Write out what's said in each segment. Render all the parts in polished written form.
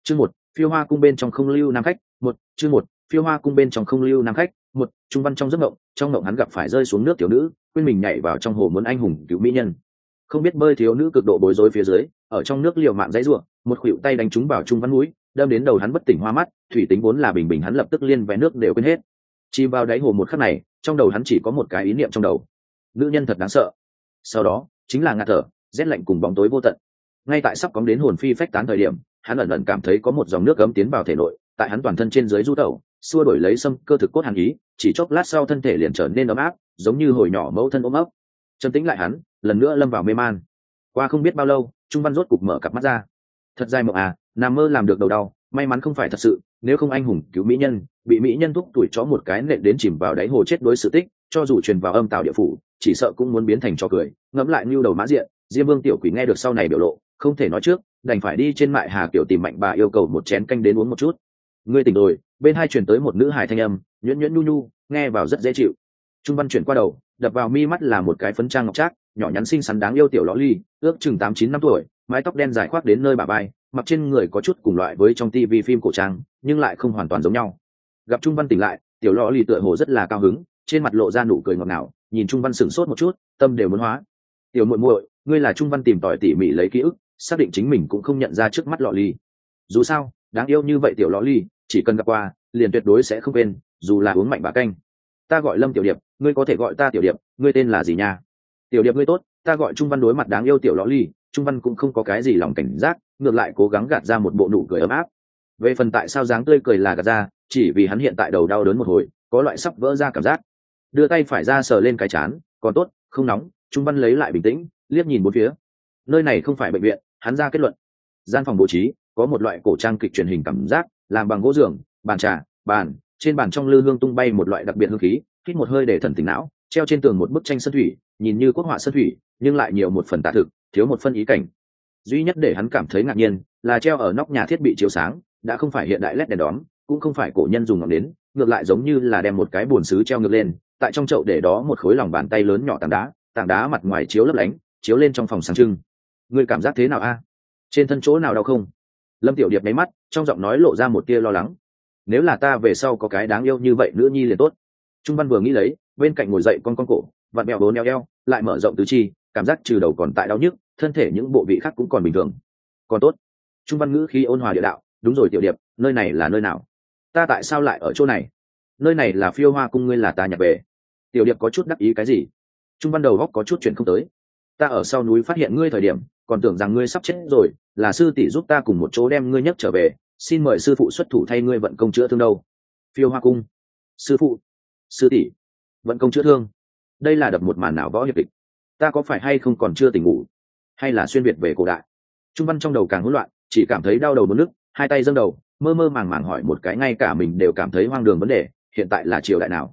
Chương một, phiêu hoa cung bên trong không lưu nam khách. Chương một, phiêu hoa cung bên trong không lưu nam khách. Trung văn trong giấc mộng, trong mộng hắn gặp phải rơi xuống nước tiểu nữ, quên mình nhảy vào trong hồ muốn anh hùng cứu mỹ nhân. Không biết bơi thiếu nữ cực độ bối rối phía dưới, ở trong nước liều mạng dãy rủa, một khuỷu tay đánh trúng vào Trung văn mũi, đâm đến đầu hắn bất tỉnh hoa mắt, thủy tính vốn là bình bình hắn lập tức liên vẽ nước đều quên hết. Chìm vào đáy hồ một khắc này, trong đầu hắn chỉ có một cái ý niệm trong đầu: nữ nhân thật đáng sợ. Sau đó chính là ngạt thở, rét lạnh cùng bóng tối vô tận. Ngay tại sắp cóng đến hồn phi phách tán thời điểm, hắn ẩn ẩn cảm thấy có một dòng nước ấm tiến vào thể nội, tại hắn toàn thân trên dưới du tẩu, xua đổi lấy xâm cơ thực cốt hàn ý, chỉ chốc lát sau thân thể liền trở nên ấm áp, giống như hồi nhỏ mẫu thân ôm ấp. Trầm tĩnh lại hắn, lần nữa lâm vào mê man. Qua không biết bao lâu, Trung Văn rốt cục mở cặp mắt ra. Thật dài mộng à, nằm mơ làm được đầu đau, may mắn không phải thật sự, nếu không anh hùng cứu mỹ nhân, bị mỹ nhân thúc tuổi chó một cái nện đến chìm vào đáy hồ chết đối sự tích, cho dù truyền vào âm tào địa phủ, chỉ sợ cũng muốn biến thành trò cười. Ngẫm lại nưu đầu mã diện, Diêm Vương tiểu quỷ nghe được sau này biểu lộ, không thể nói trước, đành phải đi trên mại hà kiểu tìm Mạnh Bà yêu cầu một chén canh đến uống một chút. Ngươi tỉnh rồi. Bên hai truyền tới một nữ hài thanh âm, nhuyễn nhuyễn nhu nhu, nghe vào rất dễ chịu. Trung Văn chuyển qua đầu, đập vào mi mắt là một cái phấn trang ngọc trác, nhỏ nhắn xinh xắn đáng yêu tiểu lõ ly, ước chừng 8-9 năm tuổi, mái tóc đen dài khoác đến nơi bả vai, mặc trên người có chút cùng loại với trong tivi phim cổ trang, nhưng lại không hoàn toàn giống nhau. Gặp Trung Văn tỉnh lại, tiểu lõ ly tựa hồ rất là cao hứng, trên mặt lộ ra nụ cười ngọt ngào, nhìn Trung Văn sửng sốt một chút, tâm đều muốn hóa. Tiểu muội muội, ngươi là Trung Văn tìm tòi tỉ mỉ lấy ký ức, xác định chính mình cũng không nhận ra trước mắt lọ ly. Dù sao, đáng yêu như vậy tiểu lọ ly, chỉ cần gặp qua, liền tuyệt đối sẽ không quên, dù là uống Mạnh Bà canh. Ta gọi Lâm Tiểu Điệp, ngươi có thể gọi ta Tiểu Điệp, ngươi tên là gì nha? Tiểu Điệp ngươi tốt, ta gọi Trung Văn. Đối mặt đáng yêu tiểu lọ ly, Trung Văn cũng không có cái gì lòng cảnh giác, ngược lại cố gắng gạt ra một bộ nụ cười ấm áp. Về phần tại sao dáng tươi cười là gạt ra, chỉ vì hắn hiện tại đầu đau đớn một hồi, có loại sắp vỡ ra cảm giác. Đưa tay phải ra sờ lên cái trán, còn tốt, không nóng. Trung Văn lấy lại bình tĩnh, liếc nhìn bốn phía. Nơi này không phải bệnh viện, hắn ra kết luận. Gian phòng bố trí có một loại cổ trang kịch truyền hình cảm giác, làm bằng gỗ giường, bàn trà, bàn, trên bàn trong lư hương tung bay một loại đặc biệt hương khí. Hít một hơi để thần tỉnh não, treo trên tường một bức tranh sơn thủy, nhìn như quốc họa sơn thủy, nhưng lại nhiều một phần tả thực, thiếu một phân ý cảnh. Duy nhất để hắn cảm thấy ngạc nhiên là treo ở nóc nhà thiết bị chiếu sáng, đã không phải hiện đại led đèn đóm, cũng không phải cổ nhân dùng ngọn nến, ngược lại giống như là đem một cái bồn sứ treo ngược lên, tại trong chậu để đó một khối lòng bàn tay lớn nhỏ tảng đá mặt ngoài chiếu lấp lánh, chiếu lên trong phòng sáng trưng. Ngươi cảm giác thế nào a? Trên thân chỗ nào đau không? Lâm Tiểu Điệp nháy mắt, trong giọng nói lộ ra một tia lo lắng. Nếu là ta về sau có cái đáng yêu như vậy nữ nhi liền tốt. Trung Văn vừa nghĩ lấy, bên cạnh ngồi dậy con cổ, vặn bẹo bốn eo, lại mở rộng tứ chi, cảm giác trừ đầu còn tại đau nhức, thân thể những bộ vị khác cũng còn bình thường. Còn tốt. Trung Văn ngữ khí ôn hòa địa đạo, đúng rồi Tiểu Điệp, nơi này là nơi nào? Ta tại sao lại ở chỗ này? Nơi này là phiêu hoa cung, ngươi là ta nhặt về. Tiểu Điệp có chút đắc ý cái gì? Trung Văn đầu góc có chút chuyện không tới. Ta ở sau núi phát hiện ngươi thời điểm, còn tưởng rằng ngươi sắp chết rồi, là sư tỷ giúp ta cùng một chỗ đem ngươi nhấc trở về, xin mời sư phụ xuất thủ thay ngươi vận công chữa thương đâu. Phiêu hoa cung, sư phụ, sư tỷ, vận công chữa thương, đây là đập một màn nào võ hiệp kịch? Ta có phải hay không còn chưa tỉnh ngủ, hay là xuyên việt về cổ đại? Trung Văn trong đầu càng hỗn loạn, chỉ cảm thấy đau đầu muốn nức, hai tay dâng đầu, mơ mơ màng màng hỏi một cái ngay cả mình đều cảm thấy hoang đường vấn đề. Hiện tại là triều đại nào?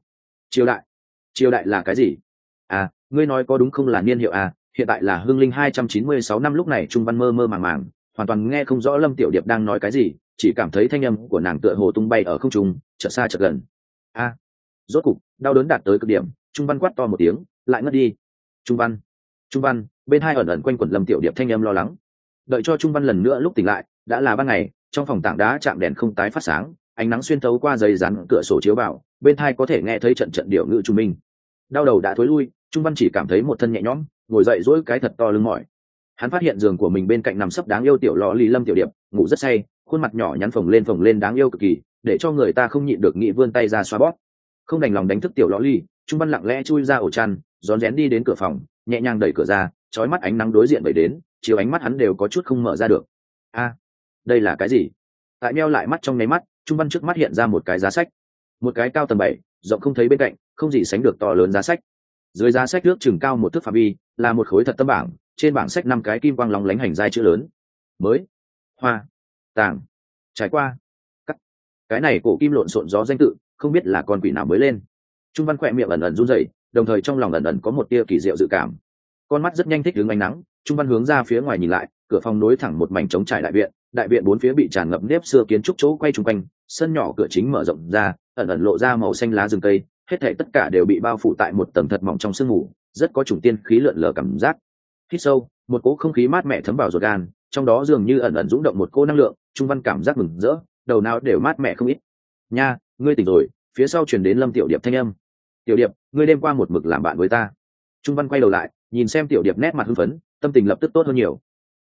Triều đại là cái gì? À, ngươi nói có đúng không, là niên hiệu à? Hiện tại là Hưng Linh 296 năm. Lúc này Trung Văn mơ mơ màng màng, hoàn toàn nghe không rõ Lâm Tiểu Điệp đang nói cái gì, chỉ cảm thấy thanh âm của nàng tựa hồ tung bay ở không trung, chợt xa chợt gần. A, rốt cục đau đớn đạt tới cực điểm, Trung Văn quát to một tiếng, lại ngất đi. Trung Văn, bên hai ẩn ẩn quanh quẩn Lâm Tiểu Điệp thanh âm lo lắng. Đợi cho Trung Văn lần nữa lúc tỉnh lại, đã là ban ngày, trong phòng tảng đá chạm đèn không tái phát sáng, ánh nắng xuyên thấu qua giấy dán cửa sổ chiếu vào, bên tai có thể nghe thấy trận trận điệu ngữ trung minh. Đau đầu đã thối lui, Trung Văn chỉ cảm thấy một thân nhẹ nhõm, ngồi dậy dỗi cái thật to lưng mỏi. Hắn phát hiện giường của mình bên cạnh nằm sấp đáng yêu tiểu lọ lì Lâm Tiểu Điệp, ngủ rất say, khuôn mặt nhỏ nhắn phồng lên đáng yêu cực kỳ, để cho người ta không nhịn được nghĩ vươn tay ra xoa bóp. Không đành lòng đánh thức tiểu lọ lì, Trung Văn lặng lẽ chui ra ổ chăn, rón rén đi đến cửa phòng, nhẹ nhàng đẩy cửa ra, chói mắt ánh nắng đối diện vẩy đến, chiếu ánh mắt hắn đều có chút không mở ra được. A, đây là cái gì? Tại meo lại mắt trong nháy mắt, Trung Văn trước mắt hiện ra một cái giá sách, một cái cao tầm 7, rộng không thấy bên cạnh, không gì sánh được to lớn giá sách. Dưới giá sách nước chừng cao một thước phạm vi, là một khối thật tâm bảng, trên bảng sách 5 cái kim quang lóng lánh hành giai chữ lớn: mới, hoa, tàng, trải qua, cắt. Cái này cổ kim lộn xộn gió danh tự, không biết là con quỷ nào mới lên. Trung Văn khỏe miệng ẩn ẩn run rẩy, đồng thời trong lòng ẩn ẩn có một tia kỳ diệu dự cảm. Con mắt rất nhanh thích ứng ánh nắng, Trung Văn hướng ra phía ngoài nhìn lại, cửa phòng nối thẳng một mảnh trống trải đại viện bốn phía bị tràn ngập nếp xưa kiến trúc chỗ quay chung quanh, sân nhỏ cửa chính mở rộng ra, ẩn ẩn lộ ra màu xanh lá rừng cây, hết thảy tất cả đều bị bao phủ tại một tầng thật mỏng trong sương mù, rất có chủng tiên khí lượn lờ cảm giác. Hít sâu, một cỗ không khí mát mẻ thấm vào ruột gan, trong đó dường như ẩn ẩn rung động một cô năng lượng. Trung Văn cảm giác mừng rỡ, đầu não đều mát mẻ không ít. Nha, ngươi tỉnh rồi. Phía sau truyền đến Lâm Tiểu Điệp thanh âm. Tiểu Điệp, ngươi đêm qua một mực làm bạn với ta. Trung Văn quay đầu lại, nhìn xem Tiểu Điệp nét mặt hưng phấn, tâm tình lập tức tốt hơn nhiều.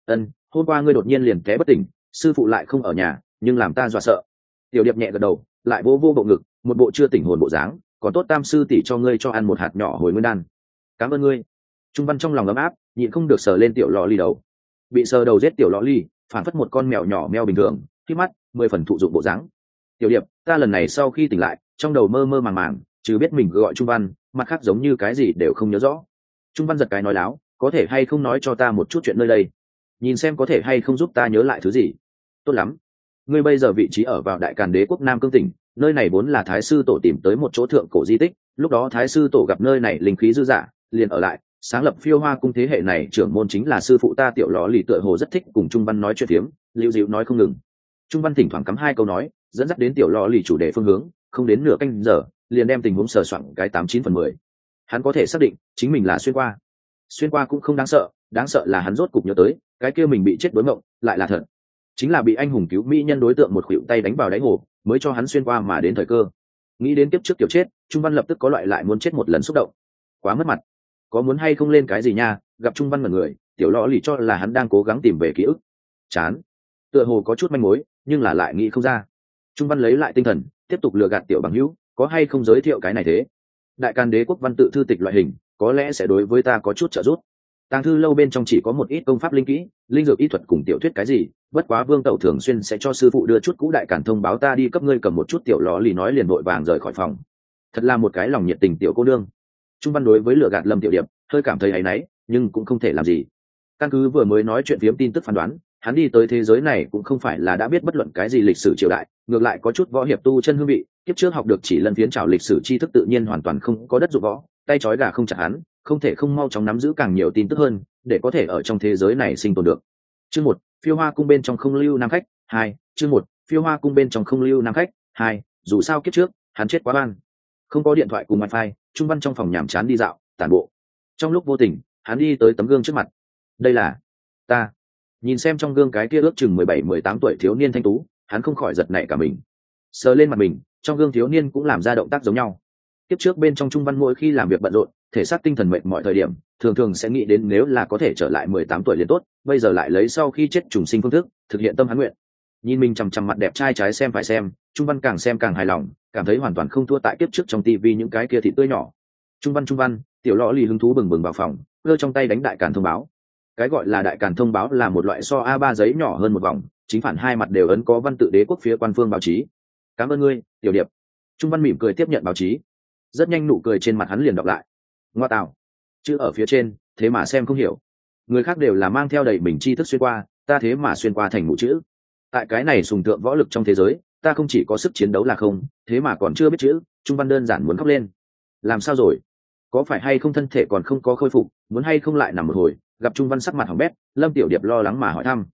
Hôm qua ngươi đột nhiên liền té bất tỉnh, sư phụ lại không ở nhà, nhưng làm ta dọa sợ. Tiểu Điệp nhẹ gật đầu, lại vô vô bộ ngực, một bộ chưa tỉnh hồn bộ dáng. Còn tốt tam sư tỷ cho ngươi cho ăn một hạt nhỏ hồi nguyên đan. Cảm ơn ngươi. Trung Văn trong lòng ấm áp, nhịn không được sờ lên Tiểu Lọ Ly đầu. Bị sờ đầu giết Tiểu Lọ Ly, phản phất một con mèo nhỏ meo bình thường, khi mắt 10 phần thụ dụng bộ dáng. Tiểu Điệp, ta lần này sau khi tỉnh lại, trong đầu mơ mơ màng màng, chứ biết mình gọi Trung Văn, mặt khác giống như cái gì đều không nhớ rõ. Trung Văn giật cái nói láo, có thể hay không nói cho ta một chút chuyện nơi đây, nhìn xem có thể hay không giúp ta nhớ lại thứ gì. Tốt lắm. Ngươi bây giờ vị trí ở vào Đại Càn Đế quốc Nam Cương tỉnh, nơi này vốn là Thái sư tổ tìm tới một chỗ thượng cổ di tích, lúc đó Thái sư tổ gặp nơi này linh khí dư dả, liền ở lại, sáng lập Phiêu Hoa cung. Thế hệ này trưởng môn chính là sư phụ ta. Tiểu Lọ Lì tựa hồ rất thích cùng Trung Văn nói chuyện phiếm, liễu dịu nói không ngừng. Trung Văn thỉnh thoảng cắm hai câu nói, dẫn dắt đến Tiểu Lọ Lì chủ đề phương hướng, không đến nửa canh giờ, liền đem tình huống sờ soạn cái 89/10. Hắn có thể xác định chính mình là xuyên qua cũng không đáng sợ là hắn rốt cục nhớ tới, cái kia mình bị chết đối mộng lại là thật, chính là bị anh hùng cứu mỹ nhân đối tượng một khuỷu tay đánh vào đáy hồ, mới cho hắn xuyên qua mà đến thời cơ. Nghĩ đến kiếp trước kiểu chết, Trung Văn lập tức có loại lại muốn chết một lần xúc động. Quá mất mặt. Có muốn hay không lên cái gì nha? Gặp Trung Văn mật người, Tiểu Lọ Lì cho là hắn đang cố gắng tìm về ký ức. Chán. Tựa hồ có chút manh mối, nhưng là lại nghĩ không ra. Trung Văn lấy lại tinh thần, tiếp tục lừa gạt Tiểu bằng hữu, có hay không giới thiệu cái này thế? Đại Càn Đế quốc văn tự thư tịch loại hình, có lẽ sẽ đối với ta có chút trợ giúp. Tàng thư lâu bên trong chỉ có một ít công pháp linh kỹ, linh dược y thuật cùng tiểu thuyết cái gì, bất quá Vương Tẩu thường xuyên sẽ cho sư phụ đưa chút cũ Đại Càn thông báo, ta đi cấp ngươi cầm một chút. Tiểu Lọ Lì nói liền vội vàng rời khỏi phòng. Thật là một cái lòng nhiệt tình tiểu cô nương. Trung Văn đối với lừa gạt Lâm Tiểu Điệp hơi cảm thấy áy náy, nhưng cũng không thể làm gì. Căn cứ vừa mới nói chuyện phiếm tin tức phán đoán, hắn đi tới thế giới này cũng không phải là đã biết bất luận cái gì lịch sử triều đại, ngược lại có chút võ hiệp tu chân hương vị. Kiếp trước học được chỉ lân phiến trào lịch sử tri thức, tự nhiên hoàn toàn không có đất dụng võ, tay trói gà không chặt hắn, không thể không mau chóng nắm giữ càng nhiều tin tức hơn, để có thể ở trong thế giới này sinh tồn được. Chương 1, Phiêu Hoa cung bên trong không lưu nam khách 2. Chương 1, Phiêu Hoa cung bên trong không lưu nam khách 2. Dù sao kiếp trước hắn chết quá ban, không có điện thoại cùng wifi. Trung Văn trong phòng nhàm chán đi dạo tản bộ, trong lúc vô tình hắn đi tới tấm gương trước mặt. Đây là ta. Nhìn xem trong gương cái kia ước chừng 17-18 tuổi thiếu niên thanh tú, hắn không khỏi giật nảy cả mình. Sờ lên mặt mình, trong gương thiếu niên cũng làm ra động tác giống nhau. Kiếp trước bên trong Trung Văn mỗi khi làm việc bận rộn, thể xác tinh thần mệt mọi thời điểm, thường thường sẽ nghĩ đến nếu là có thể trở lại 18 tuổi liền tốt, bây giờ lại lấy sau khi chết trùng sinh phương thức thực hiện tâm hắn nguyện. Nhìn mình chằm chằm mặt đẹp trai trái xem phải xem, Trung Văn càng xem càng hài lòng, cảm thấy hoàn toàn không thua tại kiếp trước trong tivi những cái kia thịt tươi nhỏ. Trung Văn, Tiểu Lọ Lì hứng thú bừng bừng vào phòng, giơ trong tay đánh Đại Càn thông báo. Cái gọi là Đại Càn thông báo là một loại so A3 giấy nhỏ hơn một vòng, chính phản hai mặt đều ấn có văn tự đế quốc phía quan phương báo chí. Cảm ơn ngươi, Tiểu Điệp. Trung Văn mỉm cười tiếp nhận báo chí. Rất nhanh nụ cười trên mặt hắn liền đọc lại. Ngoa tạo, chữ ở phía trên thế mà xem không hiểu. Người khác đều là mang theo đầy mình tri thức xuyên qua, ta thế mà xuyên qua thành mụ chữ. Tại cái này sùng thượng võ lực trong thế giới, ta không chỉ có sức chiến đấu là không, thế mà còn chưa biết chữ. Trung Văn đơn giản muốn khóc lên. Làm sao rồi? Có phải hay không thân thể còn không có khôi phục, muốn hay không lại nằm một hồi? Gặp Trung Văn sắc mặt hỏng bét, Lâm Tiểu Điệp lo lắng mà hỏi thăm.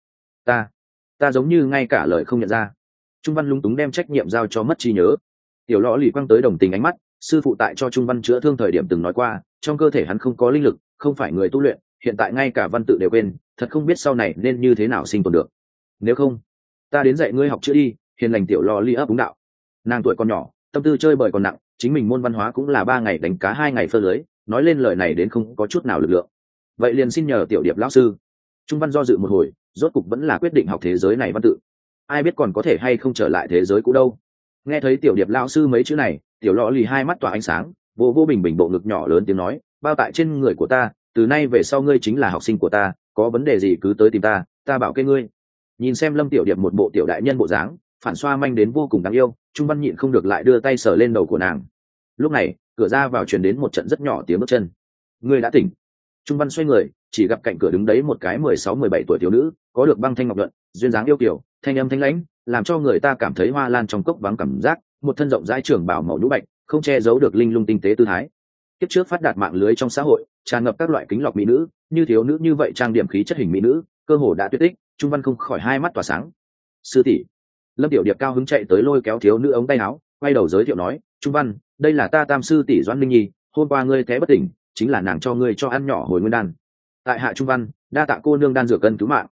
Ta giống như ngay cả lời không nhận ra. Trung Văn lúng túng đem trách nhiệm giao cho mất trí nhớ. Tiểu Lọ Lì quăng tới đồng tình ánh mắt, sư phụ tại cho Trung Văn chữa thương thời điểm từng nói qua, trong cơ thể hắn không có linh lực, không phải người tu luyện, hiện tại ngay cả văn tự đều quên, thật không biết sau này nên như thế nào sinh tồn được. Nếu không, ta đến dạy ngươi học chữ đi. Hiền lành Tiểu Lọ Lì ấp úng đạo. Nàng tuổi còn nhỏ, tâm tư chơi bời còn nặng, chính mình môn văn hóa cũng là 3 ngày đánh cá 2 ngày phơi lưới, nói lên lời này đến không có chút nào lực lượng. Vậy liền xin nhờ Tiểu Điệp lão sư. Trung Văn do dự một hồi, rốt cục vẫn là quyết định học thế giới này văn tự. Ai biết còn có thể hay không trở lại thế giới cũ đâu. Nghe thấy Tiểu Điệp lão sư mấy chữ này, Tiểu Lọ Lì hai mắt tỏa ánh sáng, vô bình bình bộ ngực nhỏ lớn tiếng nói, bao tại trên người của ta, từ nay về sau ngươi chính là học sinh của ta, có vấn đề gì cứ tới tìm ta bảo kê ngươi. Nhìn xem Lâm Tiểu Điệp một bộ tiểu đại nhân bộ dáng, phản xoa manh đến vô cùng đáng yêu, Trung Văn nhịn không được lại đưa tay sờ lên đầu của nàng. Lúc này cửa ra vào truyền đến một trận rất nhỏ tiếng bước chân. Ngươi đã tỉnh. Trung Văn xoay người, chỉ gặp cạnh cửa đứng đấy một cái 16-17 tuổi thiếu nữ, có được băng thanh ngọc nhuận, duyên dáng yêu kiều, thanh âm thanh lãnh, làm cho người ta cảm thấy hoa lan trong cốc vắng cảm giác. Một thân rộng rãi trường bào màu nhũ bạch, không che giấu được linh lung tinh tế tư thái. Kiếp trước phát đạt mạng lưới trong xã hội, tràn ngập các loại kính lọc mỹ nữ, như thiếu nữ như vậy trang điểm khí chất hình mỹ nữ, cơ hồ đã tuyệt tích. Trung Văn không khỏi hai mắt tỏa sáng. Sư tỷ. Lâm Tiểu Điệp cao hứng chạy tới lôi kéo thiếu nữ ống tay áo, quay đầu giới thiệu nói, Trung Văn, đây là ta tam sư tỷ Doãn Linh Nhi, hôm qua ngươi té bất tỉnh, chính là nàng cho ngươi cho ăn nhỏ hồi nguyên đan. Tại hạ Trung Văn, đa tạ cô nương đan dược cân cứu mạng.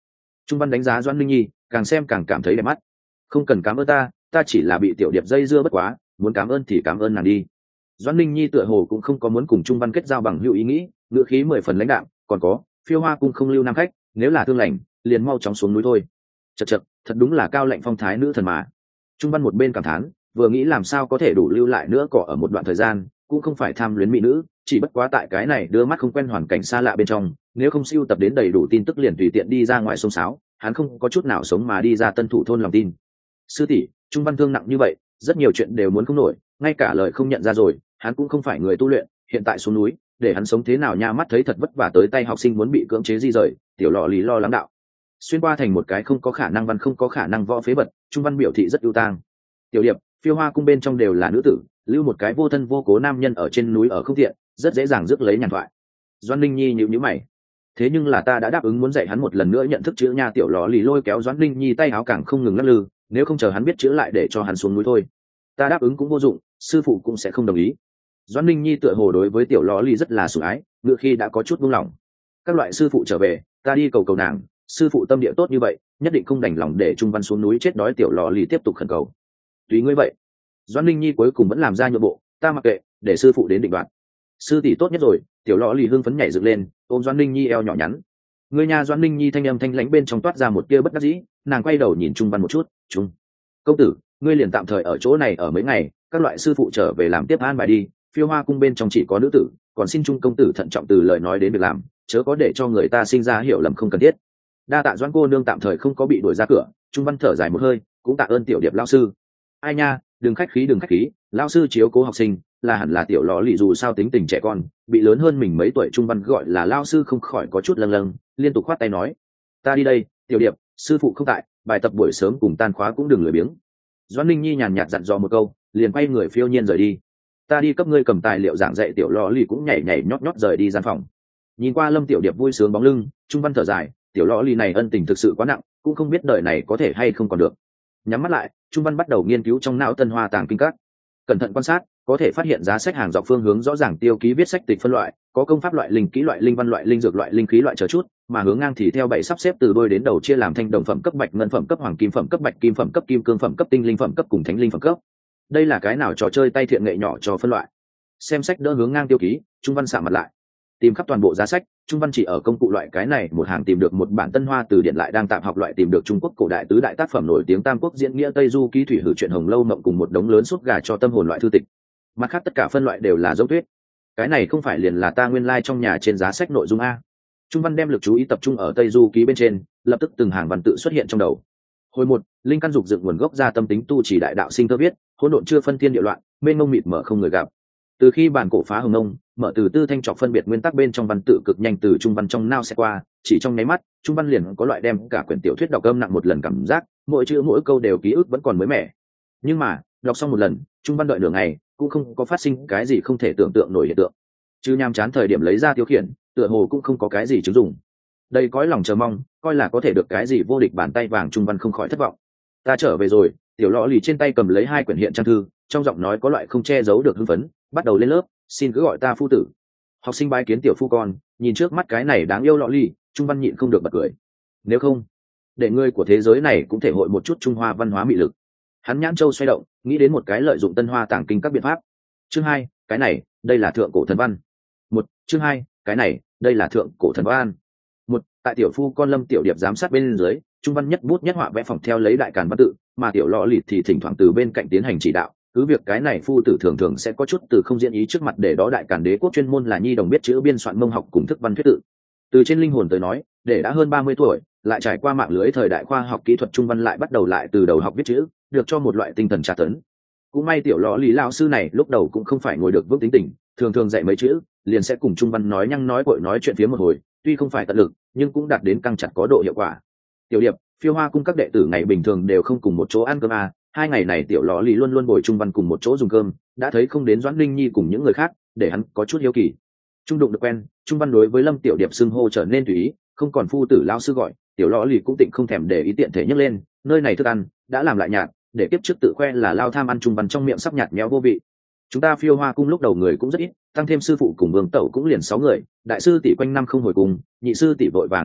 Trung văn đánh giá Doãn Linh nhi, càng xem càng cảm thấy đẹp mắt. Không cần cảm ơn ta chỉ là bị tiểu điệp dây dưa bất quá, muốn cảm ơn thì cảm ơn nàng đi. Doãn Linh nhi tựa hồ cũng không có muốn cùng Trung văn kết giao bằng hữu ý nghĩ, ngữ khí 10 phần lãnh đạm. Còn có, Phiêu Hoa cung không lưu nam khách, nếu là thương lành liền mau chóng xuống núi thôi. Chậc chậc, thật đúng là cao lạnh phong thái nữ thần mà. Trung văn một bên cảm thán, vừa nghĩ làm sao có thể đủ lưu lại nữa cỏ ở một đoạn thời gian, cũng không phải tham luyến mỹ nữ, chỉ bất quá tại cái này đưa mắt không quen hoàn cảnh xa lạ bên trong, nếu không siêu tập đến đầy đủ tin tức liền tùy tiện đi ra ngoài sông sáo, hắn không có chút nào sống mà đi ra Tân Thủ thôn lòng tin. Sư tỷ, Trung văn thương nặng như vậy, rất nhiều chuyện đều muốn không nổi, ngay cả lời không nhận ra rồi, hắn cũng không phải người tu luyện, hiện tại xuống núi, để hắn sống thế nào nha, mắt thấy thật vất vả tới tay học sinh muốn bị cưỡng chế di rời, tiểu lọ lý lo lắng đạo. Xuyên qua thành một cái không có khả năng văn không có khả năng võ phế vật, Trung văn biểu thị rất ưu tang. Tiểu điệp, Phiêu Hoa cung bên trong đều là nữ tử, lưu một cái vô thân vô cố nam nhân ở trên núi ở không thiện, rất dễ dàng rước lấy nhàn thoại. Doãn Linh nhi nhíu mày. Thế nhưng là ta đã đáp ứng muốn dạy hắn một lần nữa nhận thức chữ nha, tiểu lọ lì lôi kéo Doãn Linh nhi tay áo càng không ngừng lắc lư, nếu không chờ hắn biết chữ lại để cho hắn xuống núi thôi. Ta đáp ứng cũng vô dụng, sư phụ cũng sẽ không đồng ý. Doãn Linh nhi tựa hồ đối với tiểu lọ lì rất là sủng ái, ngựa khi đã có chút buông lỏng. Các loại sư phụ trở về, ta đi cầu nàng, sư phụ tâm địa tốt như vậy, nhất định không đành lòng để Trung văn xuống núi chết đói, tiểu lọ lì tiếp tục khẩn cầu. Tùy ngươi vậy. Doãn Linh nhi cuối cùng vẫn làm ra nhượng bộ, ta mặc kệ, để sư phụ đến định đoạt. Sư tỷ tốt nhất rồi, tiểu lọ lì hưng phấn nhảy dựng lên, ôm Doãn Linh nhi eo nhỏ nhắn. Người nhà Doãn Linh nhi thanh âm thanh lãnh bên trong toát ra một tia bất đắc dĩ, nàng quay đầu nhìn Trung văn một chút, Trung công tử, ngươi liền tạm thời ở chỗ này ở mấy ngày, các loại sư phụ trở về làm tiếp an bài đi. Phiêu Hoa cung bên trong chỉ có nữ tử, còn xin Trung công tử thận trọng từ lời nói đến việc làm, chớ có để cho người ta sinh ra hiểu lầm không cần thiết. Đa tạ Doãn cô nương tạm thời không có bị đuổi ra cửa. Trung văn thở dài một hơi, cũng tạ ơn tiểu điệp lão sư. Ai nha, đừng khách khí, lão sư chiếu cố học sinh là hẳn là tiểu lọ lì, dù sao tính tình trẻ con, bị lớn hơn mình mấy tuổi Trung văn gọi là lão sư không khỏi có chút lâng lâng, liên tục khoát tay nói, ta đi đây, tiểu điệp, sư phụ không tại, bài tập buổi sớm cùng tan khóa cũng đừng lười biếng. Doãn Linh nhi nhàn nhạt dặn dò một câu, liền quay người phiêu nhiên rời đi. Ta đi cấp ngươi cầm tài liệu giảng dạy, tiểu lọ lì cũng nhảy nhảy nhót nhót rời đi gian phòng. Nhìn qua Lâm tiểu điệp vui sướng bóng lưng, Trung văn thở dài, tiểu lọ lì này ân tình thực sự quá nặng, cũng không biết đời này có thể hay không còn được. Nhắm mắt lại, Trung văn bắt đầu nghiên cứu trong não Tân Hoa tàng kinh các. Cẩn thận quan sát, có thể phát hiện giá sách hàng dọc phương hướng rõ ràng, tiêu ký viết sách tịch phân loại, có công pháp loại, linh kỹ loại, linh văn loại, linh dược loại, linh khí loại chờ chút, mà hướng ngang thì theo 7 sắp xếp từ đôi đến đầu, chia làm thanh đồng phẩm cấp, bạch ngân phẩm cấp, hoàng kim phẩm cấp, bạch kim phẩm cấp, kim cương phẩm cấp, tinh linh phẩm cấp cùng thánh linh phẩm cấp. Đây là cái nào trò chơi tay thiện nghệ nhỏ cho phân loại. Xem sách đỡ hướng ngang tiêu ký, Trung văn sạm mặt lại. Tìm khắp toàn bộ giá sách, Trung văn chỉ ở công cụ loại cái này một hàng tìm được một bản Tân Hoa từ điển, lại đang tạm học loại tìm được Trung Quốc cổ đại tứ đại tác phẩm nổi tiếng, Tam Quốc diễn nghĩa, Tây Du ký, thủy hử truyện, Hồng Lâu mộng cùng một đống lớn sốt gà cho tâm hồn loại thư tịch. Mặt khác tất cả phân loại đều là dấu thuyết. Cái này không phải liền là ta nguyên lai trong nhà trên giá sách nội dung a. Trung văn đem lực chú ý tập trung ở Tây Du ký bên trên, lập tức từng hàng văn tự xuất hiện trong đầu. Hồi 1, linh căn dục dựng nguồn gốc ra tâm tính tu chỉ đại đạo sinh thơ viết, hỗn độn chưa phân thiên địa loạn, mênh mông mịt mở không người gặp. Từ khi bản cổ phá hồng nông, mở từ tư thanh trọc phân biệt nguyên tắc bên trong văn tự cực nhanh từ Trung văn trong nao sẽ qua, chỉ trong nháy mắt, Trung văn liền có loại đem cả quyển tiểu thuyết đọc âm nặng một lần cảm giác, mỗi chữ mỗi câu đều ký ức vẫn còn mới mẻ. Nhưng mà, đọc xong một lần, Trung văn đợi nửa ngày, cũng không có phát sinh cái gì không thể tưởng tượng nổi hiện tượng. Chứ nhàm chán thời điểm lấy ra tiêu khiển, tựa hồ cũng không có cái gì chứng dụng. Đây cõi lòng chờ mong, coi là có thể được cái gì vô địch bàn tay vàng, Trung văn không khỏi thất vọng. Ta trở về rồi. Tiểu lọ lì trên tay cầm lấy 2 quyển hiện trang thư, trong giọng nói có loại không che giấu được hưng phấn, bắt đầu lên lớp, xin cứ gọi ta phu tử. Học sinh bái kiến tiểu phu con, nhìn trước mắt cái này đáng yêu lọ lì, Trung văn nhịn không được bật cười. Nếu không, để ngươi của thế giới này cũng thể hội một chút Trung Hoa văn hóa mị lực. Hắn nhãn châu xoay động, nghĩ đến một cái lợi dụng Tân Hoa tàng kinh các biện pháp. Chương 2, cái này, đây là thượng cổ thần văn. 1, chương 2, cái này, đây là thượng cổ thần văn. 1, tại tiểu phu con Lâm tiểu điệp giám sát bên dưới, Trung văn nhất bút nhất họa vẽ phỏng theo lấy đại càn văn tự, mà tiểu lọ lịt thì thỉnh thoảng từ bên cạnh tiến hành chỉ đạo. Cứ việc cái này phu tử thường thường sẽ có chút từ không diễn ý trước mặt, để đó đại càn đế quốc chuyên môn là nhi đồng biết chữ biên soạn mông học cùng thức văn thuyết tự. Từ trên linh hồn tới nói, để đã hơn 30 tuổi, lại trải qua mạng lưới thời đại khoa học kỹ thuật, Trung văn lại bắt đầu lại từ đầu học viết chữ, được cho một loại tinh thần tra tấn. Cũng may tiểu lọ lì lão sư này lúc đầu cũng không phải ngồi được vững tính tình, thường thường dạy mấy chữ liền sẽ cùng Trung văn nói nhăng nói cội nói chuyện phía một hồi, tuy không phải tận lực nhưng cũng đạt đến căng chặt có độ hiệu quả. Tiểu điệp, Phiêu Hoa cung các đệ tử ngày bình thường đều không cùng một chỗ ăn cơm à, 2 ngày này tiểu lọ lì luôn luôn bồi Trung văn cùng một chỗ dùng cơm, đã thấy không đến Doãn Linh nhi cùng những người khác, để hắn có chút hiếu kỳ. Trung đụng được quen, Trung văn đối với Lâm tiểu điệp xưng hô trở nên tùy ý, không còn phu tử lão sư gọi, tiểu lọ lì cũng tịnh không thèm để ý, tiện thể nhấc lên, nơi này thức ăn đã làm lại nhạt, để tiếp trước tự khoe là lao tham ăn, Trung văn trong miệng sắp nhạt méo vô vị. Chúng ta Phiêu Hoa cung lúc đầu người cũng rất ít, tăng thêm sư phụ cùng vương tẩu cũng liền 6 người, đại sư tỷ quanh năm không hồi cùng, nhị sư tỷ vội vàng tu luyện,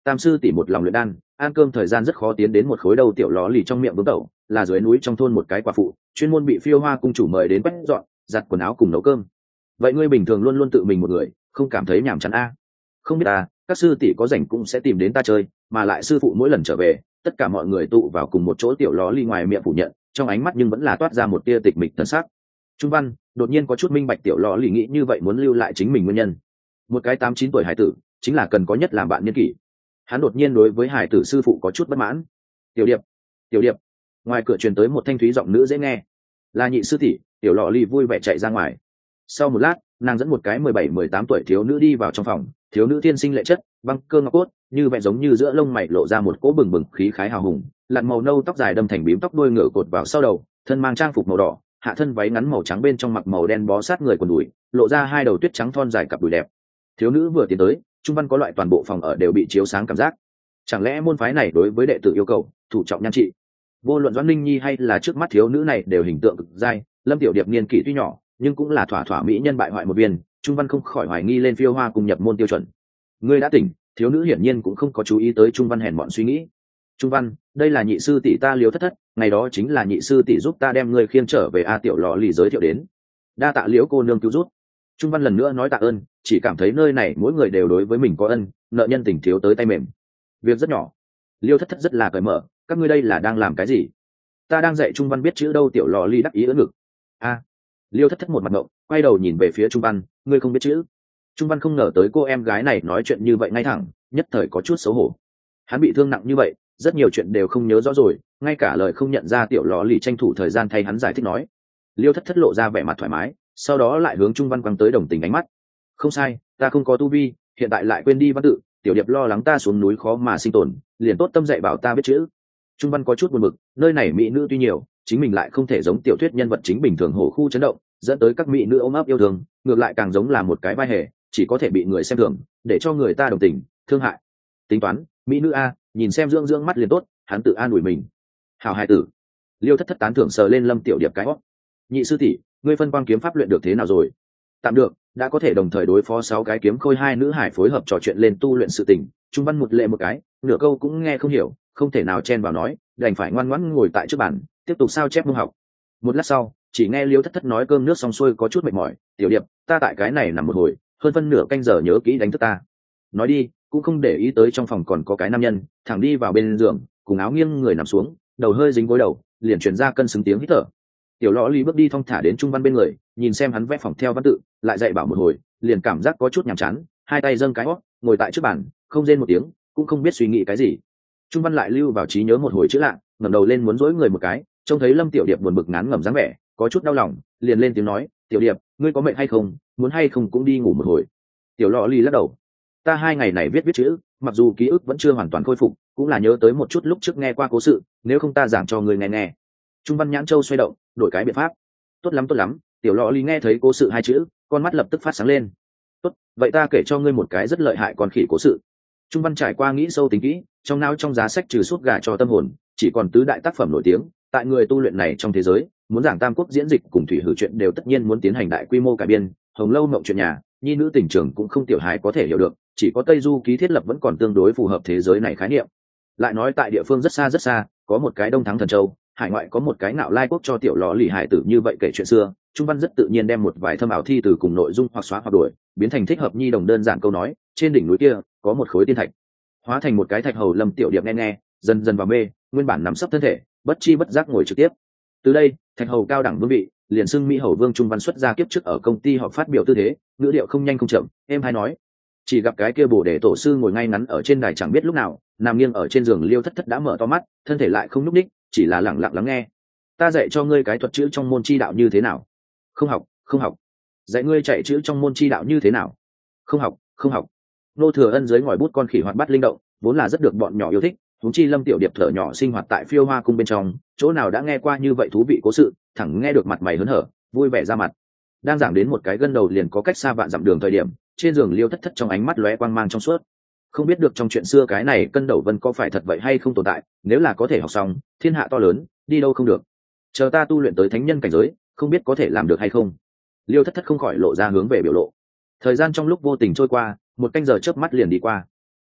tam sư tỷ một lòng luyện đan, ăn cơm thời gian rất khó tiến đến một khối đầu tiểu ló lì trong miệng vướng tẩu, là dưới núi trong thôn một cái quả phụ, chuyên môn bị Phiêu Hoa cung chủ mời đến quét dọn giặt quần áo cùng nấu cơm. Vậy ngươi bình thường luôn luôn tự mình một người, không cảm thấy nhàm chán a? Không biết à, các sư tỷ có rảnh cũng sẽ tìm đến ta chơi, mà lại sư phụ mỗi lần trở về, tất cả mọi người tụ vào cùng một chỗ, tiểu ló lì ngoài miệng phủ nhận, trong ánh mắt nhưng vẫn là toát ra một tia tịch mịch thần sắc. Trung Văn đột nhiên có chút minh bạch tiểu ló lì nghĩ như vậy muốn lưu lại chính mình nguyên nhân. Một cái 8-9 tuổi hải tử, chính là cần có nhất làm bạn nhân kỷ. Hắn đột nhiên đối với hải tử sư phụ có chút bất mãn. Tiểu điệp, tiểu điệp. Ngoài cửa truyền tới một thanh thúy giọng nữ dễ nghe. Là nhị sư tỷ. Tiểu lọ lì vui vẻ chạy ra ngoài. Sau một lát, nàng dẫn một cái 17-18 tuổi thiếu nữ đi vào trong phòng. Thiếu nữ thiên sinh lệ chất, băng cơ ngọc cốt, như vẻ giống như giữa lông mày lộ ra một cỗ bừng bừng khí khái hào hùng. Lặn màu nâu tóc dài đâm thành bím tóc đuôi ngựa cột vào sau đầu, thân mang trang phục màu đỏ, hạ thân váy ngắn màu trắng bên trong mặc màu đen bó sát người quần đùi, lộ ra hai đầu tuyết trắng thon dài cặp đùi đẹp. Thiếu nữ vừa tiến tới, Trung Văn có loại toàn bộ phòng ở đều bị chiếu sáng cảm giác. Chẳng lẽ môn phái này đối với đệ tử yêu cầu thủ trọng nhan trị? Vô luận Doãn Linh Nhi hay là trước mắt thiếu nữ này đều hình tượng cực dai. Lâm Tiểu Điệp niên kỷ tuy nhỏ, nhưng cũng là thỏa thỏa mỹ nhân bại hoại một viên. Trung Văn không khỏi hoài nghi lên Phiêu Hoa cùng nhập môn tiêu chuẩn. Ngươi đã tỉnh. Thiếu nữ hiển nhiên cũng không có chú ý tới Trung Văn hèn mọn suy nghĩ. Trung Văn, đây là nhị sư tỷ ta Liễu Thất Thất, ngày đó chính là nhị sư tỷ giúp ta đem ngươi khiêng trở về. A Tiểu lọ lì giới thiệu đến. Đa tạ Liễu cô nương cứu giúp. Trung Văn lần nữa nói tạ ơn, chỉ cảm thấy nơi này mỗi người đều đối với mình có ân, nợ nhân tình thiếu tới tay mềm. Việc rất nhỏ. Liêu Thất Thất rất là cởi mở, các ngươi đây là đang làm cái gì? Ta đang dạy Trung Văn biết chữ đâu. Tiểu lò ly đắc ý ưỡn ngực. A. Liêu Thất Thất một mặt ngộng, quay đầu nhìn về phía Trung Văn, ngươi không biết chữ? Trung Văn không ngờ tới cô em gái này nói chuyện như vậy ngay thẳng, nhất thời có chút xấu hổ. Hắn bị thương nặng như vậy, rất nhiều chuyện đều không nhớ rõ rồi, ngay cả lời không nhận ra. Tiểu lò lì tranh thủ thời gian thay hắn giải thích nói. Liêu Thất Thất lộ ra vẻ mặt thoải mái, sau đó lại hướng Trung Văn quăng tới đồng tình ánh mắt. Không sai, ta không có tu vi, hiện tại lại quên đi văn tự. Tiểu điệp lo lắng ta xuống núi khó mà sinh tồn, liền tốt tâm dạy bảo ta biết chữ. Trung Văn có chút buồn bực, nơi này mỹ nữ tuy nhiều, chính mình lại không thể giống tiểu thuyết nhân vật chính bình thường hổ khu chấn động, dẫn tới các mỹ nữ ôm ấp yêu thương, ngược lại càng giống là một cái vai hề, chỉ có thể bị người xem thường, để cho người ta đồng tình, thương hại. Tính toán, mỹ nữ a, nhìn xem dưỡng dưỡng mắt liền tốt, hắn tự an ủi mình. Hào hài tử. Liêu Thất Thất tán thưởng sờ lên Lâm Tiểu Điệp cái hót. Nhị sư tỷ, ngươi phân quang kiếm pháp luyện được thế nào rồi? Tạm được, đã có thể đồng thời đối phó 6 cái kiếm khôi. Hai nữ hải phối hợp trò chuyện lên tu luyện sự tình. Trung Văn một lệ một cái, nửa câu cũng nghe không hiểu, không thể nào chen vào nói, đành phải ngoan ngoãn ngồi tại trước bàn tiếp tục sao chép môn học. Một lát sau, chỉ nghe Liêu Thất Thất nói cơm nước xong xuôi có chút mệt mỏi. Tiểu Điệp, ta tại cái này nằm một hồi, hơn phân nửa canh giờ nhớ kỹ đánh thức ta. Nói đi, cũng không để ý tới trong phòng còn có cái nam nhân, thẳng đi vào bên giường, cùng áo nghiêng người nằm xuống, đầu hơi dính gối đầu, liền truyền ra cân xứng tiếng hít thở. Tiểu lõ ly bước đi thong thả đến Trung Văn bên người, nhìn xem hắn vẽ phỏng theo văn tự, lại dạy bảo một hồi, liền cảm giác có chút nhàm chán, hai tay dâng cái hót, ngồi tại trước bàn, không rên một tiếng, cũng không biết suy nghĩ cái gì. Trung Văn lại lưu vào trí nhớ một hồi chữ lạ, ngẩng đầu lên muốn dỗi người một cái, trông thấy Lâm Tiểu Điệp buồn bực ngán ngẩm dáng vẻ, có chút đau lòng, liền lên tiếng nói, Tiểu Điệp, ngươi có mệt hay không, muốn hay không cũng đi ngủ một hồi. Tiểu lọ ly lắc đầu, ta 2 ngày này viết chữ, mặc dù ký ức vẫn chưa hoàn toàn khôi phục, cũng là nhớ tới một chút lúc trước nghe qua cố sự, nếu không ta giảng cho người nghe. Trung Văn nhãn châu xoay động, đổi cái biện pháp. Tốt lắm. Tiểu lọ ly nghe thấy cố sự 2 chữ, con mắt lập tức phát sáng lên. Tốt, vậy ta kể cho ngươi một cái rất lợi hại con khỉ cố sự. Trung Văn trải qua nghĩ sâu tính kỹ, trong não trong giá sách trừ suốt gà cho tâm hồn, chỉ còn tứ đại tác phẩm nổi tiếng. Tại người tu luyện này trong thế giới, muốn giảng tam quốc diễn dịch cùng thủy hử chuyện đều tất nhiên muốn tiến hành đại quy mô cải biên. Hồng Lâu Mộng chuyện nhà, nhi nữ tình trường cũng không tiểu hài có thể hiểu được, chỉ có Tây Du ký thiết lập vẫn còn tương đối phù hợp thế giới này khái niệm. Lại nói tại địa phương rất xa, có một cái Đông Thắng Thần Châu, hải ngoại có một cái Ngạo Lai quốc cho tiểu lò lì hải tử như vậy kể chuyện xưa. Trung Văn rất tự nhiên đem một vài thâm ảo thi từ cùng nội dung hoặc xóa hoặc đổi, biến thành thích hợp nhi đồng đơn giản câu nói. Trên đỉnh núi kia có một khối tiên thạch, hóa thành một cái thạch hầu. Lâm Tiểu Điệp nghe, dần dần vào mê, nguyên bản nắm sấp thân thể, bất chi bất giác ngồi trực tiếp. Từ đây, thạch hầu cao đẳng vương vị, liền xưng Mỹ hầu vương. Trung Văn xuất ra kiếp trước ở công ty họ phát biểu tư thế, ngữ điệu không nhanh không chậm, em hay nói. Chỉ gặp cái kia Bồ Đề tổ sư ngồi ngay ngắn ở trên đài, chẳng biết lúc nào nằm nghiêng ở trên giường. Liêu Thất Thất đã mở to mắt, thân thể lại không nhúc nhích, chỉ là lặng lặng lắng nghe. Ta dạy cho ngươi cái thuật chữ trong môn chi đạo như thế nào? Không học. Dạy ngươi chạy chữ trong môn chi đạo như thế nào? Không học. Nô Thừa Ân dưới ngòi bút con khỉ hoạt bát linh động, vốn là rất được bọn nhỏ yêu thích. Huống chi Lâm Tiểu Điệp thở nhỏ sinh hoạt tại Phiêu Hoa cung bên trong, chỗ nào đã nghe qua như vậy thú vị cố sự, thẳng nghe được mặt mày hớn hở, vui vẻ ra mặt. Đang giảng đến một cái gân đầu liền có cách xa vạn dặm đường thời điểm, trên giường Liêu Thất Thất trong ánh mắt lóe quang mang trong suốt. Không biết được trong chuyện xưa cái này cân đầu vân có phải thật vậy hay không tồn tại, nếu là có thể học xong, thiên hạ to lớn, đi đâu không được. Chờ ta tu luyện tới thánh nhân cảnh giới, không biết có thể làm được hay không. Liêu Thất Thất không khỏi lộ ra hướng về biểu lộ. Thời gian trong lúc vô tình trôi qua, một canh giờ chớp mắt liền đi qua.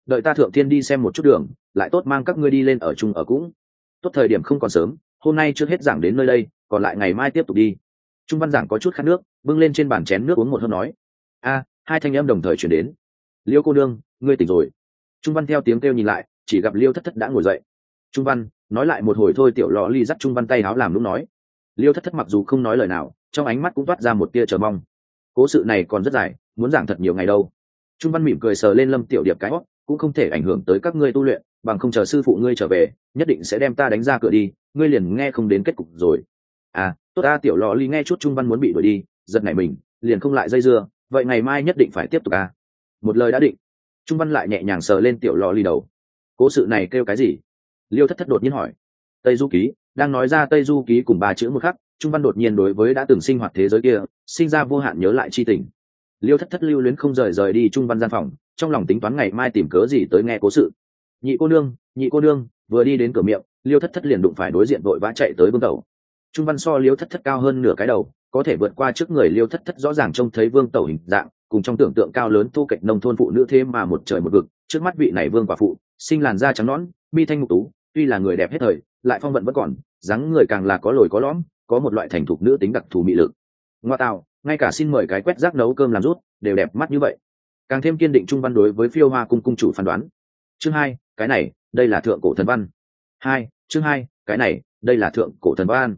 đợi ta thượng thiên đi xem một chút đường, lại tốt mang các ngươi đi lên ở chung ở cũng tốt. Thời điểm không còn sớm, hôm nay trước hết giảng đến nơi đây, còn lại ngày mai tiếp tục đi. Trung văn giảng có chút khát nước, bưng lên trên bàn chén nước uống một hơi nói. A, hai thanh âm đồng thời chuyển đến. Liêu cô nương, ngươi tỉnh rồi. Trung văn theo tiếng kêu nhìn lại, chỉ gặp Liêu thất thất đã ngồi dậy. Trung văn nói lại một hồi thôi, tiểu lọ ly dắt Trung văn tay áo làm lúc nói. Liêu thất thất mặc dù không nói lời nào, trong ánh mắt cũng toát ra một tia chờ mong. Cố sự này còn rất dài, muốn giảng thật nhiều ngày đâu. Trung văn mỉm cười sờ lên Lâm Tiểu Điệp cái hót, cũng không thể ảnh hưởng tới các ngươi tu luyện, bằng không chờ sư phụ ngươi trở về, nhất định sẽ đem ta đánh ra cửa đi, ngươi liền nghe không đến kết cục rồi. À, tốt ta. Tiểu lọ ly nghe chút Trung văn muốn bị đuổi đi, giật nảy mình, liền không lại dây dưa, vậy ngày mai nhất định phải tiếp tục à. Một lời đã định. Trung văn lại nhẹ nhàng sờ lên tiểu lọ ly đầu. Cố sự này kêu cái gì? Liêu thất thất đột nhiên hỏi. Tây Du Ký. Đang nói ra Tây Du Ký cùng ba chữ một khắc, Trung văn đột nhiên đối với đã từng sinh hoạt thế giới kia sinh ra vô hạn nhớ lại chi tình. Liêu thất thất lưu luyến không rời đi Trung văn gian phòng, trong lòng tính toán ngày mai tìm cớ gì tới nghe cố sự. Nhị cô nương, vừa đi đến cửa miệng, Liêu thất thất liền đụng phải đối diện vội vã chạy tới Vương Tẩu. Trung văn so Liêu thất thất cao hơn nửa cái đầu, có thể vượt qua trước người Liêu thất thất, rõ ràng trông thấy Vương Tẩu hình dạng cùng trong tưởng tượng cao lớn thu kệch nông thôn phụ nữ thế mà một trời một vực. Trước mắt vị này vương quả phụ, sinh làn da trắng nõn, mi thanh mục tú, tuy là người đẹp hết thời, lại phong vận vẫn còn, dáng người càng là có lồi có lõm, có một loại thành thục nữ tính đặc thù mị lực. Ngoa tạo, ngay cả xin mời cái quét rác nấu cơm làm rút đều đẹp mắt như vậy. Càng thêm kiên định Trung văn đối với Phiêu Hoa cung cung chủ phán đoán. Chương 2, cái này, đây là thượng cổ thần văn. Chương 2, cái này, đây là thượng cổ thần văn.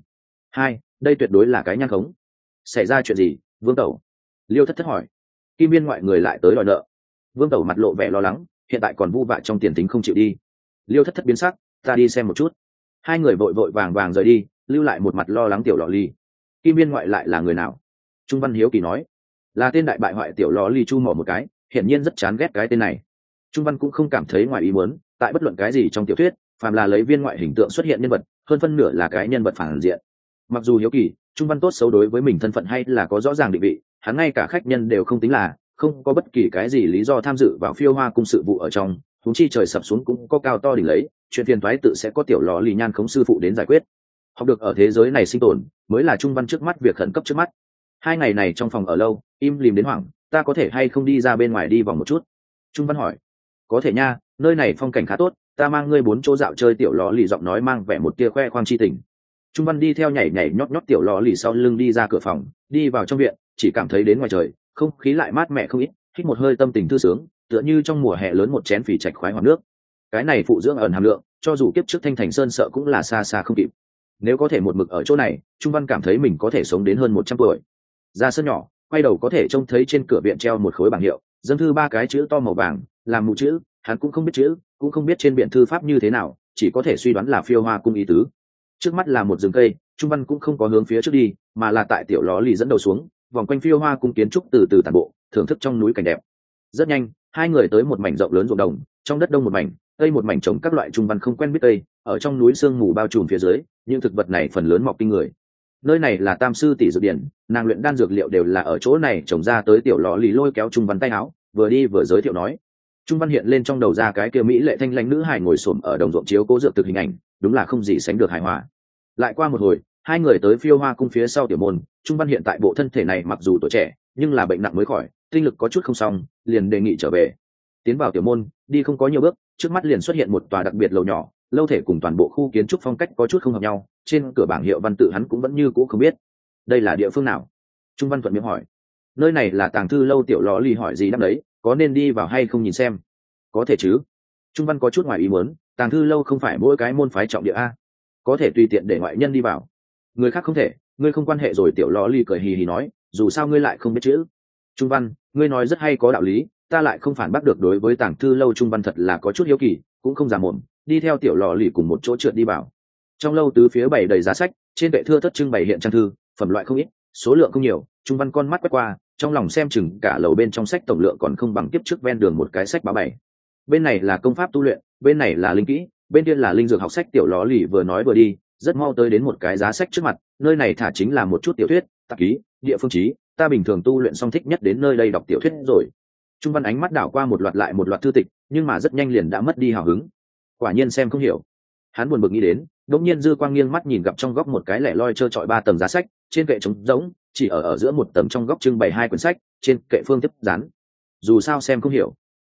Đây tuyệt đối là cái nhan khống. Xảy ra chuyện gì, Vương Tẩu? Liêu thất thất hỏi. Kim Biên ngoại người lại tới đòi nợ. Vương Tẩu mặt lộ vẻ lo lắng, hiện tại còn vu vạ trong tiền tính không chịu đi. Liêu thất thất biến sắc, ta đi xem một chút. Hai người vội vàng rời đi, lưu lại một mặt lo lắng tiểu lọ ly. Kim Biên ngoại lại là người nào? Trung văn hiếu kỳ nói. Là tên đại bại hoại tiểu lọ ly chu mỏ một cái, hiển nhiên rất chán ghét cái tên này. Trung văn cũng không cảm thấy ngoài ý muốn, tại bất luận cái gì trong tiểu thuyết, phàm là lấy viên ngoại hình tượng xuất hiện nhân vật, hơn phân nửa là cái nhân vật phản diện. Mặc dù hiếu kỳ, Trung văn tốt xấu đối với mình thân phận hay là có rõ ràng định vị, hắn ngay cả khách nhân đều không tính là, không có bất kỳ cái gì lý do tham dự vào Phiêu Hoa cung sự vụ ở trong, huống chi trời sập xuống cũng có cao to đỉnh lấy, chuyện phiền toái tự sẽ có tiểu lọ lì nhan khống sư phụ đến giải quyết. Học được ở thế giới này sinh tồn, mới là Trung văn trước mắt việc khẩn cấp trước mắt. Hai ngày này trong phòng ở lâu, im lìm đến hoảng, ta có thể hay không đi ra bên ngoài đi vòng một chút? Trung văn hỏi. Có thể nha, nơi này phong cảnh khá tốt, ta mang ngươi 4 chỗ dạo chơi. Tiểu lọ lì giọng nói mang vẻ một tia khoe khoang chi tình. Trung văn đi theo nhảy nhót tiểu lọ lì sau lưng đi ra cửa phòng, đi vào trong viện, chỉ cảm thấy đến ngoài trời không khí lại mát mẻ không ít, hít một hơi tâm tình thư sướng, tựa như trong mùa hè lớn một chén phì trạch khoái hoạt nước. Cái này phụ dưỡng ẩn hàm lượng, cho dù kiếp trước Thanh Thành Sơn sợ cũng là xa xa không kịp. Nếu có thể một mực ở chỗ này, Trung văn cảm thấy mình có thể sống đến hơn 100 tuổi. Ra sân nhỏ, quay đầu có thể trông thấy trên cửa viện treo một khối bảng hiệu, dâng thư 3 cái chữ to màu vàng, làm mù chữ, hắn cũng không biết chữ, cũng không biết trên biện thư pháp như thế nào, chỉ có thể suy đoán là Phiêu Hoa cung ý tứ. Trước mắt là một rừng cây, Trung văn cũng không có hướng phía trước đi, mà là tại tiểu ló lì dẫn đầu xuống, vòng quanh Phiêu Hoa cung kiến trúc từ từ tản bộ, thưởng thức trong núi cảnh đẹp. Rất nhanh, hai người tới một mảnh rộng lớn ruộng đồng, trong đất đông một mảnh, cây một mảnh trồng các loại Trung văn không quen biết cây, ở trong núi sương mù bao trùm phía dưới, những thực vật này phần lớn mọc kinh người. Nơi này là Tam sư tỷ dược điển, nàng luyện đan dược liệu đều là ở chỗ này trồng ra tới. Tiểu lọ lì lôi kéo Trung văn tay áo, vừa đi vừa giới thiệu nói. Trung văn hiện lên trong đầu ra cái kia mỹ lệ thanh lãnh nữ hài ngồi xổm ở đồng ruộng chiếu cố dược thực hình ảnh, đúng là không gì sánh được hài hòa. Lại qua một hồi, hai người tới Phiêu Hoa cung phía sau tiểu môn. Trung văn hiện tại bộ thân thể này mặc dù tuổi trẻ, nhưng là bệnh nặng mới khỏi, tinh lực có chút không xong, liền đề nghị trở về. Tiến vào tiểu môn, đi không có nhiều bước, trước mắt liền xuất hiện một tòa đặc biệt lầu nhỏ, lâu thể cùng toàn bộ khu kiến trúc phong cách có chút không hợp nhau, trên cửa bảng hiệu văn tự hắn cũng vẫn như cũ không biết. Đây là địa phương nào? Trung văn thuận miệng hỏi. Nơi này là tàng thư lâu. Tiểu lò lì hỏi gì đáp đấy, có nên đi vào hay không nhìn xem? Có thể chứ. Trung văn có chút ngoài ý muốn, tàng thư lâu không phải mỗi cái môn phái trọng địa a, có thể tùy tiện để ngoại nhân đi vào, người khác không thể, ngươi không quan hệ rồi. Tiểu lò lì cười hì hì nói, dù sao ngươi lại không biết chữ. Trung văn, ngươi nói rất hay có đạo lý, ta lại không phản bác được. Đối với tàng thư lâu Trung văn thật là có chút hiếu kỳ, cũng không giả mồm, đi theo tiểu lò lì cùng một chỗ trượt đi vào. Trong lâu tứ phía bày đầy giá sách, trên kệ thưa thất trưng bày hiện trang thư, phẩm loại không ít, số lượng không nhiều. Trung văn con mắt quét qua, trong lòng xem chừng cả lầu bên trong sách tổng lượng còn không bằng kiếp trước ven đường một cái sách báo bày. Bên này là công pháp tu luyện, bên này là linh kỹ, bên kia là linh dược học sách. Tiểu lò lì vừa nói vừa đi, rất mau tới đến một cái giá sách trước mặt. Nơi này thả chính là một chút tiểu thuyết, tạp ký, địa phương chí, ta bình thường tu luyện xong thích nhất đến nơi đây đọc tiểu thuyết rồi. Trung văn ánh mắt đảo qua một loạt lại một loạt thư tịch, nhưng mà rất nhanh liền đã mất đi hào hứng. Quả nhiên xem không hiểu. Hắn buồn bực nghĩ đến, đột nhiên dư quang nghiêng mắt nhìn gặp trong góc một cái lẻ loi trơ trọi 3 tầng giá sách, trên kệ trống rỗng, chỉ ở giữa một tầng trong góc trưng bày 2 quyển sách, trên kệ phương tiếp dán. Dù sao xem không hiểu.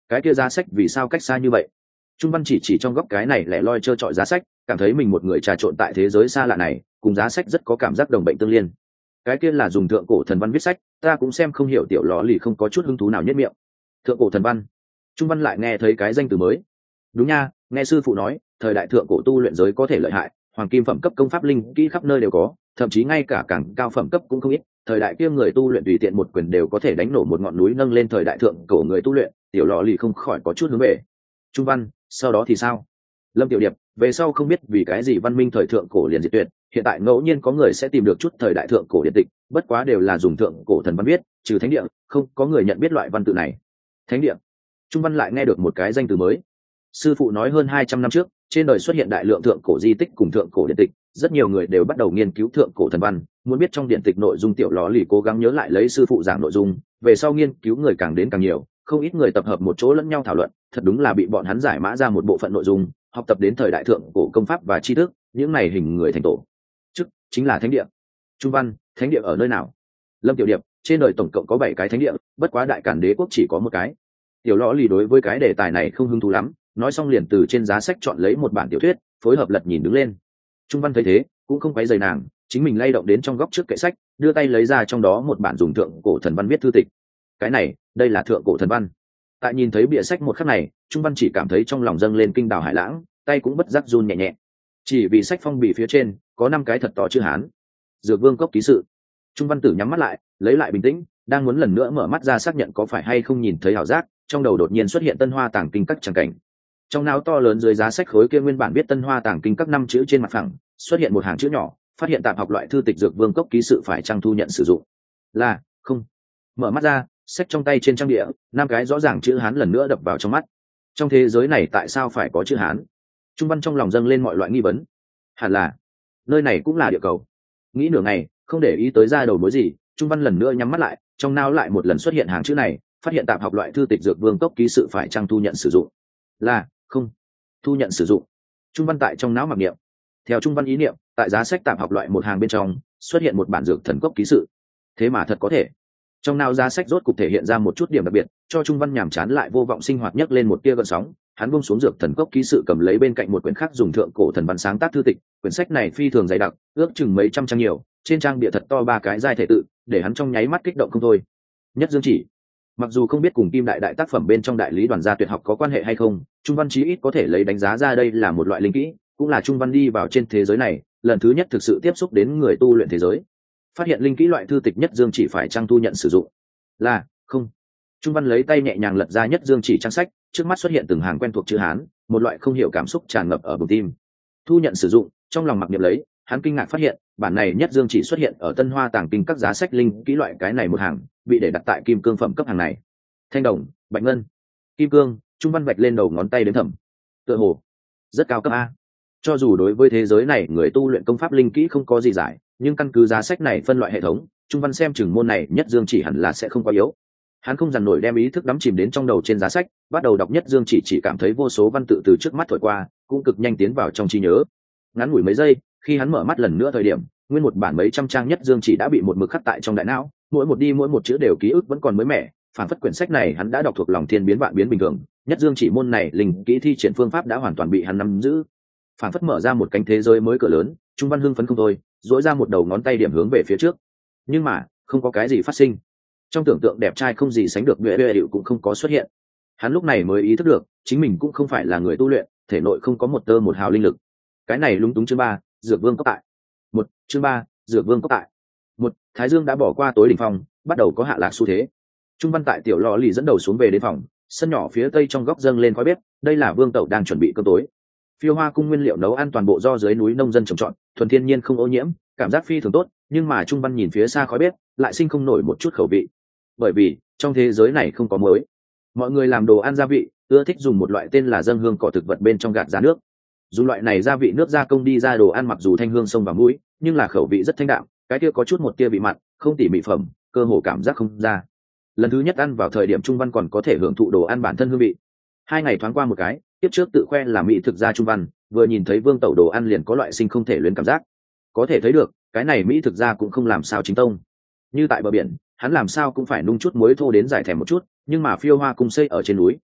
cái kia giá sách vì sao cách xa như vậy? Trung văn chỉ trong góc cái này lẻ loi trơ trọi giá sách, cảm thấy mình một người trà trộn tại thế giới xa lạ này, cùng giá sách rất có cảm giác đồng bệnh tương liên. Cái kia là dùng thượng cổ thần văn viết sách, ta cũng xem không hiểu. Tiểu lò lì không có chút hứng thú nào nhất miệng. Thượng cổ thần văn. Trung văn lại nghe thấy cái danh từ mới. Đúng nha, nghe sư phụ nói, thời đại thượng cổ tu luyện giới có thể lợi hại, hoàng kim phẩm cấp công pháp linh kỹ khắp nơi đều có, thậm chí ngay cả càng cao phẩm cấp cũng không ít. Thời đại kia người tu luyện tùy tiện một quyền đều có thể đánh nổ một ngọn núi nâng lên. Thời đại thượng cổ người tu luyện, tiểu lò lì không khỏi có chút hướng về. Trung văn, sau đó thì sao? Lâm Tiểu Điệp, về sau không biết vì cái gì văn minh thời thượng cổ liền diệt tuyệt, hiện tại ngẫu nhiên có người sẽ tìm được chút thời đại thượng cổ điện tịch, bất quá đều là dùng thượng cổ thần văn viết, trừ thánh địa, không có người nhận biết loại văn tự này. Thánh địa. Trung văn lại nghe được một cái danh từ mới. Sư phụ nói hơn 200 năm trước, trên đời xuất hiện đại lượng thượng cổ di tích cùng thượng cổ điện tịch, rất nhiều người đều bắt đầu nghiên cứu thượng cổ thần văn, muốn biết trong điện tịch nội dung. Tiểu lò lì cố gắng nhớ lại lấy sư phụ giảng nội dung, về sau nghiên cứu người càng đến càng nhiều, không ít người tập hợp một chỗ lẫn nhau thảo luận, thật đúng là bị bọn hắn giải mã ra một bộ phận nội dung, học tập đến thời đại thượng cổ công pháp và tri thức, những này hình người thành tổ chức chính là thánh địa. Trung văn, thánh địa ở nơi nào? Lâm Tiểu Điệp, trên đời tổng cộng có 7 cái thánh địa, bất quá Đại Càn Đế quốc chỉ có một cái. Tiểu lõ lì đối với cái đề tài này không hứng thú lắm, nói xong liền từ trên giá sách chọn lấy một bản tiểu thuyết, phối hợp lật nhìn đứng lên. Trung văn thấy thế cũng không quấy rầy nàng, chính mình lay động đến trong góc trước kệ sách, đưa tay lấy ra trong đó một bản dùng thượng cổ thần văn viết thư tịch. Cái này, đây là thượng cổ thần văn. Tại nhìn thấy bìa sách một khắc này, Trung văn chỉ cảm thấy trong lòng dâng lên kinh đào hải lãng, tay cũng bất giác run nhẹ nhẹ. Chỉ vì sách phong bì phía trên có 5 cái thật to chữ Hán. Dược Vương Cốc ký sự. Trung văn tử nhắm mắt lại, lấy lại bình tĩnh, đang muốn lần nữa mở mắt ra xác nhận có phải hay không nhìn thấy ảo giác, trong đầu đột nhiên xuất hiện Tân Hoa Tàng Kinh các tràng cảnh. Trong não to lớn dưới giá sách khối kia nguyên bản viết Tân Hoa Tàng Kinh các 5 chữ trên mặt phẳng, xuất hiện một hàng chữ nhỏ, phát hiện tạp học loại thư tịch Dược Vương Cốc ký sự phải trang thu nhận sử dụng. Là, không. Mở mắt ra, sách trong tay trên trang địa, 5 cái rõ ràng chữ Hán lần nữa đập vào trong mắt. Trong thế giới này tại sao phải có chữ Hán? Trung văn trong lòng dâng lên mọi loại nghi vấn. Hẳn là nơi này cũng là địa cầu. Nghĩ nửa ngày không để ý tới ra đầu mối gì, Trung văn lần nữa nhắm mắt lại, trong não lại một lần xuất hiện hàng chữ này, phát hiện tạp học loại thư tịch Dược Vương Cốc ký sự phải trang thu nhận sử dụng. Là, không. Thu nhận sử dụng. Trung văn tại trong não mặc niệm. Theo Trung văn ý niệm, tại giá sách tạp học loại một hàng bên trong xuất hiện một bản Dược Thần Cốc ký sự. Thế mà thật có thể. Trong não giá sách rốt cục thể hiện ra một chút điểm đặc biệt, cho Trung văn nhàm chán lại vô vọng sinh hoạt nhấc lên một tia gợn sóng. Hắn buông xuống Dược Thần Cốc ký sự, cầm lấy bên cạnh một quyển khác dùng thượng cổ thần văn sáng tác thư tịch. Quyển sách này phi thường dày đặc, ước chừng mấy trăm trang nhiều, trên trang bìa thật to 3 cái giai thể tự, để hắn trong nháy mắt kích động không thôi. Nhất Dương Chỉ. Mặc dù không biết cùng Kim Đại tác phẩm bên trong đại lý đoàn gia tuyệt học có quan hệ hay không, Trung văn chí ít có thể lấy đánh giá ra đây là một loại linh kỹ, cũng là Trung văn đi vào trên thế giới này lần thứ nhất thực sự tiếp xúc đến người tu luyện thế giới. Phát hiện linh kỹ loại thư tịch Nhất Dương Chỉ phải trang thu nhận sử dụng. Là, không. Trung văn lấy tay nhẹ nhàng lật ra Nhất Dương Chỉ trang sách, trước mắt xuất hiện từng hàng quen thuộc chữ Hán, một loại không hiểu cảm xúc tràn ngập ở bụng tim. Thu nhận sử dụng, trong lòng mặc niệm lấy, hắn kinh ngạc phát hiện bản này Nhất Dương Chỉ xuất hiện ở Tân Hoa Tàng Kinh các giá sách linh kỹ loại cái này một hàng, bị để đặt tại kim cương phẩm cấp hàng này. Thanh đồng, bạch ngân, kim cương. Trung văn vạch lên đầu ngón tay đếm thầm. Tựa hồ rất cao cấp a. Cho dù đối với thế giới này người tu luyện công pháp linh kỹ không có gì giải, nhưng căn cứ giá sách này phân loại hệ thống, Trung văn xem chừng môn này Nhất Dương Chỉ hẳn là sẽ không quá yếu. Hắn không dằn nổi đem ý thức đắm chìm đến trong đầu trên giá sách, bắt đầu đọc Nhất Dương Chỉ cảm thấy vô số văn tự từ trước mắt thổi qua, cũng cực nhanh tiến vào trong trí nhớ. Ngắn ngủi mấy giây, khi hắn mở mắt lần nữa thời điểm, nguyên một bản mấy trăm trang Nhất Dương Chỉ đã bị một mực khắc tại trong đại não, mỗi một chữ đều ký ức vẫn còn mới mẻ, phản phất quyển sách này hắn đã đọc thuộc lòng thiên biến vạn biến bình thường. Nhất Dương Chỉ môn này linh kỹ thi triển phương pháp đã hoàn toàn bị hắn nắm giữ, phản phất mở ra một cánh thế giới mới cửa lớn. Trung văn hưng phấn không thôi, duỗi ra một đầu ngón tay điểm hướng về phía trước, nhưng mà không có cái gì phát sinh. Trong tưởng tượng đẹp trai không gì sánh được Bệ Bệ Điệu cũng không có xuất hiện. Hắn lúc này mới ý thức được chính mình cũng không phải là người tu luyện, thể nội không có một tơ một hào linh lực. Cái này lúng túng. Chương 3, Dược Vương Cốc tại. Chương 3, Dược Vương Cốc tại. Thái dương đã bỏ qua tối đỉnh phong, bắt đầu có hạ lạc xu thế. Trung văn tại tiểu lò lì dẫn đầu xuống về đến phòng, sân nhỏ phía tây trong góc dâng lên khói bếp, đây là Vương Tẩu đang chuẩn bị cơm tối. Phiêu Hoa cung nguyên liệu nấu ăn toàn bộ do dưới núi nông dân trồng trọt, thuần thiên nhiên không ô nhiễm, cảm giác phi thường tốt, nhưng mà Trung văn nhìn phía xa khói bếp, lại sinh không nổi một chút khẩu vị. Bởi vì trong thế giới này không có muối. Mọi người làm đồ ăn gia vị ưa thích dùng một loại tên là dâng hương cỏ thực vật bên trong gạt ra nước. Dùng loại này gia vị nước gia công đi ra đồ ăn mặc dù thanh hương sông vào mũi, nhưng là khẩu vị rất thanh đạm, cái kia có chút một tia vị mặn, không tỉ mỉ phẩm, cơ hồ cảm giác không ra. Lần thứ nhất ăn vào thời điểm Trung văn còn có thể hưởng thụ đồ ăn bản thân hương vị. 2 ngày thoáng qua một cái, tiếp trước tự khoe là mỹ thực gia Trung văn, vừa nhìn thấy Vương Tẩu đồ ăn liền có loại sinh không thể luyến cảm giác. Có thể thấy được, cái này mỹ thực gia cũng không làm sao chính tông. Như tại bờ biển, hắn làm sao cũng phải nung chút muối thô đến giải thèm một chút, nhưng mà Phiêu Hoa cung xây ở trên núi,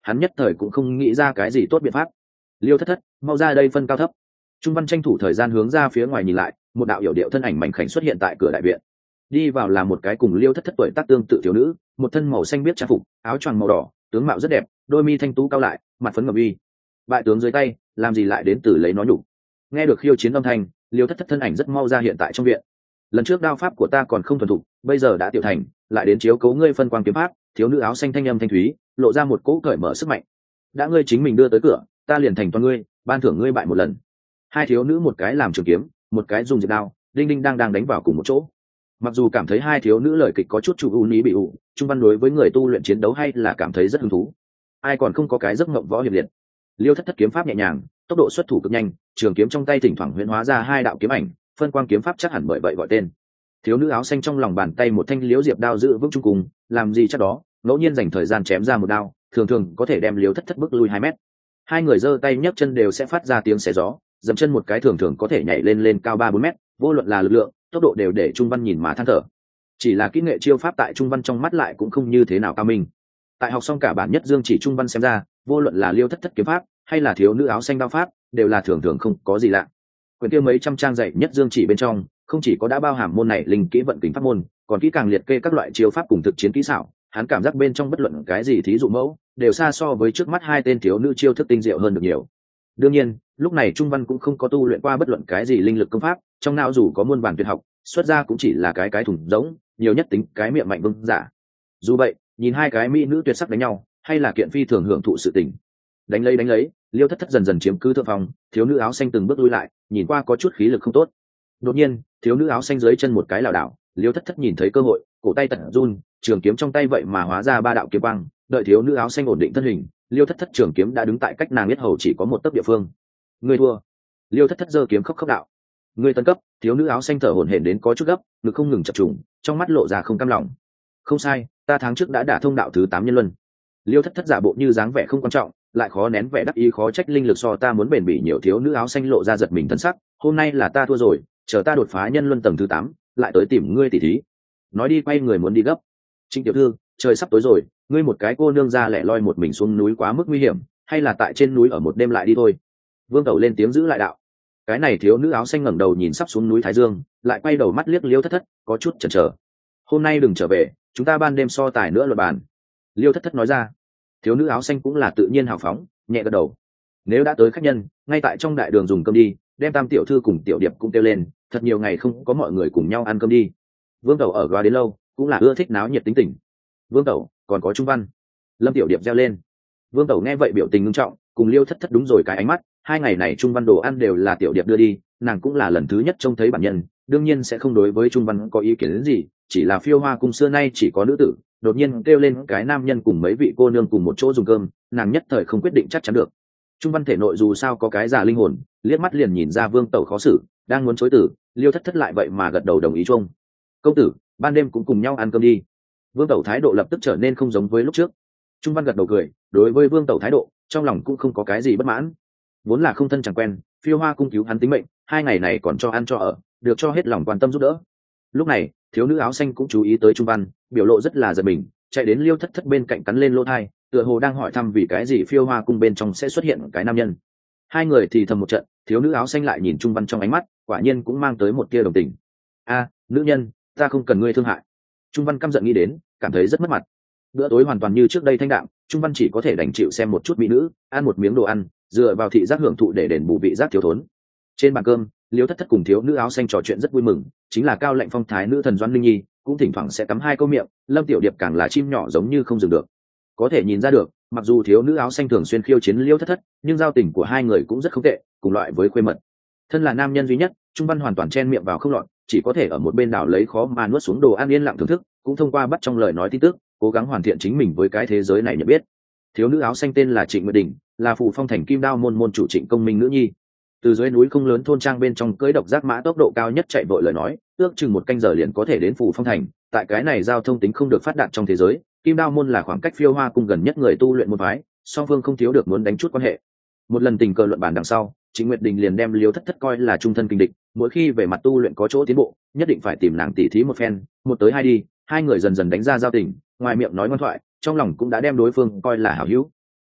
hắn nhất thời cũng không nghĩ ra cái gì tốt biện pháp. Liêu thất thất, mau ra đây phân cao thấp. Trung văn tranh thủ thời gian hướng ra phía ngoài nhìn lại, một đạo yểu điệu thân ảnh mảnh khảnh xuất hiện tại cửa đại viện. Đi vào là một cái cùng Liêu thất thất tuổi tác tương tự thiếu nữ, một thân màu xanh biếc trang phục, áo choàng màu đỏ, tướng mạo rất đẹp, đôi mi thanh tú cao lại, mặt phấn ngậm uy. Bại tướng dưới tay, làm gì lại đến từ lấy nó nhục. Nghe được khiêu chiến âm thanh, Liêu thất thất thân ảnh rất mau ra hiện tại trong viện. Lần trước đao pháp của ta còn không thuần thục, bây giờ đã tiểu thành, lại đến chiếu cố ngươi phân quang kiếm pháp. Thiếu nữ áo xanh thanh âm thanh thúy, lộ ra một cỗ cởi mở sức mạnh. Đã ngươi chính mình đưa tới cửa, ta liền thành toàn ngươi, ban thưởng ngươi bại một lần. Hai thiếu nữ một cái làm trường kiếm, một cái dùng diệt đao, đinh đinh đang đánh vào cùng một chỗ. Mặc dù cảm thấy hai thiếu nữ lời kịch có chút chủ ưu ní bị ủ, Trung văn đối với người tu luyện chiến đấu hay là cảm thấy rất hứng thú. Ai còn không có cái giấc mộng võ hiệp liệt. Liêu thất thất kiếm pháp nhẹ nhàng, tốc độ xuất thủ cực nhanh, trường kiếm trong tay thỉnh thoảng huyễn hóa ra hai đạo kiếm ảnh, phân quang kiếm pháp chắc hẳn bởi vậy gọi tên. Thiếu nữ áo xanh trong lòng bàn tay một thanh liễu diệp đao giữ vững trung cùng, làm gì chắc đó, ngẫu nhiên dành thời gian chém ra một đao, thường thường có thể đem Liêu thất thất bước lui 2 mét. Hai người giơ tay nhấc chân đều sẽ phát ra tiếng xé gió, dậm chân một cái thường thường có thể nhảy lên cao 3-4 mét, vô luận là lực lượng, tốc độ đều để Trung văn nhìn mà than thở. Chỉ là kỹ nghệ chiêu pháp tại Trung văn trong mắt lại cũng không như thế nào cao minh. Tại học xong cả bản nhất dương chỉ Trung văn xem ra, vô luận là Liêu thất thất kiếm pháp hay là thiếu nữ áo xanh đao pháp, đều là thường thường không có gì lạ. Quyển kia mấy trăm trang dạy nhất dương chỉ bên trong, không chỉ có đã bao hàm môn này linh kỹ vận kính pháp môn, còn kỹ càng liệt kê các loại chiêu pháp cùng thực chiến kỹ xảo. Hắn cảm giác bên trong bất luận cái gì thí dụ mẫu, đều xa so với trước mắt hai tên thiếu nữ chiêu thức tinh diệu hơn được nhiều. Đương nhiên, lúc này Trung văn cũng không có tu luyện qua bất luận cái gì linh lực công pháp, trong não dù có muôn vàn tuyệt học, xuất ra cũng chỉ là cái thùng rỗng, nhiều nhất tính cái miệng mạnh vương giả. Dù vậy, nhìn hai cái mỹ nữ tuyệt sắc đánh nhau, hay là kiện phi thường hưởng thụ sự tình. Đánh lấy, Liêu thất thất dần dần chiếm cứ thượng phòng, thiếu nữ áo xanh từng bước lui lại, nhìn qua có chút khí lực không tốt. Đột nhiên, thiếu nữ áo xanh dưới chân một cái lảo đảo, Liêu thất thất nhìn thấy cơ hội, cổ tay tật run, trường kiếm trong tay vậy mà hóa ra 3 đạo kiếm quang, đợi thiếu nữ áo xanh ổn định thân hình, Liêu thất thất trường kiếm đã đứng tại cách nàng biết hầu chỉ có 1 tấc địa phương. Ngươi thua. Liêu thất thất giơ kiếm khóc đạo. Ngươi tấn cấp. Thiếu nữ áo xanh thở hổn hển đến có chút gấp, ngực không ngừng chập trùng, trong mắt lộ ra không cam lòng. Không sai, ta tháng trước đã đả thông đạo thứ 8 nhân luân. Liêu thất thất giả bộ như dáng vẻ không quan trọng, lại khó nén vẻ đắc ý khó trách linh lực so ta muốn bền bỉ nhiều. Thiếu nữ áo xanh lộ ra giật mình thân sắc, hôm nay là ta thua rồi, chờ ta đột phá nhân luân tầng thứ 8, lại tới tìm ngươi tỉ thí. Nói đi quay người muốn đi gấp. Trịnh tiểu thư, trời sắp tối rồi, ngươi một cái cô nương ra lẻ loi một mình xuống núi quá mức nguy hiểm, hay là tại trên núi ở một đêm lại đi thôi. Vương Tẩu lên tiếng giữ lại đạo. Cái này thiếu nữ áo xanh ngẩng đầu nhìn sắp xuống núi Thái Dương, lại quay đầu mắt liếc Liêu thất thất, có chút chần chờ. Hôm nay đừng trở về, chúng ta ban đêm so tài nữa luật bàn. Liêu thất thất nói ra. Thiếu nữ áo xanh cũng là tự nhiên hào phóng, nhẹ gật đầu. Nếu đã tới khách nhân, ngay tại trong đại đường dùng cơm đi, đem Tam tiểu thư cùng Tiểu Điệp cũng kêu lên, thật nhiều ngày không có mọi người cùng nhau ăn cơm đi. Vương Tẩu ở góa đến lâu, cũng là ưa thích náo nhiệt tính tình. Vương Tẩu, còn có Trung văn. Lâm Tiểu Điệp reo lên. Vương Tẩu nghe vậy biểu tình nghiêm trọng, cùng Liêu thất thất đúng rồi cái ánh mắt. 2 ngày này Trung văn đồ ăn đều là Tiểu Điệp đưa đi, nàng cũng là lần thứ nhất trông thấy bản nhân, đương nhiên sẽ không đối với Trung văn có ý kiến đến gì, chỉ là Phiêu Hoa cung xưa nay chỉ có nữ tử, đột nhiên kêu lên cái nam nhân cùng mấy vị cô nương cùng một chỗ dùng cơm, nàng nhất thời không quyết định chắc chắn được. Trung văn thể nội dù sao có cái già linh hồn, liếc mắt liền nhìn ra Vương Tẩu khó xử, đang muốn chối từ, Liêu thất thất lại vậy mà gật đầu đồng ý chung. Công tử, ban đêm cũng cùng nhau ăn cơm đi. Vương Tẩu thái độ lập tức trở nên không giống với lúc trước. Trung văn gật đầu cười, đối với Vương Tẩu thái độ, trong lòng cũng không có cái gì bất mãn. Vốn là không thân chẳng quen, Phiêu Hoa cung cứu hắn tính mệnh, 2 ngày này còn cho ăn cho ở, được cho hết lòng quan tâm giúp đỡ. Lúc này, thiếu nữ áo xanh cũng chú ý tới Trung văn, biểu lộ rất là giật mình, chạy đến Liêu thất thất bên cạnh cắn lên lỗ tai, tựa hồ đang hỏi thăm vì cái gì Phiêu Hoa cung bên trong sẽ xuất hiện cái nam nhân. Hai người thì thầm một trận, thiếu nữ áo xanh lại nhìn Trung văn trong ánh mắt, quả nhiên cũng mang tới một tia đồng tình. A, nữ nhân, ta không cần ngươi thương hại. Trung văn căm giận nghĩ đến, cảm thấy rất mất mặt. Bữa tối hoàn toàn như trước đây thanh đạm, Trung văn chỉ có thể đành chịu xem một chút mỹ nữ, ăn một miếng đồ ăn, dựa vào thị giác hưởng thụ để đền bù vị giác thiếu thốn. Trên bàn cơm, Liêu thất thất cùng thiếu nữ áo xanh trò chuyện rất vui mừng, chính là cao lệnh phong thái nữ thần Doãn Linh Nhi, cũng thỉnh thoảng sẽ cắm 2 câu miệng. Lâm Tiểu Điệp càng là chim nhỏ giống như không dừng được. Có thể nhìn ra được, mặc dù thiếu nữ áo xanh thường xuyên khiêu chiến Liêu thất thất, nhưng giao tình của hai người cũng rất không tệ, cùng loại với khuê mật. Thân là nam nhân duy nhất, Trung văn hoàn toàn chen miệng vào không lọt, chỉ có thể ở một bên đảo lấy khó mà nuốt xuống đồ ăn yên lặng thưởng thức, cũng thông qua bắt trong lời nói tin tức, cố gắng hoàn thiện chính mình với cái thế giới này nhận biết. Thiếu nữ áo xanh tên là Trịnh Nguyệt Đình, là Phù Phong thành Kim Đao môn môn chủ Trịnh Công Minh nữ nhi. Từ dưới núi không lớn thôn trang bên trong cưỡi độc giác mã tốc độ cao nhất chạy vội lời nói, ước chừng 1 canh giờ liền có thể đến Phù Phong thành. Tại cái này giao thông tính không được phát đạt trong thế giới, Kim Đao môn là khoảng cách Phiêu Hoa cung gần nhất người tu luyện môn phái, song phương không thiếu được muốn đánh chút quan hệ. Một lần tình cờ luận bàn đằng sau, Trịnh Nguyệt Đình liền đem Liêu thất thất coi là trung thân kình địch, mỗi khi về mặt tu luyện có chỗ tiến bộ, nhất định phải tìm nàng tỉ thí một phen, 1 tới 2 đi, hai người dần dần đánh ra giao tình, ngoài miệng nói ngoan thoại, trong lòng cũng đã đem đối phương coi là hảo hữu.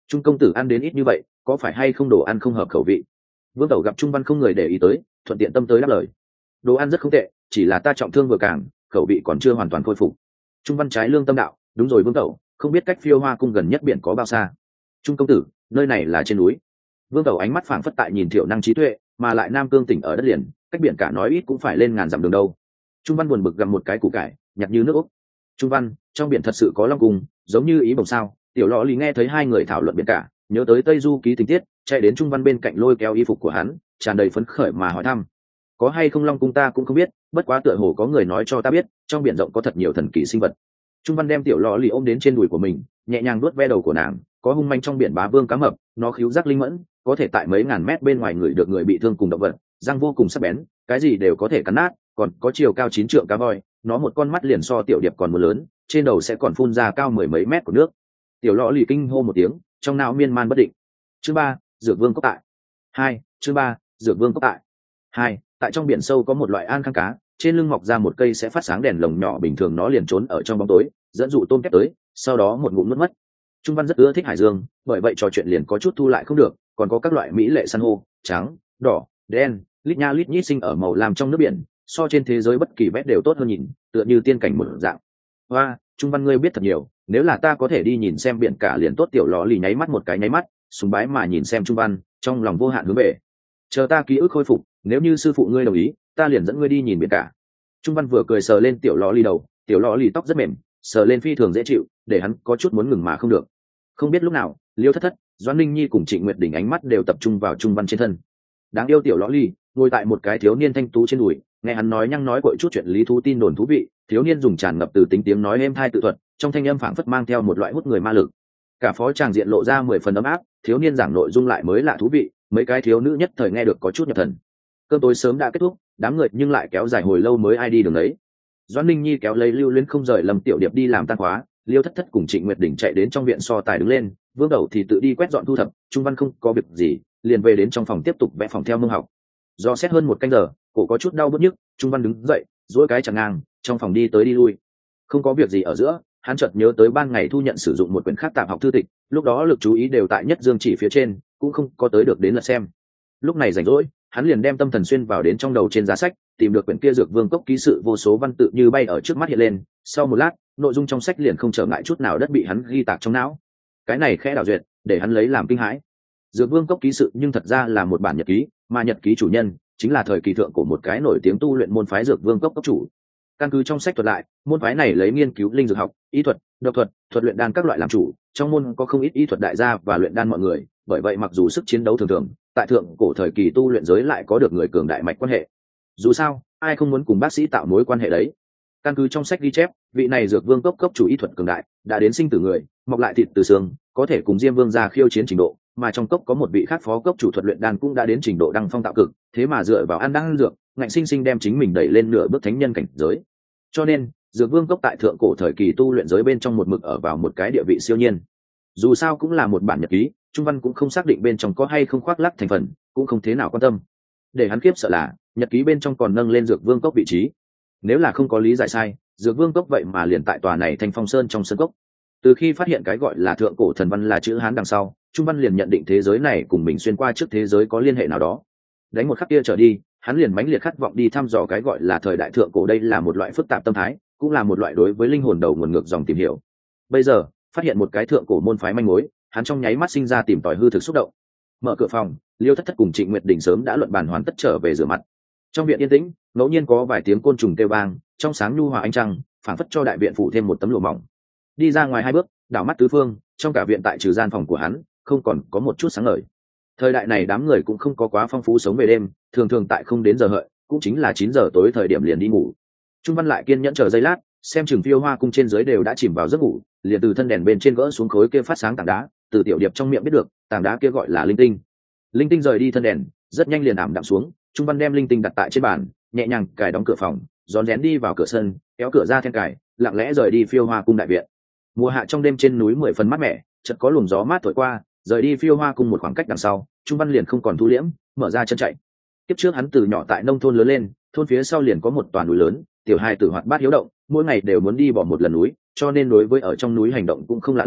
Trung công tử ăn đến ít như vậy có phải hay không đồ ăn không hợp khẩu vị? Vương Tẩu gặp Trung Văn không người để ý tới, thuận tiện tâm tới đáp lời. Đồ ăn rất không tệ, chỉ là ta trọng thương vừa càng, khẩu vị còn chưa hoàn toàn khôi phục. Trung Văn trái lương tâm đạo, đúng rồi Vương Tẩu, không biết cách Phiêu Hoa cung gần nhất biển có bao xa? Trung công tử, nơi này là trên núi. Vương Tẩu ánh mắt phảng phất tại nhìn Thiệu Năng trí tuệ, mà lại Nam Cương tỉnh ở đất liền, cách biển cả nói ít cũng phải lên ngàn dặm đường đâu. Trung Văn buồn bực gặm một cái củ cải, nhặt như nước úc. Trung Văn, trong biển thật sự có long cung, giống như ý bồng sao? Tiểu Lọ Lì nghe thấy hai người thảo luận biển cả, nhớ tới Tây Du ký tình tiết, chạy đến Trung Văn bên cạnh lôi kéo y phục của hắn, tràn đầy phấn khởi mà hỏi thăm. Có hay không long cung ta cũng không biết, bất quá tựa hồ có người nói cho ta biết, trong biển rộng có thật nhiều thần kỳ sinh vật. Trung Văn đem Tiểu Lọ Lì ôm đến trên đùi của mình, nhẹ nhàng nuốt ve đầu của nàng, có hung manh trong biển bá vương cá mập, nó khíu giác linh mẫn, có thể tại mấy ngàn mét bên ngoài người được người bị thương cùng động vật, răng vô cùng sắc bén, cái gì đều có thể cắn nát, còn có chiều cao 9 trượng cá voi, nó một con mắt liền so tiểu điệp còn muốn lớn, trên đầu sẽ còn phun ra cao mười mấy mét của nước. Tiểu Lọ Lì kinh hô một tiếng, trong não miên man bất định. Chương 3, Dược Vương cốc tại. 2, chương 3, Dược Vương cốc tại. 2, tại trong biển sâu có một loại an khang cá, trên lưng mọc ra một cây sẽ phát sáng đèn lồng nhỏ, bình thường nó liền trốn ở trong bóng tối, dẫn dụ tôm kép tới, sau đó một ngụm nuốt mất. Trung Văn rất ưa thích hải dương, bởi vậy trò chuyện liền có chút thu lại không được, còn có các loại mỹ lệ san hô, trắng, đỏ, đen, lít nha lít nhít sinh ở màu lam trong nước biển, so trên thế giới bất kỳ vét đều tốt hơn nhìn, tựa như tiên cảnh một dạng. Hoa, Trung Văn ngươi biết thật nhiều, nếu là ta có thể đi nhìn xem biển cả liền tốt. Tiểu Lọ Lì nháy mắt một cái nháy mắt, sùng bái mà nhìn xem Trung Văn, trong lòng vô hạn hướng về. Chờ ta ký ức khôi phục, nếu như sư phụ ngươi đồng ý, ta liền dẫn ngươi đi nhìn biển cả. Trung Văn vừa cười sờ lên Tiểu Lọ Lì đầu, Tiểu Lọ Lì tóc rất mềm, sờ lên phi thường dễ chịu, để hắn có chút muốn ngừng mà không được. Không biết lúc nào, Liêu Thất Thất, Doãn Linh Nhi cùng Trịnh Nguyệt Đình ánh mắt đều tập trung vào Trung Văn trên thân. Đáng yêu Tiểu Lọ Lì ngồi tại một cái thiếu niên thanh tú trên đùi, nghe hắn nói nhăng nói cội chút chuyện lý thú tin đồn thú vị. Thiếu niên dùng tràn ngập từ tính tiếng nói êm thai tự thuật, trong thanh âm phảng phất mang theo một loại hút người ma lực. Cả phó tràng diện lộ ra 10 phần ấm áp, thiếu niên giảng nội dung lại mới lạ thú vị, mấy cái thiếu nữ nhất thời nghe được có chút nhập thần. Cơm tối sớm đã kết thúc, đám người nhưng lại kéo dài hồi lâu mới ai đi đường đấy. Doãn Linh Nhi kéo lấy Lưu Luyến không rời Lâm Tiểu Điệp đi làm tang khóa, Liêu Thất Thất cùng Trịnh Nguyệt Đình chạy đến trong viện so tài đứng lên, Vương Đầu thì tự đi quét dọn thu thập. Trung Văn không có việc gì, liền về đến trong phòng tiếp tục vẽ phòng theo mông học. Do xét hơn một canh giờ, cổ có chút đau bứt nhức, Trung Văn đứng dậy, duỗi cái chằng ngang, trong phòng đi tới đi lui. Không có việc gì ở giữa, hắn chợt nhớ tới ban ngày thu nhận sử dụng một quyển khác tạp học thư tịch, lúc đó lực chú ý đều tại Nhất Dương chỉ phía trên, cũng không có tới được đến lật xem. Lúc này rảnh rỗi, hắn liền đem tâm thần xuyên vào đến trong đầu trên giá sách, tìm được quyển kia Dược Vương cốc ký sự, vô số văn tự như bay ở trước mắt hiện lên. Sau một lát, nội dung trong sách liền không trở ngại chút nào đất bị hắn ghi tạc trong não. Cái này khẽ đảo duyệt, để hắn lấy làm kinh hãi. Dược Vương cốc ký sự nhưng thật ra là một bản nhật ký, mà nhật ký chủ nhân chính là thời kỳ thượng của một cái nổi tiếng tu luyện môn phái Dược Vương cốc cốc chủ. Căn cứ trong sách thuật lại, môn phái này lấy nghiên cứu linh dược học, y thuật, độc thuật, thuật luyện đan các loại làm chủ, trong môn có không ít y thuật đại gia và luyện đan mọi người, bởi vậy mặc dù sức chiến đấu thường thường, tại thượng cổ thời kỳ tu luyện giới lại có được người cường đại mạch quan hệ. Dù sao, ai không muốn cùng bác sĩ tạo mối quan hệ đấy. Căn cứ trong sách ghi chép, vị này Dược Vương cốc cốc chủ y thuật cường đại, đã đến sinh tử người, mọc lại thịt từ xương, có thể cùng Diêm Vương gia khiêu chiến trình độ, mà trong cốc có một vị khác phó cốc chủ thuật luyện đan cũng đã đến trình độ đăng phong tạo cực, thế mà dựa vào ăn đan dược, ngạnh sinh sinh đem chính mình đẩy lên nửa bước thánh nhân cảnh giới. Cho nên, Dược Vương cốc tại thượng cổ thời kỳ tu luyện giới bên trong một mực ở vào một cái địa vị siêu nhiên. Dù sao cũng là một bản nhật ký, Trung Văn cũng không xác định bên trong có hay không khoác lác thành phần, cũng không thế nào quan tâm. Để hắn khiếp sợ là, nhật ký bên trong còn nâng lên Dược Vương cốc vị trí. Nếu là không có lý giải sai, Dược Vương cốc vậy mà liền tại tòa này Thanh Phong Sơn trong sân cốc. Từ khi phát hiện cái gọi là thượng cổ thần văn là chữ Hán đằng sau, Trung Văn liền nhận định thế giới này cùng mình xuyên qua trước thế giới có liên hệ nào đó. Đánh một khắc kia trở đi, hắn liền mãnh liệt khát vọng đi thăm dò cái gọi là thời đại thượng cổ. Đây là một loại phức tạp tâm thái, cũng là một loại đối với linh hồn đầu nguồn ngược dòng tìm hiểu. Bây giờ phát hiện một cái thượng cổ môn phái manh mối, hắn trong nháy mắt sinh ra tìm tòi hư thực xúc động. Mở cửa phòng, Liêu Thất Thất cùng Trịnh Nguyệt Đình sớm đã luận bàn hoàn tất trở về rửa mặt. Trong viện yên tĩnh, ngẫu nhiên có vài tiếng côn trùng kêu vang, trong sáng nhu hòa ánh trăng phảng phất cho đại viện phủ thêm một tấm lụa mỏng. Đi ra ngoài 2 bước, đảo mắt tứ phương, trong cả viện tại trừ gian phòng của hắn, không còn có một chút sáng ngời. Thời đại này đám người cũng không có quá phong phú sống về đêm, thường thường tại không đến giờ hợi, cũng chính là 9 giờ tối thời điểm liền đi ngủ. Trung Văn lại kiên nhẫn chờ giây lát, xem chừng Phiêu Hoa cung trên dưới đều đã chìm vào giấc ngủ, liền từ thân đèn bên trên gỡ xuống khối kia phát sáng tảng đá, từ Tiểu Điệp trong miệng biết được, tảng đá kia gọi là linh tinh. Linh tinh rời đi thân đèn, rất nhanh liền ảm đạm xuống. Trung Văn đem linh tinh đặt tại trên bàn, nhẹ nhàng cài đóng cửa phòng, rón rén đi vào cửa sân, kéo cửa ra then cài, lặng lẽ rời đi Phiêu Hoa cung đại viện. Mùa hạ trong đêm trên núi 10 phần mát mẻ, chợt có luồng gió mát thổi qua, rời đi Phiêu Hoa cung một khoảng cách đằng sau, Trung Văn liền không còn thu liễm, mở ra chân chạy. Kiếp trước hắn từ nhỏ tại nông thôn lớn lên, thôn phía sau liền có một toàn núi lớn, tiểu hài tử hoạt bát hiếu động, mỗi ngày đều muốn đi bỏ một lần núi, cho nên đối với ở trong núi hành động cũng không lạ lẫm.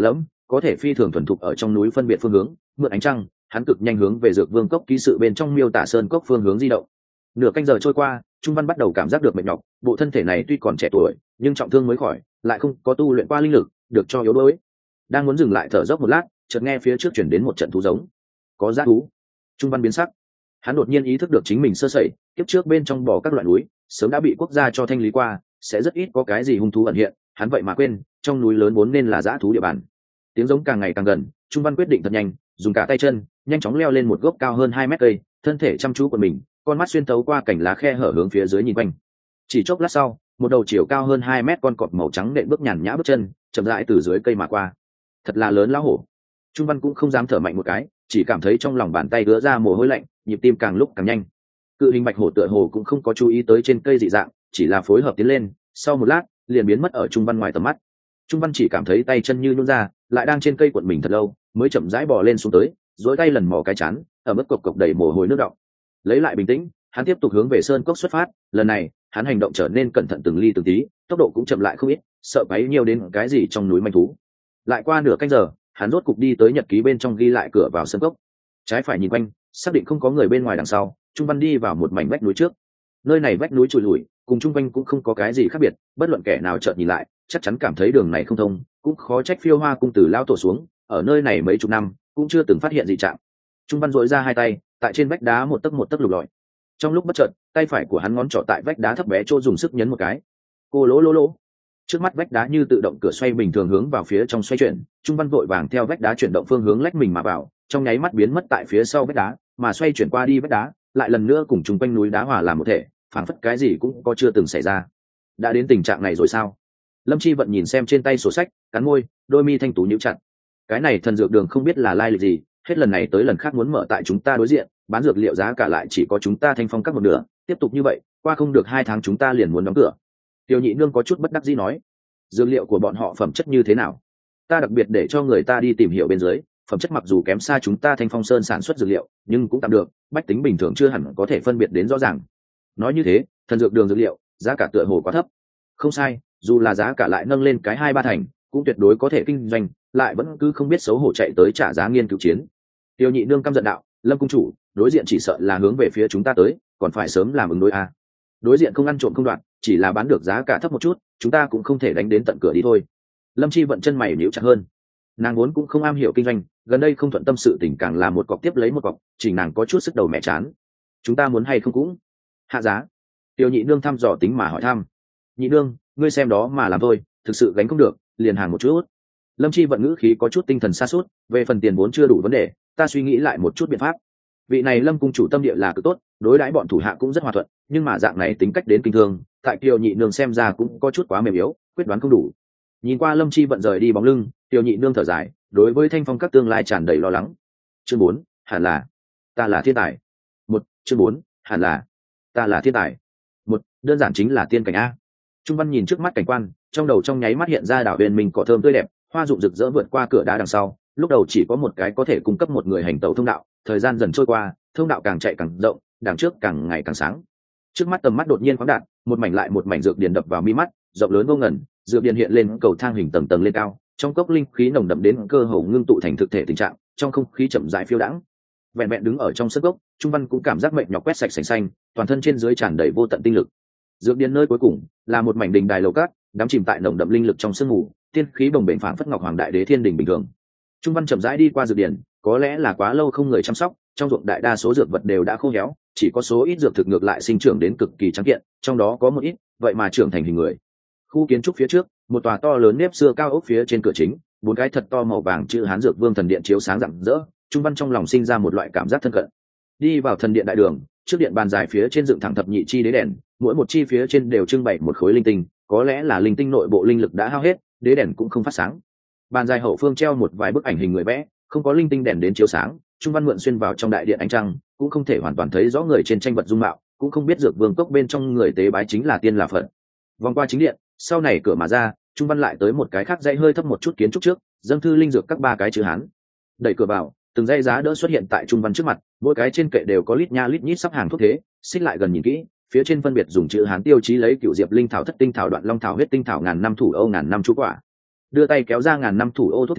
có thể phi thường thuần thục ở trong núi phân biệt phương hướng. Mượn ánh trăng, hắn cực nhanh hướng về Dược Vương cốc ký sự bên trong miêu tả sơn cốc phương hướng di động. Nửa canh giờ trôi qua, Trung Văn bắt đầu cảm giác được mệt nhọc, bộ thân thể này tuy còn trẻ tuổi, nhưng trọng thương mới khỏi, lại không có tu luyện qua linh lực, được cho yếu đuối. Đang muốn dừng lại thở dốc một lát, chợt nghe phía trước chuyển đến một trận thú giống. Có dã thú. Trung Văn biến sắc. Hắn đột nhiên ý thức được chính mình sơ sẩy, kiếp trước bên trong bò các loại núi, sớm đã bị quốc gia cho thanh lý qua, sẽ rất ít có cái gì hung thú ẩn hiện, hắn vậy mà quên, trong núi lớn vốn nên là dã thú địa bàn. Tiếng giống càng ngày càng gần, Trung Văn quyết định thật nhanh, dùng cả tay chân, nhanh chóng leo lên một gốc cao hơn 2 mét cây, thân thể chăm chú của mình, con mắt xuyên tấu qua cảnh lá khe hở hướng phía dưới nhìn quanh. Chỉ chốc lát sau, một đầu chiều cao hơn 2 mét con cọp màu trắng nện bước nhàn nhã bước chân, chậm rãi từ dưới cây mà qua. Thật là lớn lão hổ. Trung Văn cũng không dám thở mạnh một cái, chỉ cảm thấy trong lòng bàn tay ứa ra mồ hôi lạnh, nhịp tim càng lúc càng nhanh. Cự hình bạch hổ tựa hồ cũng không có chú ý tới trên cây dị dạng, chỉ là phối hợp tiến lên, sau một lát, liền biến mất ở Trung Văn ngoài tầm mắt. Trung Văn chỉ cảm thấy tay chân như nhũn ra, lại đang trên cây cuộn mình thật lâu, mới chậm rãi bò lên xuống tới, duỗi tay lần mò cái chán, ở mức cộc cộc đầy mồ hôi nước đọng. Lấy lại bình tĩnh, hắn tiếp tục hướng về sơn cốc xuất phát, lần này, hắn hành động trở nên cẩn thận từng ly từng tí, tốc độ cũng chậm lại không ít, sợ quấy nhiều đến cái gì trong núi manh thú. Lại qua nửa canh giờ, hắn rốt cục đi tới nhật ký bên trong ghi lại cửa vào sơn cốc. Trái phải nhìn quanh, xác định không có người bên ngoài đằng sau, Trung Văn đi vào một mảnh vách núi trước. Nơi này vách núi trùi lùi, cùng chung quanh cũng không có cái gì khác biệt, bất luận kẻ nào chợt nhìn lại, chắc chắn cảm thấy đường này không thông, cũng khó trách Phiêu Hoa cung tử lao tổ xuống, ở nơi này mấy chục năm, cũng chưa từng phát hiện dị trạng. Trung Văn duỗi ra hai tay, tại trên vách đá một tấc lục lọi. Trong lúc bất chợt, tay phải của hắn ngón trỏ tại vách đá thấp bé chỗ dùng sức nhấn một cái. Cô lỗ lỗ lỗ. Trước mắt vách đá như tự động cửa xoay bình thường hướng vào phía trong xoay chuyển, Trung Văn vội vàng theo vách đá chuyển động phương hướng lách mình mà vào, trong nháy mắt biến mất tại phía sau vách đá, mà xoay chuyển qua đi vách đá, lại lần nữa cùng chung quanh núi đá hòa làm một thể, phảng phất cái gì cũng có chưa từng xảy ra. Đã đến tình trạng này rồi sao? Lâm Chi Vận nhìn xem trên tay sổ sách, cắn môi, đôi mi thanh tú nhíu chặt. Cái này thần dược đường không biết là lai lịch gì, hết lần này tới lần khác muốn mở tại chúng ta đối diện, bán dược liệu giá cả lại chỉ có chúng ta Thanh Phong các một nửa, tiếp tục như vậy, qua không được 2 tháng chúng ta liền muốn đóng cửa. Tiêu Nhị Nương có chút bất đắc dĩ nói, dược liệu của bọn họ phẩm chất như thế nào? Ta đặc biệt để cho người ta đi tìm hiểu bên dưới, phẩm chất mặc dù kém xa chúng ta Thanh Phong Sơn sản xuất dược liệu, nhưng cũng tạm được, bách tính bình thường chưa hẳn có thể phân biệt đến rõ ràng. Nói như thế, thần dược đường dược liệu, giá cả tựa hồ quá thấp. Không sai, dù là giá cả lại nâng lên cái 2-3 thành, cũng tuyệt đối có thể kinh doanh, lại vẫn cứ không biết xấu hổ chạy tới trả giá nghiên cứu chiến. Tiêu Nhị Nương căm giận đạo, Lâm cung chủ, đối diện chỉ sợ là hướng về phía chúng ta tới, còn phải sớm làm ứng đối a. Đối diện không ăn trộm không đoạn, chỉ là bán được giá cả thấp một chút, chúng ta cũng không thể đánh đến tận cửa đi thôi. Lâm Chi Vận chân mày nhíu chặt hơn. Nàng vốn cũng không am hiểu kinh doanh, gần đây không thuận tâm sự tình càng là một cọc tiếp lấy một cọc, chỉ nàng có chút sức đầu mẹ chán. Chúng ta muốn hay không cũng hạ giá. Tiêu Nhị Nương thăm dò tính mà hỏi thăm. Nhị Nương, ngươi xem đó mà làm thôi, thực sự gánh không được, liền hàng một chút. Lâm Chi Vận ngữ khí có chút tinh thần sa sút, về phần tiền vốn chưa đủ vấn đề, ta suy nghĩ lại một chút biện pháp. Vị này Lâm cung chủ tâm địa là cực tốt, đối đãi bọn thủ hạ cũng rất hòa thuận, nhưng mà dạng này tính cách đến kinh thương, tại Tiêu Nhị Nương xem ra cũng có chút quá mềm yếu, quyết đoán không đủ. Nhìn qua Lâm Chi Vận rời đi bóng lưng, Tiêu Nhị Nương thở dài, đối với Thanh Phong các tương lai tràn đầy lo lắng. Chương 4, hẳn là ta là thiên tài. Chương 4, hẳn là ta là thiên tài. Đơn giản chính là tiên cảnh a. Trung Văn nhìn trước mắt cảnh quan, trong đầu trong nháy mắt hiện ra đảo huyền mình cỏ thơm tươi đẹp, hoa rụng rực rỡ vượt qua cửa đá đằng sau, lúc đầu chỉ có một cái có thể cung cấp một người hành tẩu thông đạo, thời gian dần trôi qua, thông đạo càng chạy càng rộng, đằng trước càng ngày càng sáng. Trước mắt tầm mắt đột nhiên khoáng đạt, một mảnh lại một mảnh dược điền đập vào mi mắt, rộng lớn vô ngần, dược điền hiện lên cầu thang hình tầng tầng lên cao, trong cốc linh khí nồng đậm đến cơ hồ ngưng tụ thành thực thể tình trạng, trong không khí chậm rãi phiêu đãng. Vẹn vẹn đứng ở trong sân gốc, Trung Văn cũng cảm giác mệt nhọc quét sạch sành xanh, toàn thân trên dưới tràn đầy vô tận tinh lực. Dược điền nơi cuối cùng là một mảnh đình đài lầu cát, đắm chìm tại nồng đậm linh lực trong sương mù, tiên khí bồng bềnh phảng phất ngọc hoàng đại đế thiên đình bình thường. Trung Văn chậm rãi đi qua dược điền, có lẽ là quá lâu không người chăm sóc, trong ruộng đại đa số dược vật đều đã khô héo, chỉ có số ít dược thực ngược lại sinh trưởng đến cực kỳ trắng kiện, trong đó có một ít, vậy mà trưởng thành hình người. Khu kiến trúc phía trước, một tòa to lớn nếp xưa cao ốc phía trên cửa chính, 4 cái thật to màu vàng chữ Hán Dược Vương thần điện chiếu sáng rạng rỡ, Trung Văn trong lòng sinh ra một loại cảm giác thân cận. Đi vào thần điện đại đường, trước điện bàn dài phía trên dựng thẳng thập nhị chi đế đèn, mỗi một chi phía trên đều trưng bày một khối linh tinh, có lẽ là linh tinh nội bộ linh lực đã hao hết, đế đèn cũng không phát sáng. Bàn dài hậu phương treo một vài bức ảnh hình người vẽ, không có linh tinh đèn đến chiếu sáng, Trung Văn mượn xuyên vào trong đại điện ánh trăng, cũng không thể hoàn toàn thấy rõ người trên tranh vật dung mạo, cũng không biết Dược Vương cốc bên trong người tế bái chính là tiên là Phật. Vòng qua chính điện, sau này cửa mà ra, Trung Văn lại tới một cái khác dãy hơi thấp một chút kiến trúc trước, dâng thư linh dược các 3 cái chữ Hán. Đẩy cửa vào, từng dãy giá đỡ xuất hiện tại Trung Văn trước mặt, mỗi cái trên kệ đều có lít nha lít nhít sắp hàng thuốc thế, xích lại gần nhìn kỹ, phía trên phân biệt dùng chữ Hán tiêu chí lấy cửu diệp linh thảo, thất tinh thảo, đoạn long thảo, huyết tinh thảo, ngàn năm thủ ô, ngàn năm chú quả. Đưa tay kéo ra ngàn năm thủ ô thuốc thế,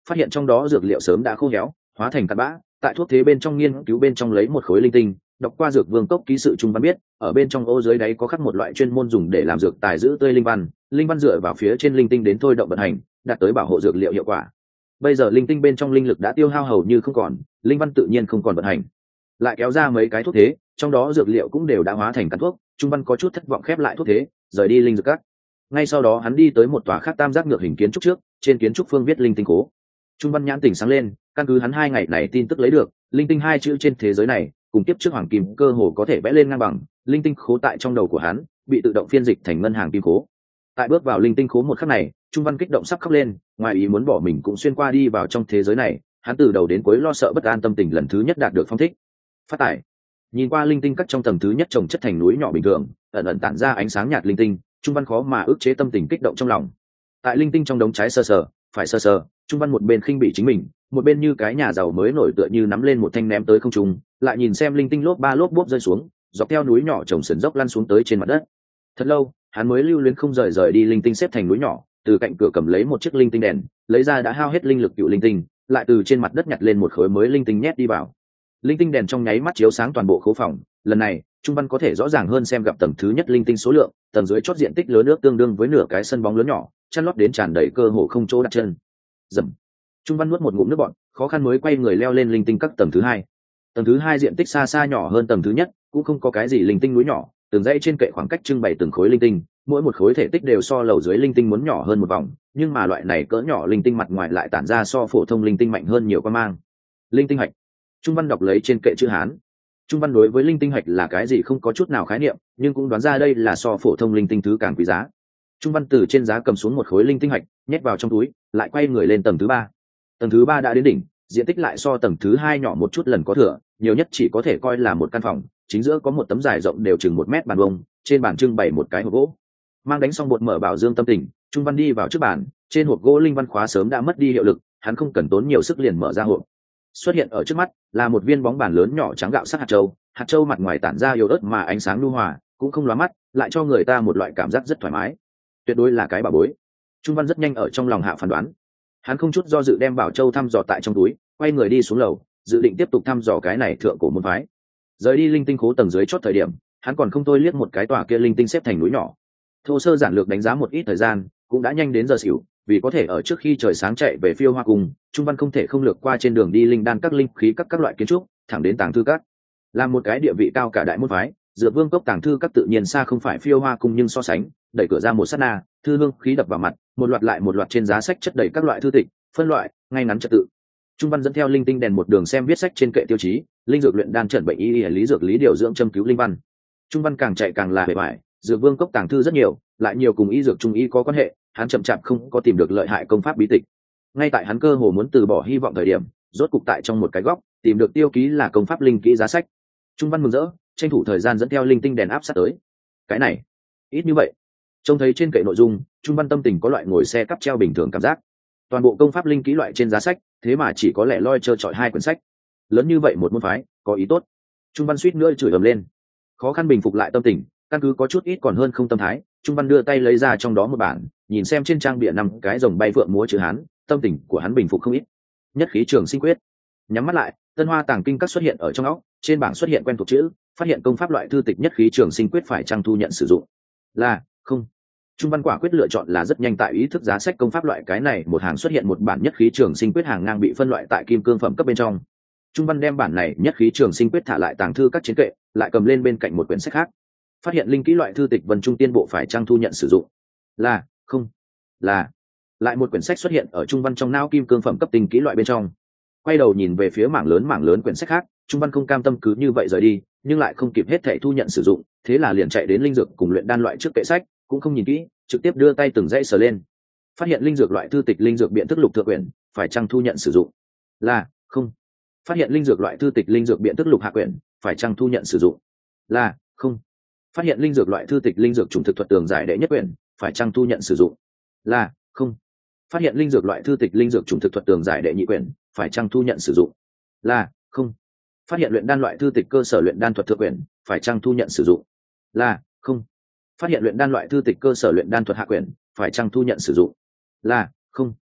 phát hiện trong đó dược liệu sớm đã khô héo hóa thành cặn bã. Tại thuốc thế bên trong nghiên cứu bên trong lấy một khối linh tinh, đọc qua dược vương cốc ký sự Trung Văn biết ở bên trong ô dưới đáy có khắc một loại chuyên môn dùng để làm dược tài giữ tươi linh văn dựa vào phía trên linh tinh đến thôi động vận hành, đạt tới bảo hộ dược liệu hiệu quả. Bây giờ linh tinh bên trong linh lực đã tiêu hao hầu như không còn, linh văn tự nhiên không còn vận hành, lại kéo ra mấy cái thuốc thế, trong đó dược liệu cũng đều đã hóa thành cắn thuốc. Trung Văn có chút thất vọng khép lại thuốc thế, rời đi linh dược các. Ngay sau đó hắn đi tới một tòa khác tam giác ngược hình kiến trúc trước, trên kiến trúc phương viết linh tinh cố. Trung Văn nhãn tỉnh sáng lên, căn cứ hắn 2 ngày này tin tức lấy được, linh tinh 2 chữ trên thế giới này cùng tiếp trước hoàng kim cơ hồ có thể vẽ lên ngang bằng. Linh tinh khố tại trong đầu của hắn bị tự động phiên dịch thành ngân hàng kim cố. Tại bước vào linh tinh khố một khắc này, Trung Văn kích động sắp khóc lên, ngoài ý muốn bỏ mình cũng xuyên qua đi vào trong thế giới này. Hắn từ đầu đến cuối lo sợ bất an tâm tình lần thứ nhất đạt được phong thích. Phát tải. Nhìn qua linh tinh cắt trong tầng thứ nhất trồng chất thành núi nhỏ bình thường, ẩn ẩn tản ra ánh sáng nhạt linh tinh, Trung Văn khó mà ức chế tâm tình kích động trong lòng. Tại linh tinh trong đống trái sờ sờ, phải sờ sờ, Trung Văn một bên khinh bỉ chính mình, một bên như cái nhà giàu mới nổi tựa như nắm lên một thanh ném tới không trung, lại nhìn xem linh tinh lốp ba lốp bốp rơi xuống, dọc theo núi nhỏ trồng sườn dốc lăn xuống tới trên mặt đất. Thật lâu, hắn mới lưu luyến không rời đi linh tinh xếp thành núi nhỏ, từ cạnh cửa cầm lấy một chiếc linh tinh đèn, lấy ra đã hao hết linh lực cựu linh tinh, lại từ trên mặt đất nhặt lên một khối mới linh tinh nhét đi vào. Linh tinh đèn trong nháy mắt chiếu sáng toàn bộ khố phòng. Lần này Trung Văn có thể rõ ràng hơn xem gặp tầng thứ nhất linh tinh số lượng, tầng dưới chót diện tích lớn nước tương đương với nửa cái sân bóng lớn nhỏ, chăn lót đến tràn đầy cơ hồ không chỗ đặt chân. Dầm. Trung Văn nuốt một ngụm nước bọt, khó khăn mới quay người leo lên linh tinh các tầng thứ hai. Tầng thứ hai diện tích xa xa nhỏ hơn tầng thứ nhất, cũng không có cái gì linh tinh núi nhỏ, từng dãy trên kệ khoảng cách trưng bày từng khối linh tinh, mỗi một khối thể tích đều so lầu dưới linh tinh muốn nhỏ hơn một vòng, nhưng mà loại này cỡ nhỏ linh tinh mặt ngoài lại tản ra so phổ thông linh tinh mạnh hơn nhiều quan mang. Linh tinh hạch. Trung Văn đọc lấy trên kệ chữ Hán. Trung Văn đối với linh tinh hạch là cái gì không có chút nào khái niệm, nhưng cũng đoán ra đây là so phổ thông linh tinh thứ càng quý giá. Trung Văn từ trên giá cầm xuống một khối linh tinh hạch, nhét vào trong túi, lại quay người lên tầng thứ ba. Tầng thứ ba đã đến đỉnh, diện tích lại so tầng thứ hai nhỏ một chút lần có thừa, nhiều nhất chỉ có thể coi là một căn phòng. Chính giữa có một tấm dài rộng đều chừng 1 mét bàn bông, trên bàn trưng bày một cái hộp gỗ. Mang đánh xong bột mở bảo dương tâm tình, Trung Văn đi vào trước bàn, trên hộp gỗ linh văn khóa sớm đã mất đi hiệu lực, hắn không cần tốn nhiều sức liền mở ra hộp. Xuất hiện ở trước mắt là một viên bóng bàn lớn nhỏ trắng gạo sắc hạt châu mặt ngoài tản ra yếu ớt mà ánh sáng nhu hòa, cũng không lóa mắt, lại cho người ta một loại cảm giác rất thoải mái. Tuyệt đối là cái bảo bối. Trung Văn rất nhanh ở trong lòng hạ phán đoán. Hắn không chút do dự đem bảo châu thăm dò tại trong túi, quay người đi xuống lầu, dự định tiếp tục thăm dò cái này thượng cổ môn phái. Rời đi linh tinh khố tầng dưới chót thời điểm, hắn còn không thôi liếc một cái tòa kia linh tinh xếp thành núi nhỏ. Thô sơ giản lược đánh giá một ít thời gian, cũng đã nhanh đến giờ xỉu, vì có thể ở trước khi trời sáng chạy về Phiêu Hoa Cung, Trung Văn không thể không lược qua trên đường đi linh đan các linh khí các loại kiến trúc, thẳng đến tàng thư các. Là một cái địa vị cao cả đại môn phái, Dược Vương cốc tàng thư các tự nhiên xa không phải Phiêu Hoa Cung, nhưng so sánh, đẩy cửa ra một sát na, thư hương khí đập vào mặt, một loạt lại một loạt trên giá sách chất đầy các loại thư tịch, phân loại, ngay ngắn trật tự. Trung Văn dẫn theo linh tinh đèn một đường xem viết sách trên kệ tiêu chí, linh dược luyện đan, trần bệnh y, lý dược lý điều dưỡng, châm cứu linh văn. Trung Văn càng chạy càng là bề bại, Dược Vương cốc tàng thư rất nhiều, lại nhiều cùng y dược trung y có quan hệ, hắn chậm chạp không có tìm được lợi hại công pháp bí tịch. Ngay tại hắn cơ hồ muốn từ bỏ hy vọng thời điểm, rốt cục tại trong một cái góc tìm được tiêu ký là công pháp linh kỹ giá sách. Trung Văn mừng rỡ, tranh thủ thời gian dẫn theo linh tinh đèn áp sát tới. Cái này ít như vậy. Trông thấy trên kệ nội dung, Trung Văn tâm tình có loại ngồi xe cắp treo bình thường cảm giác. Toàn bộ công pháp linh kỹ loại trên giá sách, thế mà chỉ có lẻ loi trơ trọi 2 quyển sách. Lớn như vậy một môn phái, có ý tốt. Trung Văn suýt nữa chửi ầm lên. Khó khăn bình phục lại tâm tình, căn cứ có chút ít còn hơn không tâm thái, Trung Văn đưa tay lấy ra trong đó một bản, nhìn xem trên trang bìa 5 cái rồng bay phượng múa chữ Hán, tâm tình của hắn bình phục không ít. Nhất khí trường sinh quyết. Nhắm mắt lại, Tân Hoa tàng kinh các xuất hiện ở trong óc, trên bảng xuất hiện quen thuộc chữ, phát hiện công pháp loại thư tịch nhất khí trường sinh quyết phải chăng thu nhận sử dụng. Là không. Trung Văn quả quyết lựa chọn là rất nhanh, tại ý thức giá sách công pháp loại cái này một hàng xuất hiện một bản nhất khí trường sinh quyết hàng ngang bị phân loại tại kim cương phẩm cấp bên trong. Trung Văn đem bản này nhất khí trường sinh quyết thả lại tàng thư các chiến kệ, lại cầm lên bên cạnh một quyển sách khác. Phát hiện linh kỹ loại thư tịch Vân Trung Tiên Bộ phải chăng thu nhận sử dụng. Là không. Là. Lại một quyển sách xuất hiện ở Trung Văn trong não kim cương phẩm cấp tinh kỹ loại bên trong. Quay đầu nhìn về phía mảng lớn quyển sách khác, Trung Văn không cam tâm cứ như vậy rời đi, nhưng lại không kịp hết thảy thu nhận sử dụng, thế là liền chạy đến linh dược cùng luyện đan loại trước kệ sách, cũng không nhìn kỹ, trực tiếp đưa tay từng dãy sờ lên. Phát hiện linh dược loại thư tịch linh dược biện thức lục thượng quyển, phải chăng thu nhận sử dụng. Là không. Phát hiện linh dược loại thư tịch linh dược biện thức lục hạ quyển, phải chăng thu nhận sử dụng. Là không. Phát hiện linh dược loại thư tịch linh dược chủng thực thuật tường giải đệ nhất quyển, phải chăng thu nhận sử dụng. Là không. Phát hiện linh dược loại thư tịch linh dược chủng thực thuật tường giải đệ nhị quyển, phải chăng thu nhận sử dụng. Là không. Phát hiện luyện đan loại thư tịch cơ sở luyện đan thuật thượng quyển, phải chăng thu nhận sử dụng. Là không. Phát hiện luyện đan loại thư tịch cơ sở luyện đan thuật hạ quyển, phải chăng thu nhận sử dụng. Là không.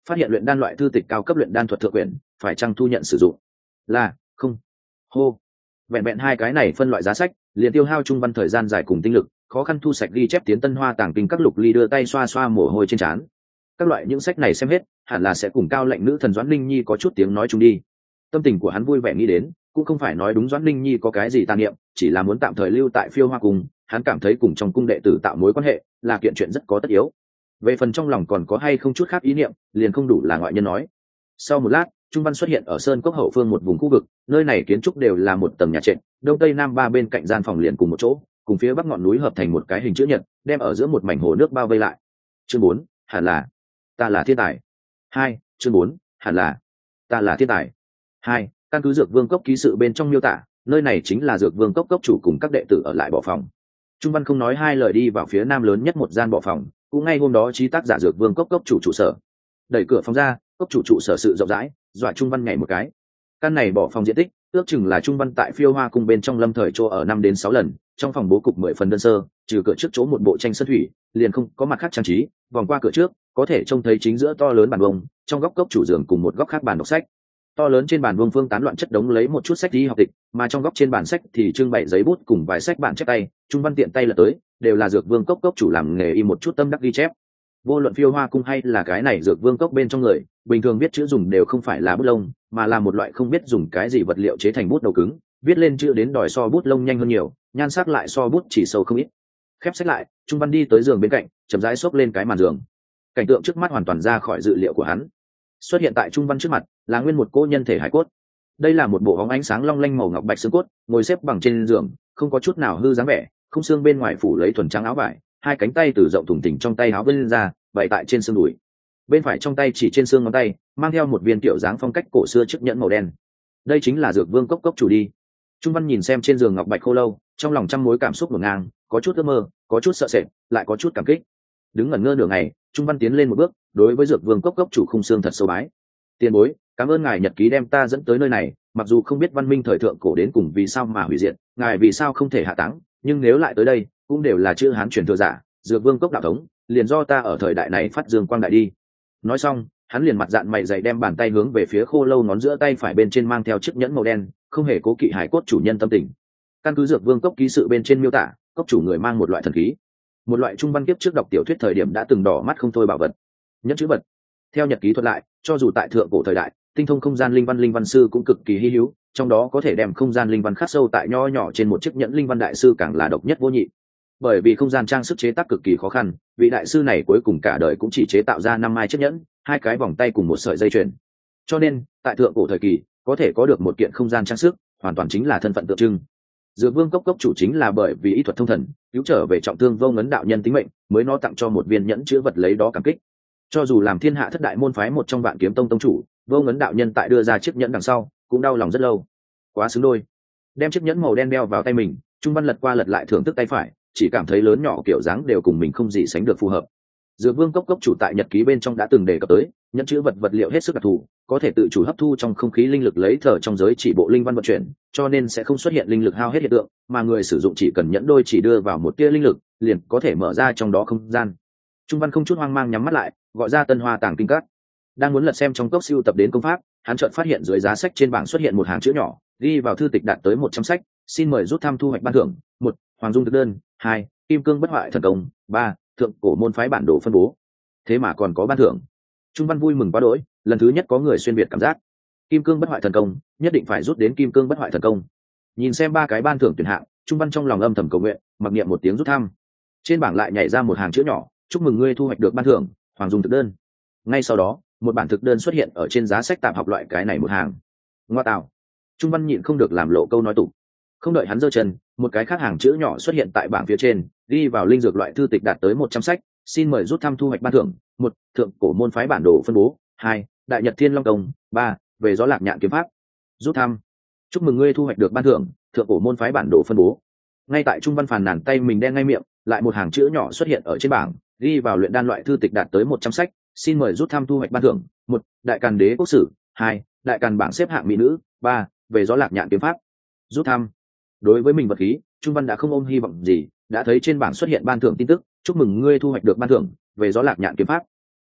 phát hiện luyện đan loại thư tịch cao cấp luyện đan thuật thượng quyển phải chăng thu nhận sử dụng. Là không. Hô. Vẹn vẹn hai cái này phân loại giá sách liền tiêu hao trung văn thời gian dài cùng tinh lực, khó khăn thu sạch ghi chép tiến Tân Hoa tàng kinh các Lục Ly đưa tay xoa xoa mồ hôi trên trán. Các loại những sách này xem hết hẳn là sẽ cùng cao lệnh nữ thần Doãn Linh Nhi có chút tiếng nói chung đi. Tâm tình của hắn vui vẻ nghĩ đến, cũng không phải nói đúng Doãn Linh Nhi có cái gì tà niệm, chỉ là muốn tạm thời lưu tại Phiêu Hoa cung, hắn cảm thấy cùng trong cung đệ tử tạo mối quan hệ là kiện chuyện rất có tất yếu. Về phần trong lòng còn có hay không chút khác ý niệm, liền không đủ là ngoại nhân nói. Sau một lát, Trung Văn xuất hiện ở sơn cốc hậu phương một vùng khu vực, nơi này kiến trúc đều là một tầng nhà trệt, đông tây nam ba bên cạnh gian phòng liền cùng một chỗ, cùng phía bắc ngọn núi hợp thành một cái hình chữ nhật, đem ở giữa một mảnh hồ nước bao vây lại. Chương 4, hẳn là ta là thiên tài. 2, chương 4, hẳn là ta là thiên tài. 2, căn cứ Dược Vương cốc ký sự bên trong miêu tả, nơi này chính là Dược Vương cốc cốc chủ cùng các đệ tử ở lại bỏ phòng. Trung Văn không nói hai lời đi vào phía nam lớn nhất một gian bỏ phòng, cũng ngay hôm đó trí tác giả Dược Vương cốc cốc chủ trụ sở. Đẩy cửa phòng ra, cốc chủ trụ sở sự rộng rãi, dọa Trung Văn nhảy một cái. Căn này bỏ phòng diện tích ước chừng là Trung Văn tại Phiêu Hoa cung bên trong lâm thời chỗ ở 5 đến 6 lần, trong phòng bố cục 10 phần đơn sơ, trừ cửa trước chỗ một bộ tranh sơn thủy, liền không có mặt khác trang trí, vòng qua cửa trước, có thể trông thấy chính giữa to lớn bàn bông, trong góc cốc chủ giường cùng một góc khác bàn đọc sách. To lớn trên bàn vương phương tán loạn chất đống lấy một chút sách đi học tịch, mà trong góc trên bàn sách thì trưng bày giấy bút cùng vài sách bản chép tay, Trung Văn tiện tay lật tới, đều là Dược Vương cốc cốc chủ làm nghề in một chút tâm đắc ghi chép. Vô luận Phiêu Hoa cung hay là cái này Dược Vương cốc bên trong người, bình thường viết chữ dùng đều không phải là bút lông, mà là một loại không biết dùng cái gì vật liệu chế thành bút đầu cứng, viết lên chữ đến đòi so bút lông nhanh hơn nhiều, nhan sắc lại so bút chỉ sâu không ít. Khép sách lại, Trung Văn đi tới giường bên cạnh, chậm rãi xốc lên cái màn giường. Cảnh tượng trước mắt hoàn toàn ra khỏi dự liệu của hắn. Xuất hiện tại Trung Văn trước mặt là nguyên một cô nhân thể hải cốt. Đây là một bộ bóng ánh sáng long lanh màu ngọc bạch xương cốt, ngồi xếp bằng trên giường, không có chút nào hư dáng vẻ, không xương bên ngoài phủ lấy thuần trắng áo vải, hai cánh tay từ rộng thùng thình trong tay áo vươn ra, bày tại trên xương đùi. Bên phải trong tay chỉ trên xương ngón tay mang theo một viên tiểu dáng phong cách cổ xưa chiếc nhẫn màu đen. Đây chính là Dược Vương cốc cốc chủ đi. Trung Văn nhìn xem trên giường ngọc bạch khô lâu, trong lòng trăm mối cảm xúc ngổn ngang, có chút ước mơ, có chút sợ sệt, lại có chút cảm kích. Đứng ngẩn ngơ nửa ngày, Trung Văn tiến lên một bước, đối với Dược Vương cốc cốc chủ khung xương thật sâu bái. Tiền bối, cảm ơn ngài nhật ký đem ta dẫn tới nơi này, mặc dù không biết văn minh thời thượng cổ đến cùng vì sao mà hủy diệt, ngài vì sao không thể hạ táng, nhưng nếu lại tới đây, cũng đều là chữ Hán truyền thừa giả, Dược Vương cốc đạo thống, liền do ta ở thời đại này phát dương quang đại đi. Nói xong, hắn liền mặt dạn mày dày đem bàn tay hướng về phía khô lâu ngón giữa tay phải bên trên mang theo chiếc nhẫn màu đen, không hề cố kỵ hải cốt chủ nhân tâm tình. Căn cứ Dược Vương cốc ký sự bên trên miêu tả, cốc chủ người mang một loại thần khí, một loại Trung Văn kiếp trước đọc tiểu thuyết thời điểm đã từng đỏ mắt không thôi bảo vật, nhẫn chữ vật. Theo nhật ký thuật lại, cho dù tại thượng cổ thời đại, tinh thông không gian linh văn sư cũng cực kỳ hi hữu, trong đó có thể đem không gian linh văn khắc sâu tại nho nhỏ trên một chiếc nhẫn linh văn đại sư càng là độc nhất vô nhị. Bởi vì không gian trang sức chế tác cực kỳ khó khăn, vị đại sư này cuối cùng cả đời cũng chỉ chế tạo ra 5 mai chiếc nhẫn, 2 cái vòng tay cùng một sợi dây chuyền. Cho nên, tại thượng cổ thời kỳ, có thể có được một kiện không gian trang sức, hoàn toàn chính là thân phận tượng trưng. Dược Vương cốc cốc chủ chính là bởi vì y thuật thông thần, cứu trở về trọng thương Vô Ngấn đạo nhân tính mệnh, mới nó tặng cho một viên nhẫn chứa vật lấy đó cảm kích. Cho dù làm thiên hạ thất đại môn phái một trong Vạn Kiếm Tông tông chủ, Vô Ngấn đạo nhân tại đưa ra chiếc nhẫn đằng sau, cũng đau lòng rất lâu. Quá xứng đôi. Đem chiếc nhẫn màu đen đeo vào tay mình, Trung Văn lật qua lật lại thưởng thức tay phải, chỉ cảm thấy lớn nhỏ kiểu dáng đều cùng mình không gì sánh được phù hợp. Dược Vương cốc cốc chủ tại nhật ký bên trong đã từng đề cập tới, nhẫn chứa vật liệu hết sức đặc thù, có thể tự chủ hấp thu trong không khí linh lực lấy thở trong giới chỉ bộ linh văn vận chuyển, cho nên sẽ không xuất hiện linh lực hao hết hiện tượng, mà người sử dụng chỉ cần nhẫn đôi chỉ đưa vào một tia linh lực, liền có thể mở ra trong đó không gian. Trung Văn không chút hoang mang nhắm mắt lại, gọi ra Tân Hoa tàng kinh các. Đang muốn lật xem trong cốc siêu tập đến công pháp, hắn chợt phát hiện dưới giá sách trên bảng xuất hiện một hàng chữ nhỏ, ghi vào thư tịch đạt tới 100 sách, xin mời rút thăm thu hoạch ban thưởng. 1. Hoàng dung thực đơn. 2. Kim cương bất hoại thần công. 3. Thượng cổ môn phái bản đồ phân bố. Thế mà còn có ban thưởng. Trung Văn vui mừng quá đỗi, lần thứ nhất có người xuyên việt cảm giác. Kim cương bất hoại thần công, nhất định phải rút đến kim cương bất hoại thần công. Nhìn xem 3 cái ban thưởng tuyển hạng, Trung Văn trong lòng âm thầm cầu nguyện, mặc niệm một tiếng rút thăm. Trên bảng lại nhảy ra một hàng chữ nhỏ, chúc mừng ngươi thu hoạch được ban thưởng, Hoàng dung thực đơn. Ngay sau đó, một bản thực đơn xuất hiện ở trên giá sách tạm học loại cái này một hàng. Ngoa tạo. Trung Văn nhịn không được làm lộ câu nói tục. Không đợi hắn giơ chân, một cái khác hàng chữ nhỏ xuất hiện tại bảng phía trên, ghi vào linh dược loại thư tịch đạt tới 100 sách, xin mời rút thăm thu hoạch ban thưởng. 1. Thượng cổ môn phái bản đồ phân bố. 2. Đại nhật thiên long công. 3. Về gió lạc nhạn kiếm pháp. Rút thăm. Chúc mừng ngươi thu hoạch được ban thưởng, thượng cổ môn phái bản đồ phân bố. Ngay tại Trung Văn phàn nàn tay mình đen ngay miệng, lại một hàng chữ nhỏ xuất hiện ở trên bảng, ghi vào luyện đan loại thư tịch đạt tới 100 sách, xin mời rút thăm thu hoạch ban thưởng. 1. Đại càn đế quốc sử. 2. Đại càn bảng xếp hạng mỹ nữ. 3. Về gió lạc nhạn kiếm pháp. Rút thăm. Đối với mình vật khí, Trung Văn đã không ôm hy vọng gì, đã thấy trên bảng xuất hiện ban thưởng tin tức, chúc mừng ngươi thu hoạch được ban thưởng, về gió lạc nhạn kiếm pháp.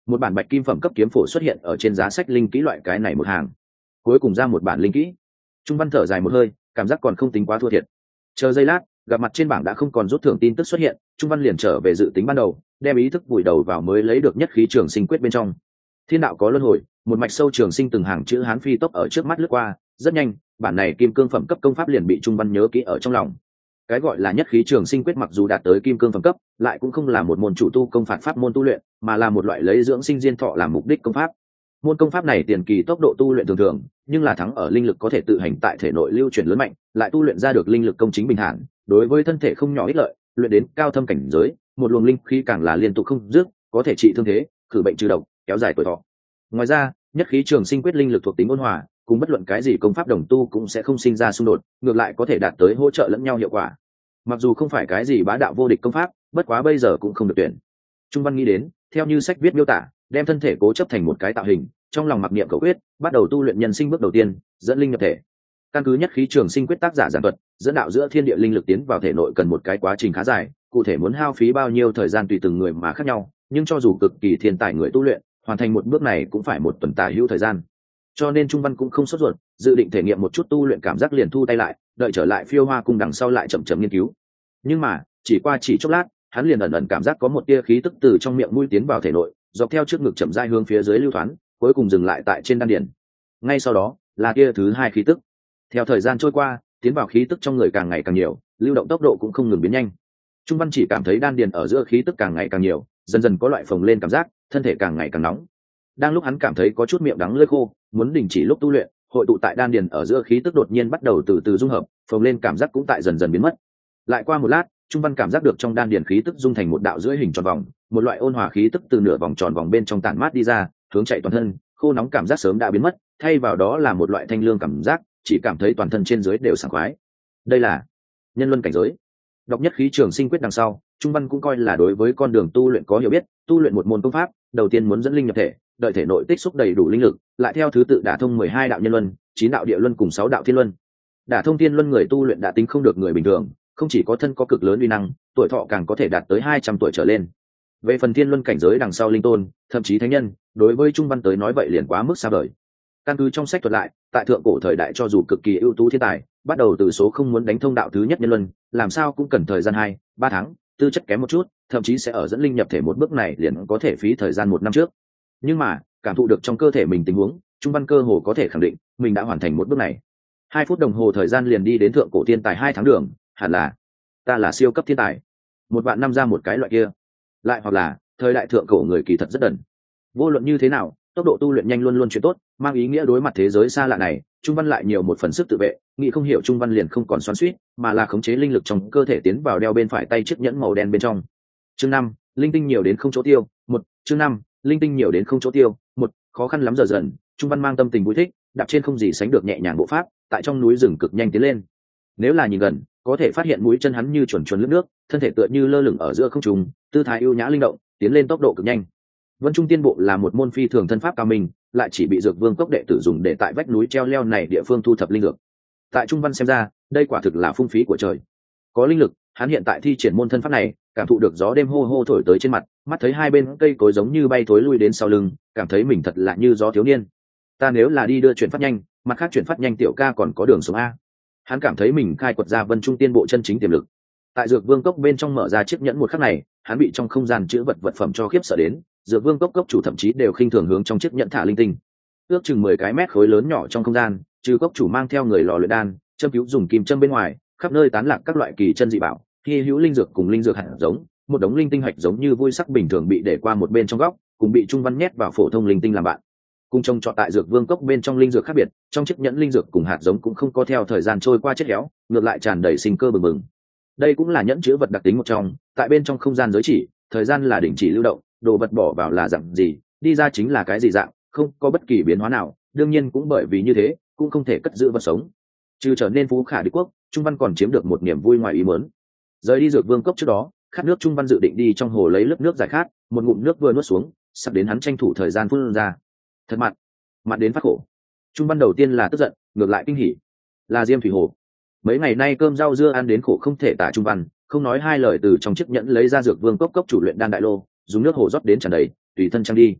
một bản bạch kim phẩm cấp kiếm phổ xuất hiện ở trên giá sách linh kỹ loại cái này một hàng, cuối cùng ra một bản linh kỹ. Trung văn thở dài một hơi, cảm giác còn không tính quá thua thiệt. Chờ giây lát, gặp mặt trên bảng đã không còn rút thưởng tin tức xuất hiện, Trung văn liền trở về dự tính ban đầu, đem ý thức vùi đầu vào mới lấy được nhất khí trường sinh quyết bên trong. Thiên đạo có luân hồi, một mạch sâu trường sinh từng hàng chữ hán phi tốc ở trước mắt lướt qua, rất nhanh, bản này kim cương phẩm cấp công pháp liền bị Trung văn nhớ kỹ ở trong lòng. Cái gọi là nhất khí trường sinh quyết mặc dù đạt tới kim cương phẩm cấp, lại cũng không là một môn chủ tu công phạt pháp môn tu luyện, mà là một loại lấy dưỡng sinh diên thọ làm mục đích công pháp. Môn công pháp này tiền kỳ tốc độ tu luyện thường thường, nhưng là thắng ở linh lực có thể tự hành tại thể nội lưu chuyển lớn mạnh, lại tu luyện ra được linh lực công chính bình thản, đối với thân thể không nhỏ ích lợi, luyện đến cao thâm cảnh giới, một luồng linh khí càng là liên tục không dứt, có thể trị thương thế, khử bệnh trừ độc, kéo dài tuổi thọ. Ngoài ra, nhất khí trường sinh quyết linh lực thuộc tính ôn hòa, cùng bất luận cái gì công pháp đồng tu cũng sẽ không sinh ra xung đột, ngược lại có thể đạt tới hỗ trợ lẫn nhau hiệu quả. Mặc dù không phải cái gì bá đạo vô địch công pháp, bất quá bây giờ cũng không được tuyển. Trung văn nghĩ đến, theo như sách viết miêu tả, đem thân thể cố chấp thành một cái tạo hình, trong lòng mặc niệm cầu quyết, bắt đầu tu luyện nhân sinh bước đầu tiên, dẫn linh nhập thể. Căn cứ nhất khí trường sinh quyết tác giả giảng thuật, dẫn đạo giữa thiên địa linh lực tiến vào thể nội cần một cái quá trình khá dài, cụ thể muốn hao phí bao nhiêu thời gian tùy từng người mà khác nhau, nhưng cho dù cực kỳ thiên tài người tu luyện, hoàn thành một bước này cũng phải một tuần tả hữu thời gian. Cho nên Trung văn cũng không sốt ruột, dự định thể nghiệm một chút tu luyện cảm giác liền thu tay lại, đợi trở lại Phiêu Hoa cung đằng sau lại chậm chậm nghiên cứu. Nhưng mà chỉ qua chỉ chốc lát, hắn liền ẩn ẩn cảm giác có một tia khí tức từ trong miệng mũi tiến vào thể nội, dọc theo trước ngực chậm rãi hướng phía dưới lưu thoáng, cuối cùng dừng lại tại trên đan điền. Ngay sau đó là tia thứ hai khí tức. Theo thời gian trôi qua, tiến vào khí tức trong người càng ngày càng nhiều, lưu động tốc độ cũng không ngừng biến nhanh. Trung văn chỉ cảm thấy đan điền ở giữa khí tức càng ngày càng nhiều, dần dần có loại phồng lên cảm giác, thân thể càng ngày càng nóng. Đang lúc hắn cảm thấy có chút miệng đắng lưỡi khô, muốn đình chỉ lúc tu luyện, hội tụ tại đan điền ở giữa khí tức đột nhiên bắt đầu từ từ dung hợp, phồng lên cảm giác cũng tại dần dần biến mất. Lại qua một lát, Trung văn cảm giác được trong đan điền khí tức dung thành một đạo rưỡi hình tròn vòng, một loại ôn hòa khí tức từ nửa vòng tròn vòng bên trong tản mát đi ra, hướng chạy toàn thân, khô nóng cảm giác sớm đã biến mất, thay vào đó là một loại thanh lương cảm giác, chỉ cảm thấy toàn thân trên dưới đều sảng khoái. Đây là nhân luân cảnh giới. Đọc nhất khí trường sinh quyết đằng sau, Trung văn cũng coi là đối với con đường tu luyện có hiểu biết, tu luyện một môn công pháp, đầu tiên muốn dẫn linh nhập thể, đợi thể nội tích xúc đầy đủ linh lực, lại theo thứ tự đả thông 12 đạo nhân luân, 9 đạo địa luân cùng 6 đạo thiên luân. Đả thông thiên luân người tu luyện đã tính không được người bình thường, không chỉ có thân có cực lớn uy năng, tuổi thọ càng có thể đạt tới 200 tuổi trở lên. Về phần thiên luân cảnh giới đằng sau linh tôn, thậm chí thánh nhân, đối với Trung văn tới nói vậy liền quá mức xa vời. Căn cứ trong sách thuật lại, tại thượng cổ thời đại cho dù cực kỳ ưu tú thiên tài, bắt đầu từ số không muốn đánh thông đạo thứ nhất nhân luân, làm sao cũng cần thời gian 2-3 tháng, tư chất kém một chút, thậm chí sẽ ở dẫn linh nhập thể một bước này liền có thể phí thời gian 1 năm trước. Nhưng mà, cảm thụ được trong cơ thể mình tình huống, Trung văn cơ hồ có thể khẳng định, mình đã hoàn thành một bước này. 2 phút đồng hồ thời gian liền đi đến thượng cổ thiên tài 2 tháng đường, hẳn là ta là siêu cấp thiên tài, 1 vạn năm ra một cái loại kia. Lại hoặc là, thời đại thượng cổ người kỳ thật rất đần. Vô luận như thế nào, tốc độ tu luyện nhanh luôn luôn chuyện tốt, mang ý nghĩa đối mặt thế giới xa lạ này, Trung văn lại nhiều một phần sức tự vệ, nghĩ không hiểu Trung văn liền không còn xoắn xuýt, mà là khống chế linh lực trong cơ thể tiến vào đeo bên phải tay chiếc nhẫn màu đen bên trong. Chương 5, linh tinh nhiều đến không chỗ tiêu. Chương 5, linh tinh nhiều đến không chỗ tiêu. Khó khăn lắm giờ dần, Trung văn mang tâm tình vui thích, đạp trên không gì sánh được nhẹ nhàng bộ pháp, tại trong núi rừng cực nhanh tiến lên. Nếu là nhìn gần, có thể phát hiện mũi chân hắn như chuẩn chuẩn lướt nước, thân thể tựa như lơ lửng ở giữa không trung, tư thái ưu nhã linh động, tiến lên tốc độ cực nhanh. Vân Trung Tiên Bộ là một môn phi thường thân pháp cao minh, lại chỉ bị Dược Vương cốc đệ tử dùng để tại vách núi treo leo này địa phương thu thập linh dược. Tại Trung văn xem ra, đây quả thực là phung phí của trời. Có linh lực, hắn hiện tại thi triển môn thân pháp này, cảm thụ được gió đêm hô hô thổi tới trên mặt, mắt thấy hai bên cây cối giống như bay thối lui đến sau lưng, cảm thấy mình thật là như gió thiếu niên. Ta nếu là đi đưa chuyển phát nhanh, mặt khác chuyển phát nhanh tiểu ca còn có đường sống a. Hắn cảm thấy mình khai quật ra Vân Trung Tiên Bộ chân chính tiềm lực. Tại Dược Vương cốc bên trong mở ra chiếc nhẫn một khắc này, hắn bị trong không gian chứa vật phẩm cho khiếp sợ đến, Dược Vương cốc chủ thậm chí đều khinh thường hướng trong chiếc nhẫn thả linh tinh. Ước chừng 10 cái mét khối lớn nhỏ trong không gian, trừ cốc chủ mang theo người lò luyện đan, châm cứu dùng kim châm bên ngoài, khắp nơi tán lạc các loại kỳ chân dị bảo, hy hữu linh dược cùng linh dược hạt giống, một đống linh tinh hạch giống như vui sắc bình thường bị để qua một bên trong góc, cùng bị Trung văn nhét vào phổ thông linh tinh làm bạn. Cùng trông trọt tại Dược Vương cốc bên trong linh dược khác biệt, trong chiếc nhẫn linh dược cùng hạt giống cũng không có theo thời gian trôi qua chết héo, ngược lại tràn đầy sinh cơ bừng bừng. Đây cũng là nhẫn chứa vật đặc tính một trong, tại bên trong không gian giới chỉ, thời gian là đình chỉ lưu động, đồ vật bỏ vào là dạng gì, đi ra chính là cái gì dạng, không có bất kỳ biến hóa nào, đương nhiên cũng bởi vì như thế, cũng không thể cất giữ vật sống. Trừ trở nên phú khả địch quốc, Trung văn còn chiếm được một niềm vui ngoài ý muốn. Rời đi Dược Vương cốc trước đó, khát nước Trung văn dự định đi trong hồ lấy lớp nước giải khát, một ngụm nước vừa nuốt xuống, sắp đến hắn tranh thủ thời gian phun ra. Thật mặn đến phát khổ. Trung văn đầu tiên là tức giận, ngược lại kinh hỉ. Là Diêm Thủy Hồ. Mấy ngày nay cơm rau dưa ăn đến khổ không thể tả. Trung văn không nói hai lời từ trong chiếc nhẫn lấy ra Dược Vương cốc chủ luyện đan đại lô, dùng nước hồ rót đến tràn đầy, tùy thân trang đi.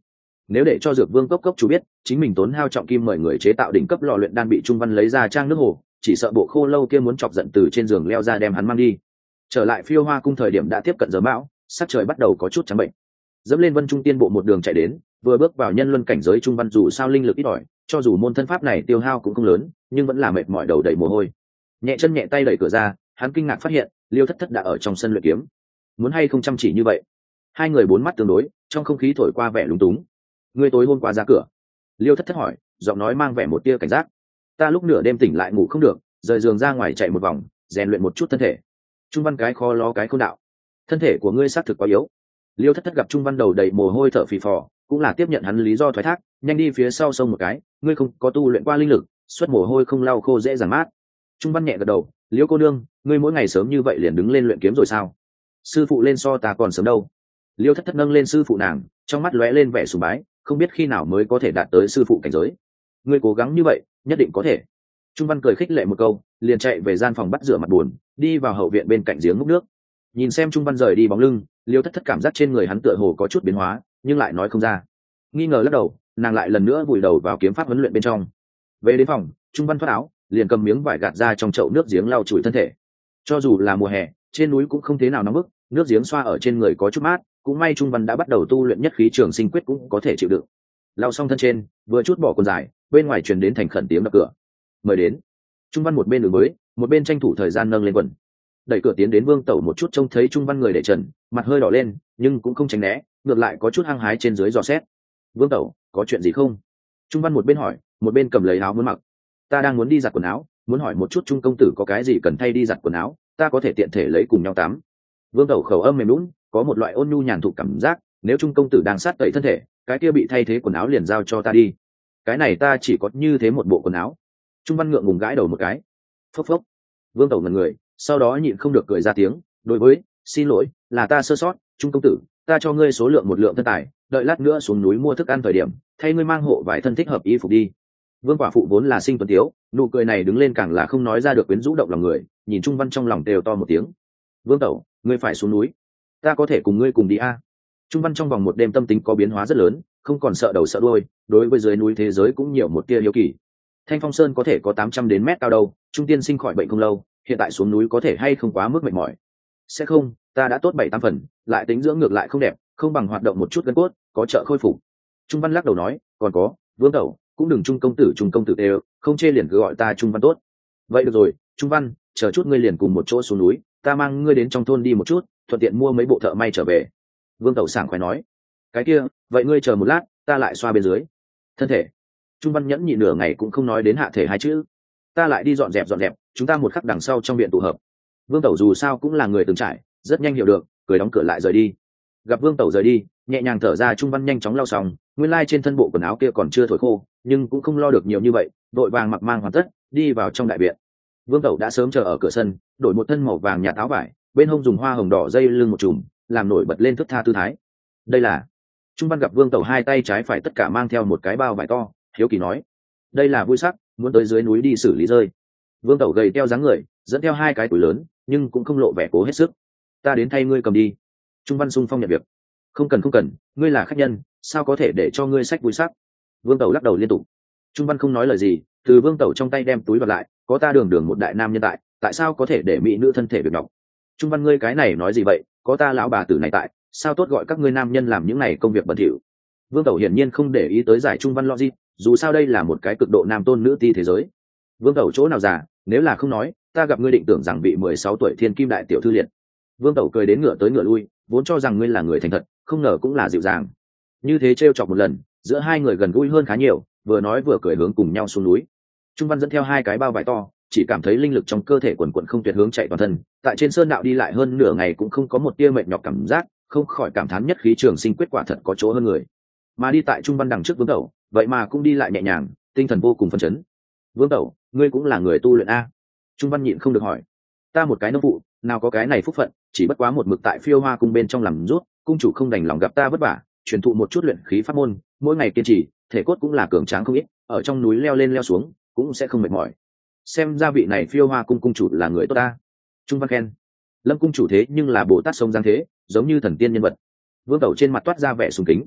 Nếu để cho Dược Vương cốc cốc chủ biết chính mình tốn hao trọng kim mời người chế tạo đỉnh cấp lò luyện đan bị Trung Văn lấy ra trang nước hồ, chỉ sợ bộ khô lâu kia muốn chọc giận từ trên giường leo ra đem hắn mang đi. Trở lại Phiêu Hoa cung thời điểm đã tiếp cận giờ mão, sắc trời bắt đầu có chút trắng bệnh. Dẫm lên Vân Trung Tiên bộ một đường chạy đến, vừa bước vào nhân luân cảnh giới Trung Văn dù sao linh lực ít ỏi, cho dù môn thân pháp này tiêu hao cũng không lớn, nhưng vẫn là mệt mỏi đầu đầy mồ hôi. Nhẹ chân nhẹ tay đẩy cửa ra, hắn kinh ngạc phát hiện Liêu Thất Thất đã ở trong sân luyện kiếm. Muốn hay không chăm chỉ như vậy? Hai người bốn mắt tương đối, trong không khí thổi qua vẻ lúng túng. Ngươi tối hôm qua ra cửa? Liêu Thất Thất hỏi, giọng nói mang vẻ một tia cảnh giác. Ta lúc nửa đêm tỉnh lại ngủ không được, rời giường ra ngoài chạy một vòng, rèn luyện một chút thân thể. Trung Văn cái khó lo cái khôn đạo. Thân thể của ngươi xác thực quá yếu. Liêu Thất Thất gặp Trung Văn đầu đầy mồ hôi thở phì phò, cũng là tiếp nhận hắn lý do thoái thác, nhanh đi phía sau sông một cái, ngươi không có tu luyện qua linh lực, xuất mồ hôi không lau khô dễ dàng mát. Trung Văn nhẹ gật đầu, Liêu cô nương, ngươi mỗi ngày sớm như vậy liền đứng lên luyện kiếm rồi sao? Sư phụ lên so ta còn sớm đâu. Liêu Thất Thất nâng lên sư phụ nàng, trong mắt lóe lên vẻ sùng bái, không biết khi nào mới có thể đạt tới sư phụ cảnh giới. Ngươi cố gắng như vậy, nhất định có thể. Trung Văn cười khích lệ một câu, liền chạy về gian phòng bắt rửa mặt buồn, đi vào hậu viện bên cạnh giếng múc nước. Nhìn xem Trung Văn rời đi bóng lưng, Liêu Thất Thất cảm giác trên người hắn tựa hồ có chút biến hóa, nhưng lại nói không ra. Nghi ngờ lắc đầu, nàng lại lần nữa vùi đầu vào kiếm pháp huấn luyện bên trong. Về đến phòng, Trung Văn thoát áo, liền cầm miếng vải gạt ra trong chậu nước giếng lau chùi thân thể. Cho dù là mùa hè, trên núi cũng không thế nào nóng bức, nước giếng xoa ở trên người có chút mát, cũng may Trung Văn đã bắt đầu tu luyện nhất khí trường sinh quyết cũng có thể chịu đựng. Lau xong thân trên, vừa chút bỏ quần dài, bên ngoài truyền đến thành khẩn tiếng đập cửa. Mời đến. Trung Văn một bên đường mới, một bên tranh thủ thời gian nâng lên quần. Đẩy cửa tiến đến Vương Tẩu một chút trông thấy Trung Văn người để trần, mặt hơi đỏ lên, nhưng cũng không tránh né, ngược lại có chút hăng hái trên dưới dò xét. Vương Tẩu, có chuyện gì không? Trung Văn một bên hỏi, một bên cầm lấy áo muốn mặc. Ta đang muốn đi giặt quần áo, muốn hỏi một chút Trung công tử có cái gì cần thay đi giặt quần áo, ta có thể tiện thể lấy cùng nhau tắm. Vương Tẩu khẩu âm mềm lún, có một loại ôn nhu nhàn thụ cảm giác, nếu Trung công tử đang sát tẩy thân thể, cái kia bị thay thế quần áo liền giao cho ta đi. Cái này ta chỉ có như thế một bộ quần áo. Trung Văn ngượng ngùng gãi đầu một cái. Phốc phốc. Vương Tẩu ngẩn người, sau đó nhịn không được cười ra tiếng, đối với, xin lỗi, là ta sơ sót, Trung công tử, ta cho ngươi số lượng một lượng thân tài, đợi lát nữa xuống núi mua thức ăn thời điểm, thay ngươi mang hộ vài thân thích hợp y phục đi. Vương quả phụ vốn là sinh tuấn tiếu, nụ cười này đứng lên càng là không nói ra được quyến rũ động lòng người, nhìn Trung Văn trong lòng đều to một tiếng. Vương Tẩu, ngươi phải xuống núi, ta có thể cùng ngươi cùng đi a. Trung Văn trong vòng một đêm tâm tính có biến hóa rất lớn, không còn sợ đầu sợ đuôi, đối với dưới núi thế giới cũng nhiều một tia hiếu kỳ. Thanh Phong Sơn có thể có 800 đến mét cao đâu, Trung tiên sinh khỏi bệnh không lâu, hiện tại xuống núi có thể hay không quá mức mệt mỏi. Sẽ không, ta đã tốt 7-8 phần, lại tính dưỡng ngược lại không đẹp, không bằng hoạt động một chút gân cốt, có trợ khôi phục. Trung Văn lắc đầu nói, còn có, Vương Tẩu, cũng đừng Trung công tử đều, không chê liền cứ gọi ta Trung Văn tốt. Vậy được rồi, Trung Văn, chờ chút ngươi liền cùng một chỗ xuống núi, ta mang ngươi đến trong thôn đi một chút, thuận tiện mua mấy bộ thợ may trở về. Vương Tẩu sảng khoái nói, cái kia, vậy ngươi chờ một lát, ta lại xoa bên dưới. Thân thể. Trung Văn nhẫn nhịn nửa ngày cũng không nói đến hạ thể hai chữ. Ta lại đi dọn dẹp, chúng ta một khắc đằng sau trong viện tụ hợp. Vương Tẩu dù sao cũng là người từng trải, rất nhanh hiểu được, cười đóng cửa lại rời đi. Gặp Vương Tẩu rời đi, nhẹ nhàng thở ra, Trung Văn nhanh chóng lau xong, nguyên lai trên thân bộ quần áo kia còn chưa thổi khô, nhưng cũng không lo được nhiều như vậy, đội vàng mặc mang hoàn tất, đi vào trong đại viện. Vương Tẩu đã sớm chờ ở cửa sân, đổi một thân màu vàng nhà táo vải, bên hông dùng hoa hồng đỏ dây lưng một chùm, làm nổi bật lên thướt tha tư thái. Đây là. Trung Văn gặp Vương Tẩu hai tay trái phải tất cả mang theo một cái bao vải to, hiếu kỳ nói, đây là vui sắc, muốn tới dưới núi đi xử lý rơi. Vương Tẩu gầy teo dáng người, dẫn theo hai cái túi lớn, nhưng cũng không lộ vẻ cố hết sức. Ta đến thay ngươi cầm đi. Trung Văn sung phong nhận việc. Không cần, ngươi là khách nhân, sao có thể để cho ngươi xách vui sắc. Vương Tẩu lắc đầu liên tục. Trung Văn không nói lời gì, từ Vương Tẩu trong tay đem túi bật lại, có ta đường một đại nam nhân tại sao có thể để mỹ nữ thân thể việc đọc. Trung Văn, ngươi cái này nói gì vậy, có ta lão bà tử này tại, sao tốt gọi các ngươi nam nhân làm những này công việc bẩn thỉu. Vương Tẩu hiển nhiên không để ý tới giải Trung Văn logic, dù sao đây là một cái cực độ nam tôn nữ ti thế giới. Vương Tẩu chỗ nào già, nếu là không nói, ta gặp ngươi định tưởng rằng bị 16 tuổi thiên kim đại tiểu thư liệt. Vương Tẩu cười đến ngựa tới ngựa lui, vốn cho rằng ngươi là người thành thật, không ngờ cũng là dịu dàng. Như thế trêu chọc một lần, giữa hai người gần gũi hơn khá nhiều, vừa nói vừa cười hướng cùng nhau xuống núi. Trung Văn dẫn theo hai cái bao vải to, chỉ cảm thấy linh lực trong cơ thể quần quần không tuyệt hướng chạy toàn thân, tại trên sơn đạo đi lại hơn nửa ngày cũng không có một tia mệt nhọc cảm giác, không khỏi cảm thán nhất khí trường sinh quyết quả thật có chỗ hơn người. Mà đi tại Trung Văn đằng trước Vương Tẩu, vậy mà cũng đi lại nhẹ nhàng, tinh thần vô cùng phấn chấn. Vương Tẩu, ngươi cũng là người tu luyện a? Trung Văn nhịn không được hỏi. Ta một cái nông phụ, nào có cái này phúc phận, chỉ bất quá một mực tại Phiêu Hoa cung bên trong làm rút, cung chủ không đành lòng gặp ta vất vả, truyền thụ một chút luyện khí pháp môn, mỗi ngày kiên trì, thể cốt cũng là cường tráng không ít, ở trong núi leo lên leo xuống cũng sẽ không mệt mỏi. Xem ra vị này Phiêu Hoa cung cung chủ là người tốt ta. Trung Văn khen. Lâm cung chủ thế nhưng là Bồ Tát sông giang thế, giống như thần tiên nhân vật. Vương Tẩu trên mặt toát ra vẻ sùng kính.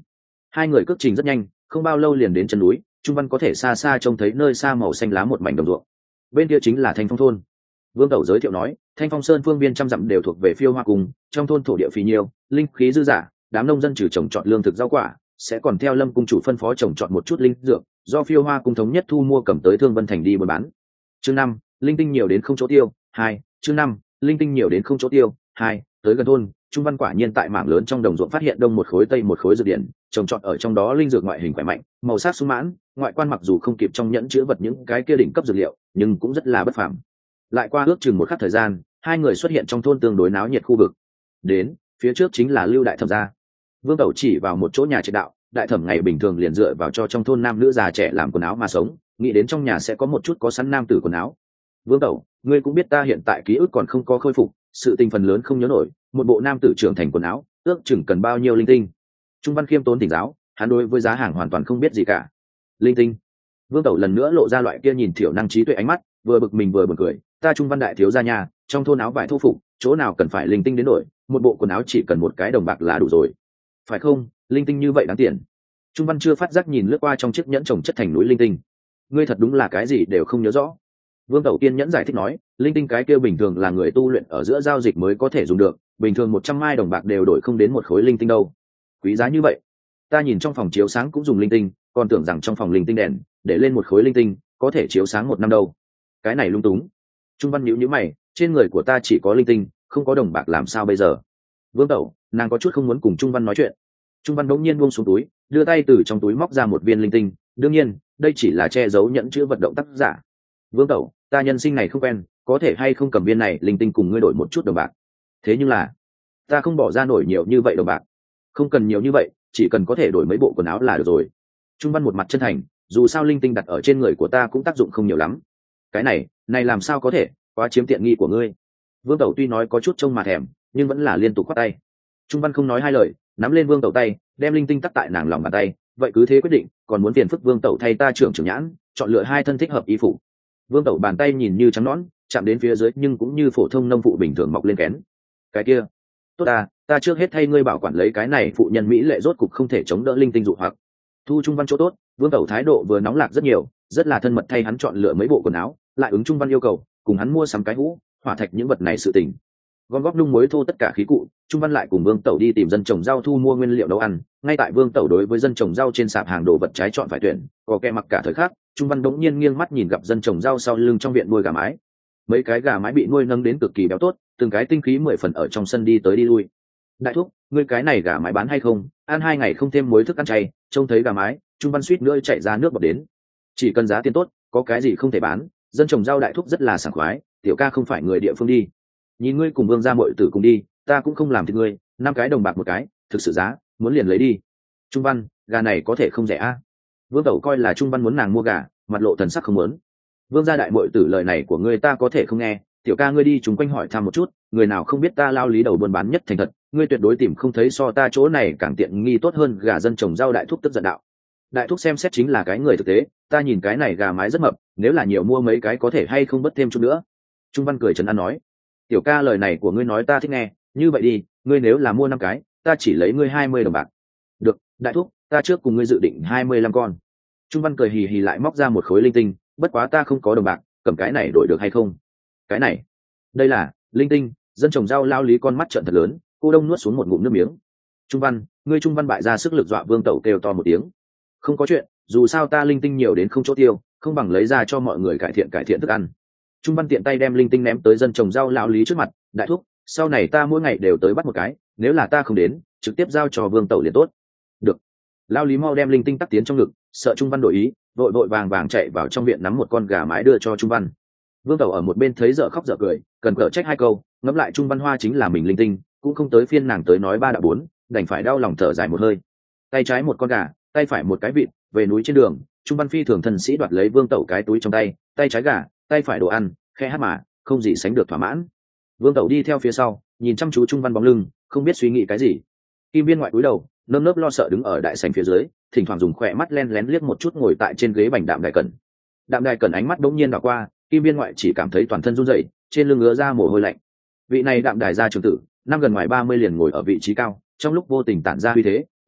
Hai người cước trình rất nhanh, không bao lâu liền đến chân núi. Trung Văn có thể xa xa trông thấy nơi xa màu xanh lá một mảnh đồng ruộng, bên kia chính là Thanh Phong thôn. Vương Tẩu giới thiệu nói, Thanh Phong Sơn phương viên trăm dặm đều thuộc về Phiêu Hoa Cung, trong thôn thổ địa phì nhiêu, linh khí dư dả, đám nông dân trừ trồng trọt lương thực rau quả, sẽ còn theo Lâm cung chủ phân phó trồng trọt một chút linh dược, do Phiêu Hoa Cung thống nhất thu mua cầm tới Thương Vân thành đi buôn bán. Chương 5, linh tinh nhiều đến không chỗ tiêu. 2, chương 5, linh tinh nhiều đến không chỗ tiêu. 2, tới gần thôn, Trung Văn quả nhiên tại mảng lớn trong đồng ruộng phát hiện đông một khối tây một khối dược điển, trồng trọt ở trong đó linh dược ngoại hình khỏe mạnh, màu sắc sung mãn, ngoại quan mặc dù không kịp trong nhẫn chứa vật những cái kia đỉnh cấp dược liệu, nhưng cũng rất là bất phàm. Lại qua ước chừng một khắc thời gian, hai người xuất hiện trong thôn tương đối náo nhiệt khu vực. Đến phía trước chính là Lưu đại thẩm gia. Vương Tẩu chỉ vào một chỗ nhà triệt đạo, đại thẩm ngày bình thường liền dựa vào cho trong thôn nam nữ già trẻ làm quần áo mà sống, nghĩ đến trong nhà sẽ có một chút có sẵn nam tử quần áo. Vương Tẩu, ngươi cũng biết ta hiện tại ký ức còn không có khôi phục, sự tình phần lớn không nhớ nổi, một bộ nam tử trưởng thành quần áo ước chừng cần bao nhiêu linh tinh. Trung Văn khiêm tốn tỉnh giáo, hắn đối với giá hàng hoàn toàn không biết gì cả. Linh tinh? Vương Tẩu lần nữa lộ ra loại kia nhìn thiểu năng trí tuệ ánh mắt, vừa bực mình vừa buồn cười, ta Trung Văn đại thiếu gia nhà, trong thôn áo vải thô phục, chỗ nào cần phải linh tinh đến đổi, một bộ quần áo chỉ cần một cái đồng bạc là đủ rồi. Phải không? Linh tinh như vậy đáng tiền. Trung Văn chưa phát giác nhìn lướt qua trong chiếc nhẫn trồng chất thành núi linh tinh. Ngươi thật đúng là cái gì đều không nhớ rõ. Vương Tẩu kiên nhẫn giải thích nói, linh tinh cái kia bình thường là người tu luyện ở giữa giao dịch mới có thể dùng được, bình thường 100 mai đồng bạc đều đổi không đến một khối linh tinh đâu. Quý giá như vậy. Ta nhìn trong phòng chiếu sáng cũng dùng linh tinh, còn tưởng rằng trong phòng linh tinh đèn để lên một khối linh tinh có thể chiếu sáng một năm đâu. Cái này lung túng. Trung Văn nhíu mày, trên người của ta chỉ có linh tinh, không có đồng bạc làm sao bây giờ? Vương Tẩu, nàng có chút không muốn cùng Trung Văn nói chuyện. Trung Văn đống nhiên buông xuống túi, đưa tay từ trong túi móc ra một viên linh tinh, đương nhiên, đây chỉ là che giấu nhẫn chứa vật động tác giả. Vương Tẩu, ta nhân sinh này không quen, có thể hay không cầm viên này linh tinh cùng ngươi đổi một chút đồng bạc? Thế nhưng là, ta không bỏ ra nổi nhiều như vậy đồng bạc. Không cần nhiều như vậy, chỉ cần có thể đổi mấy bộ quần áo là được rồi. Trung Văn một mặt chân thành, dù sao linh tinh đặt ở trên người của ta cũng tác dụng không nhiều lắm. Cái này làm sao có thể, quá chiếm tiện nghi của ngươi. Vương Tẩu tuy nói có chút trông mà thèm, nhưng vẫn là liên tục khoát tay. Trung Văn không nói hai lời, nắm lên Vương Tẩu tay, đem linh tinh tắt tại nàng lòng bàn tay, vậy cứ thế quyết định, còn muốn phiền phức Vương Tẩu thay ta trưởng nhãn, chọn lựa 2 thân thích hợp y phục. Vương Tẩu bàn tay nhìn như trắng nõn, chạm đến phía dưới nhưng cũng như phổ thông nông phụ bình thường mọc lên kén. Cái kia, tốt ta trước hết thay ngươi bảo quản lấy cái này phụ nhân mỹ lệ rốt cục không thể chống đỡ linh tinh dụ hoặc. Thu Trung Văn chỗ tốt, Vương Tẩu thái độ vừa nóng lạc rất nhiều, rất là thân mật thay hắn chọn lựa mấy bộ quần áo, lại ứng Trung Văn yêu cầu, cùng hắn mua sắm cái hũ, hỏa thạch những vật này sự tình. Gom góp nung muối thô tất cả khí cụ, Trung Văn lại cùng Vương Tẩu đi tìm dân trồng rau thu mua nguyên liệu nấu ăn. Ngay tại Vương Tẩu đối với dân trồng rau trên sạp hàng đồ vật trái chọn phải tuyển, có kẻ mặc cả thời khắc, Trung Văn đống nhiên nghiêng mắt nhìn gặp dân trồng rau sau lưng trong viện nuôi gà mái. Mấy cái gà mái bị nuôi nâng đến cực kỳ béo tốt, từng cái tinh khí 10 phần ở trong sân đi tới đi lui. Đại thúc, ngươi cái này gà mái bán hay không? Ăn 2 ngày không thêm muối thức ăn chay. Trông thấy gà mái, Trung Văn suýt nữa chạy ra nước bọt đến. Chỉ cần giá tiền tốt, có cái gì không thể bán? Dân trồng rau đại thúc rất là sảng khoái, tiểu ca không phải người địa phương đi. Nhìn ngươi cùng Vương gia muội tử cùng đi, ta cũng không làm thịt ngươi, 5 cái đồng bạc một cái, thực sự giá, muốn liền lấy đi. Trung Văn, gà này có thể không rẻ a? Vương Tẩu coi là Trung Văn muốn nàng mua gà, mặt lộ thần sắc không muốn. Vương gia đại muội tử lời này của ngươi ta có thể không nghe, tiểu ca ngươi đi chúng quanh hỏi thăm một chút, người nào không biết ta lao lý đầu buôn bán nhất thành thật, ngươi tuyệt đối tìm không thấy so ta chỗ này càng tiện nghi tốt hơn. Gà dân trồng rau đại thúc tức giận đạo. Đại thúc xem xét chính là cái người thực tế, ta nhìn cái này gà mái rất mập, nếu là nhiều mua mấy cái có thể hay không bớt thêm chút nữa. Trung Văn cười trấn an nói, tiểu ca lời này của ngươi nói ta thích nghe, như vậy đi, ngươi nếu là mua 5 cái, ta chỉ lấy ngươi 20 đồng bạc. Được, đại thúc, ta trước cùng ngươi dự định 25 con. Trung Văn cười hì hì lại móc ra một khối linh tinh, bất quá ta không có đồng bạc, cầm cái này đổi được hay không? Cái này, đây là linh tinh. Dân trồng rau lao lý con mắt trợn thật lớn, cô đông nuốt xuống một ngụm nước miếng. Trung Văn, ngươi Trung Văn bại ra sức lực dọa Vương Tẩu kêu to một tiếng. Không có chuyện, dù sao ta linh tinh nhiều đến không chỗ tiêu, không bằng lấy ra cho mọi người cải thiện thức ăn. Trung Văn tiện tay đem linh tinh ném tới dân trồng rau lao lý trước mặt, đại thúc, sau này ta mỗi ngày đều tới bắt một cái, nếu là ta không đến, trực tiếp giao cho Vương Tẩu liền tốt. Được. Lao lý mau đem linh tinh tắc tiến trong ngực, sợ Trung Văn đổi ý, vội vội vàng vàng chạy vào trong viện nắm một con gà mái đưa cho Trung Văn. Vương Tẩu ở một bên thấy dở khóc dở cười, cần cỡ trách 2 câu, ngẫm lại Trung Văn Hoa chính là mình linh tinh, cũng không tới phiên nàng tới nói 3 đã 4, đành phải đau lòng thở dài một hơi. Tay trái một con gà, tay phải một cái vịt, về núi trên đường, Trung Văn phi thường thần sĩ đoạt lấy Vương Tẩu cái túi trong tay, tay trái gà, tay phải đồ ăn, khe hát mà, không gì sánh được thỏa mãn. Vương Tẩu đi theo phía sau, nhìn chăm chú Trung Văn bóng lưng, không biết suy nghĩ cái gì. Kim Biên ngoại cúi đầu, nơm nớp lo sợ đứng ở đại sảnh phía dưới, thỉnh thoảng dùng khỏe mắt len lén liếc một chút ngồi tại trên ghế bành Đạm Đài Cẩn. Đạm Đài Cẩn ánh mắt bỗng nhiên đảo qua, Kim Biên ngoại chỉ cảm thấy toàn thân run rẩy, trên lưng ứa ra mồ hôi lạnh. Vị này Đạm Đài gia trưởng tử, năm gần ngoài 30 liền ngồi ở vị trí cao, trong lúc vô tình tản ra uy thế,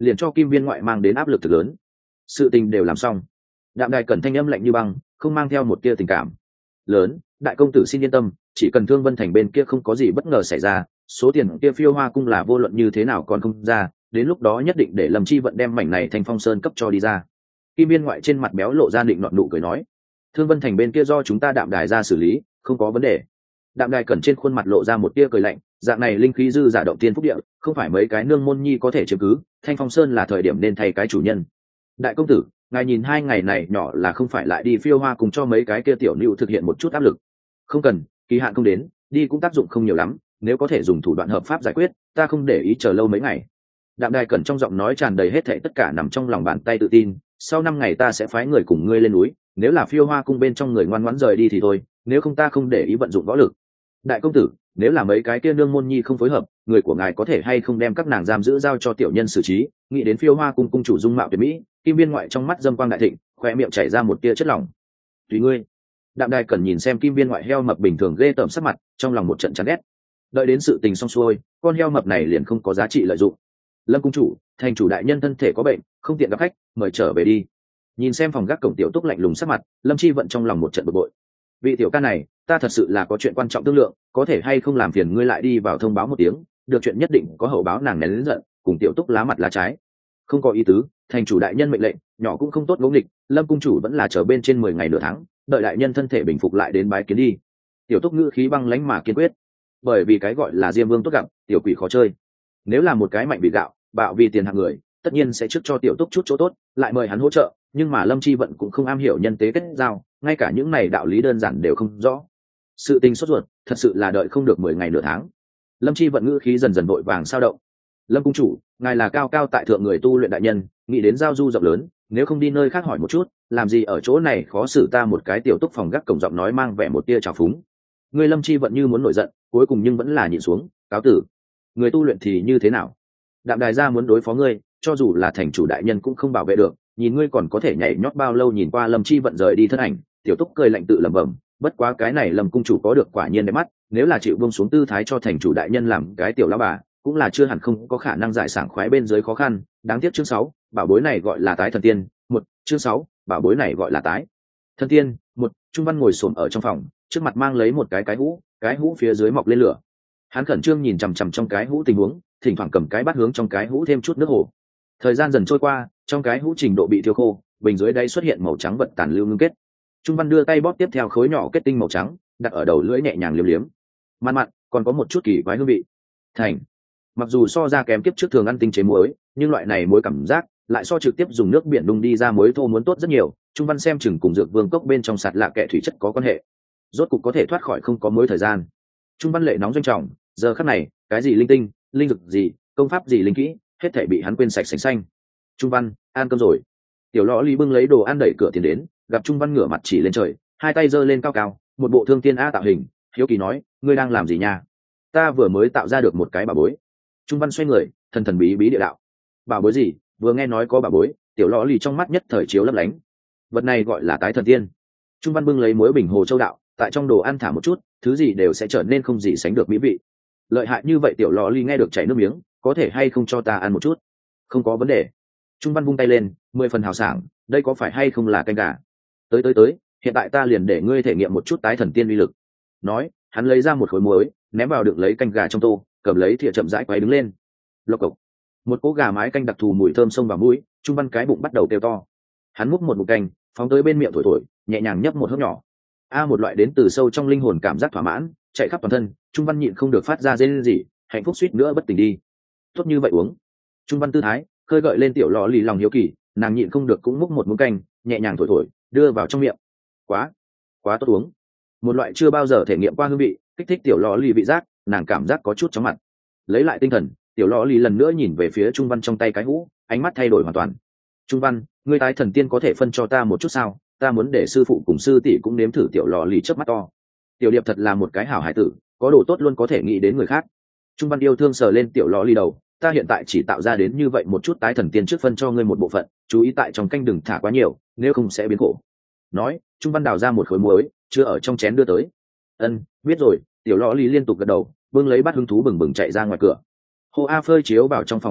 liền cho Kim Viên Ngoại mang đến áp lực thực lớn. Sự tình đều làm xong, Đạm Đài Cẩn thanh âm lạnh như băng, không mang theo một tia tình cảm. Lớn, đại công tử xin yên tâm, chỉ cần Thương Vân Thành bên kia không có gì bất ngờ xảy ra, số tiền kia Phiêu Hoa cung là vô luận như thế nào còn không ra, đến lúc đó nhất định để Lâm Chi Vận đem mảnh này thành Phong Sơn cấp cho đi ra. Kim Viên Ngoại trên mặt béo lộ ra định nọt nụ cười nói, Thương Vân Thành bên kia do chúng ta Đạm Đài ra xử lý, không có vấn đề. Đạm Đài Cẩn trên khuôn mặt lộ ra một tia cười lạnh, dạng này linh khí dư giả động tiên phúc địa, không phải mấy cái nương môn nhi có thể chiếm cứ, Thanh Phong Sơn là thời điểm nên thay cái chủ nhân. Đại công tử, ngài nhìn 2 ngày này nhỏ là không phải lại đi Phiêu Hoa cùng cho mấy cái kia tiểu nữu thực hiện một chút áp lực. Không cần, kỳ hạn không đến, đi cũng tác dụng không nhiều lắm, nếu có thể dùng thủ đoạn hợp pháp giải quyết, ta không để ý chờ lâu mấy ngày. Đạm Đài Cẩn trong giọng nói tràn đầy hết thảy tất cả nằm trong lòng bàn tay tự tin, sau 5 ngày ta sẽ phái người cùng ngươi lên núi, nếu là Phiêu Hoa cung bên trong người ngoan ngoãn rời đi thì thôi, nếu không ta không để ý vận dụng võ lực. Đại công tử, nếu là mấy cái kia nương môn nhi không phối hợp, người của ngài có thể hay không đem các nàng giam giữ giao cho tiểu nhân xử trí. Nghĩ đến Phiêu Hoa cung cung chủ dung mạo tuyệt mỹ, Kim Viên Ngoại trong mắt dâm quang đại thịnh, khoe miệng chảy ra một tia chất lỏng. Tùy ngươi. Đạm Đài Cẩn nhìn xem Kim Viên Ngoại heo mập bình thường ghê tởm sắc mặt, trong lòng một trận chán ghét. Đợi đến sự tình xong xuôi, con heo mập này liền không có giá trị lợi dụng. Lâm cung chủ, thành chủ đại nhân thân thể có bệnh, không tiện gặp khách, mời trở về đi. Nhìn xem phòng gác cổng tiểu túc lạnh lùng sắc mặt, Lâm Chi Vận trong lòng một trận bực bội. Vị tiểu ca này, ta thật sự là có chuyện quan trọng thương lượng, có thể hay không làm phiền ngươi lại đi vào thông báo một tiếng, được chuyện nhất định có hậu báo. Nàng nén lớn giận, cùng tiểu túc lá mặt lá trái. Không có ý tứ, thành chủ đại nhân mệnh lệnh, nhỏ cũng không tốt ngỗ nghịch, Lâm cung chủ vẫn là chờ bên trên 10 ngày nửa tháng, đợi đại nhân thân thể bình phục lại đến bái kiến đi. Tiểu túc ngữ khí băng lãnh mà kiên quyết, bởi vì cái gọi là Diêm Vương tốt gặp, tiểu quỷ khó chơi. Nếu là một cái mạnh bị gạo, bạo vì tiền hạng người, tất nhiên sẽ trước cho tiểu túc chút chỗ tốt, lại mời hắn hỗ trợ, nhưng mà Lâm Chi Vận cũng không am hiểu nhân tế kết giao, ngay cả những này đạo lý đơn giản đều không rõ. Sự tình sốt ruột, thật sự là đợi không được 10 ngày nửa tháng. Lâm Chi Vận ngữ khí dần dần vội vàng sao động. Lâm cung chủ, ngài là cao cao tại thượng người tu luyện đại nhân, nghĩ đến giao du rộng lớn, nếu không đi nơi khác hỏi một chút, làm gì ở chỗ này khó xử ta. Một cái tiểu túc phòng gác cổng giọng nói mang vẻ một tia trào phúng. Người Lâm Chi Vận như muốn nổi giận, cuối cùng nhưng vẫn là nhịn xuống, cáo tử. Người tu luyện thì như thế nào? Đạm Đài gia muốn đối phó ngươi, cho dù là thành chủ đại nhân cũng không bảo vệ được, nhìn ngươi còn có thể nhảy nhót bao lâu. Nhìn qua Lâm Chi Vận rời đi thân ảnh, tiểu túc cười lạnh tự lẩm bẩm, bất quá cái này Lâm cung chủ có được quả nhiên đẹp mắt, nếu là chịu buông xuống tư thái cho thành chủ đại nhân làm cái tiểu lão bà, cũng là chưa hẳn không có khả năng giải sảng khoái bên dưới khó khăn. Đáng tiếc chương 6, bảo bối này gọi là tái thần tiên. Chương 6, bảo bối này gọi là tái thần tiên. Trung Văn ngồi xổm ở trong phòng, trước mặt mang lấy một cái hũ phía dưới mọc lên lửa. Hắn khẩn trương nhìn chằm chằm trong cái hũ tình huống, thỉnh thoảng cầm cái bát hướng trong cái hũ thêm chút nước hồ. Thời gian dần trôi qua, trong cái hũ trình độ bị thiêu khô, bình dưới đây xuất hiện màu trắng vật tàn lưu ngưng kết. Trung Văn đưa tay bóp tiếp theo khối nhỏ kết tinh màu trắng, đặt ở đầu lưỡi nhẹ nhàng liếm liếm. Mặn mặn, còn có một chút kỳ quái hương vị. Thành. Mặc dù so ra kém kiếp trước thường ăn tinh chế muối, nhưng loại này muối cảm giác lại so trực tiếp dùng nước biển đun đi ra muối thô muốn tốt rất nhiều. Trung Văn xem chừng cùng dược vương cốc bên trong sạt lạ kệ thủy chất có quan hệ, rốt cục có thể thoát khỏi không có muối thời gian. Trung Văn lệ nóng doanh trọng, giờ khắc này, cái gì linh tinh, linh lực gì, công pháp gì linh kỹ, hết thảy bị hắn quên sạch sành xanh. Trung Văn, ăn cơm rồi. Tiểu Lõ Lý bưng lấy đồ ăn đẩy cửa tiến đến, gặp Trung Văn ngửa mặt chỉ lên trời, hai tay giơ lên cao cao, một bộ thương tiên a tạo hình, hiếu kỳ nói, ngươi đang làm gì nha? Ta vừa mới tạo ra được một cái bảo bối. Trung Văn xoay người, thần thần bí bí địa đạo. Bảo bối gì? Vừa nghe nói có bảo bối, Tiểu Lõ Lý trong mắt nhất thời chiếu lấp lánh. Vật này gọi là tái thần tiên. Trung Văn bưng lấy muối bình hồ châu đạo, tại trong đồ ăn thả một chút, thứ gì đều sẽ trở nên không gì sánh được mỹ vị. Lợi hại như vậy. Tiểu Lò Ly nghe được chảy nước miếng, có thể hay không cho ta ăn một chút? Không có vấn đề. Trung Văn vung tay lên, 10 phần hào sảng, đây có phải hay không là canh gà? Tới, hiện tại ta liền để ngươi thể nghiệm một chút tái thần tiên uy lực. Nói, hắn lấy ra một khối muối, ném vào đựng lấy canh gà trong tô, cầm lấy thìa chậm rãi quay đứng lên. Lộc cộc. Một cỗ gà mái canh đặc thù mùi thơm xông vào mũi, Trung Văn cái bụng bắt đầu kêu to. Hắn múc một ngụm canh, phóng tới bên miệng thổi thổi, nhẹ nhàng nhấp một hớp nhỏ. Một loại đến từ sâu trong linh hồn cảm giác thỏa mãn chạy khắp toàn thân. Trung Văn nhịn không được phát ra rên rỉ, hạnh phúc suýt nữa bất tỉnh đi. Tốt như vậy uống. Trung Văn tư thái khơi gợi lên Tiểu Lò Lì lòng hiếu kỳ, nàng nhịn không được cũng múc một muỗng canh, nhẹ nhàng thổi thổi, đưa vào trong miệng. Quá tốt uống. Một loại chưa bao giờ thể nghiệm qua hương vị, kích thích Tiểu Lò Lì vị giác, nàng cảm giác có chút chóng mặt. Lấy lại tinh thần, Tiểu Lò Lì lần nữa nhìn về phía Trung Văn trong tay cái hũ, ánh mắt thay đổi hoàn toàn. Trung Văn, ngươi tái thần tiên có thể phân cho ta một chút sao? Ta muốn để sư phụ cùng sư tỷ cũng nếm thử. Tiểu Lò Lì chớp mắt to. Tiểu Điệp thật là một cái hảo hải tử, có đồ tốt luôn có thể nghĩ đến người khác. Trung Văn yêu thương sờ lên Tiểu Lò Lì đầu, ta hiện tại chỉ tạo ra đến như vậy một chút tái thần tiên trước phân cho ngươi một bộ phận, chú ý tại trong canh đừng thả quá nhiều, nếu không sẽ biến khổ. Nói, Trung Văn đào ra một khối muối, chưa ở trong chén đưa tới. Ân, biết rồi. Tiểu Lò Lì liên tục gật đầu, bưng lấy bát hứng thú bừng bừng chạy ra ngoài cửa. Hồ A phơi chiếu vào trong phòng ánh nắng,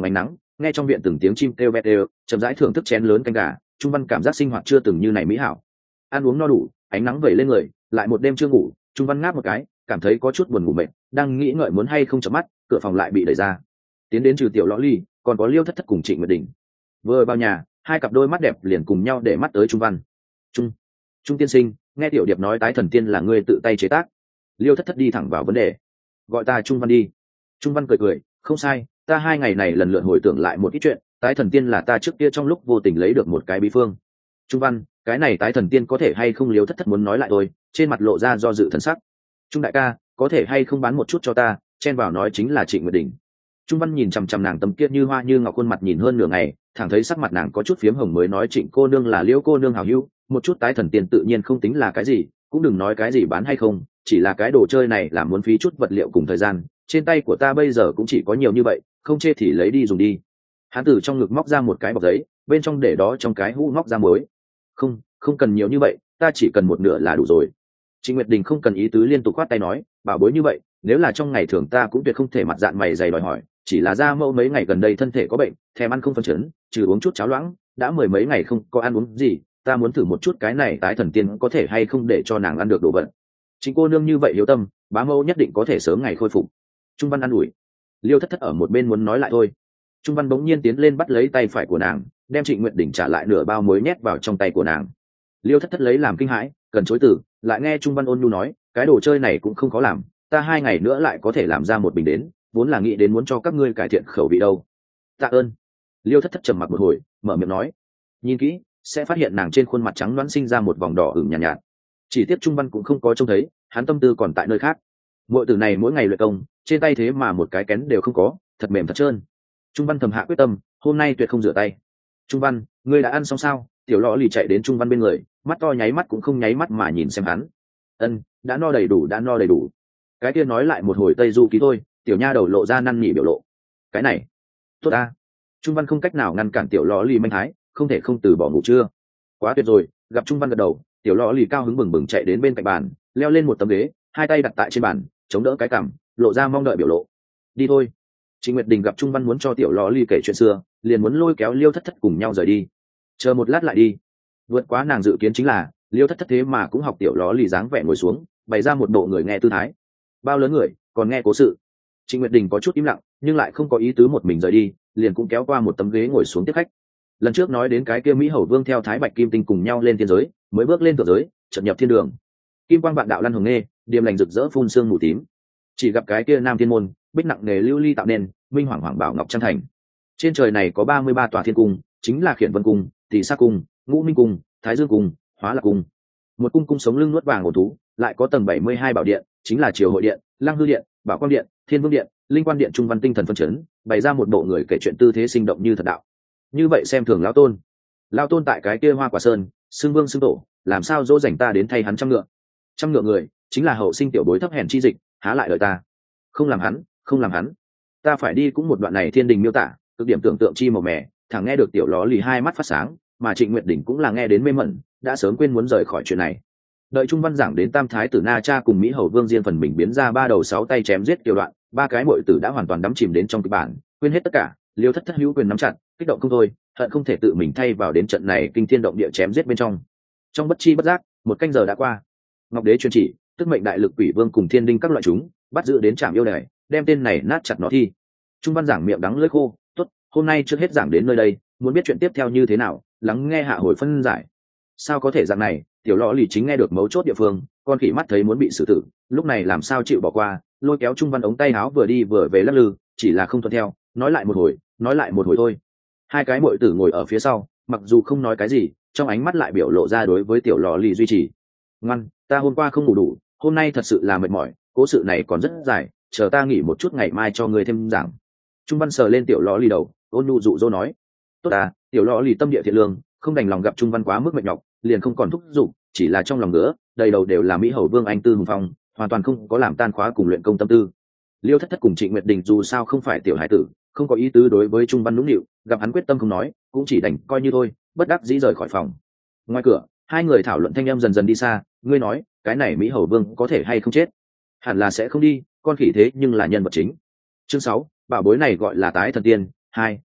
nghe trong viện từng tiếng chim kêu bét đều, chậm rãi thưởng thức chén lớn canh gà. Trung Văn cảm giác sinh hoạt chưa từng như này mỹ hảo. Ăn uống no đủ, ánh nắng vẩy lên người, lại một đêm chưa ngủ. Trung Văn ngáp một cái, cảm thấy có chút buồn ngủ mệt, đang nghĩ ngợi muốn hay không chợp mắt, cửa phòng lại bị đẩy ra. Tiến đến trừ Tiểu Lõ Ly, còn có Liêu Thất Thất cùng Trịnh Nguyệt Đình. Vừa vào nhà, hai cặp đôi mắt đẹp liền cùng nhau để mắt tới Trung Văn. Trung tiên sinh, nghe Tiểu Điệp nói tái thần tiên là ngươi tự tay chế tác. Liêu Thất Thất đi thẳng vào vấn đề. Gọi ta Trung Văn đi. Trung Văn cười cười, không sai, ta 2 ngày này lần lượt hồi tưởng lại một ít chuyện, tái thần tiên là ta trước kia trong lúc vô tình lấy được một cái bí phương. Trung Văn, cái này tái thần tiên có thể hay không? Liêu Thất Thất muốn nói lại thôi, trên mặt lộ ra do dự thần sắc. Trung đại ca, có thể hay không bán một chút cho ta? Chen vào nói chính là Trịnh Nguyệt Đình. Trung Văn nhìn chằm chằm nàng tấm kia như hoa như ngọc khuôn mặt nhìn hơn nửa ngày, thẳng thấy sắc mặt nàng có chút phiếm hồng mới nói Trịnh cô nương là Liêu cô nương hảo hữu, một chút tái thần tiên tự nhiên không tính là cái gì, cũng đừng nói cái gì bán hay không, chỉ là cái đồ chơi này là muốn phí chút vật liệu cùng thời gian, trên tay của ta bây giờ cũng chỉ có nhiều như vậy, không chê thì lấy đi dùng đi. Hắn từ trong ngực móc ra một cái bọc giấy, bên trong để đó trong cái hũ móc ra muối. Không cần nhiều như vậy, ta chỉ cần một nửa là đủ rồi. Trịnh Nguyệt Đình không cần ý tứ liên tục khoát tay nói, bảo bối như vậy, nếu là trong ngày thường ta cũng tuyệt không thể mặt dạn mày dày đòi hỏi, chỉ là gia mẫu mấy ngày gần đây thân thể có bệnh, thèm ăn không phân chấn, trừ uống chút cháo loãng, đã 10 mấy ngày không có ăn uống gì, ta muốn thử một chút cái này tái thần tiên có thể hay không để cho nàng ăn được đồ vật. Chính cô nương như vậy hiếu tâm, bá mẫu nhất định có thể sớm ngày khôi phục. Trung Văn an ủi. Liêu Thất Thất ở một bên muốn nói lại thôi. Trung Văn bỗng nhiên tiến lên bắt lấy tay phải của nàng, đem Trịnh Nguyệt Đình trả lại nửa bao muối nhét vào trong tay của nàng. Liêu Thất Thất lấy làm kinh hãi, cần chối từ, lại nghe Trung Văn ôn nhu nói, cái đồ chơi này cũng không khó làm, ta 2 ngày nữa lại có thể làm ra một bình đến, vốn là nghĩ đến muốn cho các ngươi cải thiện khẩu vị đâu. Tạ ơn. Liêu Thất Thất trầm mặc một hồi, mở miệng nói. Nhìn kỹ, sẽ phát hiện nàng trên khuôn mặt trắng nõn sinh ra một vòng đỏ ửng nhàn nhạt. Chỉ tiếc Trung Văn cũng không có trông thấy, hắn tâm tư còn tại nơi khác. Muội tử này mỗi ngày luyện công, trên tay thế mà một cái kén đều không có, thật mềm thật trơn. Trung Văn thầm hạ quyết tâm, hôm nay tuyệt không rửa tay. Trung Văn, ngươi đã ăn xong sao? Tiểu Lọ Lì chạy đến Trung Văn bên người, mắt to nháy mắt cũng không nháy mắt mà nhìn xem hắn. Ân, đã no đầy đủ, đã no đầy đủ. Cái kia nói lại một hồi Tây Du ký thôi, tiểu nha đầu lộ ra năn nỉ biểu lộ. Cái này, tốt a. Trung Văn không cách nào ngăn cản Tiểu Lọ Lì manh thái, không thể không từ bỏ ngủ trưa. Quá tuyệt rồi, gặp Trung Văn gật đầu, Tiểu Lọ Lì cao hứng bừng bừng chạy đến bên cạnh bàn, leo lên một tấm ghế, hai tay đặt tại trên bàn, chống đỡ cái cằm, lộ ra mong đợi biểu lộ. Đi thôi. Trịnh Nguyệt Đình gặp Trung Văn muốn cho Tiểu Lọ Lì kể chuyện xưa, liền muốn lôi kéo Liêu Thất Thất cùng nhau rời đi. Chờ một lát lại đi. Vượt quá nàng dự kiến chính là, Liêu Thất Thất thế mà cũng học Tiểu Lọ Lì dáng vẻ ngồi xuống, bày ra một bộ người nghe tư thái. Bao lớn người, còn nghe cố sự. Trịnh Nguyệt Đình có chút im lặng, nhưng lại không có ý tứ một mình rời đi, liền cũng kéo qua một tấm ghế ngồi xuống tiếp khách. Lần trước nói đến cái kia Mỹ Hầu Vương theo Thái Bạch Kim Tinh cùng nhau lên thiên giới, mới bước lên thượng giới, chợt nhập thiên đường. Kim quang vạn đạo lăn hồng nghe, điềm lành rực rỡ phun sương mù tím. Chỉ gặp cái kia Nam Thiên môn, bích nặng nghề lưu ly tạo nên, minh hoàng hoàng bảo ngọc trang thành. Trên trời này có 33 tòa thiên cung, chính là Khiển Vân cung, Tỷ Sa cung, Ngũ Minh cung, Thái Dương cung, Hóa Lạc cung. Một cung cung sống lưng nuốt vàng ổ thú, lại có tầng 72 bảo điện, chính là Triều Hội điện, Lăng Hư điện, Bảo Quang điện, Thiên Vương điện, Linh Quan điện. Trung Văn tinh thần phân chấn, bày ra một bộ người kể chuyện tư thế sinh động như thật đạo. Như vậy xem thường lão tôn tại cái kia Hoa Quả Sơn, xưng vương xưng tổ, làm sao dỗ dành ta đến thay hắn trăm ngựa người, chính là hậu sinh tiểu bối thấp hèn chi dịch, há lại lời ta. Không làm hắn, ta phải đi cũng một đoạn này thiên đình miêu tả, cực điểm tưởng tượng chi màu mè, thẳng nghe được Tiểu Ló Lì hai mắt phát sáng, mà Trịnh Nguyệt Đỉnh cũng là nghe đến mê mẩn, đã sớm quên muốn rời khỏi chuyện này. Đợi Trung Văn giảng đến Tam Thái tử Na Cha cùng Mỹ Hầu Vương riêng phần mình biến ra 3 đầu 6 tay chém giết tiểu đoạn, 3 cái muội tử đã hoàn toàn đắm chìm đến trong kịch bản, quên hết tất cả. Liêu Thất Thất hữu quyền nắm chặt, kích động không thôi, hận không thể tự mình thay vào đến trận này kinh thiên động địa chém giết bên trong. Trong bất chi bất giác, 1 canh giờ đã qua. Ngọc Đế truyền chỉ, tức mệnh đại lực quỷ vương cùng thiên đinh các loại chúng, bắt giữ đến trạm yêu đài, đem tên này nát chặt nó thi. Trung Văn giảng miệng đắng lưỡi khô, tốt, hôm nay trước hết giảng đến nơi đây, muốn biết chuyện tiếp theo như thế nào, lắng nghe hạ hồi phân giải. Sao có thể dạng này? Tiểu Lọ Lì chính nghe được mấu chốt địa phương, con khỉ mắt thấy muốn bị xử tử, lúc này làm sao chịu bỏ qua, lôi kéo Trung Văn ống tay áo vừa đi vừa về lắc lư, chỉ là không thuận theo, nói lại một hồi thôi. Hai cái muội tử ngồi ở phía sau, mặc dù không nói cái gì, trong ánh mắt lại biểu lộ ra đối với Tiểu Lọ Lì duy trì. Ngoan, ta hôm qua không ngủ đủ, hôm nay thật sự là mệt mỏi, cố sự này còn rất dài, chờ ta nghỉ một chút ngày mai cho ngươi thêm giảng. Trung Văn sờ lên Tiểu Lọ Lì đầu, ôn nhu dụ dỗ nói. Tốt à, Tiểu Lọ Lì tâm địa thiện lương, không đành lòng gặp Trung Văn quá mức mệt nhọc, liền không còn thúc giục, chỉ là trong lòng nữa, đầy đầu đều là Mỹ Hầu Vương anh tư hùng phong, hoàn toàn không có làm tan khóa cùng luyện công tâm tư. Liêu Thất Thất cùng Trịnh Nguyệt Đình dù sao không phải tiểu hải tử, không có ý tứ đối với Trung Văn nũng nịu, gặp hắn quyết tâm không nói, cũng chỉ đành coi như thôi, bất đắc dĩ rời khỏi phòng. Ngoài cửa, hai người thảo luận thanh âm dần dần đi xa, ngươi nói, cái này Mỹ Hầu Vương có thể hay không chết? Hẳn là sẽ không đi, con khỉ thế nhưng là nhân vật chính. Chương 6, bảo bối này gọi là Tái Thần Tiên 2,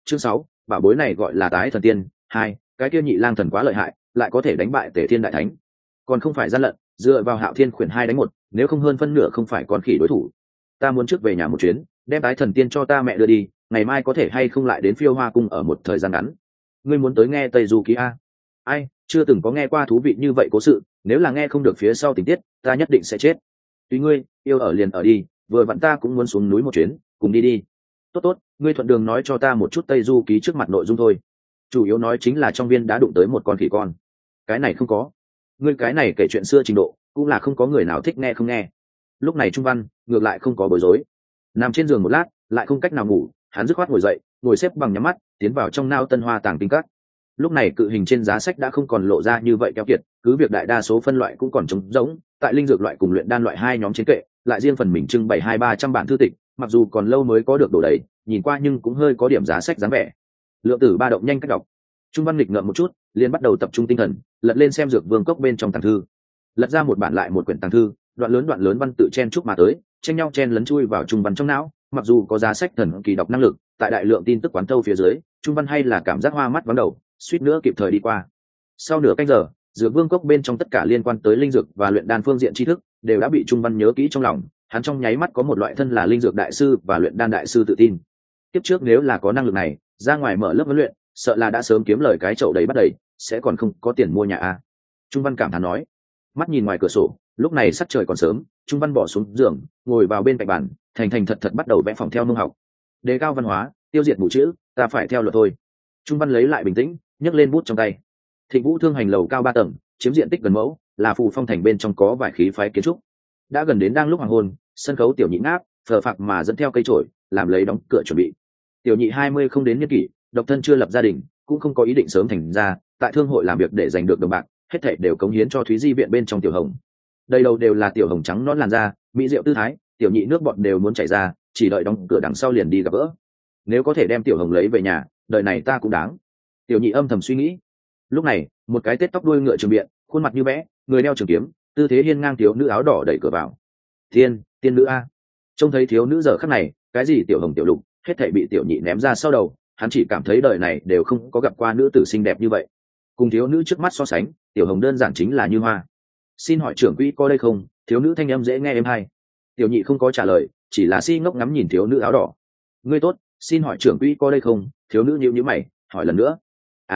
Chương 6, bảo bối này gọi là Tái Thần Tiên. 2, cái kia nhị lang thần quá lợi hại, lại có thể đánh bại Tề Thiên đại thánh, còn không phải gian lận, dựa vào Hạo Thiên khuyển 2 đánh 1, nếu không hơn phân nửa không phải con khỉ đối thủ. Ta muốn trước về nhà một chuyến, đem Tái Thần Tiên cho ta mẹ đưa đi, ngày mai có thể hay không lại đến Phiêu Hoa cung ở một thời gian ngắn. Ngươi muốn tới nghe Tây Du Ký a? Ai, chưa từng có nghe qua thú vị như vậy cố sự, nếu là nghe không được phía sau tình tiết, ta nhất định sẽ chết. Tùy ngươi, yêu ở liền ở đi, vừa vặn ta cũng muốn xuống núi một chuyến, cùng đi đi. Tốt tốt, ngươi thuận đường nói cho ta một chút Tây Du Ký trước mặt nội dung thôi. Chủ yếu nói chính là trong viên đã đụng tới một con khỉ con. Cái này không có. Ngươi cái này kể chuyện xưa trình độ, cũng là không có người nào thích nghe không nghe. Lúc này Trung Văn ngược lại không có bối rối, nằm trên giường một lát, lại không cách nào ngủ, hắn dứt khoát ngồi dậy, ngồi xếp bằng nhắm mắt, tiến vào trong nao Tân Hoa Tàng Kinh Các. Lúc này cự hình trên giá sách đã không còn lộ ra như vậy keo kiệt, cứ việc đại đa số phân loại cũng còn trống rỗng, tại linh dược loại cùng luyện đan loại hai nhóm trên kệ, lại riêng phần mình trưng bày 200-300 bản thư tịch, mặc dù còn lâu mới có được đồ đấy, nhìn qua nhưng cũng hơi có điểm giá sách dáng vẻ. Lượng tử ba động nhanh cách đọc. Trung Văn nghịch ngợm một chút, liền bắt đầu tập trung tinh thần, lật lên xem dược vương cốc bên trong tàng thư. Lật ra một bản lại một quyển tàng thư, đoạn lớn văn tự chen chúc mà tới, tranh nhau chen lấn chui vào Trung Văn trong não, mặc dù có giá sách thần kỳ đọc năng lực, tại đại lượng tin tức quán thâu phía dưới, Trung Văn hay là cảm giác hoa mắt vắng đầu, suýt nữa kịp thời đi qua. Sau nửa canh giờ, dược vương cốc bên trong tất cả liên quan tới linh dược và luyện đan phương diện tri thức đều đã bị Trung Văn nhớ kỹ trong lòng, hắn trong nháy mắt có một loại thân là linh dược đại sư và luyện đan đại sư tự tin. Tiếp trước nếu là có năng lực này, ra ngoài mở lớp huấn luyện, sợ là đã sớm kiếm lời cái chậu đầy bắt đầy, sẽ còn không có tiền mua nhà a. Trung Văn cảm thán nói. Mắt nhìn ngoài cửa sổ, lúc này sắc trời còn sớm, Trung Văn bỏ xuống giường, ngồi vào bên cạnh bàn, thành thật bắt đầu vẽ phòng theo nông học. Đề cao văn hóa, tiêu diệt mù chữ, ta phải theo luật thôi. Trung Văn lấy lại bình tĩnh, nhấc lên bút trong tay. Thịnh Vũ Thương Hành lầu cao 3 tầng, chiếm diện tích gần mẫu, là Phù Phong thành bên trong có vài khí phái kiến trúc. Đã gần đến đang lúc hoàng hôn, sân khấu tiểu nhị ngáp, phờ phạc mà dẫn theo cây chổi, làm lấy đóng cửa chuẩn bị. Tiểu nhị 20 không đến niên kỷ, độc thân chưa lập gia đình, cũng không có ý định sớm thành ra, tại thương hội làm việc để giành được đồng bạc, hết thảy đều cống hiến cho Thúy Di viện bên trong tiểu hồng. Đây đầu đều là tiểu hồng trắng nõn làn da, mỹ diệu tư thái, tiểu nhị nước bọt đều muốn chảy ra, chỉ đợi đóng cửa đằng sau liền đi gặp gỡ. Nếu có thể đem tiểu hồng lấy về nhà, đời này ta cũng đáng. Tiểu nhị âm thầm suy nghĩ. Lúc này, một cái tết tóc đuôi ngựa trường biện, khuôn mặt như vẽ, người đeo trường kiếm, tư thế hiên ngang thiếu nữ áo đỏ đẩy cửa vào. Tiên nữ a. Trông thấy thiếu nữ giờ khắc này, cái gì tiểu hồng tiểu lục, hết thảy bị tiểu nhị ném ra sau đầu, hắn chỉ cảm thấy đời này đều không có gặp qua nữ tử xinh đẹp như vậy. Cùng thiếu nữ trước mắt so sánh, tiểu hồng đơn giản chính là như hoa. Xin hỏi trưởng quỹ có đây không? Thiếu nữ thanh âm dễ nghe êm hay. Tiểu nhị không có trả lời, chỉ là si ngốc ngắm nhìn thiếu nữ áo đỏ. Ngươi tốt, xin hỏi trưởng quỹ có đây không? Thiếu nữ nhíu mày, hỏi lần nữa.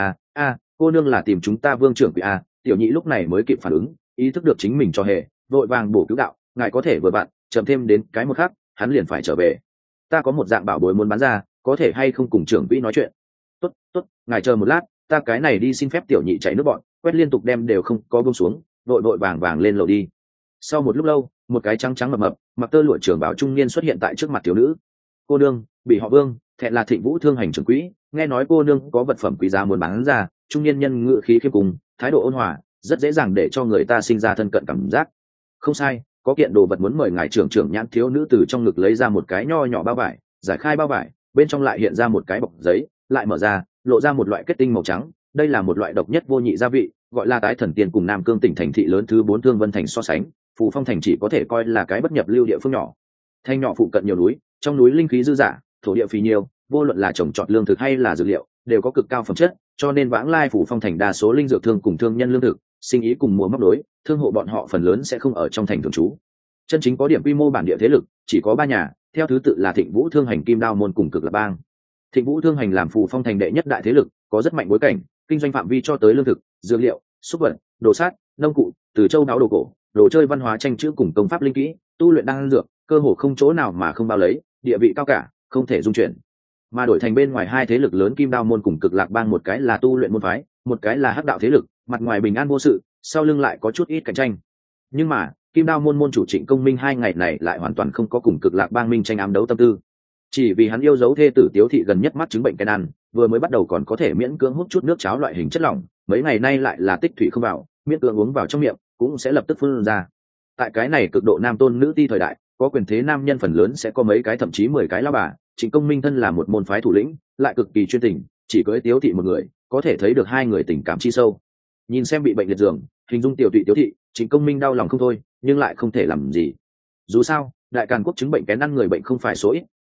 Cô nương là tìm chúng ta Vương trưởng quỹ a. Tiểu nhị lúc này mới kịp phản ứng, ý thức được chính mình cho hề, vội vàng bổ cứu đạo, ngài có thể vừa bạn, chậm thêm đến cái một khắc, hắn liền phải trở về. Ta có một dạng bảo bối muốn bán ra, có thể hay không cùng trưởng quỹ nói chuyện? Tốt, ngài chờ một lát, ta cái này đi xin phép. Tiểu nhị chạy nước bọn, quét liên tục đem đều không có buông xuống, vội vàng lên lầu đi. Sau một lúc lâu, một cái trắng mập mặc tơ lụa trường bào trung niên xuất hiện tại trước mặt thiếu nữ. Cô nương, bị họ Vương, thẹn là Thịnh Vũ Thương Hành trưởng quỹ, nghe nói cô nương có vật phẩm quý giá muốn bán ra. Trung niên nhân ngự khí khiêm cùng, thái độ ôn hòa, rất dễ dàng để cho người ta sinh ra thân cận cảm giác. Không sai, có kiện đồ vật muốn mời ngài trưởng nhãn. Thiếu nữ từ trong ngực lấy ra một cái nho nhỏ bao vải, giải khai bao vải, bên trong lại hiện ra một cái bọc giấy, lại mở ra, lộ ra một loại kết tinh màu trắng. Đây là một loại độc nhất vô nhị gia vị, gọi là Tái Thần Tiên. Cùng Nam Cương tỉnh thành thị lớn thứ 4 Thương Vân thành so sánh, Phù Phong thành chỉ có thể coi là cái bất nhập lưu địa phương nhỏ. Thành nhỏ phụ cận nhiều núi, trong núi linh khí dư dả, thổ địa phì nhiều, vô luận là trồng trọt lương thực hay là dược liệu, đều có cực cao phẩm chất, cho nên vãng lai Phù Phong thành đa số linh dược thương cùng thương nhân lương thực, sinh ý cùng mùa móc đối, thương hộ bọn họ phần lớn sẽ không ở trong thành thường trú. Chân chính có điểm quy mô bản địa thế lực, chỉ có 3 nhà, theo thứ tự là Thịnh Vũ Thương Hành, Kim Đao môn cùng Cực Lạc bang. Thịnh Vũ Thương Hành làm Phù Phong thành đệ nhất đại thế lực, có rất mạnh bối cảnh, kinh doanh phạm vi cho tới lương thực, dược liệu, súc vật, đồ sát, nông cụ, từ châu đáo đồ cổ, đồ chơi văn hóa tranh chữ cùng công pháp linh kỹ, tu luyện đan dược, cơ hồ không chỗ nào mà không bao lấy, địa vị cao cả, không thể dung chuyển. Mà đổi thành bên ngoài hai thế lực lớn Kim Đao môn cùng Cực Lạc bang, một cái là tu luyện môn phái, một cái là hắc đạo thế lực, mặt ngoài bình an vô sự, sau lưng lại có chút ít cạnh tranh. Nhưng mà Kim Đao môn môn chủ Trịnh Công Minh 2 ngày này lại hoàn toàn không có cùng Cực Lạc bang minh tranh ám đấu tâm tư, chỉ vì hắn yêu dấu thê tử Tiếu thị gần nhất mắc chứng bệnh cái ăn, vừa mới bắt đầu còn có thể miễn cưỡng hút chút nước cháo loại hình chất lỏng, mấy ngày nay lại là tích thủy không vào, miễn cưỡng uống vào trong miệng cũng sẽ lập tức phun ra. Tại cái này cực độ nam tôn nữ ti thời đại, có quyền thế nam nhân phần lớn sẽ có mấy cái thậm chí 10 cái lao bà. Trịnh Công Minh thân là một môn phái thủ lĩnh, lại cực kỳ chuyên tình, chỉ cưới Tiếu thị một người, có thể thấy được hai người tình cảm chi sâu. Nhìn xem bị bệnh liệt giường, hình dung tiểu tụy Tiếu thị, Trịnh Công Minh đau lòng không thôi, nhưng lại không thể làm gì. Dù sao, đại càn quốc chứng bệnh kén ăn người bệnh không phải số ít,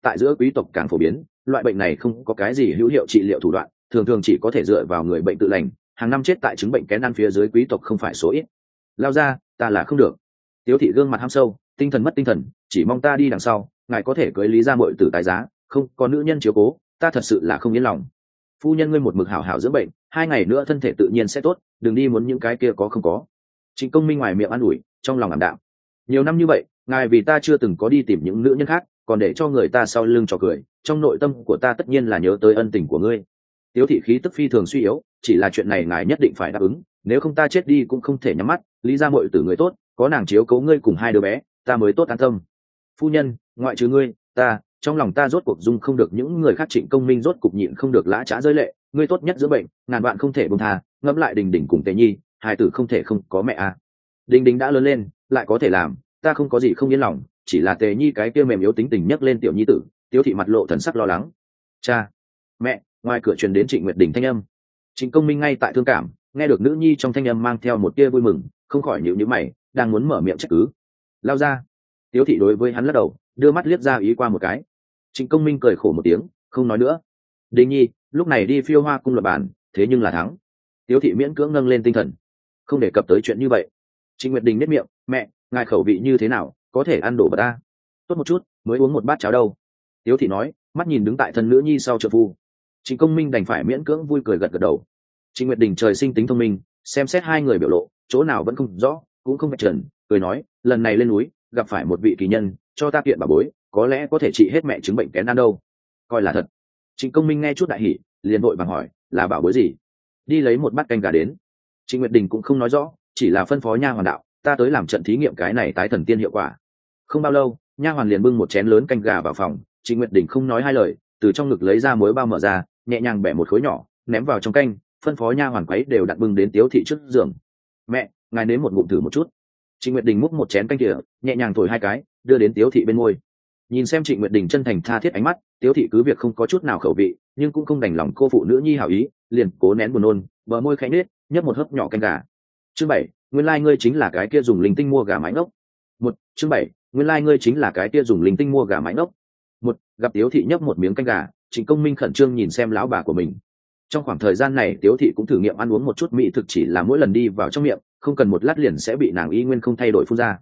tại giữa quý tộc càng phổ biến. Loại bệnh này không có cái gì hữu hiệu trị liệu thủ đoạn, thường thường chỉ có thể dựa vào người bệnh tự lành. Hàng năm chết tại chứng bệnh kén ăn phía dưới quý tộc không phải số ít. Lao ra, ta là không được. Tiếu thị gương mặt ham sâu, tinh thần mất tinh thần, chỉ mong ta đi đằng sau, ngài có thể cưới Lý gia muội tử tái giá, không có nữ nhân chiếu cố, ta thật sự là không yên lòng. Phu nhân ngươi một mực hảo hảo dưỡng bệnh, 2 ngày nữa thân thể tự nhiên sẽ tốt, đừng đi muốn những cái kia có không có. Trịnh Công Minh ngoài miệng an ủi, trong lòng ảm đạm. Nhiều năm như vậy, ngài vì ta chưa từng có đi tìm những nữ nhân khác, còn để cho người ta sau lưng trò cười, trong nội tâm của ta tất nhiên là nhớ tới ân tình của ngươi. Tiếu thị khí tức phi thường suy yếu, chỉ là chuyện này ngài nhất định phải đáp ứng, nếu không ta chết đi cũng không thể nhắm mắt. Lý gia muội tử người tốt, có nàng chiếu cố ngươi cùng 2 đứa bé, ta mới tốt an tâm. Phu nhân, ngoại trừ ngươi, ta, trong lòng ta rốt cuộc dung không được những người khác. Trịnh Công Minh rốt cục nhịn không được lã chã rơi lệ, ngươi tốt nhất giữa bệnh, ngàn bạn không thể buông tha. Ngẫm lại Đình Đình cùng Tề Nhi, hai tử không thể không có mẹ à. Đình Đình đã lớn lên, lại có thể làm, ta không có gì không yên lòng, chỉ là Tề Nhi cái kia mềm yếu tính tình nhấc lên tiểu nhi tử. Tiếu thị mặt lộ thần sắc lo lắng. Cha, mẹ. Ngoài cửa truyền đến Trịnh Nguyệt Đình thanh âm. Trịnh Công Minh ngay tại thương cảm, nghe được nữ nhi trong thanh âm mang theo một tia vui mừng, không khỏi nhíu nhíu mày, đang muốn mở miệng trách cứ. Lao ra. Tiếu thị đối với hắn lắc đầu, đưa mắt liếc ra ý qua một cái. Trịnh Công Minh cười khổ một tiếng, không nói nữa. Đình Nhi lúc này đi Phiêu Hoa cung luật bản, thế nhưng là thắng. Tiếu thị miễn cưỡng nâng lên tinh thần, không đề cập tới chuyện như vậy. Trịnh Nguyệt Đình nếp miệng, mẹ, ngài khẩu vị như thế nào, có thể ăn đồ vật ta? Tốt một chút, mới uống một bát cháo đâu. Tiếu thị nói, mắt nhìn đứng tại thân nữ nhi sau trợ phu. Trịnh Công Minh đành phải miễn cưỡng vui cười gật gật đầu. Trịnh Nguyệt Đình trời sinh tính thông minh, xem xét hai người biểu lộ, chỗ nào vẫn không rõ, cũng không vạch trần, cười nói, lần này lên núi gặp phải một vị kỳ nhân, cho ta kiện bà bối, có lẽ có thể trị hết mẹ chứng bệnh kén ăn đâu. Coi là thật. Trịnh Công Minh nghe chút đại hỉ, liền vội vàng hỏi, là bảo bối gì? Đi lấy một bát canh gà đến. Trịnh Nguyệt Đình cũng không nói rõ, chỉ là phân phó nha hoàn đạo, ta tới làm trận thí nghiệm cái này tái thần tiên hiệu quả. Không bao lâu, nha hoàn liền bưng một chén lớn canh gà vào phòng. Trịnh Nguyệt Đình không nói hai lời, từ trong ngực lấy ra muối bao mở ra, nhẹ nhàng bẻ một khối nhỏ, ném vào trong canh, phân phó nha hoàn quấy đều đặt bưng đến Tiếu thị trước giường. Mẹ, ngài nếm một ngụm thử một chút. Trịnh Nguyệt Đình múc một chén canh kia, nhẹ nhàng thổi 2 cái, đưa đến Tiếu thị bên môi. Nhìn xem Trịnh Nguyệt Đình chân thành tha thiết ánh mắt, Tiếu thị cứ việc không có chút nào khẩu vị, nhưng cũng không đành lòng cô phụ nữ nhi hảo ý, liền cố nén buồn nôn, bờ môi khẽ nhếch, nhấp một hớp nhỏ canh gà. Chương 7, nguyên lai ngươi chính là cái kia dùng linh tinh mua gà mái ngốc. Chương 7, nguyên lai ngươi chính là cái kia dùng linh tinh mua gà mái ngốc. Gặp Tiếu thị nhấp một miếng canh gà, Trịnh Công Minh khẩn trương nhìn xem lão bà của mình. Trong khoảng thời gian này Tiếu thị cũng thử nghiệm ăn uống một chút mỹ thực, chỉ là mỗi lần đi vào trong miệng, không cần một lát liền sẽ bị nàng y nguyên không thay đổi phun ra.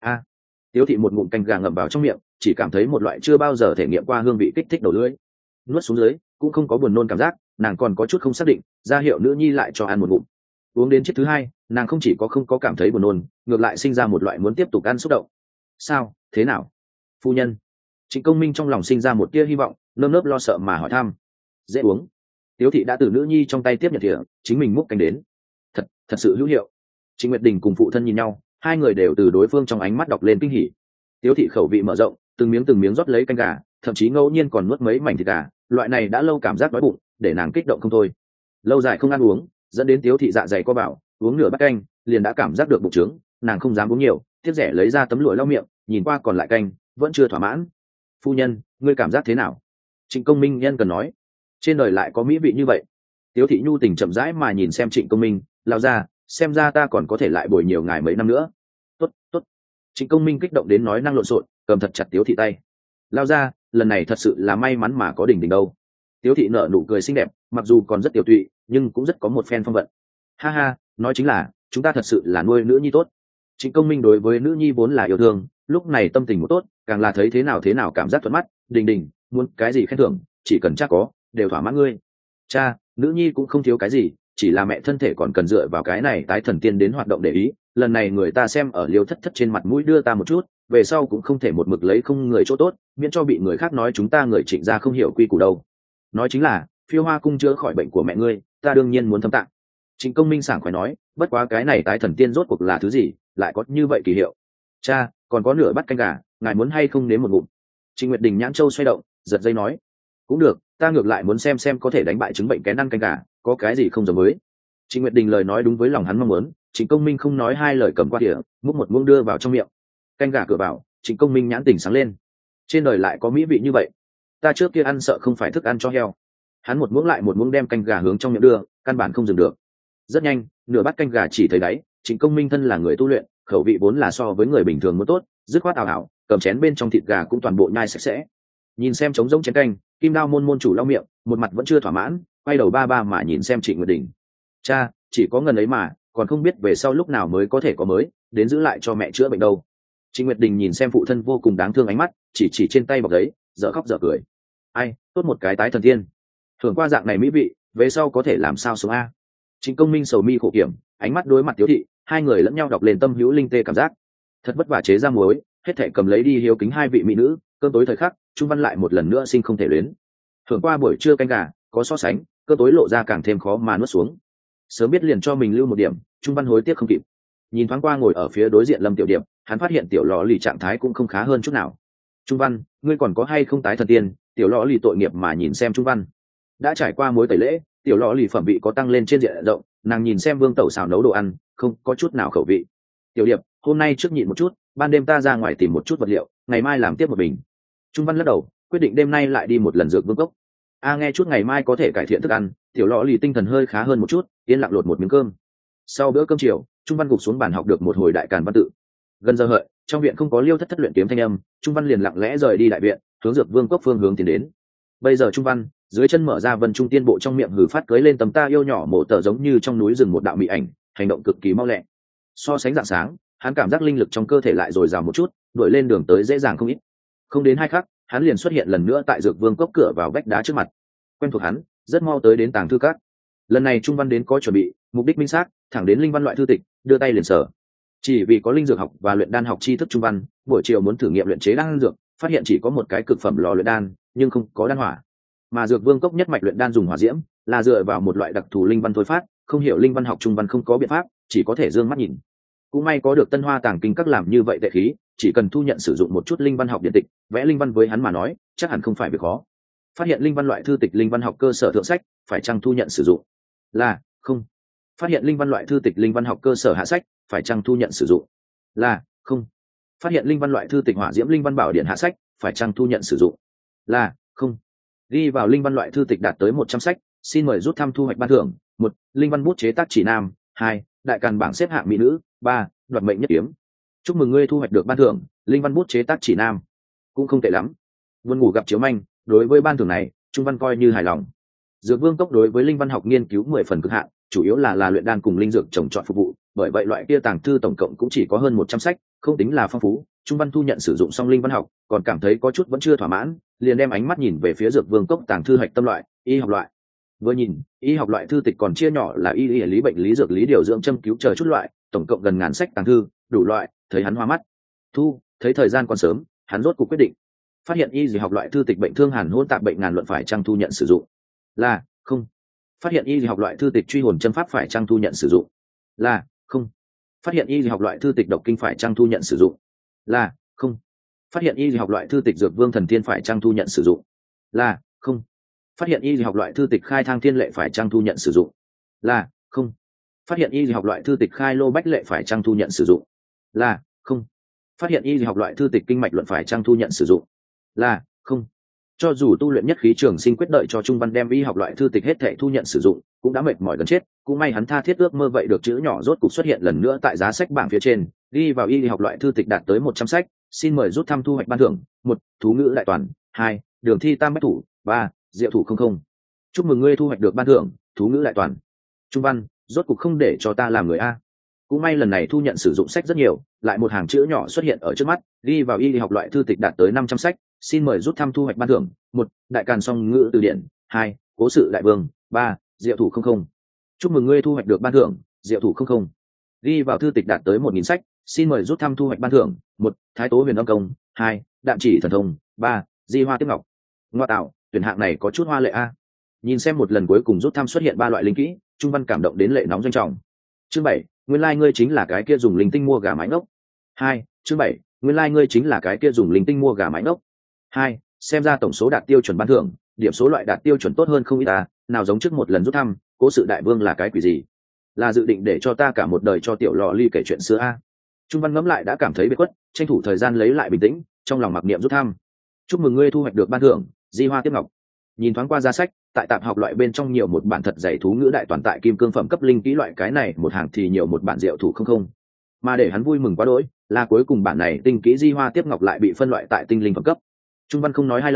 Tiếu thị một ngụm canh gà ngậm vào trong miệng, chỉ cảm thấy một loại chưa bao giờ thể nghiệm qua hương vị kích thích đầu lưỡi. Nuốt xuống dưới, cũng không có buồn nôn cảm giác, nàng còn có chút không xác định, ra hiệu nữ nhi lại cho ăn một ngụm. Uống đến chiếc thứ 2, nàng không chỉ có không có cảm thấy buồn nôn, ngược lại sinh ra một loại muốn tiếp tục ăn xúc động. Sao, thế nào? Phu nhân. Trịnh Công Minh trong lòng sinh ra một tia hy vọng, nơm nớp lo sợ mà hỏi thăm. Dễ uống. Tiếu thị đã từ nữ nhi trong tay tiếp nhận thìa, chính mình múc canh đến. Thật sự hữu hiệu. Trịnh Nguyệt Đình cùng phụ thân nhìn nhau, hai người đều từ đối phương trong ánh mắt đọc lên kinh hỉ. Tiếu thị khẩu vị mở rộng, từng miếng rót lấy canh gà, thậm chí ngẫu nhiên còn nuốt mấy mảnh thịt gà, loại này đã lâu cảm giác đói bụng, để nàng kích động không thôi. Lâu dài không ăn uống, dẫn đến Tiếu thị dạ dày co bảo, uống nửa bát canh, liền đã cảm giác được bụng trướng, nàng không dám uống nhiều, tiếc rẻ lấy ra tấm lụa lau miệng, nhìn qua còn lại canh, vẫn chưa thỏa mãn. Phu nhân, ngươi cảm giác thế nào? Trịnh Công Minh nhân cần nói, trên đời lại có mỹ vị như vậy. Tiếu thị nhu tình chậm rãi mà nhìn xem Trịnh Công Minh, lao ra, xem ra ta còn có thể lại bồi nhiều ngài mấy năm nữa. Tốt. Trịnh Công Minh kích động đến nói năng lộn xộn, cầm thật chặt Tiếu thị tay. Lao ra, lần này thật sự là may mắn mà có Đình Đình đâu. Tiếu thị nở nụ cười xinh đẹp, mặc dù còn rất tiểu tụy, nhưng cũng rất có một phen phong vận. Ha ha, nói chính là chúng ta thật sự là nuôi nữ nhi tốt. Trịnh Công Minh đối với nữ nhi vốn là yêu thương, lúc này tâm tình một tốt, càng là thấy thế nào cảm giác thuận mắt. Đình Đình, muốn cái gì khen thưởng, chỉ cần cha có, đều thỏa mãn ngươi. Cha, nữ nhi cũng không thiếu cái gì, chỉ là mẹ thân thể còn cần dựa vào cái này tái thần tiên đến hoạt động để ý. Lần này người ta xem ở Liêu thất thất trên mặt mũi đưa ta một chút, về sau cũng không thể một mực lấy không người chỗ tốt, miễn cho bị người khác nói chúng ta người Trịnh gia không hiểu quy củ đâu. Nói chính là Phiêu Hoa cung chữa khỏi bệnh của mẹ ngươi, ta đương nhiên muốn thâm tạng. Trịnh Công Minh sảng khoái nói, bất quá cái này tái thần tiên rốt cuộc là thứ gì, lại có như vậy kỳ hiệu. Cha, còn có nửa bát canh gà, ngài muốn hay không nếm một ngụm? Trịnh Nguyệt Đình nhãn châu xoay động, giật dây nói, cũng được, ta ngược lại muốn xem có thể đánh bại chứng bệnh kén ăn canh gà, có cái gì không giống với. Trịnh Nguyệt Đình lời nói đúng với lòng hắn mong muốn, Trịnh Công Minh không nói hai lời cầm qua đĩa, múc một muỗng đưa vào trong miệng. Canh gà cửa vào, Trịnh Công Minh nhãn tỉnh sáng lên. Trên đời lại có mỹ vị như vậy, ta trước kia ăn sợ không phải thức ăn cho heo. Hắn một muỗng lại một muỗng đem canh gà hướng trong miệng đưa, căn bản không dừng được. Rất nhanh, nửa bát canh gà chỉ thấy đáy. Trịnh Công Minh thân là người tu luyện, khẩu vị vốn là so với người bình thường muốn tốt, dứt khoát ảo ảo, cầm chén bên trong thịt gà cũng toàn bộ nhai sạch sẽ. Nhìn xem trống rỗng chén canh, Kim Đao môn môn chủ lau miệng, một mặt vẫn chưa thỏa mãn, quay đầu ba ba mà nhìn xem Trịnh Nguyệt Đình. Cha, chỉ có ngần ấy mà, còn không biết về sau lúc nào mới có thể có mới, đến giữ lại cho mẹ chữa bệnh đâu. Trịnh Nguyệt Đình nhìn xem phụ thân vô cùng đáng thương ánh mắt, chỉ trên tay bọc giấy, dở khóc dở cười. Ai, tốt một cái tái thần tiên. Thường qua dạng này mỹ vị, về sau có thể làm sao sống a? Trịnh Công Minh sầu mi khổ kiểm, ánh mắt đối mặt Tiếu thị, hai người lẫn nhau đọc lên tâm hữu linh tê cảm giác. Thật vất vả chế ra muối, hết thảy cầm lấy đi hiếu kính hai vị mỹ nữ, cơm tối thời khắc, Trung Văn lại một lần nữa sinh không thể luyến. Thường qua buổi trưa canh gà, có so sánh, cơm tối lộ ra càng thêm khó mà nuốt xuống. Sớm biết liền cho mình lưu một điểm, Trung Văn hối tiếc không kịp. Nhìn thoáng qua ngồi ở phía đối diện Lâm Tiểu Điệp, hắn phát hiện tiểu lọ lì trạng thái cũng không khá hơn chút nào. Trung Văn, ngươi còn có hay không tái thần tiên? Tiểu lọ lì tội nghiệp mà nhìn xem Trung Văn. Đã trải qua mối tẩy lễ, tiểu lọ lì phẩm vị có tăng lên trên diện rộng, nàng nhìn xem Vương Tẩu xào nấu đồ ăn, không có chút nào khẩu vị. Tiểu Điệp, hôm nay trước nhịn một chút, ban đêm ta ra ngoài tìm một chút vật liệu, ngày mai làm tiếp một bình. Trung Văn lắc đầu, quyết định đêm nay lại đi một lần dược vương cốc. Nghe chút ngày mai có thể cải thiện thức ăn, tiểu lọ lì tinh thần hơi khá hơn một chút, yên lặng lột một miếng cơm. Sau bữa cơm chiều, Trung Văn gục xuống bàn học được một hồi đại càn văn tự. Gần giờ hợi, trong viện không có Liêu Thất Thất luyện kiếm thanh âm, Trung Văn liền lặng lẽ rời đi đại viện, hướng dược vương cốc phương hướng tiến đến. Bây giờ Trung Văn dưới chân mở ra Vân Trung Tiên bộ, trong miệng hừ phát cưới lên tầm ta yêu nhỏ mổ tờ giống như trong núi rừng một đạo mỹ ảnh, hành động cực kỳ mau lẹ. So sánh dạng sáng, hắn cảm giác linh lực trong cơ thể lại dồi dào một chút, đuổi lên đường tới dễ dàng không ít. Không đến 2 khắc, hắn liền xuất hiện lần nữa tại dược vương cốc cửa vào vách đá trước mặt. Quen thuộc hắn, rất mau tới đến tàng thư các. Lần này Trung Văn đến có chuẩn bị, mục đích minh xác, thẳng đến linh văn loại thư tịch, đưa tay liền sở. Chỉ vì có linh dược học và luyện đan học tri thức, Trung Văn buổi chiều muốn thử nghiệm luyện chế đan dược, phát hiện chỉ có một cái cực phẩm lò luyện đan, nhưng không có đan hỏa. Mà dược vương cốc nhất mạch luyện đan dùng hỏa diễm, là dựa vào một loại đặc thù linh văn thôi phát, không hiểu linh văn học Trung Văn không có biện pháp, chỉ có thể dương mắt nhìn. Cũng may có được Tân Hoa Tàng Kinh các làm như vậy tệ khí, chỉ cần thu nhận sử dụng một chút linh văn học điện tịch, vẽ linh văn với hắn mà nói, chắc hẳn không phải việc khó. Phát hiện linh văn loại thư tịch linh văn học cơ sở thượng sách, phải chăng thu nhận sử dụng? Là không. Phát hiện linh văn loại thư tịch linh văn học cơ sở hạ sách, phải chăng thu nhận sử dụng? Là không. Phát hiện linh văn loại thư tịch hỏa diễm linh văn bảo điện hạ sách, phải chăng thu nhận sử dụng? Là không. Ghi vào linh văn loại thư tịch đạt tới 100 sách, xin mời rút thăm thu hoạch ban thưởng. 1. Linh văn bút chế tác chỉ nam. 2. Đại càn bảng xếp hạng mỹ nữ. 3. Đoạt mệnh nhất kiếm. Chúc mừng ngươi thu hoạch được ban thưởng, linh văn bút chế tác chỉ nam. Cũng không tệ lắm. Buồn ngủ gặp chiếu manh, đối với ban thưởng này, Trung Văn coi như hài lòng. Dược vương cốc đối với linh văn học nghiên cứu 10 phần cực hạn, chủ yếu là luyện đan cùng linh dược trồng trọt phục vụ, bởi vậy loại kia tàng thư tổng cộng cũng chỉ có hơn 100 sách, không tính là phong phú. Trung Văn thu nhận sử dụng xong linh văn học, còn cảm thấy có chút vẫn chưa thỏa mãn, liền đem ánh mắt nhìn về phía dược vương cốc tàng thư hạch tâm loại, y học loại. Vừa nhìn, y học loại thư tịch còn chia nhỏ là y lý bệnh lý dược lý điều dưỡng châm cứu chờ chút loại, tổng cộng gần ngàn sách tàng thư, đủ loại, thấy hắn hoa mắt. Thấy thời gian còn sớm, hắn rốt cuộc quyết định. Phát hiện y học loại thư tịch bệnh thương hàn hỗn tạp bệnh ngàn luận phải chăng thu nhận sử dụng? Là không. Phát hiện y học loại thư tịch truy hồn châm pháp phải chăng thu nhận sử dụng? Là không. Phát hiện y học loại thư tịch độc kinh phải chăng thu nhận sử dụng? Là không. Phát hiện y học loại thư tịch dược vương thần thiên phải chăng thu nhận sử dụng? Là không. Phát hiện y học loại thư tịch khai thang thiên lệ phải chăng thu nhận sử dụng? Là không. Phát hiện y học loại thư tịch khai lô bách lệ phải chăng thu nhận sử dụng? Là không. Phát hiện y học loại thư tịch kinh mạch luận phải chăng thu nhận sử dụng? Là không. Cho dù tu luyện nhất khí trường sinh quyết đợi cho Trung Văn đem y học loại thư tịch hết thảy thu nhận sử dụng, cũng đã mệt mỏi gần chết, cũng may hắn tha thiết ước mơ vậy được chữ nhỏ rốt cục xuất hiện lần nữa tại giá sách bảng phía trên, ghi vào y học loại thư tịch đạt tới 100 sách, xin mời rút thăm thu hoạch ban thưởng. 1. Thú ngữ đại toàn. 2. Đường thi tam bách thủ. 3. Diệu thủ không không. Chúc mừng ngươi thu hoạch được ban thưởng, thú ngữ đại toàn. Trung Văn, rốt cục không để cho ta làm người a. Cũng may lần này thu nhận sử dụng sách rất nhiều, lại một hàng chữ nhỏ xuất hiện ở trước mắt, ghi vào y học loại thư tịch đạt tới 500 sách, xin mời rút thăm thu hoạch ban thưởng. 1. Đại càn song ngữ từ điển. 2. Cố sự đại vương. 3. Diệu thủ không không. Chúc mừng ngươi thu hoạch được ban thưởng, diệu thủ không không. Ghi vào thư tịch đạt tới 1000 sách, xin mời rút thăm thu hoạch ban thưởng. 1. Thái tố huyền âm công. 2. Đạm chỉ thần thông. 3. Di hoa tiếp ngọc. Ngoa tạo, tuyển hạng này có chút hoa lệ a. Nhìn xem một lần cuối cùng rút thăm xuất hiện 3 loại linh kỹ, Trung Văn cảm động đến lệ nóng doanh trọng. Chương 7. Nguyên lai ngươi chính là cái kia dùng linh tinh mua gà mái ngốc. 2. Chương 7. Nguyên lai ngươi chính là cái kia dùng linh tinh mua gà mái ngốc. 2. Xem ra tổng số đạt tiêu chuẩn ban thưởng, điểm số loại đạt tiêu chuẩn tốt hơn không ít ta, nào giống trước một lần rút thăm, cố sự đại vương là cái quỷ gì? Là dự định để cho ta cả một đời cho tiểu lọ ly kể chuyện xưa a? Trung Văn ngẫm lại đã cảm thấy bế quất, tranh thủ thời gian lấy lại bình tĩnh, trong lòng mặc niệm rút thăm. Chúc mừng ngươi thu hoạch được ban thưởng, di hoa tiếp ngọc. Nhìn thoáng qua giá sách, tại tạp học loại bên trong nhiều một bản thật dày thú ngữ đại toàn tại kim cương phẩm cấp linh kỹ loại, cái này một hàng thì nhiều một bản diệu thủ không không. Mà để hắn vui mừng quá đỗi, là cuối cùng bản này tinh kỹ di hoa tiếp ngọc lại bị phân loại tại tinh linh phẩm cấp. Trung Văn không nói hai lời,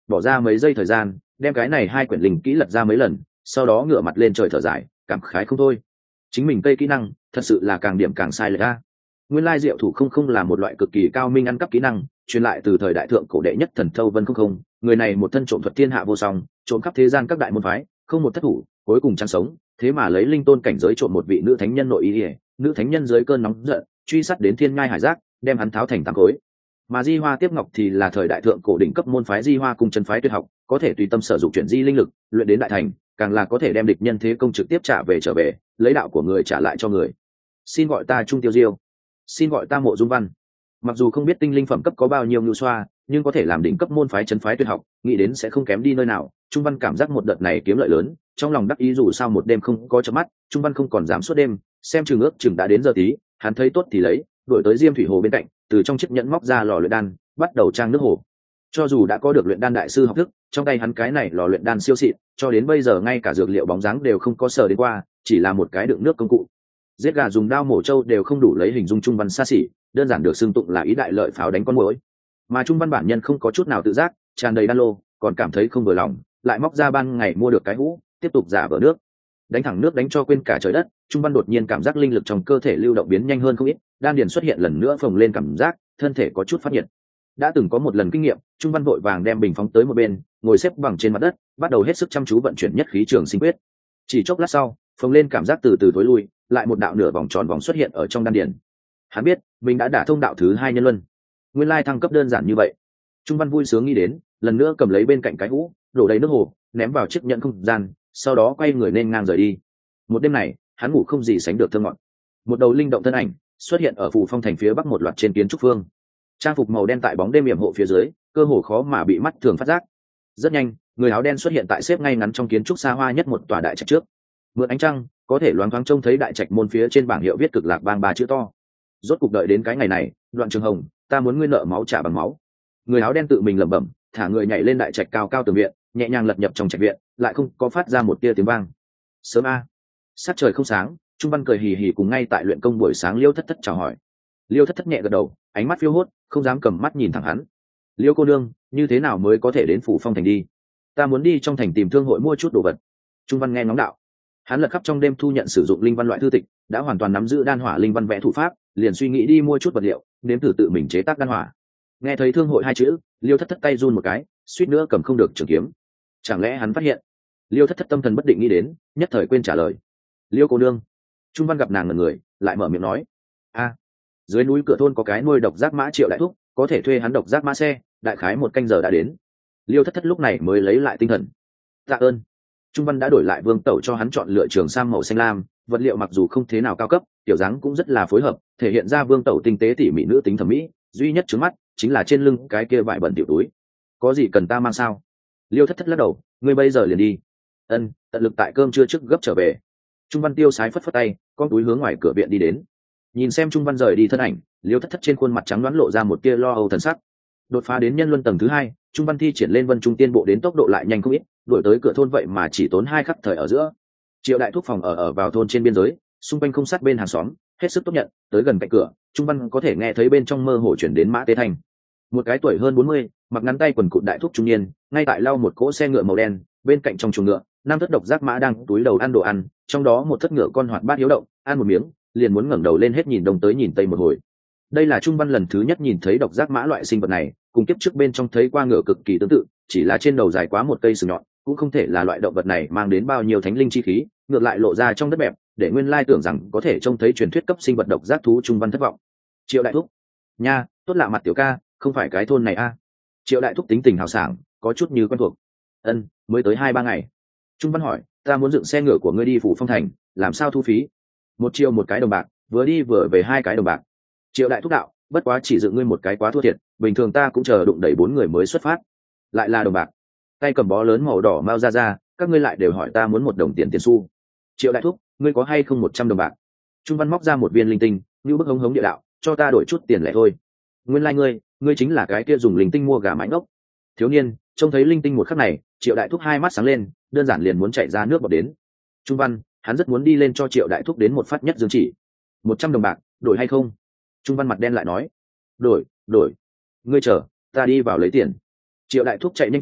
bỏ ra mấy giây thời gian đem cái này hai quyển linh kỹ lật ra mấy lần, sau đó ngửa mặt lên trời thở dài cảm khái không thôi. Chính mình cây kỹ năng thật sự là càng điểm càng sai lệch a. Nguyên lai diệu thủ không không là một loại cực kỳ cao minh ăn cắp kỹ năng, truyền lại từ thời đại thượng cổ đệ nhất thần Thâu Vân không không, người này một thân trộm thuật thiên hạ vô song, trộm khắp thế gian các đại môn phái, không một thất thủ, cuối cùng chẳng sống, thế mà lấy linh tôn cảnh giới trộm một vị nữ thánh nhân nội ý, nữ thánh nhân dưới cơn nóng giận, truy sát đến thiên ngai hải giác, đem hắn tháo thành tám khối. Mà Di Hoa Tiếp Ngọc thì là thời đại thượng cổ đỉnh cấp môn phái Di Hoa cùng chân phái tuyệt học, có thể tùy tâm sử dụng chuyển di linh lực, luyện đến đại thành, càng là có thể đem địch nhân thế công trực tiếp trả về, lấy đạo của người trả lại cho người. Xin gọi ta Trung Tiêu Diêu, xin gọi ta Mộ Dung Văn. Mặc dù không biết tinh linh phẩm cấp có bao nhiêu nhu xoa, nhưng có thể làm đỉnh cấp môn phái chân phái tuyệt học, nghĩ đến sẽ không kém đi nơi nào. Trung Văn cảm giác một đợt này kiếm lợi lớn, trong lòng đắc ý dù sao một đêm không có chớp mắt, Trung Văn không còn dám suốt đêm, xem chừng ước chừng đã đến giờ tí, hắn thấy tốt thì lấy, đuổi tới Diêm Thủy Hồ bên cạnh, từ trong chiếc nhẫn móc ra lò luyện đan, bắt đầu trang nước hồ. Cho dù đã có được luyện đan đại sư học thức, trong tay hắn cái này lò luyện đan siêu xịn, cho đến bây giờ ngay cả dược liệu bóng dáng đều không có sờ đến qua, chỉ là một cái đựng nước công cụ. Giết gà dùng dao mổ trâu đều không đủ lấy hình dung Trung Văn xa xỉ, đơn giản được xưng tụng là ý đại lợi pháo đánh con muỗi. Mà Trung Văn bản nhân không có chút nào tự giác, tràn đầy đan lô, còn cảm thấy không vừa lòng, lại móc ra ban ngày mua được cái hũ, tiếp tục giả vờ nước. Đánh thẳng nước đánh cho quên cả trời đất, Trung Văn đột nhiên cảm giác linh lực trong cơ thể lưu động biến nhanh hơn không ít, đan điền xuất hiện lần nữa phồng lên cảm giác, thân thể có chút phát nhiệt. Đã từng có một lần kinh nghiệm, Trung Văn vội vàng đem bình phóng tới một bên, ngồi xếp bằng trên mặt đất, bắt đầu hết sức chăm chú vận chuyển nhất khí trường sinh quyết. Chỉ chốc lát sau, phồng lên cảm giác từ từ tối lui, lại một đạo nửa vòng tròn vòng xuất hiện ở trong đan điền. Hắn biết, mình đã đả thông đạo thứ hai nhân luân. Nguyên lai thăng cấp đơn giản như vậy. Trung Văn vui sướng nghĩ đến, lần nữa cầm lấy bên cạnh cái hũ, đổ đầy nước hồ, ném vào chiếc nhẫn không gian, sau đó quay người nên ngang rời đi. Một đêm này, hắn ngủ không gì sánh được thơ ngọt. Một đầu linh động thân ảnh xuất hiện ở Phù Phong thành phía bắc một loạt trên kiến trúc phương. Trang phục màu đen tại bóng đêm yểm hộ phía dưới, cơ hồ khó mà bị mắt thường phát giác. Rất nhanh, người áo đen xuất hiện tại xếp ngay ngắn trong kiến trúc xa hoa nhất một tòa đại trạch trước. Mượn ánh trăng, có thể loáng thoáng trông thấy đại trạch môn phía trên bảng hiệu viết Cực Lạc Bang ba chữ to. Rốt cục đợi đến cái ngày này, Đoạn Trường Hồng, ta muốn nguyên nợ máu trả bằng máu. Người áo đen tự mình lẩm bẩm, thả người nhảy lên đại trạch cao cao tường viện, nhẹ nhàng lật nhập trong trạch viện, lại không có phát ra một tia tiếng vang. Sớm a. Sát trời không sáng, Trung Văn cười hì hì cùng ngay tại luyện công buổi sáng Liêu Thất Thất chào hỏi. Liêu Thất Thất nhẹ gật đầu, ánh mắt phiêu hốt, không dám cầm mắt nhìn thẳng hắn. Liêu cô nương, như thế nào mới có thể đến Phủ Phong thành đi? Ta muốn đi trong thành tìm thương hội mua chút đồ vật. Trung Văn nghe ngóng đạo. Hắn lật khắp trong đêm thu nhận sử dụng linh văn loại thư tịch, đã hoàn toàn nắm giữ đan hỏa linh văn vẽ thủ pháp, liền suy nghĩ đi mua chút vật liệu, nếm thử tự mình chế tác đan hỏa. Nghe thấy thương hội hai chữ, Liêu Thất Thất tay run một cái, suýt nữa cầm không được trường kiếm. Chẳng lẽ hắn phát hiện? Liêu Thất Thất tâm thần bất định nghĩ đến, nhất thời quên trả lời. Liêu cô nương. Trung Văn gặp nàng ngẩn người, lại mở miệng nói: a, dưới núi Cửa thôn có cái nuôi độc giác mã Triệu đại thúc, có thể thuê hắn độc giác mã xe, đại khái một canh giờ đã đến. Liêu Thất Thất lúc này mới lấy lại tinh thần. Tạ ơn. Trung Văn đã đổi lại Vương Tẩu cho hắn chọn lựa trường sam màu xanh lam, vật liệu mặc dù không thế nào cao cấp, tiểu dáng cũng rất là phối hợp, thể hiện ra Vương Tẩu tinh tế tỉ mỉ nữ tính thẩm mỹ, duy nhất trước mắt chính là trên lưng cái kia vải bẩn tiểu túi. Có gì cần ta mang sao? Liêu Thất Thất lắc đầu, ngươi bây giờ liền đi. Ân, tận lực tại cơm trưa trước gấp trở về. Trung Văn tiêu sái phất phất tay, con túi hướng ngoài cửa viện đi đến. Nhìn xem Trung Văn rời đi thân ảnh, Liêu Thất Thất trên khuôn mặt trắng đoán lộ ra một tia lo âu thần sắc. Đột phá đến nhân luân tầng thứ hai, Trung Văn thi triển lên Vân Trung Tiên Bộ đến tốc độ lại nhanh không ít, đuổi tới cửa thôn vậy mà chỉ tốn 2 khắc thời ở giữa. Triệu đại thúc phòng ở vào thôn trên biên giới, xung quanh không sát bên hàng xóm, hết sức tốt nhận, tới gần cạnh cửa, Trung Văn có thể nghe thấy bên trong mơ hồ chuyển đến mã tế thành. Một cái tuổi hơn 40, mặc ngắn tay quần cụt đại thúc trung niên, ngay tại lau một cỗ xe ngựa màu đen, bên cạnh trong chuồng ngựa, 5 thất độc giác mã đang túi đầu ăn đồ ăn, trong đó một thất ngựa con hoạt bát hiếu động, ăn một miếng, liền muốn ngẩng đầu lên hết nhìn đông tới nhìn tây một hồi. Đây là Trung Văn lần thứ nhất nhìn thấy độc giác mã loại sinh vật này, cùng kiếp trước bên trong thấy qua ngựa cực kỳ tương tự, chỉ là trên đầu dài quá một cây sừng nhọn, cũng không thể là loại động vật này mang đến bao nhiêu thánh linh chi khí, ngược lại lộ ra trong đất bẹp, để nguyên lai tưởng rằng có thể trông thấy truyền thuyết cấp sinh vật độc giác thú. Trung Văn thất vọng. Triệu đại thúc, nha, tốt lạ mặt tiểu ca, không phải cái thôn này a? Triệu đại thúc tính tình hào sảng, có chút như quen thuộc. Ân, mới tới 2-3 ngày. Trung Văn hỏi, ta muốn dựng xe ngựa của ngươi đi Phủ Phong thành, làm sao thu phí? 1 triệu một cái đồng bạc, vừa đi vừa về 2 cái đồng bạc. Triệu đại thúc đạo, bất quá chỉ dựng ngươi một cái quá thua thiệt, bình thường ta cũng chờ đụng đẩy 4 người mới xuất phát. Lại là đồng bạc. Tay cầm bó lớn màu đỏ mau ra, các ngươi lại đều hỏi ta muốn 1 đồng tiền xu. Triệu đại thúc, ngươi có hay không 100 đồng bạc? Trung Văn móc ra một viên linh tinh, như bức hống hống địa đạo, cho ta đổi chút tiền lẻ thôi. Nguyên lai ngươi chính là cái kia dùng linh tinh mua gà mái ngốc. Thiếu niên trông thấy linh tinh một khắc này, Triệu đại thúc hai mắt sáng lên, đơn giản liền muốn chạy ra nước bọt đến. Trung Văn, hắn rất muốn đi lên cho Triệu đại thúc đến một phát nhất dương chỉ. 100 đồng bạc, đổi hay không? Trung Văn mặt đen lại nói, đổi. Ngươi chờ, ta đi vào lấy tiền. Triệu đại thúc chạy nhanh chóng,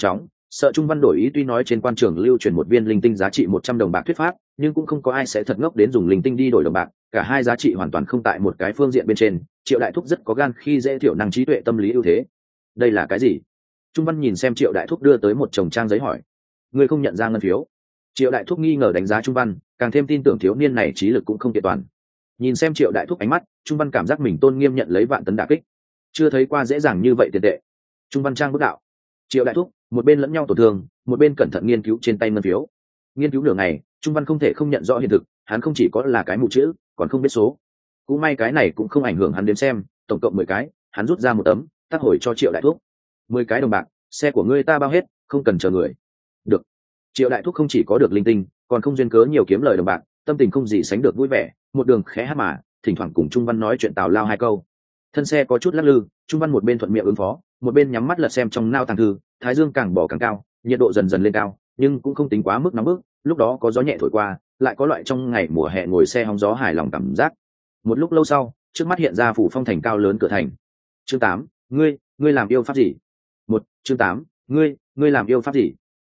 Sợ Trung Văn đổi ý, tuy nói trên quan trường lưu truyền một viên linh tinh giá trị 100 đồng bạc thuyết pháp, nhưng cũng không có ai sẽ thật ngốc đến dùng linh tinh đi đổi đồng bạc, cả hai giá trị hoàn toàn không tại một cái phương diện bên trên. Triệu Đại Thúc rất có gan khi dễ thiểu năng trí tuệ tâm lý ưu thế. Đây là cái gì? Trung Văn nhìn xem Triệu Đại Thúc đưa tới một chồng trang giấy hỏi. Ngươi không nhận ra ngân phiếu? Triệu Đại Thúc nghi ngờ đánh giá Trung Văn, càng thêm tin tưởng thiếu niên này trí lực cũng không kiện toàn. Nhìn xem Triệu Đại Thúc ánh mắt, Trung Văn cảm giác mình tôn nghiêm nhận lấy vạn tấn đả kích. Chưa thấy qua dễ dàng như vậy tiền tệ. Trung Văn trang bước đạo. Triệu Đại Thúc một bên lẫn nhau tổn thương, một bên cẩn thận nghiên cứu trên tay ngân phiếu. Nghiên cứu nửa ngày, Trung Văn không thể không nhận rõ hiện thực, hắn không chỉ có là cái mù chữ, còn không biết số. Cũng may cái này cũng không ảnh hưởng hắn đếm xem, tổng cộng 10 cái, hắn rút ra một tấm, tác hồi cho Triệu Đại Thúc. 10 cái đồng bạc, xe của ngươi ta bao hết, không cần chờ người. Được. Triệu Đại Thúc không chỉ có được linh tinh, còn không duyên cớ nhiều kiếm lời đồng bạc, tâm tình không gì sánh được vui vẻ, một đường khẽ hát mà, thỉnh thoảng cùng Trung Văn nói chuyện tào lao hai câu. Thân xe có chút lắc lư, Trung Văn một bên thuận miệng ứng phó, một bên nhắm mắt lật xem trong nao tàng thư, thái dương càng bỏ càng cao, nhiệt độ dần dần lên cao, nhưng cũng không tính quá mức nóng bức, lúc đó có gió nhẹ thổi qua, lại có loại trong ngày mùa hè ngồi xe hóng gió hài lòng cảm giác. Một lúc lâu sau, trước mắt hiện ra phủ phong thành cao lớn cửa thành. Chương 8, ngươi làm yêu pháp gì? Chương 8, ngươi làm yêu pháp gì?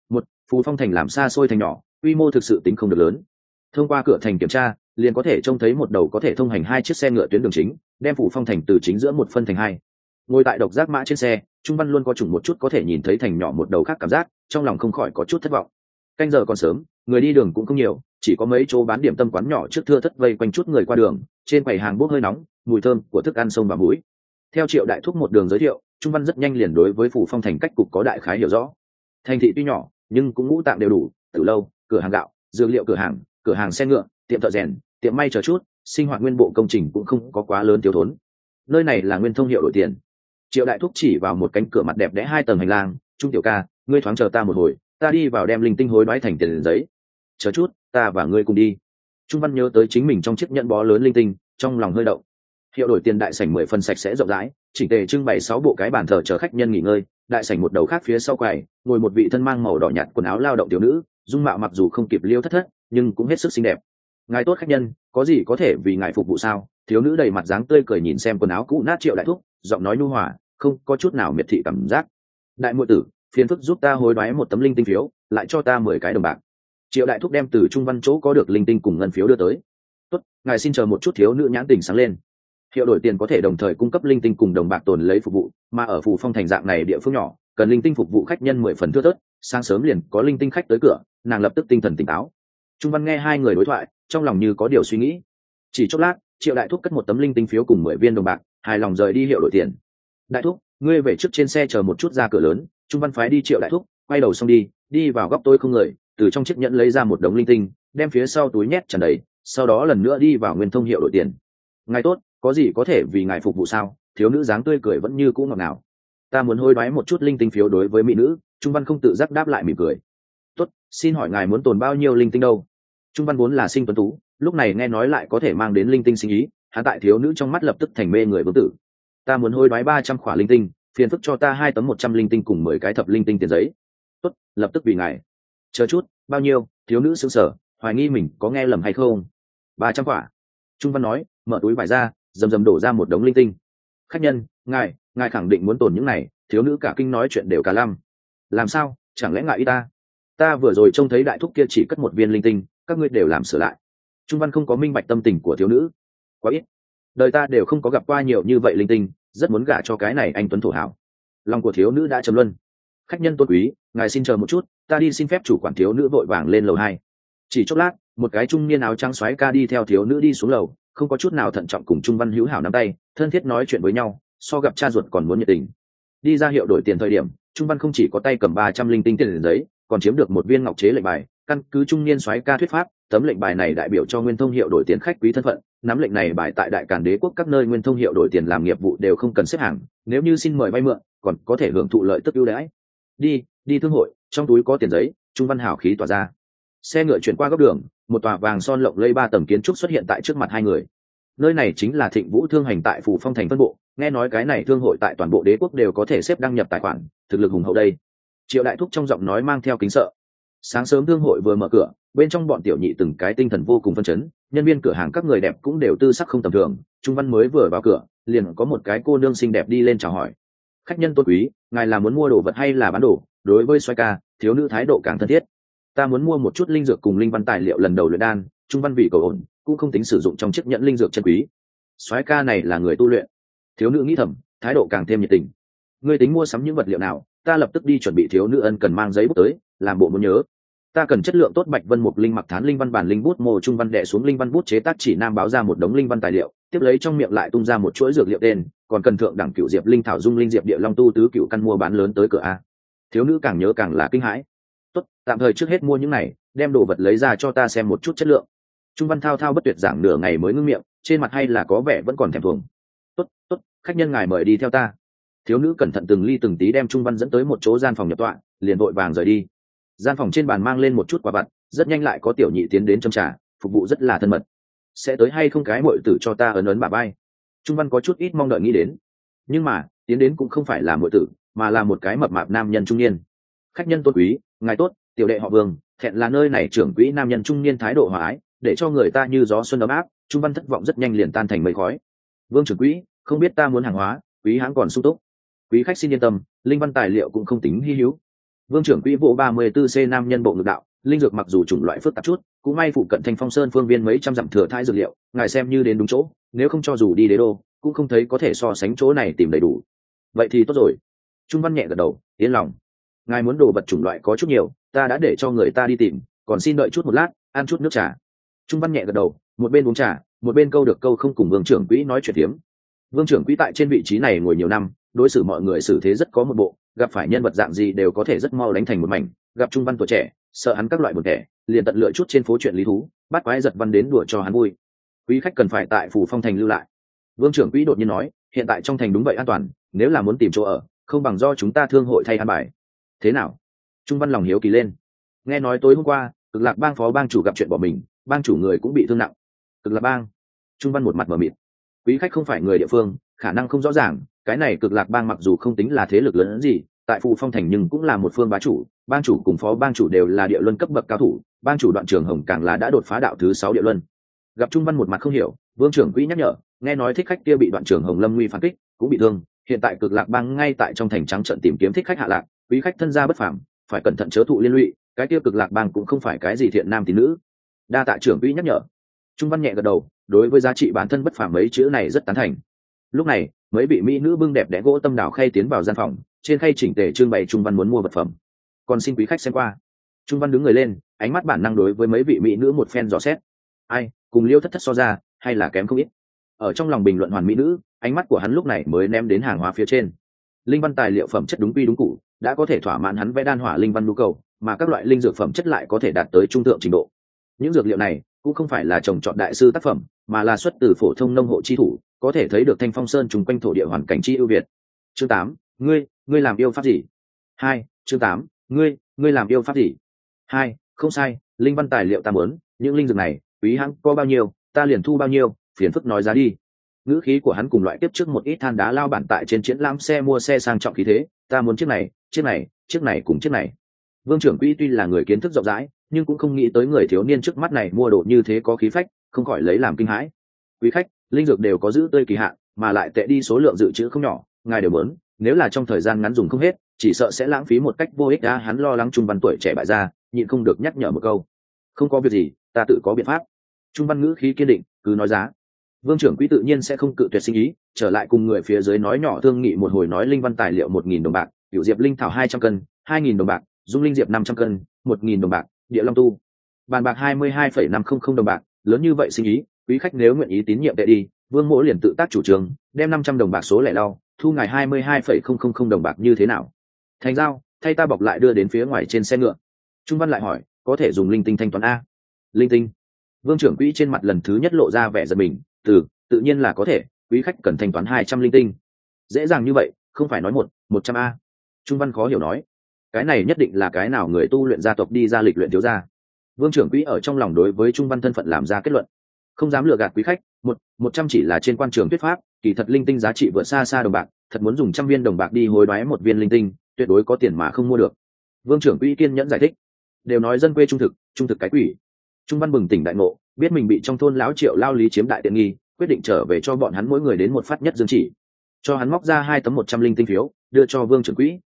Phù phong thành làm xa xôi thành nhỏ, quy mô thực sự tính không được lớn. Thông qua cửa thành kiểm tra, liền có thể trông thấy một đầu có thể thông hành 2 chiếc xe ngựa tuyến đường chính, đem phủ phong thành từ chính giữa một phân thành hai. Ngồi tại độc giác mã trên xe, Trung Văn luôn có chủng một chút có thể nhìn thấy thành nhỏ một đầu khác cảm giác, trong lòng không khỏi có chút thất vọng. Canh giờ còn sớm, người đi đường cũng không nhiều, chỉ có mấy chỗ bán điểm tâm quán nhỏ trước thưa thất vây quanh chút người qua đường, trên quầy hàng bốc hơi nóng, mùi thơm của thức ăn sông vào mũi. Theo Triệu Đại Thúc một đường giới thiệu, Trung Văn rất nhanh liền đối với phủ phong thành cách cục có đại khái hiểu rõ. Thành thị tuy nhỏ, nhưng cũng ngũ tạng đều đủ, từ lâu, cửa hàng gạo, dược liệu cửa hàng xe ngựa, tiệm thợ rèn, tiệm may chờ chút, sinh hoạt nguyên bộ công trình cũng không có quá lớn thiếu thốn. Nơi này là Nguyên Thông hiệu đổi tiền. Triệu Đại Thúc chỉ vào một cánh cửa mặt đẹp đẽ 2 tầng hành lang. Trung tiểu ca, ngươi thoáng chờ ta một hồi, ta đi vào đem linh tinh hối đoái thành tiền giấy. Chờ chút, ta và ngươi cùng đi. Trung Văn nhớ tới chính mình trong chiếc nhẫn bó lớn linh tinh, trong lòng hơi động. Hiệu đổi tiền đại sảnh 10 phần sạch sẽ rộng rãi, chỉnh tề trưng bày 6 bộ cái bàn thờ chờ khách nhân nghỉ ngơi. Đại sảnh một đầu khác phía sau quầy, ngồi một vị thân mang màu đỏ nhạt quần áo lao động tiểu nữ, dung mạo mặc dù không kịp Liêu Thất Thất, nhưng cũng hết sức xinh đẹp. Ngài tốt khách nhân, có gì có thể vì ngài phục vụ sao? Thiếu nữ đầy mặt dáng tươi cười nhìn xem quần áo cũ nát Triệu Đại Thúc, giọng nói nhu hòa, không có chút nào miệt thị cảm giác. Đại muội tử, phiền phức giúp ta hối đoái một tấm linh tinh phiếu, lại cho ta 10 cái đồng bạc. Triệu Đại Thúc đem từ Trung Văn chỗ có được linh tinh cùng ngân phiếu đưa tới. Tốt, ngài xin chờ một chút. Thiếu nữ nhãn tình sáng lên. Hiệu đổi tiền có thể đồng thời cung cấp linh tinh cùng đồng bạc tồn lấy phục vụ, mà ở phủ phong thành dạng này địa phương nhỏ, cần linh tinh phục vụ khách nhân 10 phần thưa thớt, sáng sớm liền có linh tinh khách tới cửa, nàng lập tức tinh thần tỉnh táo. Trung Văn nghe hai người đối thoại, trong lòng như có điều suy nghĩ. Chỉ chốc lát, Triệu Đại Thúc cất một tấm linh tinh phiếu cùng 10 viên đồng bạc, hài lòng rời đi hiệu đổi tiền. Đại Thúc, ngươi về trước trên xe chờ một chút ra cửa lớn. Trung Văn phái đi Triệu Đại Thúc, quay đầu xong đi vào góc tối không người, từ trong chiếc nhẫn lấy ra một đống linh tinh, đem phía sau túi nhét tràn đầy, sau đó lần nữa đi vào Nguyên Thông hiệu đổi tiền. Ngài tốt, có gì có thể vì ngài phục vụ sao? Thiếu nữ dáng tươi cười vẫn như cũ ngọt ngào. Ta muốn hối đoái một chút linh tinh phiếu đối với mỹ nữ. Trung Văn không tự giác đáp lại mỉm cười. Tốt, xin hỏi ngài muốn tồn bao nhiêu linh tinh đâu? Trung Văn vốn là sinh tuấn tú, lúc này nghe nói lại có thể mang đến linh tinh sinh ý, hắn tại thiếu nữ trong mắt lập tức thành mê người vương tử. Ta muốn hối đoái 300 khỏa linh tinh, phiền phức cho ta 2 tấm 100 linh tinh cùng 10 cái thập linh tinh tiền giấy. Tốt, lập tức vì ngài. Chờ chút, bao nhiêu? Thiếu nữ sững sờ, hoài nghi mình có nghe lầm hay không. 300 khỏa. Trung Văn nói, mở túi vải ra, rầm đổ ra một đống linh tinh. Khách nhân, ngài khẳng định muốn tồn những này? Thiếu nữ cả kinh nói chuyện đều cả lăm. Làm sao, chẳng lẽ ngại ý ta vừa rồi trông thấy Đại Thúc kia chỉ cất một viên linh tinh, các ngươi đều làm sửa lại. Trung Văn không có minh bạch tâm tình của thiếu nữ. Quá ít, đời ta đều không có gặp qua nhiều như vậy linh tinh, rất muốn gả cho cái này anh tuấn thổ hảo. Lòng của thiếu nữ đã trầm luân. Khách nhân tôn quý, ngài xin chờ một chút, ta đi xin phép chủ quản. Thiếu nữ vội vàng lên lầu 2. Chỉ chốc lát, một cái trung niên áo trắng xoáy ca đi theo thiếu nữ đi xuống lầu, không có chút nào thận trọng cùng Trung Văn hữu hảo nắm tay, thân thiết nói chuyện với nhau, so gặp cha ruột còn muốn nhiệt tình. Đi ra hiệu đổi tiền thời điểm, Trung Văn không chỉ có tay cầm 300 linh tinh tiền giấy, còn chiếm được một viên ngọc chế lệnh bài. Căn cứ trung niên soái ca thuyết pháp, tấm lệnh bài này đại biểu cho Nguyên Thông hiệu đổi tiền khách quý thân phận, nắm lệnh này bài tại Đại Càn Đế quốc các nơi Nguyên Thông hiệu đổi tiền làm nghiệp vụ đều không cần xếp hàng, nếu như xin mời vay mượn, còn có thể hưởng thụ lợi tức ưu đãi. Đi thương hội, trong túi có tiền giấy. Trung Văn hào khí tỏa ra. Xe ngựa chuyển qua góc đường, một tòa vàng son lộng lẫy 3 tầng kiến trúc xuất hiện tại trước mặt hai người. Nơi này chính là Thịnh Vũ Thương Hành tại phủ phong thành phân bộ, nghe nói cái này thương hội tại toàn bộ đế quốc đều có thể xếp đăng nhập tài khoản, thực lực hùng hậu đây. Triệu Đại Thúc trong giọng nói mang theo kính sợ. Sáng sớm thương hội vừa mở cửa, bên trong bọn tiểu nhị từng cái tinh thần vô cùng phấn chấn, nhân viên cửa hàng các người đẹp cũng đều tư sắc không tầm thường. Trung Văn mới vừa vào cửa, liền có một cái cô nương xinh đẹp đi lên chào hỏi. Khách nhân tôn quý, ngài là muốn mua đồ vật hay là bán đồ? đối với xoay ca thiếu nữ thái độ càng thân thiết. Ta muốn mua một chút linh dược cùng linh văn tài liệu lần đầu luyện đan, Trung Văn vì cầu ổn cũng không tính sử dụng trong chiếc nhẫn linh dược chân quý. Soái ca này là người tu luyện. Thiếu nữ nghĩ thầm, thái độ càng thêm nhiệt tình. Ngươi tính mua sắm những vật liệu nào? Ta lập tức đi chuẩn bị. Thiếu nữ ân cần mang giấy bút tới, làm bộ muốn nhớ. Ta cần chất lượng tốt bạch vân mục linh mặc thán linh văn bản linh bút mô. Trung Văn đệ xuống linh văn bút chế tác chỉ nam báo ra một đống linh văn tài liệu, tiếp lấy trong miệng lại tung ra một chuỗi dược liệu tên, còn cần thượng đẳng cựu diệp linh thảo dung linh diệp địa long tu tứ cựu căn mua bán lớn tới cửa a. Thiếu nữ càng nhớ càng là kinh hãi. Tốt, tạm thời trước hết mua những này, đem đồ vật lấy ra cho ta xem một chút chất lượng. Trung Văn thao thao bất tuyệt giảng nửa ngày mới ngưng miệng, trên mặt hay là có vẻ vẫn còn thèm thuồng. Tốt, tốt, khách nhân ngài mời đi theo ta. Thiếu nữ cẩn thận từng ly từng tí đem Trung Văn dẫn tới một chỗ gian phòng nhập tọa, liền vội vàng rời đi. Gian phòng trên bàn mang lên một chút quà vặt, rất nhanh lại có tiểu nhị tiến đến châm trà, phục vụ rất là thân mật. Sẽ tới hay không cái muội tử cho ta ấn ấn bả vai. Trung Văn có chút ít mong đợi nghĩ đến, nhưng mà tiến đến cũng không phải là muội tử, mà là một cái mập mạp nam nhân trung niên. Khách nhân tôn quý, ngài tốt, tiểu đệ họ Vương, thẹn là nơi này trưởng quỹ. Nam nhân trung niên thái độ hòa ái, để cho người ta như gió xuân ấm áp. Trung Văn thất vọng rất nhanh liền tan thành mây khói. Vương trưởng quỹ, không biết ta muốn hàng hóa, quý hãng còn sung túc. Quý khách xin yên tâm, linh văn tài liệu cũng không tính hi hữu. Vương trưởng quỹ bộ 34C nam nhân bộ ngực đạo, linh dược mặc dù chủng loại phức tạp chút, cũng may phụ cận Thanh Phong Sơn phương viên mấy trăm dặm thừa thãi dược liệu, ngài xem như đến đúng chỗ, nếu không cho dù đi đế đô, cũng không thấy có thể so sánh chỗ này tìm đầy đủ. Vậy thì tốt rồi. Trung Văn nhẹ gật đầu, yên lòng. Ngài muốn đồ vật chủng loại có chút nhiều, ta đã để cho người ta đi tìm, còn xin đợi chút một lát, ăn chút nước trà. Trung Văn nhẹ gật đầu, một bên uống trà, một bên câu được câu không cùng Vương trưởng quỹ nói chuyện tiếm. Vương trưởng quỹ tại trên vị trí này ngồi nhiều năm, đối xử mọi người xử thế rất có một bộ, gặp phải nhân vật dạng gì đều có thể rất mau đánh thành một mảnh. Gặp Trung Văn tuổi trẻ, sợ hắn các loại buồn tẻ, liền tận lựa chút trên phố chuyện lý thú, bắt quái giật văn đến đùa cho hắn vui. Quý khách cần phải tại phủ Phong thành lưu lại. Vương trưởng quỹ đột nhiên nói, hiện tại trong thành đúng vậy an toàn, nếu là muốn tìm chỗ ở, không bằng do chúng ta thương hội thay an bài. Thế nào? Trung Văn lòng hiếu kỳ lên. Nghe nói tối hôm qua Cực Lạc bang phó bang chủ gặp chuyện bỏ mình, bang chủ người cũng bị thương nặng. Cực Lạc bang? Trung Văn một mặt mờ mịt. Quý khách không phải người địa phương, khả năng không rõ ràng. Cái này Cực Lạc bang mặc dù không tính là thế lực lớn hơn gì, tại Phù Phong thành nhưng cũng là một phương bá chủ, bang chủ cùng phó bang chủ đều là địa luân cấp bậc cao thủ, bang chủ Đoạn Trường Hồng càng là đã đột phá đạo thứ 6 địa luân. Gặp Trung Văn một mặt không hiểu, Vương trưởng quỹ nhắc nhở, nghe nói thích khách kia bị Đoạn Trường Hồng lâm nguy phản kích, cũng bị thương, hiện tại Cực Lạc bang ngay tại trong thành trắng trận tìm kiếm thích khách hạ lạc, quý khách thân gia bất phàm, phải cẩn thận chớ thụ liên lụy, cái kia Cực Lạc bang cũng không phải cái gì thiện nam tín nữ. Đa tạ trưởng quỹ nhắc nhở. Trung Văn nhẹ gật đầu, đối với giá trị bản thân bất phàm mấy chữ này rất tán thành. Lúc này, mấy vị mỹ nữ bưng đẹp đẽ gỗ tâm đảo khay tiến vào gian phòng, trên khay chỉnh tề trưng bày Trung Văn muốn mua vật phẩm. Còn xin quý khách xem qua. Trung Văn đứng người lên, ánh mắt bản năng đối với mấy vị mỹ nữ một phen dò xét. Ai, cùng Liêu Thất Thất so ra, hay là kém không ít. Ở trong lòng bình luận hoàn mỹ nữ, ánh mắt của hắn lúc này mới ném đến hàng hóa phía trên. Linh văn tài liệu phẩm chất đúng quy đúng cũ, đã có thể thỏa mãn hắn vẽ đan hỏa linh văn nhu cầu, mà các loại linh dược phẩm chất lại có thể đạt tới trung thượng trình độ. Những dược liệu này cũng không phải là trồng trọt đại sư tác phẩm, mà là xuất từ phổ thông nông hộ chi thủ, có thể thấy được Thanh Phong Sơn trùng quanh thổ địa hoàn cảnh chi ưu việt. Chương 8, ngươi làm yêu pháp gì? 2, chương 8, ngươi làm yêu pháp gì? 2, không sai, linh văn tài liệu ta muốn, những linh dược này, quý hãng có bao nhiêu, ta liền thu bao nhiêu, phiền phức nói giá đi. Ngữ khí của hắn cùng loại tiếp trước một ít than đá lao bản tại trên triển lãm xe mua xe sang trọng khí thế, ta muốn chiếc này, chiếc này, chiếc này cùng chiếc này. Vương trưởng quỹ tuy là người kiến thức rộng rãi, nhưng cũng không nghĩ tới người thiếu niên trước mắt này mua đồ như thế có khí phách, không khỏi lấy làm kinh hãi. Quý khách, linh dược đều có giữ tươi kỳ hạn, mà lại tệ đi số lượng dự trữ không nhỏ, ngài đều muốn, nếu là trong thời gian ngắn dùng không hết, chỉ sợ sẽ lãng phí một cách vô ích. Hắn lo lắng Trung Văn tuổi trẻ bại ra, nhịn không được nhắc nhở một câu. Không có việc gì, ta tự có biện pháp. Trung Văn ngữ khí kiên định, cứ nói giá. Vương trưởng quỹ tự nhiên sẽ không cự tuyệt sinh ý, trở lại cùng người phía dưới nói nhỏ thương nghị một hồi, nói linh văn tài liệu 1.000 đồng bạc, Cửu Diệp linh thảo 200 cân, 2.000 đồng bạc, Dung linh diệp 500 cân, 1.000 đồng bạc, Địa Long tu bàn bạc 22,500 đồng bạc. Lớn như vậy sinh ý, quý khách nếu nguyện ý tín nhiệm tệ đi, Vương mỗ liền tự tác chủ trương, đem 500 đồng bạc số lẻ đau, thu ngài 22,000 đồng bạc như thế nào? Thành giao, thay ta bọc lại đưa đến phía ngoài trên xe ngựa. Trung Văn lại hỏi, có thể dùng linh tinh thanh toán a? Linh tinh? Vương trưởng quỹ trên mặt lần thứ nhất lộ ra vẻ giận mình, tự nhiên là có thể, quý khách cần thanh toán 200 linh tinh. Dễ dàng như vậy, không phải nói 100 a? Trung Văn khó hiểu nói, cái này nhất định là cái nào người tu luyện gia tộc đi ra lịch luyện thiếu gia. Vương trưởng quỹ ở trong lòng đối với Trung Văn thân phận làm ra kết luận, không dám lừa gạt quý khách, 100 chỉ là trên quan trường thuyết pháp, kỳ thật linh tinh giá trị vượt xa xa đồng bạc, thật muốn dùng trăm viên đồng bạc đi hối đoái một viên linh tinh, tuyệt đối có tiền mà không mua được. Vương trưởng quỹ kiên nhẫn giải thích, đều nói dân quê trung thực cái quỷ. Trung Văn bừng tỉnh đại ngộ, biết mình bị trong thôn lão Triệu lao lý chiếm đại tiện nghi, quyết định trở về cho bọn hắn mỗi người đến một phát nhất dương chỉ, cho hắn móc ra 2 tấm 100 linh tinh phiếu, đưa cho Vương trưởng quỹ.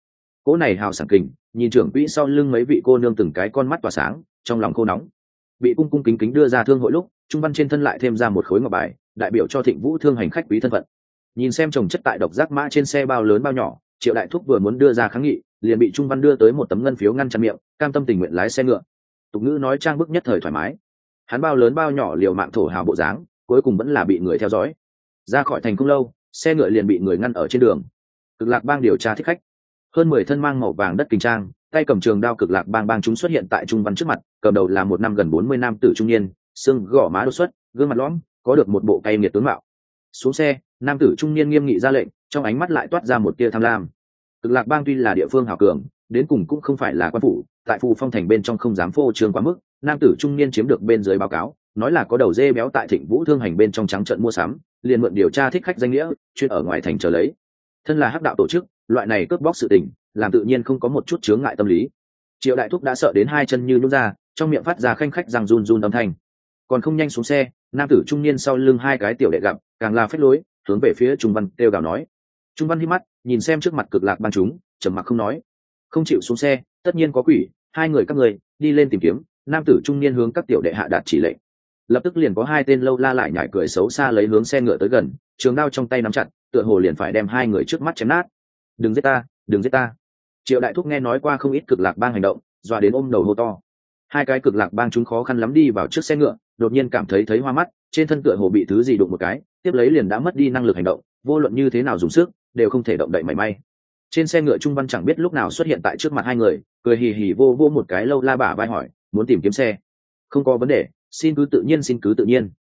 cỗ này hào sảng kình nhìn trưởng quỹ sau lưng mấy vị cô nương từng cái con mắt tỏa sáng, trong lòng khô nóng. Bị cung cung kính kính đưa ra thương hội lúc, Trung Văn trên thân lại thêm ra một khối ngọc bài, đại biểu cho Thịnh Vũ thương hành khách quý thân phận. Nhìn xem chồng chất tại độc giác mã trên xe bao lớn bao nhỏ, Triệu Đại Thúc vừa muốn đưa ra kháng nghị, liền bị Trung Văn đưa tới một tấm ngân phiếu ngăn chặn miệng, cam tâm tình nguyện lái xe ngựa. Tục ngữ nói trang bức nhất thời thoải mái. Hắn bao lớn bao nhỏ liều mạng thổ hào bộ dáng, cuối cùng vẫn là bị người theo dõi. Ra khỏi thành không lâu, xe ngựa liền bị người ngăn ở trên đường. Cực Lạc Bang điều tra thích khách. Hơn 10 thân mang màu vàng đất kình trang, tay cầm trường đao Cực Lạc Bang bang chúng xuất hiện tại Trung Văn trước mặt, cầm đầu là một năm gần 40 nam tử trung niên, xương gò má đột xuất, gương mặt lõm, có được một bộ cay nghiệt tướng mạo. Xuống xe, nam tử trung niên nghiêm nghị ra lệnh, trong ánh mắt lại toát ra một tia tham lam. Cực Lạc Bang tuy là địa phương hào cường, đến cùng cũng không phải là quan phủ, tại Phù Phong thành bên trong không dám phô trương quá mức. Nam tử trung niên chiếm được bên dưới báo cáo, nói là có đầu dê béo tại Thịnh Vũ thương hành bên trong trắng trợn mua sắm, liền mượn điều tra thích khách danh nghĩa, chuyên ở ngoài thành chờ lấy. Thân là hắc đạo tổ chức, loại này cướp bóc sự tình, làm tự nhiên không có một chút chướng ngại tâm lý. Triệu Đại Thúc đã sợ đến hai chân như nhũn ra, trong miệng phát ra khanh khách răng run run âm thanh. Còn không nhanh xuống xe, nam tử trung niên sau lưng hai cái tiểu đệ gặp, càng là phách lối, hướng về phía Trung Văn kêu gào nói. Trung Văn hí mắt, nhìn xem trước mặt Cực Lạc Bang chúng, trầm mặc không nói. Không chịu xuống xe, tất nhiên có quỷ, hai người các người đi lên tìm kiếm. Nam tử trung niên hướng các tiểu đệ hạ đạt chỉ lệnh. Lập tức liền có hai tên lâu la lại nhảy cười xấu xa lấy hướng xe ngựa tới gần, trường đao trong tay nắm chặt, tựa hồ liền phải đem hai người trước mắt chém nát. Đừng giết ta, đừng giết ta. Triệu Đại Thúc nghe nói qua không ít Cực Lạc Bang hành động, dọa đến ôm đầu hô to. Hai cái Cực Lạc Bang chúng khó khăn lắm đi vào trước xe ngựa, đột nhiên cảm thấy hoa mắt, trên thân tựa hồ bị thứ gì đụng một cái, tiếp lấy liền đã mất đi năng lực hành động, vô luận như thế nào dùng sức đều không thể động đậy mảy may. Trên xe ngựa Trung Văn chẳng biết lúc nào xuất hiện tại trước mặt hai người, cười hì hì vô vô một cái lâu la bả vai hỏi, muốn tìm kiếm xe? Không có vấn đề, xin cứ tự nhiên, xin cứ tự nhiên.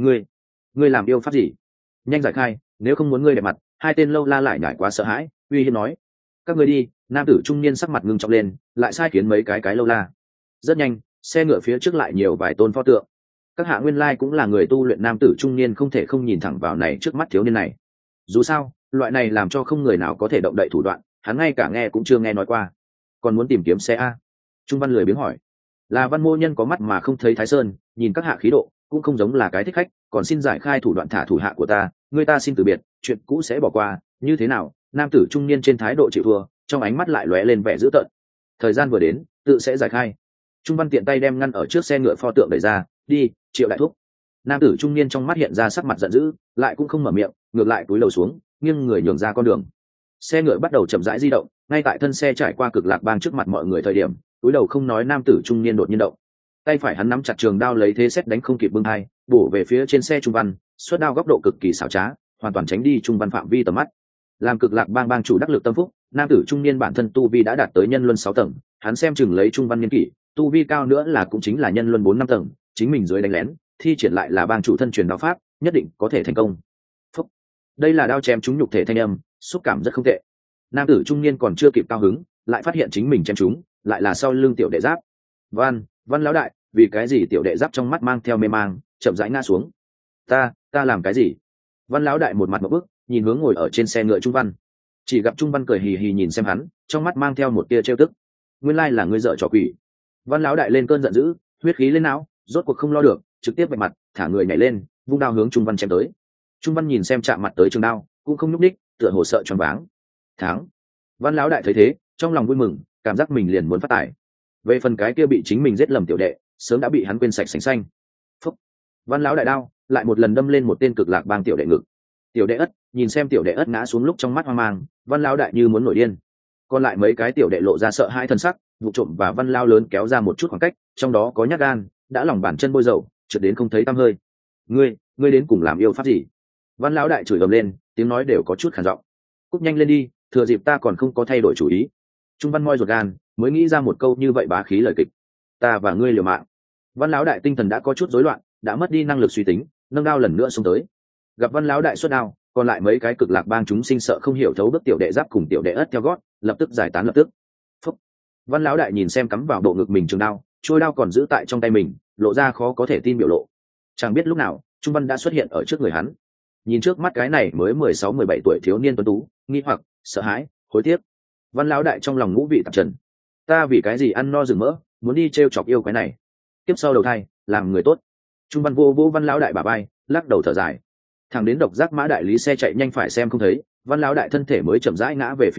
Ngươi làm yêu pháp gì? Nhanh giải khai, nếu không muốn ngươi đẹp mặt. Hai tên lâu la lại nhảy quá sợ hãi, uy hiếp nói. Các ngươi đi. Nam tử trung niên sắc mặt ngưng trọng lên, lại sai khiến mấy cái lâu la. Rất nhanh, xe ngựa phía trước lại nhiều vài tôn pho tượng. Các hạ nguyên lai cũng là người tu luyện. Nam tử trung niên không thể không nhìn thẳng vào này trước mắt thiếu niên này. Dù sao, loại này làm cho không người nào có thể động đậy thủ đoạn, hắn ngay cả nghe cũng chưa nghe nói qua. Còn muốn tìm kiếm xe a? Trung Văn lười biếng hỏi. Là Văn mô nhân có mắt mà không thấy Thái Sơn, nhìn các hạ khí độ cũng không giống là cái thích khách, còn xin giải khai thủ đoạn thả thủ hạ của ta, người ta xin từ biệt, chuyện cũ sẽ bỏ qua, như thế nào? Nam tử trung niên trên thái độ chịu thua, trong ánh mắt lại lóe lên vẻ dữ tợn. Thời gian vừa đến, tự sẽ giải khai. Trung Văn tiện tay đem ngăn ở trước xe ngựa pho tượng đẩy ra, đi, Triệu Đại Thúc. Nam tử trung niên trong mắt hiện ra sắc mặt giận dữ, lại cũng không mở miệng, ngược lại cúi đầu xuống, nghiêng người nhường ra con đường. Xe ngựa bắt đầu chậm rãi di động, ngay tại thân xe trải qua Cực Lạc Bang trước mặt mọi người thời điểm, cúi đầu không nói nam tử trung niên đột nhiên động, tay phải hắn nắm chặt trường đao lấy thế xét đánh không kịp bưng hai, bổ về phía trên xe Trung Văn, xuất đao góc độ cực kỳ xảo trá, hoàn toàn tránh đi Trung Văn phạm vi tầm mắt. Làm Cực Lạc Bang bang chủ đắc lực tâm phúc, nam tử trung niên bản thân tu vi đã đạt tới nhân luân 6 tầng, hắn xem chừng lấy Trung Văn niên kỷ, tu vi cao nữa là cũng chính là nhân luân 4-5 tầng, chính mình dưới đánh lén, thi triển lại là bang chủ thân truyền đao pháp, nhất định có thể thành công. Phúc. Đây là đao chém trúng nhục thể thanh âm, xúc cảm rất không tệ. Nam tử trung niên còn chưa kịp cao hứng, lại phát hiện chính mình chém trúng, lại là sau lưng tiểu đệ giáp. Văn lão đại, vì cái gì tiểu đệ giáp trong mắt mang theo mê mang, chậm rãi ngã xuống. Ta làm cái gì? Văn lão đại một mặt một bức, nhìn hướng ngồi ở trên xe ngựa Trung Văn. Chỉ gặp Trung Văn cười hì hì nhìn xem hắn, trong mắt mang theo một tia trêu tức. Nguyên lai là ngươi dợ trò quỷ. Văn lão đại lên cơn giận dữ, huyết khí lên não, rốt cuộc không lo được, trực tiếp vạch mặt, thả người nhảy lên, vung đao hướng Trung Văn chém tới. Trung Văn nhìn xem chạm mặt tới trường đao, cũng không nhúc đích, tựa hồ sợ choáng váng. Thắng. Văn lão đại thấy thế, trong lòng vui mừng, cảm giác mình liền muốn phát tài. Về phần cái kia bị chính mình giết lầm tiểu đệ, sớm đã bị hắn quên sạch sành xanh. Phúc. Văn lão đại đao lại một lần đâm lên một tên Cực Lạc Bang tiểu đệ ngực. Tiểu đệ ất nhìn xem tiểu đệ ất ngã xuống lúc trong mắt hoang mang, Văn lão đại như muốn nổi điên. Còn lại mấy cái tiểu đệ lộ ra sợ hãi thân sắc, vụ trộm và Văn lao lớn kéo ra một chút khoảng cách, trong đó có nhát gan, đã lòng bàn chân bôi dầu, trượt đến không thấy tăm hơi. Ngươi đến cùng làm yêu pháp gì? Văn lão đại chửi ầm lên, tiếng nói đều có chút khàn giọng. Cúp nhanh lên đi, thừa dịp ta còn không có thay đổi chủ ý. Trung Văn moi ruột gan, mới nghĩ ra một câu như vậy bá khí lời kịch. Ta và ngươi liều mạng. Văn lão đại tinh thần đã có chút rối loạn, đã mất đi năng lực suy tính, nâng đao lần nữa xông tới. Gặp Văn lão đại xuất đao, còn lại mấy cái Cực Lạc Bang chúng sinh sợ không hiểu thấu bước tiểu đệ giáp cùng tiểu đệ ất theo gót, lập tức giải tán lập tức. Phúc. Văn lão đại nhìn xem cắm vào bộ ngực mình trường đao, trôi đao còn giữ tại trong tay mình, lộ ra khó có thể tin biểu lộ. Chẳng biết lúc nào, Trung Văn đã xuất hiện ở trước người hắn. Nhìn trước mắt cái này mới 16-17 tuổi thiếu niên tuấn tú, nghi hoặc, sợ hãi, hối tiếc. Văn lão đại trong lòng ngũ vị tạp trần. Ta vì cái gì ăn no rừng mỡ, muốn đi trêu chọc yêu cái này? Tiếp sau đầu thai, làm người tốt. Trung Văn vô Văn lão đại bả vai, lắc đầu thở dài. Thằng đến độc giác mã đại lý xe chạy nhanh phải xem không thấy, Văn lão đại thân thể mới chậm rãi ngã về phía sau,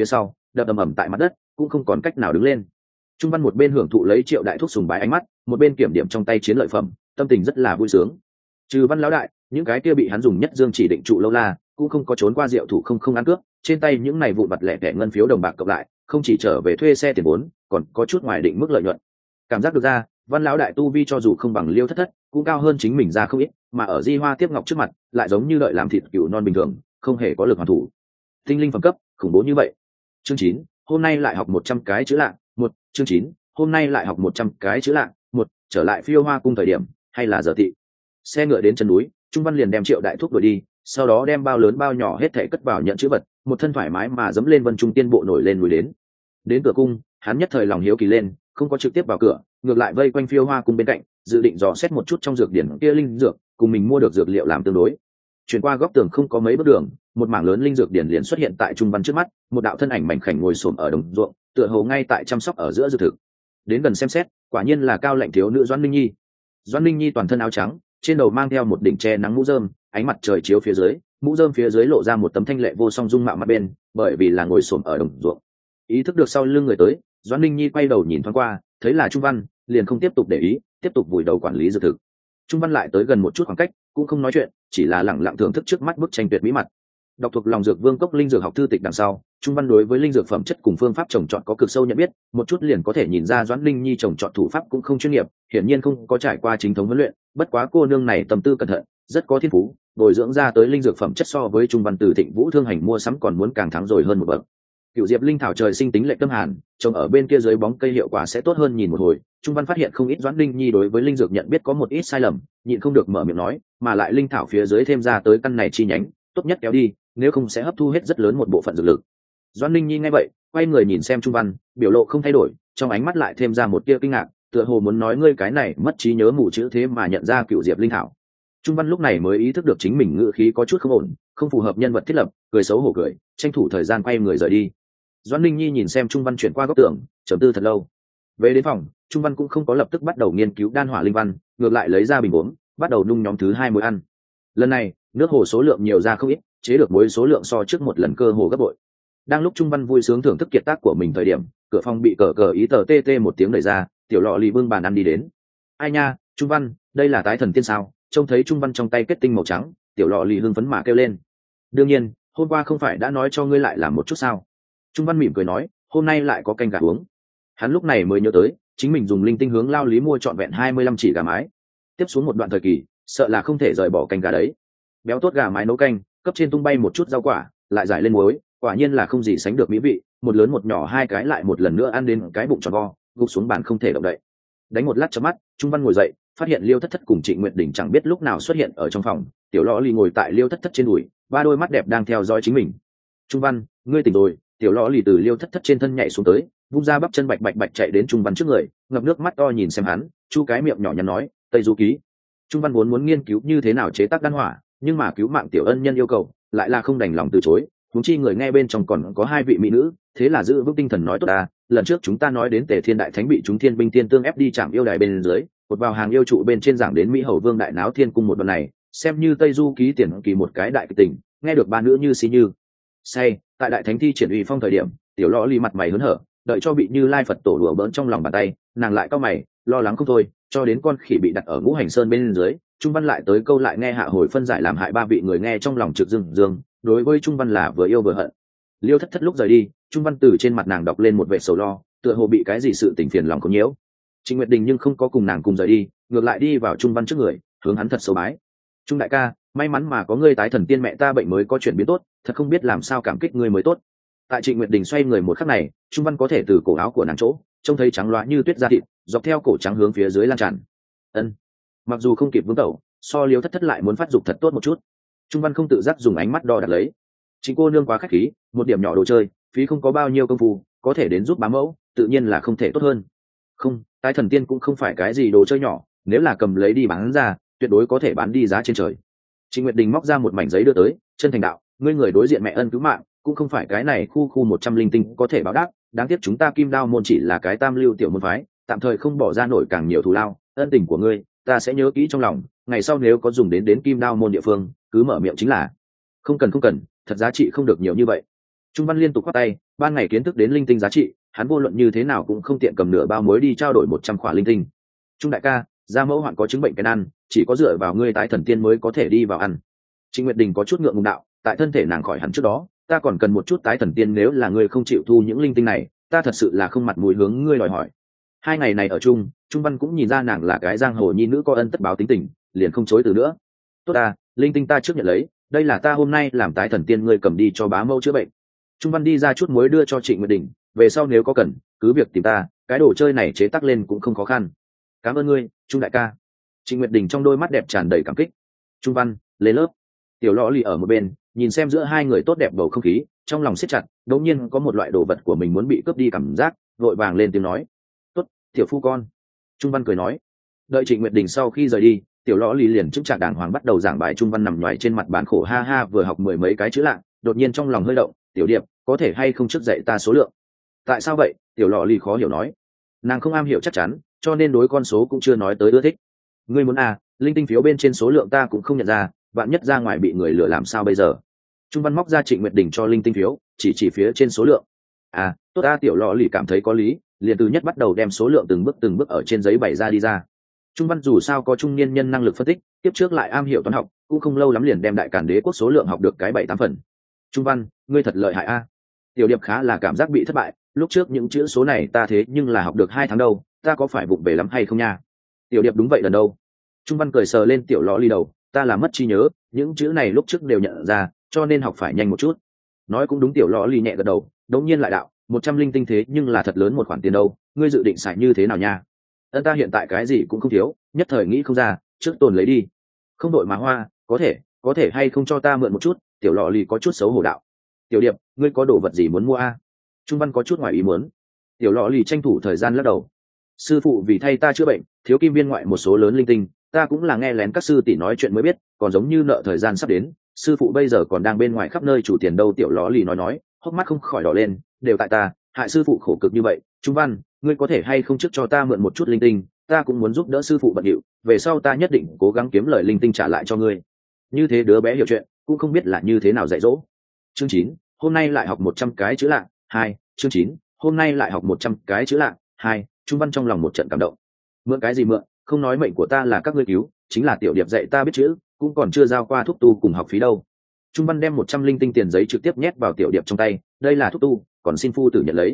đập ầm ầm tại mặt đất, cũng không còn cách nào đứng lên. Trung Văn một bên hưởng thụ lấy Triệu Đại Thúc sùng bái ánh mắt, một bên kiểm điểm trong tay chiến lợi phẩm, tâm tình rất là vui sướng. Trừ Văn lão đại, những cái kia bị hắn dùng nhất dương chỉ định trụ lâu la, cũng không có trốn qua Diệu thủ không ăn cướp, trên tay những này vụn vặt lẻ tẻ ngân phiếu đồng bạc cộng lại, không chỉ trở về thuê xe tiền vốn, còn có chút ngoài định mức lợi nhuận. Cảm giác được ra, Văn lão đại tu vi cho dù không bằng Liêu Thất Thất, cũng cao hơn chính mình ra không ít, mà ở Di Hoa Tiếp Ngọc trước mặt, lại giống như đợi làm thịt cừu non bình thường, không hề có lực hoàn thủ. Tinh linh phẩm cấp, khủng bố như vậy. Chương 9, hôm nay lại học 100 cái chữ lạ. Chương 9, hôm nay lại học 100 cái chữ lạ. Trở lại Phiêu Hoa cung thời điểm, hay là giờ tị. Xe ngựa đến chân núi, Trung Văn liền đem Triệu Đại Thúc đuổi đi, sau đó đem bao lớn bao nhỏ hết thảy cất vào nhận chữ vật, một thân thoải mái mà dẫm lên Vân Trung Tiên bộ nổi lên núi đến. Đến cửa cung, hắn nhất thời lòng hiếu kỳ lên, không có trực tiếp vào cửa, ngược lại vây quanh Phiêu Hoa cung bên cạnh, dự định dò xét một chút trong dược điển kia linh dược, cùng mình mua được dược liệu làm tương đối. Chuyển qua góc tường không có mấy bước đường, một mảng lớn linh dược điển liền xuất hiện tại Trung Văn trước mắt, một đạo thân ảnh mảnh khảnh ngồi xổm ở đồng ruộng, tựa hồ ngay tại chăm sóc ở giữa dược thực. Đến gần xem xét, quả nhiên là cao lạnh thiếu nữ Doãn Linh Nhi. Doãn Linh Nhi toàn thân áo trắng, trên đầu mang theo một đỉnh che nắng mũ rơm, ánh mặt trời chiếu phía dưới, mũ rơm phía dưới lộ ra một tấm thanh lệ vô song dung mạo mặt bên, bởi vì là ngồi xổm ở đồng ruộng. Ý thức được sau lưng người tới, Doãn Linh Nhi quay đầu nhìn thoáng qua, thấy là Trung Văn, liền không tiếp tục để ý, tiếp tục vùi đầu quản lý dược thực. Trung Văn lại tới gần một chút khoảng cách, cũng không nói chuyện, chỉ là lẳng lặng thưởng thức trước mắt bức tranh tuyệt mỹ mặt. Đọc thuộc lòng dược vương cốc linh dược học thư tịch đằng sau, Trung Văn đối với linh dược phẩm chất cùng phương pháp trồng trọt có cực sâu nhận biết, một chút liền có thể nhìn ra Doãn Linh Nhi trồng trọt thủ pháp cũng không chuyên nghiệp, hiển nhiên không có trải qua chính thống huấn luyện, bất quá cô nương này tâm tư cẩn thận, rất có thiên phú, bồi dưỡng ra tới linh dược phẩm chất so với Trung Văn từ Thịnh Vũ Thương Hành mua sắm còn muốn càng thắng rồi hơn một bậc. Cựu diệp linh thảo trời sinh tính lệ tâm hàn, trồng ở bên kia dưới bóng cây hiệu quả sẽ tốt hơn nhìn một hồi. Trung Văn phát hiện không ít Doãn Linh Nhi đối với linh dược nhận biết có một ít sai lầm, nhịn không được mở miệng nói, mà lại linh thảo phía dưới thêm ra tới căn này chi nhánh, tốt nhất kéo đi, nếu không sẽ hấp thu hết rất lớn một bộ phận dược lực. Doãn Linh Nhi nghe vậy, quay người nhìn xem Trung Văn, biểu lộ không thay đổi, trong ánh mắt lại thêm ra một tia kinh ngạc, tựa hồ muốn nói ngươi cái này mất trí nhớ mù chữ thế mà nhận ra cựu diệp linh thảo. Trung Văn lúc này mới ý thức được chính mình ngữ khí có chút không ổn, không phù hợp nhân vật thiết lập, cười xấu hổ cười, tranh thủ thời gian quay người rời đi. Doãn Linh Nhi nhìn xem Trung Văn chuyển qua góc tường, trầm tư thật lâu. Về đến phòng, Trung Văn cũng không có lập tức bắt đầu nghiên cứu đan hỏa linh văn, ngược lại lấy ra bình uống, bắt đầu nung nhóm thứ 2 muối ăn. Lần này, nước hồ số lượng nhiều ra không ít, chế được muối số lượng so trước một lần cơ hồ gấp bội. Đang lúc Trung Văn vui sướng thưởng thức kiệt tác của mình thời điểm, cửa phòng bị cờ ý tờ tê một tiếng đẩy ra, tiểu lọ lì bưng bàn ăn đi đến. Ai nha, Trung Văn, đây là tái thần tiên sao? Trông thấy Trung Văn trong tay kết tinh màu trắng, tiểu lọ lì hưng phấn mà kêu lên. Đương nhiên, hôm qua không phải đã nói cho ngươi lại làm một chút sao? Trung Văn mỉm cười nói, hôm nay lại có canh gà uống. Hắn lúc này mới nhớ tới, chính mình dùng linh tinh hướng Lao Lý mua trọn vẹn 25 chỉ gà mái. Tiếp xuống một đoạn thời kỳ, sợ là không thể rời bỏ canh gà đấy. Béo tốt gà mái nấu canh, cấp trên tung bay một chút rau quả, lại giải lên muối, quả nhiên là không gì sánh được mỹ vị. Một lớn một nhỏ hai cái lại một lần nữa ăn đến cái bụng tròn vo, gục xuống bàn không thể động đậy. Đánh một lát chớp mắt, Trung Văn ngồi dậy, phát hiện Liêu Thất Thất cùng Trịnh Nguyệt Đình chẳng biết lúc nào xuất hiện ở trong phòng. Tiểu lọ lì ngồi tại Liêu Thất Thất trên đùi, ba đôi mắt đẹp đang theo dõi chính mình. Trung Văn, ngươi tỉnh rồi. Tiểu lọ lì từ Liêu Thất Thất trên thân nhảy xuống tới, vung ra bắp chân bạch bạch bạch chạy đến Trung Văn trước người, ngập nước mắt to nhìn xem hắn, chu cái miệng nhỏ nhắn nói, Tây Du Ký. Trung Văn muốn nghiên cứu như thế nào chế tác đan hỏa, nhưng mà cứu mạng tiểu ân nhân yêu cầu, lại là không đành lòng từ chối. Huống chi người nghe bên trong còn có 2 vị mỹ nữ, thế là giữ vững tinh thần nói tốt ta. Lần trước chúng ta nói đến Tề Thiên Đại Thánh bị chúng Thiên binh tiên tương ép đi chạm yêu đài bên dưới, một vào hàng yêu trụ bên trên giảng đến Mỹ Hầu Vương đại náo thiên cung một đoạn này, xem như Tây Du Ký tiền kỳ một cái đại kịch tình, nghe được ba nữ như xí như say. Tại Đại Thánh thi triển uy phong thời điểm, tiểu lọ lì mặt mày hớn hở, đợi cho bị Như Lai Phật tổ đùa bỡn trong lòng bàn tay, nàng lại cau mày, lo lắng không thôi, cho đến con khỉ bị đặt ở Ngũ Hành Sơn bên dưới, Trung Văn lại tới câu lại nghe hạ hồi phân giải làm hại 3 vị người nghe trong lòng trực dương dương, đối với Trung Văn là vừa yêu vừa hận. Liêu Thất Thất lúc rời đi, Trung Văn từ trên mặt nàng đọc lên một vẻ sầu lo, tựa hồ bị cái gì sự tình phiền lòng có nhiễu. Trịnh Nguyệt Đình nhưng không có cùng nàng cùng rời đi, ngược lại đi vào Trung Văn trước người, hướng hắn thật sâu bái. Trung đại ca, may mắn mà có ngươi tái thần tiên mẹ ta bệnh mới có chuyển biến tốt, thật không biết làm sao cảm kích ngươi mới tốt. Tại Trịnh Nguyệt Đình xoay người một khắc này, Trung Văn có thể từ cổ áo của nàng chỗ trông thấy trắng loá như tuyết da thịt, dọc theo cổ trắng hướng phía dưới lan tràn. Ân, mặc dù không kịp vướng tẩu, so Liêu Thất Thất lại muốn phát dục thật tốt một chút. Trung Văn không tự giác dùng ánh mắt đo đạc lấy. Chính cô nương quá khách khí, một điểm nhỏ đồ chơi, phí không có bao nhiêu công phu, có thể đến giúp bám mẫu, tự nhiên là không thể tốt hơn. Không, tái thần tiên cũng không phải cái gì đồ chơi nhỏ, nếu là cầm lấy đi bán ra, tuyệt đối có thể bán đi giá trên trời. Trịnh Nguyệt Đình móc ra một mảnh giấy đưa tới, chân thành đạo, ngươi người đối diện mẹ ân cứu mạng, cũng không phải cái này khu 100 linh tinh có thể báo đáp, đáng tiếc chúng ta Kim Đao môn chỉ là cái tam lưu tiểu môn phái, tạm thời không bỏ ra nổi càng nhiều thù lao, ân tình của ngươi, ta sẽ nhớ kỹ trong lòng, ngày sau nếu có dùng đến Kim Đao môn địa phương, cứ mở miệng chính là. Không cần, thật giá trị không được nhiều như vậy. Trung Văn liên tục quát tay, ban ngày kiến thức đến linh tinh giá trị, hắn vô luận như thế nào cũng không tiện cầm nửa bao muối đi trao đổi 100 khỏa linh tinh. Trung đại ca, gia mẫu hoạn có chứng bệnh cái ăn, chỉ có dựa vào ngươi tái thần tiên mới có thể đi vào ăn. Trịnh Nguyệt Đình có chút ngượng ngùng đạo, tại thân thể nàng khỏi hẳn trước đó, ta còn cần một chút tái thần tiên, nếu là ngươi không chịu thu những linh tinh này, ta thật sự là không mặt mũi hướng ngươi đòi hỏi. Hai ngày này ở chung, Trung Văn cũng nhìn ra nàng là cái giang hồ nhi nữ có ân tất báo tính tình, liền không chối từ nữa. Tốt ta, linh tinh ta trước nhận lấy, đây là ta hôm nay làm tái thần tiên, ngươi cầm đi cho bá mẫu chữa bệnh. Trung Văn đi ra chút muối đưa cho Trịnh Nguyệt Đình, về sau nếu có cần, cứ việc tìm ta, cái đồ chơi này chế tác lên cũng không khó khăn. Cảm ơn ngươi, Trung đại ca. Trịnh Nguyệt Đình trong đôi mắt đẹp tràn đầy cảm kích. Trung Văn lên lớp. Tiểu Lọ Lì ở một bên, nhìn xem giữa hai người tốt đẹp bầu không khí, trong lòng siết chặt, đột nhiên có một loại đồ vật của mình muốn bị cướp đi cảm giác, vội vàng lên tiếng nói: "Tốt, tiểu phu con." Trung Văn cười nói. Đợi Trịnh Nguyệt Đình sau khi rời đi, Tiểu Lọ Lì liền chững chạc đàng hoàng bắt đầu giảng bài. Trung Văn nằm nhoài trên mặt bàn khổ ha ha vừa học 10 mấy cái chữ lạ, đột nhiên trong lòng hơi động: "Tiểu Điệp, có thể hay không trước dạy ta số lượng?" Tại sao vậy? Tiểu Lọ Lì khó hiểu nói. Nàng không am hiểu chắc chắn, cho nên đối con số cũng chưa nói tới ưa thích. Ngươi muốn à, linh tinh phiếu bên trên số lượng ta cũng không nhận ra, vạn nhất ra ngoài bị người lừa làm sao bây giờ? Trung Văn móc ra Trịnh Nguyệt Đình cho linh tinh phiếu, chỉ phía trên số lượng. À, tốt a. Tiểu Lọ Lì cảm thấy có lý, liền từ nhất bắt đầu đem số lượng từng bước ở trên giấy bày ra đi ra. Trung Văn dù sao có trung niên nhân năng lực phân tích, tiếp trước lại am hiểu toán học, cũng không lâu lắm liền đem Đại Càn Đế quốc số lượng học được cái 7-8 phần. Trung Văn, ngươi thật lợi hại a. Tiểu Điệp khá là cảm giác bị thất bại, lúc trước những chữ số này ta thế nhưng là học được 2 tháng đâu, ta có phải vụng về lắm hay không nha? Tiểu Điệp đúng vậy lần đâu. Trung Văn cười sờ lên Tiểu Lọ Lì đầu, ta là mất trí nhớ, những chữ này lúc trước đều nhận ra, cho nên học phải nhanh một chút. Nói cũng đúng. Tiểu Lọ Lì nhẹ gật đầu, đống nhiên lại đạo, 100 linh tinh thế nhưng là thật lớn một khoản tiền đâu, ngươi dự định xài như thế nào nha? Ân, ta hiện tại cái gì cũng không thiếu, nhất thời nghĩ không ra, trước tồn lấy đi. Không đội mà hoa, có thể hay không cho ta mượn một chút? Tiểu Lọ Lì có chút xấu hổ đạo. Tiểu Điệp, ngươi có đồ vật gì muốn mua a? Trung Văn có chút ngoài ý muốn. Tiểu Lọ Lì tranh thủ thời gian lắc đầu. Sư phụ vì thay ta chữa bệnh, thiếu kim viên ngoại một số lớn linh tinh, ta cũng là nghe lén các sư tỷ nói chuyện mới biết, còn giống như nợ thời gian sắp đến, sư phụ bây giờ còn đang bên ngoài khắp nơi chủ tiền đâu. Tiểu Lọ Lì nói, hốc mắt không khỏi đỏ lên, đều tại ta, hại sư phụ khổ cực như vậy. Trung Văn, ngươi có thể hay không trước cho ta mượn một chút linh tinh, ta cũng muốn giúp đỡ sư phụ bận điệu, về sau ta nhất định cố gắng kiếm lời linh tinh trả lại cho ngươi. Như thế đứa bé hiểu chuyện, cũng không biết là như thế nào dạy dỗ. Chương 9, hôm nay lại học 100 cái chữ lạ. 2, chương 9, hôm nay lại học 100 cái chữ lạ. 2, Trung Văn trong lòng một trận cảm động. Mượn cái gì mượn, không nói mệnh của ta là các ngươi cứu, chính là Tiểu Điệp dạy ta biết chữ, cũng còn chưa giao qua thuốc tu cùng học phí đâu. Trung Văn đem 100 linh tinh tiền giấy trực tiếp nhét vào Tiểu Điệp trong tay, đây là thuốc tu, còn xin phu tử nhận lấy.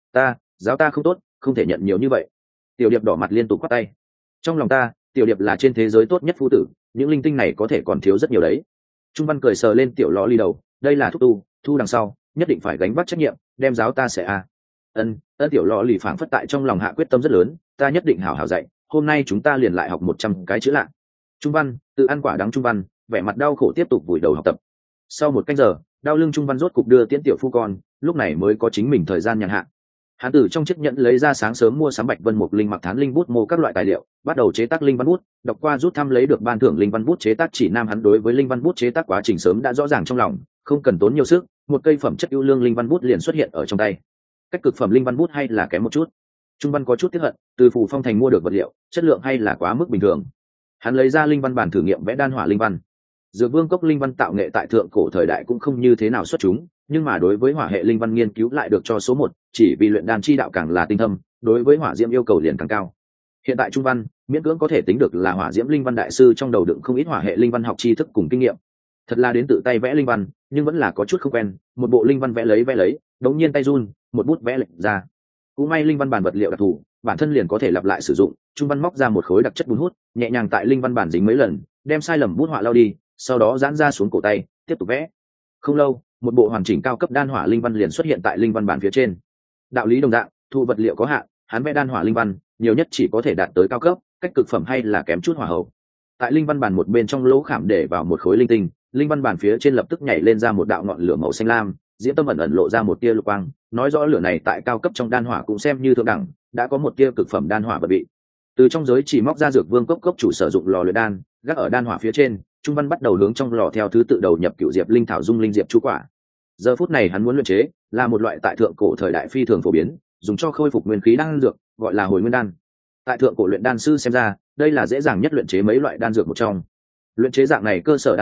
Giáo ta không tốt, không thể nhận nhiều như vậy. Tiểu Điệp đỏ mặt liên tục quát tay. Trong lòng ta, Tiểu Điệp là trên thế giới tốt nhất phu tử, những linh tinh này có thể còn thiếu rất nhiều đấy. Trung Văn cười sờ lên Tiểu Lọ Lì đầu, đây là thuốc tu, thu đằng sau nhất định phải gánh vác trách nhiệm, đem giáo ta sẽ a. Ân. Tiểu Lọ Lì phảng phất tại trong lòng hạ quyết tâm rất lớn, ta nhất định hảo hảo dạy, hôm nay chúng ta liền lại học 100 cái chữ lạ. Trung Văn tự ăn quả đắng. Trung Văn vẻ mặt đau khổ tiếp tục vùi đầu học tập. Sau 1 canh giờ, đau lưng Trung Văn rốt cục đưa tiễn tiểu phu con, lúc này mới có chính mình thời gian nhàn hạ. Hắn từ trong chiếc nhẫn lấy ra sáng sớm mua sắm Bạch Vân Mục linh mặc thán linh bút mô các loại tài liệu, bắt đầu chế tác linh văn bút, đọc qua rút thăm lấy được ban thưởng linh văn bút chế tác chỉ nam. Hắn đối với linh văn bút chế tác quá trình sớm đã rõ ràng trong lòng, không cần tốn nhiều sức, một cây phẩm chất ưu lương linh văn bút liền xuất hiện ở trong tay. Cách cực phẩm linh văn bút hay là kém một chút. Trung Văn có chút tiếc hận, từ Phù Phong thành mua được vật liệu, chất lượng hay là quá mức bình thường. Hắn lấy ra linh văn bản thử nghiệm vẽ đan hỏa linh văn. Dược Vương cốc linh văn tạo nghệ tại thượng cổ thời đại cũng không như thế nào xuất chúng, nhưng mà đối với hỏa hệ linh văn nghiên cứu lại được cho số 1, chỉ vì luyện đan chi đạo càng là tinh thâm, đối với hỏa diễm yêu cầu liền càng cao. Hiện tại Trung Văn miễn cưỡng có thể tính được là hỏa diễm linh văn đại sư, trong đầu đựng không ít hỏa hệ linh văn học tri thức cùng kinh nghiệm. Thật là đến tự tay vẽ linh văn, nhưng vẫn là có chút không quen, một bộ linh văn vẽ lấy, đống nhiên tay run, một bút vẽ lệch ra. Cũng may linh văn bản vật liệu đặc thù, bản thân liền có thể lặp lại sử dụng. Trung Văn móc ra một khối đặc chất bút hút, nhẹ nhàng tại linh văn bản dính mấy lần, đem sai lầm bút họa lau đi, sau đó giãn ra xuống cổ tay, tiếp tục vẽ. Không lâu, một bộ hoàn chỉnh cao cấp đan hỏa linh văn liền xuất hiện tại linh văn bản phía trên. Đạo lý đồng dạng, thu vật liệu có hạn, hắn vẽ đan hỏa linh văn, nhiều nhất chỉ có thể đạt tới cao cấp, cách cực phẩm hay là kém chút hỏa hậu. Tại linh văn bản một bên trong lỗ khảm để vào một khối linh tinh, linh văn bản phía trên lập tức nhảy lên ra một đạo ngọn lửa màu xanh lam, diễm tâm ẩn ẩn lộ ra một tia lục quang, nói rõ lửa này tại cao cấp trong đan hỏa cũng xem như thượng đẳng, đã có một tia cực phẩm đan hỏa vật vị. Từ trong giới chỉ móc ra Dược Vương cốc chủ sử dụng lò luyện đan, gác ở đan hỏa phía trên. Trung Văn bắt đầu hướng trong lò theo thứ tự đầu nhập cựu diệp linh thảo dung linh diệp chú quả. Giờ phút này hắn muốn luyện chế là một loại tại thượng cổ thời đại phi thường phổ biến, dùng cho khôi phục nguyên khí đan dược, gọi là hồi nguyên đan. Tại thượng cổ luyện đan sư xem ra, đây là dễ dàng nhất luyện chế mấy loại đan dược một trong. Luyện chế dạng này cơ sở đan dược,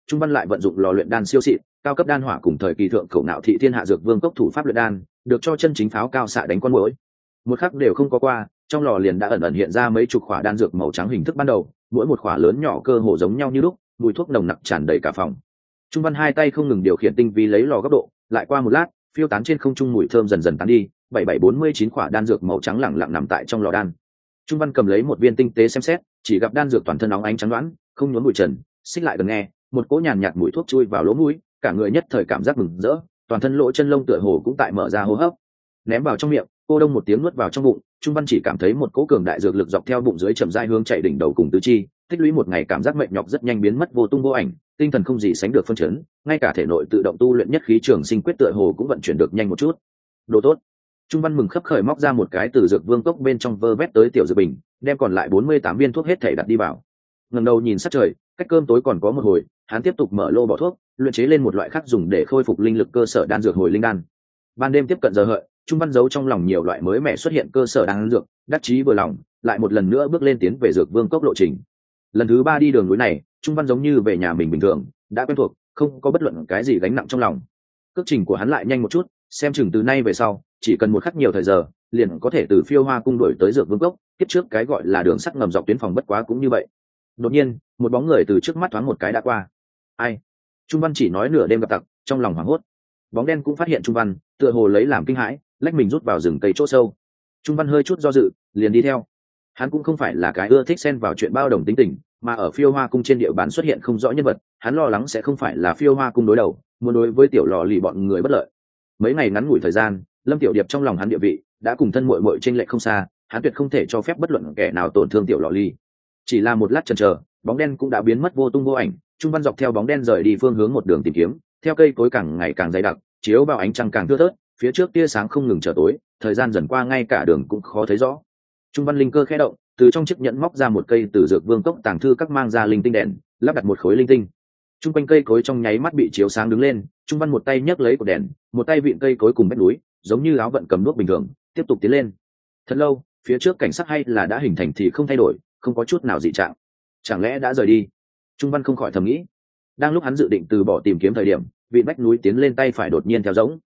Trung Văn lại vận dụng lò luyện đan siêu xịn, cao cấp đan hỏa cùng thời kỳ thượng cổ nạo thị thiên hạ dược vương cốc thủ pháp luyện đan, được cho chân chính pháo cao xạ đánh con muỗi. Một khắc đều không có qua, trong lò liền đã ẩn ẩn hiện ra mấy chục khỏa đan dược màu trắng hình thức ban đầu, mỗi một khỏa lớn nhỏ cơ hồ giống nhau như lúc, mùi thuốc nồng nặc tràn đầy cả phòng. Trung Văn hai tay không ngừng điều khiển tinh vi lấy lò góc độ, lại qua một lát, phiêu tán trên không trung mùi thơm dần dần tán đi, 7749 khỏa đan dược màu trắng lẳng lặng nằm tại trong lò đan. Trung Văn cầm lấy một viên tinh tế xem xét, chỉ gặp đan dược toàn thân óng ánh trắng đoán, không nhốn bụi trần, xích lại gần nghe, một cỗ nhàn nhạt mùi thuốc chui vào lỗ mũi, cả người nhất thời cảm giác mừng rỡ, toàn thân lỗ chân lông tựa hồ cũng tại mở ra hô hấp. Ném vào trong miệng, cô đông một tiếng nuốt vào trong bụng, Trung Văn chỉ cảm thấy một cỗ cường đại dược lực dọc theo bụng dưới chậm rãi hướng chạy đỉnh đầu cùng tứ chi, tích lũy một ngày cảm giác mệt nhọc rất nhanh biến mất vô tung vô ảnh, tinh thần không gì sánh được phân chấn, ngay cả thể nội tự động tu luyện nhất khí trường sinh quyết tựa hồ cũng vận chuyển được nhanh một chút. Đồ tốt. Trung Văn mừng khấp khởi móc ra một cái từ dược vương cốc bên trong vơ vét tới tiểu dược bình, đem còn lại 48 viên thuốc hết thể đặt đi vào. Ngẩng đầu nhìn sát trời, cách cơm tối còn có một hồi, hắn tiếp tục mở lô bỏ thuốc, luyện chế lên một loại khác dùng để khôi phục linh lực cơ sở đan dược hồi linh đan. Ban đêm tiếp cận giờ hợi, Trung Văn giấu trong lòng nhiều loại mới mẻ xuất hiện cơ sở đan dược, đắc chí vừa lòng, lại một lần nữa bước lên tiến về dược vương cốc lộ trình. Lần thứ 3 đi đường núi này, Trung Văn giống như về nhà mình bình thường, đã quen thuộc, không có bất luận cái gì gánh nặng trong lòng. Cước trình của hắn lại nhanh một chút, xem chừng từ nay về sau, chỉ cần một khắc nhiều thời giờ, liền có thể từ Phiêu Hoa cung đuổi tới dược vương cốc, kiếp trước cái gọi là đường sắt ngầm dọc tuyến phòng bất quá cũng như vậy. Đột nhiên, một bóng người từ trước mắt thoáng một cái đã qua. Ai? Trung Văn chỉ nói nửa đêm gặp tặc, trong lòng hoảng hốt. Bóng đen cũng phát hiện Trung Văn, tựa hồ lấy làm kinh hãi, lách mình rút vào rừng cây chỗ sâu. Trung Văn hơi chút do dự, liền đi theo. Hắn cũng không phải là cái ưa thích xen vào chuyện bao đồng tính tình, mà ở Phiêu Hoa cung trên địa bàn xuất hiện không rõ nhân vật, hắn lo lắng sẽ không phải là Phiêu Hoa cung đối đầu, muốn đối với tiểu lò lì bọn người bất lợi. Mấy ngày ngắn ngủi thời gian, Lâm Tiểu Điệp trong lòng hắn địa vị đã cùng thân muội muội chênh lệch không xa, hắn tuyệt không thể cho phép bất luận kẻ nào tổn thương tiểu lò lì. Chỉ là một lát chần chờ, bóng đen cũng đã biến mất vô tung vô ảnh. Trung Văn dọc theo bóng đen rời đi phương hướng một đường tìm kiếm, theo cây cối càng ngày càng dày đặc, chiếu vào ánh trăng càng thưa thớt, phía trước tia sáng không ngừng trở tối, thời gian dần qua ngay cả đường cũng khó thấy rõ. Trung Văn linh cơ khẽ động, từ trong chiếc nhẫn móc ra một cây từ dược vương cốc tàng thư các mang ra linh tinh đèn, lắp đặt một khối linh tinh. Trung quanh cây cối trong nháy mắt bị chiếu sáng đứng lên, Trung Văn một tay nhấc lấy cột đèn, một tay vịn cây cối cùng vách núi, giống như áo vận cầm đuốc bình thường, tiếp tục tiến lên. Thật lâu, phía trước cảnh sắc hay là đã hình thành thì không thay đổi, không có chút nào dị trạng. Chẳng lẽ đã rời đi? Trung Văn không khỏi thầm nghĩ. Đang lúc hắn dự định từ bỏ tìm kiếm thời điểm, vịn vách núi tiến lên tay phải đột nhiên theo giống.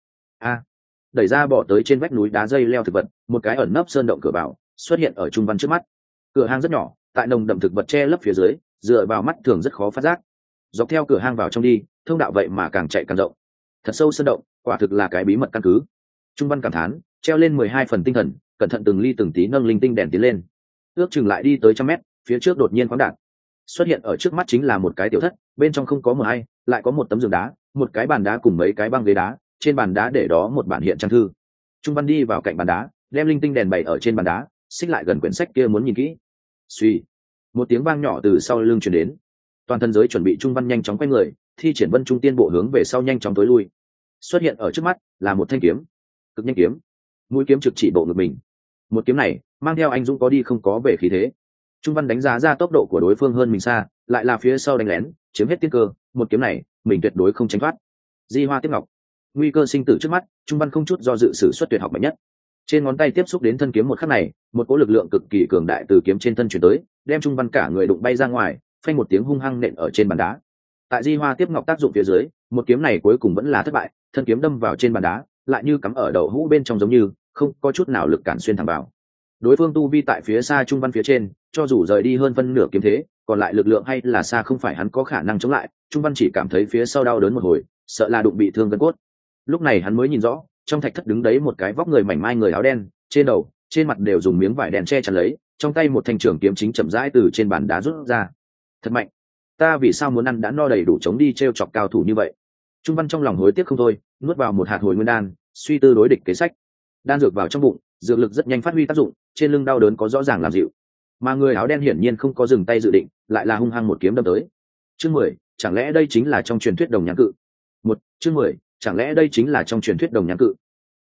Đẩy ra bỏ tới trên vách núi đá dây leo thực vật, một cái ẩn nấp sơn động cửa vào xuất hiện ở Trung Văn trước mắt. Cửa hang rất nhỏ, tại nồng đậm thực vật che lấp phía dưới, dựa vào mắt thường rất khó phát giác. Dọc theo cửa hang vào trong đi, thông đạo vậy mà càng chạy càng rộng. Thật sâu sơn động, quả thực là cái bí mật căn cứ. Trung Văn cảm thán, treo lên 12 phần tinh thần, cẩn thận từng ly từng tí nâng linh tinh đèn tiến lên. Ước chừng lại đi tới 100 mét, phía trước đột nhiên khoáng đạt. Xuất hiện ở trước mắt chính là một cái tiểu thất, bên trong không có mờ hay, lại có một tấm giường đá, một cái bàn đá cùng mấy cái băng ghế đá, trên bàn đá để đó một bản hiện trang thư. Trung Văn đi vào cạnh bàn đá, đem linh tinh đèn bày ở trên bàn đá, xích lại gần quyển sách kia muốn nhìn kỹ. Suy, một tiếng vang nhỏ từ sau lưng truyền đến. Toàn thân giới chuẩn bị, Trung Văn nhanh chóng quay người, thi triển Vân Trung Tiên bộ hướng về sau nhanh chóng tối lui. Xuất hiện ở trước mắt là một thanh kiếm, cực nhanh kiếm, mũi kiếm trực chỉ bộ ngực mình. Một kiếm này mang theo anh dũng có đi không có về khí thế. Trung Văn đánh giá ra tốc độ của đối phương hơn mình xa, lại là phía sau đánh lén, chiếm hết tiên cơ, một kiếm này mình tuyệt đối không tránh thoát. Di Hoa Tiếp Ngọc, nguy cơ sinh tử trước mắt, Trung Văn không chút do dự sử xuất tuyệt học mạnh nhất. Trên ngón tay tiếp xúc đến thân kiếm một khắc này, một cỗ lực lượng cực kỳ cường đại từ kiếm trên thân truyền tới, đem Trung Văn cả người đụng bay ra ngoài, phanh một tiếng hung hăng nện ở trên bàn đá. Tại Di Hoa Tiếp Ngọc tác dụng phía dưới, một kiếm này cuối cùng vẫn là thất bại, thân kiếm đâm vào trên bàn đá, lại như cắm ở đầu hũ bên trong giống như không có chút nào lực cản xuyên thẳng vào. Đối phương tu vi tại phía xa Trung Văn phía trên, cho dù rời đi hơn phân nửa kiếm thế, còn lại lực lượng hay là xa không phải hắn có khả năng chống lại. Trung Văn chỉ cảm thấy phía sau đau đớn một hồi, sợ là đụng bị thương gân cốt. Lúc này hắn mới nhìn rõ, trong thạch thất đứng đấy một cái vóc người mảnh mai người áo đen, trên đầu, trên mặt đều dùng miếng vải đen che chắn lấy, trong tay một thanh trường kiếm chính chậm rãi từ trên bàn đá rút ra. Thật mạnh, ta vì sao muốn ăn đã no đầy đủ chống đi trêu chọc cao thủ như vậy? Trung Văn trong lòng hối tiếc không thôi, nuốt vào một hạt hồi nguyên đan, suy tư đối địch kế sách. Đan dược vào trong bụng, dược lực rất nhanh phát huy tác dụng, trên lưng đau đớn có rõ ràng làm dịu. Mà người áo đen hiển nhiên không có dừng tay dự định, lại là hung hăng một kiếm đâm tới. Chương 10, chẳng lẽ đây chính là trong truyền thuyết đồng nhãn cự? Chương 10, chẳng lẽ đây chính là trong truyền thuyết đồng nhãn cự?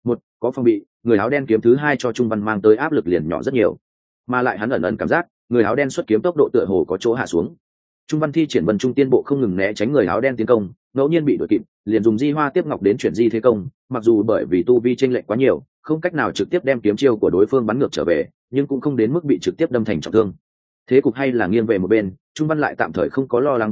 Có phòng bị, người áo đen kiếm thứ hai cho Trung Văn mang tới áp lực liền nhỏ rất nhiều. Mà lại hắn ẩn ẩn cảm giác, người áo đen xuất kiếm tốc độ tựa hồ có chỗ hạ xuống. Trung Văn thi triển Vân Trung Tiên bộ không ngừng né tránh người áo đen tiến công, ngẫu nhiên bị đuổi kịp, liền dùng Di Hoa Tiếp Ngọc đến chuyển di thế công, mặc dù bởi vì tu vi chênh lệch quá nhiều, không cách nào trực tiếp đem kiếm chiêu của đối phương bắn ngược trở về, nhưng cũng không đến mức bị trực tiếp đâm thành trọng thương. Thế cục hay là nghiêng về một bên, Trung Văn lại tạm thời không có lo lắng tính mạng,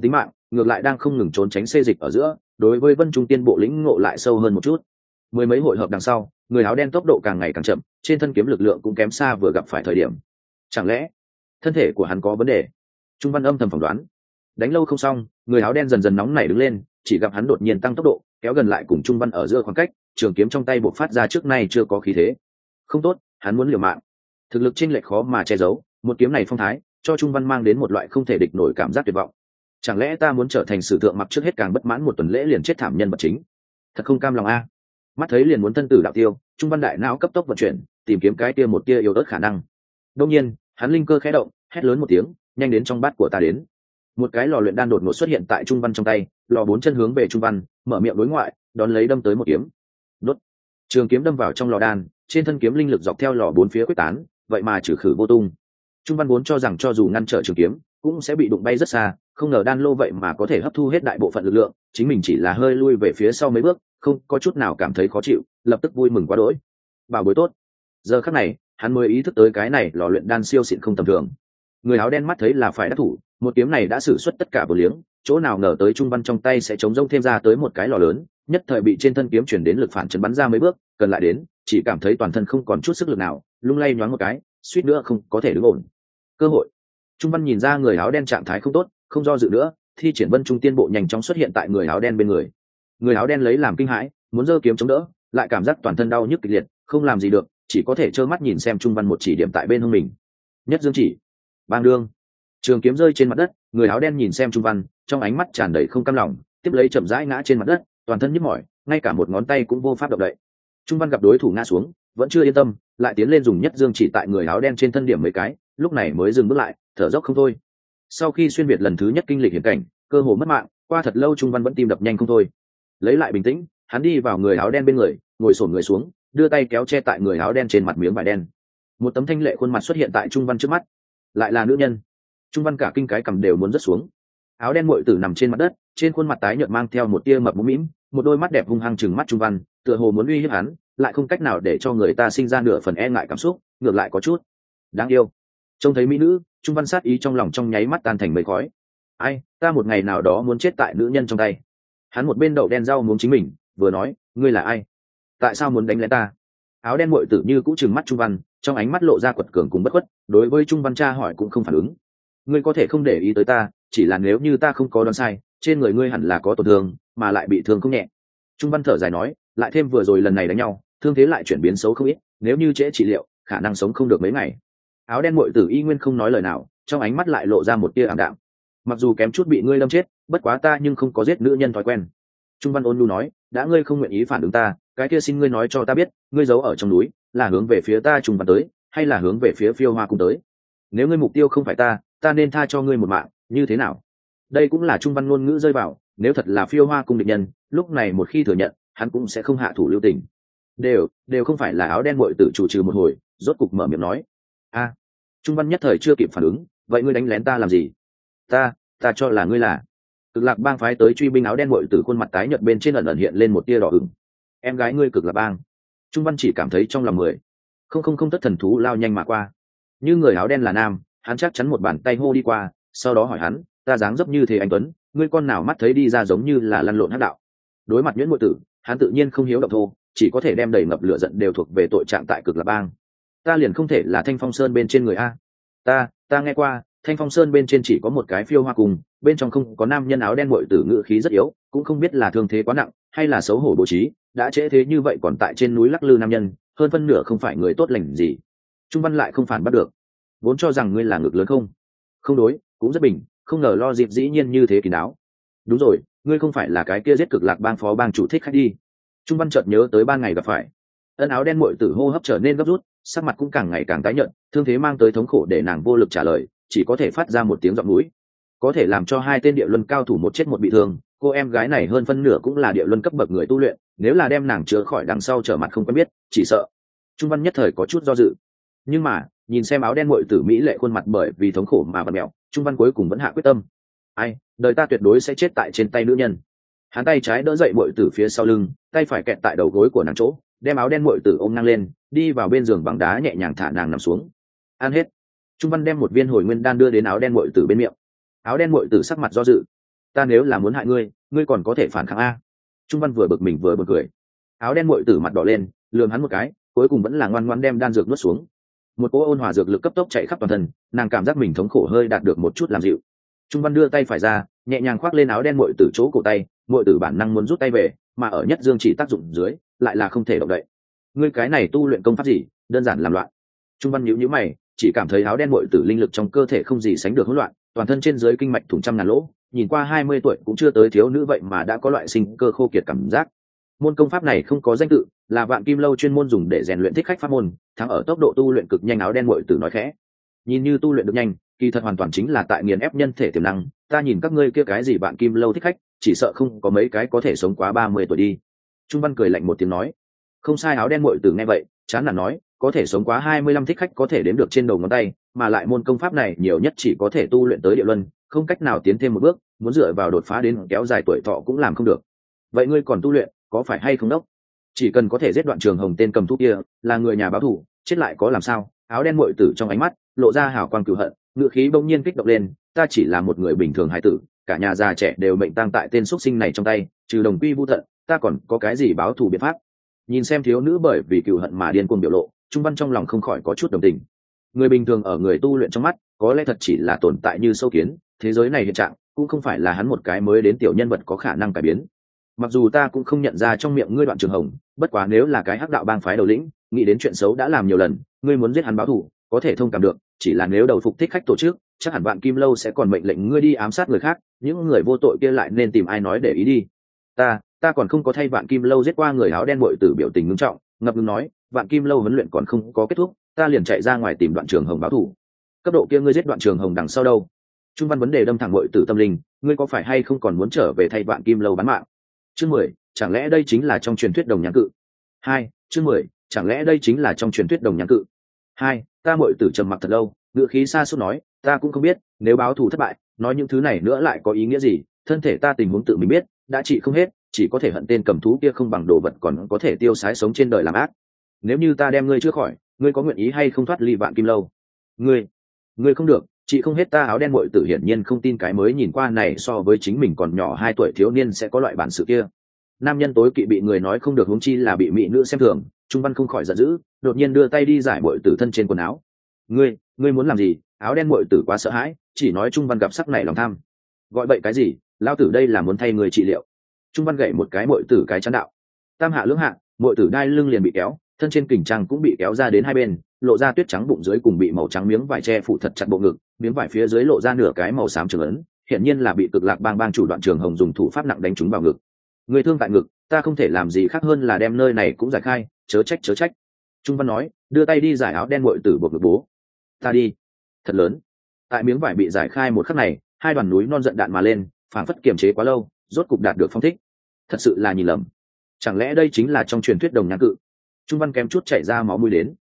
ngược lại đang không ngừng trốn tránh xê dịch ở giữa, đối với Vân Trung Tiên bộ lĩnh ngộ lại sâu hơn một chút. Mười mấy hội hợp đằng sau, người áo đen tốc độ càng ngày càng chậm, trên thân kiếm lực lượng cũng kém xa vừa gặp phải thời điểm. Chẳng lẽ thân thể của hắn có vấn đề? Trung Văn âm thầm phỏng đoán. Đánh lâu không xong, người áo đen dần dần nóng nảy đứng lên, chỉ gặp hắn đột nhiên tăng tốc độ, kéo gần lại cùng Trung Văn ở giữa khoảng cách, trường kiếm trong tay bộc phát ra trước nay chưa có khí thế. Không tốt, hắn muốn liều mạng. Thực lực chênh lệch khó mà che giấu, một kiếm này phong thái, cho Trung Văn mang đến một loại không thể địch nổi cảm giác tuyệt vọng. Chẳng lẽ ta muốn trở thành sử thượng mặc trước hết càng bất mãn một tuần lễ liền chết thảm nhân vật chính? Thật không cam lòng a. Mắt thấy liền muốn thân tử đạo tiêu, Trung Văn đại não cấp tốc vận chuyển, tìm kiếm cái kia một tia yếu ớt khả năng. Đương nhiên, hắn linh cơ khẽ động, hét lớn một tiếng, nhanh đến trong bát của ta đến. Một cái lò luyện đan đột ngột xuất hiện tại Trung Văn trong tay, lò bốn chân hướng về Trung Văn, mở miệng đối ngoại, đón lấy đâm tới một kiếm. Đốt. Trường kiếm đâm vào trong lò đan, trên thân kiếm linh lực dọc theo lò bốn phía quyết tán, vậy mà trừ khử vô tung. Trung Văn vốn cho rằng cho dù ngăn trở trường kiếm, cũng sẽ bị đụng bay rất xa, không ngờ đan lô vậy mà có thể hấp thu hết đại bộ phận lực lượng, chính mình chỉ là hơi lui về phía sau mấy bước, không có chút nào cảm thấy khó chịu, lập tức vui mừng quá đỗi. Bảo bối tốt. Giờ khắc này, hắn mới ý thức tới cái này lò luyện đan siêu xịn không tầm thường. Người áo đen mắt thấy là phải đắc thủ, một kiếm này đã sử xuất tất cả vô liếng, chỗ nào ngờ tới Trung Văn trong tay sẽ chống rông thêm ra tới một cái lò lớn, nhất thời bị trên thân kiếm chuyển đến lực phản chấn bắn ra mấy bước, cần lại đến, chỉ cảm thấy toàn thân không còn chút sức lực nào, lung lay nhoáng một cái, suýt nữa không có thể đứng ổn. Cơ hội. Trung Văn nhìn ra người áo đen trạng thái không tốt, không do dự nữa, thi triển Vân Trung Tiên bộ nhanh chóng xuất hiện tại người áo đen bên người. Người áo đen lấy làm kinh hãi, muốn giơ kiếm chống đỡ, lại cảm giác toàn thân đau nhức kịch liệt, không làm gì được, chỉ có thể trơ mắt nhìn xem Trung Văn một chỉ điểm tại bên hông mình. Nhất dương chỉ. Bang đương. Trường kiếm rơi trên mặt đất, người áo đen nhìn xem Trung Văn, trong ánh mắt tràn đầy không cam lòng, tiếp lấy chậm rãi ngã trên mặt đất, toàn thân nhức mỏi, ngay cả một ngón tay cũng vô pháp động đậy. Trung Văn gặp đối thủ ngã xuống, vẫn chưa yên tâm, lại tiến lên dùng nhất dương chỉ tại người áo đen trên thân điểm mấy cái, lúc này mới dừng bước lại, thở dốc không thôi. Sau khi xuyên việt lần thứ nhất kinh lịch hiểm cảnh, cơ hồ mất mạng, qua thật lâu Trung Văn vẫn tim đập nhanh không thôi. Lấy lại bình tĩnh, hắn đi vào người áo đen bên người, ngồi xổm người xuống, đưa tay kéo che tại người áo đen trên mặt miếng vải đen. Một tấm thanh lệ khuôn mặt xuất hiện tại Trung Văn trước mắt, lại là nữ nhân. Trung Văn cả kinh cái cầm đều muốn rớt xuống. Áo đen muội tử nằm trên mặt đất, trên khuôn mặt tái nhợt mang theo một tia mập mũm mĩm, một đôi mắt đẹp hung hăng trừng mắt Trung Văn, tựa hồ muốn uy hiếp hắn, lại không cách nào để cho người ta sinh ra nửa phần e ngại cảm xúc, ngược lại có chút đáng yêu. Trông thấy mỹ nữ, Trung Văn sát ý trong lòng trong nháy mắt tan thành mây khói. Ai, ta một ngày nào đó muốn chết tại nữ nhân trong tay. Hắn một bên đậu đen rau muống chính mình, vừa nói, ngươi là ai? Tại sao muốn đánh lén ta? Áo đen muội tử như cũ trừng mắt Trung Văn, trong ánh mắt lộ ra quật cường cùng bất khuất, đối với Trung Văn tra hỏi cũng không phản ứng. Ngươi có thể không để ý tới ta, chỉ là nếu như ta không có đoán sai, trên người ngươi hẳn là có tổn thương, mà lại bị thương không nhẹ. Trung Văn thở dài nói, lại thêm vừa rồi lần này đánh nhau, thương thế lại chuyển biến xấu không ít, nếu như trễ trị liệu, khả năng sống không được mấy ngày. Áo đen muội tử y nguyên không nói lời nào, trong ánh mắt lại lộ ra một tia ảm đạm. Mặc dù kém chút bị ngươi đâm chết, bất quá ta nhưng không có giết nữ nhân thói quen. Trung Văn ôn nhu nói, đã ngươi không nguyện ý phản ứng ta, cái kia xin ngươi nói cho ta biết, ngươi giấu ở trong núi, là hướng về phía ta Trung Văn tới, hay là hướng về phía Phiêu Hoa cung tới? Nếu ngươi mục tiêu không phải ta nên tha cho ngươi một mạng, như thế nào? Đây cũng là Trung Văn ngôn ngữ rơi vào, nếu thật là Phiêu Hoa cung địch nhân, lúc này một khi thừa nhận, hắn cũng sẽ không hạ thủ lưu tình. Đều không phải là áo đen muội tử chủ trừ một hồi, rốt cục mở miệng nói, a. Trung Văn nhất thời chưa kịp phản ứng, vậy ngươi đánh lén ta làm gì? Ta cho là ngươi là Cực Lạc bang phái tới truy binh. Áo đen muội tử khuôn mặt tái nhợt bên trên ẩn ẩn hiện lên một tia đỏ ửng. Em gái ngươi Cực Lạc bang? Trung Văn chỉ cảm thấy trong lòng người không tất thần thú lao nhanh mà qua. Như người áo đen là nam, hắn chắc chắn một bàn tay hô đi qua, sau đó hỏi hắn, ta dáng dấp như thế anh tuấn, ngươi con nào mắt thấy đi ra giống như là lăn lộn hắc đạo? Đối mặt nhuyễn muội tử, hắn tự nhiên không hiếu động thô, chỉ có thể đem đầy ngập lửa giận đều thuộc về tội trạng tại Cực Lạc bang. Ta liền không thể là Thanh Phong Sơn bên trên người a? Ta nghe qua, Thanh Phong Sơn bên trên chỉ có một cái Phiêu Hoa cung, bên trong không có nam nhân. Áo đen muội tử ngữ khí rất yếu, cũng không biết là thương thế quá nặng hay là xấu hổ bố trí, đã trễ thế như vậy còn tại trên núi lắc lư nam nhân, hơn phân nửa không phải người tốt lành gì. Trung Văn lại không phản bắt được, vốn cho rằng ngươi là ngực lớn không đối, cũng rất bình, không ngờ lo dịp dĩ nhiên như thế kín đáo. Đúng rồi, ngươi không phải là cái kia giết Cực Lạc bang phó bang chủ Thích Khách đi? Trung Văn chợt nhớ tới ban ngày gặp phải. Áo đen muội tử hô hấp trở nên gấp rút, sắc mặt cũng càng ngày càng tái nhợt, thương thế mang tới thống khổ để nàng vô lực trả lời, chỉ có thể phát ra một tiếng giọng núi. Có thể làm cho hai tên địa luân cao thủ một chết một bị thương, cô em gái này hơn phân nửa cũng là địa luân cấp bậc người tu luyện, nếu là đem nàng chữa khỏi đằng sau trở mặt không quen biết, chỉ sợ. Trung Văn nhất thời có chút do dự, nhưng mà nhìn xem áo đen muội tử mỹ lệ khuôn mặt bởi vì thống khổ mà vặn mèo, Trung Văn cuối cùng vẫn hạ quyết tâm. Ai, đời ta tuyệt đối sẽ chết tại trên tay nữ nhân. Hắn tay trái đỡ dậy muội tử phía sau lưng, tay phải kẹt tại đầu gối của nàng chỗ, đem áo đen muội tử ôm ngang lên, đi vào bên giường bằng đá nhẹ nhàng thả nàng nằm xuống. Ăn hết. Trung Văn đem một viên hồi nguyên đan đưa đến áo đen muội tử bên miệng. Áo đen muội tử sắc mặt do dự. ta nếu là muốn hại ngươi, ngươi còn có thể phản kháng a. Trung Văn vừa bực mình vừa bực cười. Áo đen muội tử mặt đỏ lên, lườm hắn một cái, cuối cùng vẫn là ngoan ngoãn đem đan dược nuốt xuống. Một cỗ ôn hòa dược lực cấp tốc chạy khắp toàn thân, nàng cảm giác mình thống khổ hơi đạt được một chút làm dịu. Trung Văn đưa tay phải ra, nhẹ nhàng khoác lên áo đen muội tử chỗ cổ tay, muội tử bản năng muốn rút tay về, mà ở nhất dương chỉ tác dụng dưới, lại là không thể động đậy. Ngươi cái này tu luyện công pháp gì, đơn giản làm loạn. Trung Văn nhíu nhíu mày, chỉ cảm thấy áo đen muội tử linh lực trong cơ thể không gì sánh được hỗn loạn, toàn thân trên dưới kinh mạch thủng trăm ngàn lỗ, nhìn qua 20 tuổi cũng chưa tới thiếu nữ vậy mà đã có loại sinh cơ khô kiệt cảm giác. Môn công pháp này không có danh tự, là Vạn Kim Lâu chuyên môn dùng để rèn luyện thích khách pháp môn, thắng ở tốc độ tu luyện cực nhanh. Áo đen muội tử nói khẽ. Nhìn như tu luyện được nhanh, kỳ thật hoàn toàn chính là tại nghiền ép nhân thể tiềm năng, ta nhìn các ngươi kia cái gì Vạn Kim Lâu thích khách, chỉ sợ không có mấy cái có thể sống quá 30 tuổi đi. Trung Văn cười lạnh một tiếng nói. Không sai. Áo đen muội tử nghe vậy, chán nản nói, có thể sống quá 25 thích khách có thể đếm được trên đầu ngón tay, mà lại môn công pháp này nhiều nhất chỉ có thể tu luyện tới địa luân, không cách nào tiến thêm một bước, muốn dựa vào đột phá đến kéo dài tuổi thọ cũng làm không được. Vậy ngươi còn tu luyện, có phải hay không đốc? Chỉ cần có thể giết Đoạn Trường Hồng tên cầm thú kia, là người nhà báo thù, chết lại có làm sao? Áo đen muội tử trong ánh mắt lộ ra hào quang cừu hận, ngữ khí bỗng nhiên kích động lên, ta chỉ là một người bình thường hải tử, cả nhà già trẻ đều mệnh tang tại tên xuất sinh này trong tay, trừ đồng quy vu tận, ta còn có cái gì báo thù biện pháp? Nhìn xem thiếu nữ bởi vì cừu hận mà điên cuồng biểu lộ, Trung Văn trong lòng không khỏi có chút đồng tình. Người bình thường ở người tu luyện trong mắt, có lẽ thật chỉ là tồn tại như sâu kiến, thế giới này hiện trạng cũng không phải là hắn một cái mới đến tiểu nhân vật có khả năng cải biến. Mặc dù ta cũng không nhận ra trong miệng ngươi Đoạn Trường Hồng, bất quá nếu là cái hắc đạo bang phái đầu lĩnh, nghĩ đến chuyện xấu đã làm nhiều lần, ngươi muốn giết hắn báo thù, có thể thông cảm được, chỉ là nếu đầu phục thích khách tổ chức, chắc hẳn Vạn Kim Lâu sẽ còn mệnh lệnh ngươi đi ám sát người khác, những người vô tội kia lại nên tìm ai nói để ý đi. Ta còn không có thay Vạn Kim Lâu giết qua người. Áo đen muội tử biểu tình nghiêm trọng, ngập ngừng nói, Vạn Kim Lâu huấn luyện còn không có kết thúc, ta liền chạy ra ngoài tìm Đoạn Trường Hồng báo thù. Cấp độ kia ngươi giết Đoạn Trường Hồng đằng sau đâu? Trung Văn vấn đề đâm thẳng muội tử tâm linh, ngươi có phải hay không còn muốn trở về thay Vạn Kim Lâu bán mạng? Chương 10, chẳng lẽ đây chính là trong truyền thuyết đồng nhãn cự? 2, chương 10, chẳng lẽ đây chính là trong truyền thuyết đồng nhãn cự? 2, ta muội tử trầm mặc thật lâu, ngữ khí xa xôi nói, ta cũng không biết, nếu báo thù thất bại, nói những thứ này nữa lại có ý nghĩa gì? Thân thể ta tình huống tự mình biết, đã trị không hết, chỉ có thể hận tên cầm thú kia không bằng đồ vật còn có thể tiêu sái sống trên đời làm ác. Nếu như ta đem ngươi chữa khỏi, ngươi có nguyện ý hay không thoát ly Vạn Kim Lâu? Ngươi không được, chị không hết. Ta áo đen muội tử hiển nhiên không tin cái mới nhìn qua này so với chính mình còn nhỏ 2 tuổi thiếu niên sẽ có loại bản sự kia. Nam nhân tối kỵ bị người nói không được, huống chi là bị mỹ nữ xem thường. Trung Văn không khỏi giận dữ, đột nhiên đưa tay đi giải muội tử thân trên quần áo. Ngươi muốn làm gì? Áo đen muội tử quá sợ hãi, chỉ nói Trung Văn gặp sắc này lòng tham. Gọi bậy cái gì? Lao tử đây là muốn thay người trị liệu. Trung Văn gậy một cái muội tử cái chán đạo. Tam hạ lưỡng hạ, muội tử đai lưng liền bị kéo, thân trên kình trang cũng bị kéo ra đến hai bên, lộ ra tuyết trắng bụng dưới cùng bị màu trắng miếng vải che phủ thật chặt bộ ngực, miếng vải phía dưới lộ ra nửa cái màu xám trường ấn, hiển nhiên là bị Cực Lạc bang chủ Đoạn Trường Hồng dùng thủ pháp nặng đánh trúng vào ngực. Người thương tại ngực, ta không thể làm gì khác hơn là đem nơi này cũng giải khai, chớ trách. Trung Văn nói, đưa tay đi giải áo đen muội tử buộc ngực bố. Ta đi. Thật lớn. Tại miếng vải bị giải khai một khắc này, hai đoàn núi non giận đạn mà lên, phảng phất kiềm chế quá lâu, rốt cục đạt được phong thích. Thật sự là nhìn lầm. Chẳng lẽ đây chính là trong truyền thuyết đồng nhãn cự? Trung Văn kém chút chảy ra máu mũi đến.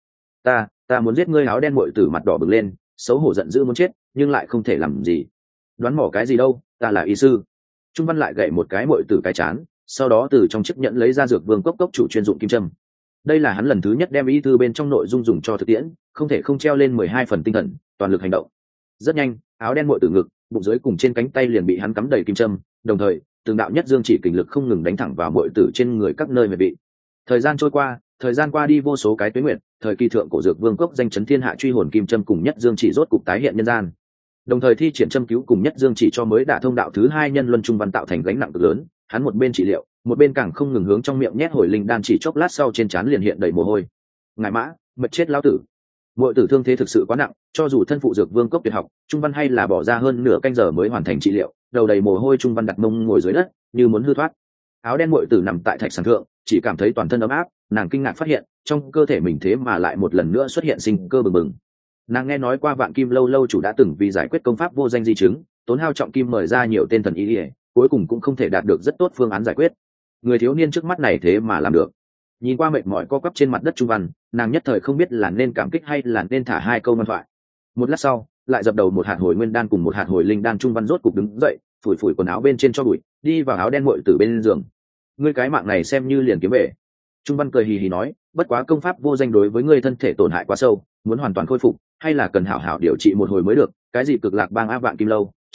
Ta muốn giết ngươi. Áo đen muội tử mặt đỏ bừng lên, xấu hổ giận dữ muốn chết, nhưng lại không thể làm gì. Đoán mò cái gì đâu, ta là y sư. Trung Văn lại gậy một cái muội tử cái chán, sau đó từ trong chiếc nhẫn lấy ra dược vương cốc chủ chuyên dụng kim châm. Đây là hắn lần thứ nhất đem y thư bên trong nội dung dùng cho thực tiễn, không thể không treo lên 12 phần tinh thần, toàn lực hành động. Rất nhanh, áo đen muội tử ngực, bụng dưới cùng trên cánh tay liền bị hắn cắm đầy kim châm, đồng thời từng đạo nhất dương chỉ kình lực không ngừng đánh thẳng vào muội tử trên người các nơi mệt bị. Thời gian qua đi vô số cái tuế nguyệt, thời kỳ thượng cổ dược vương cốc danh chấn thiên hạ truy hồn kim châm cùng nhất dương chỉ rốt cục tái hiện nhân gian. Đồng thời thi triển châm cứu cùng nhất dương chỉ cho mới đả thông đạo thứ 2 nhân luân Trung Văn tạo thành gánh nặng cực lớn, hắn một bên trị liệu, một bên càng không ngừng hướng trong miệng nhét hồi linh đan, chỉ chốc lát sau trên trán liền hiện đầy mồ hôi. Ngài mã, mệt chết lão tử. Muội tử thương thế thực sự quá nặng, cho dù thân phụ dược vương cốc tuyệt học, Trung Văn hay là bỏ ra hơn nửa canh giờ mới hoàn thành trị liệu, đầu đầy mồ hôi Trung Văn đặt mông ngồi dưới đất, như muốn hư thoát. Áo đen muội tử nằm tại thạch sàn thượng, chỉ cảm thấy toàn thân ấm áp, nàng kinh ngạc phát hiện, trong cơ thể mình thế mà lại một lần nữa xuất hiện sinh cơ bừng bừng. Nàng nghe nói qua Vạn Kim lâu chủ đã từng vì giải quyết công pháp vô danh di chứng, tốn hao trọng kim mời ra nhiều tên thần y, cuối cùng cũng không thể đạt được rất tốt phương án giải quyết. Người thiếu niên trước mắt này thế mà làm được. Nhìn qua mệt mỏi co quắp trên mặt đất Trung Văn, nàng nhất thời không biết là nên cảm kích hay là nên thả hai câu ngoan thoại. Một lát sau, lại dập đầu một hạt hồi nguyên đan cùng một hạt hồi linh đan. Trung Văn rốt cục đứng dậy, phủi phủi quần áo bên trên cho bụi, đi vào áo đen muội tử bên giường. Ngươi cái mạng này xem như liền kiếm về. Trung Văn cười hì hì nói, bất quá công pháp vô danh đối với ngươi thân thể tổn hại quá sâu, muốn hoàn toàn khôi phục, hay là cần hảo hảo điều trị một hồi mới được. Cái gì Cực Lạc bang Vạn Kim lâu,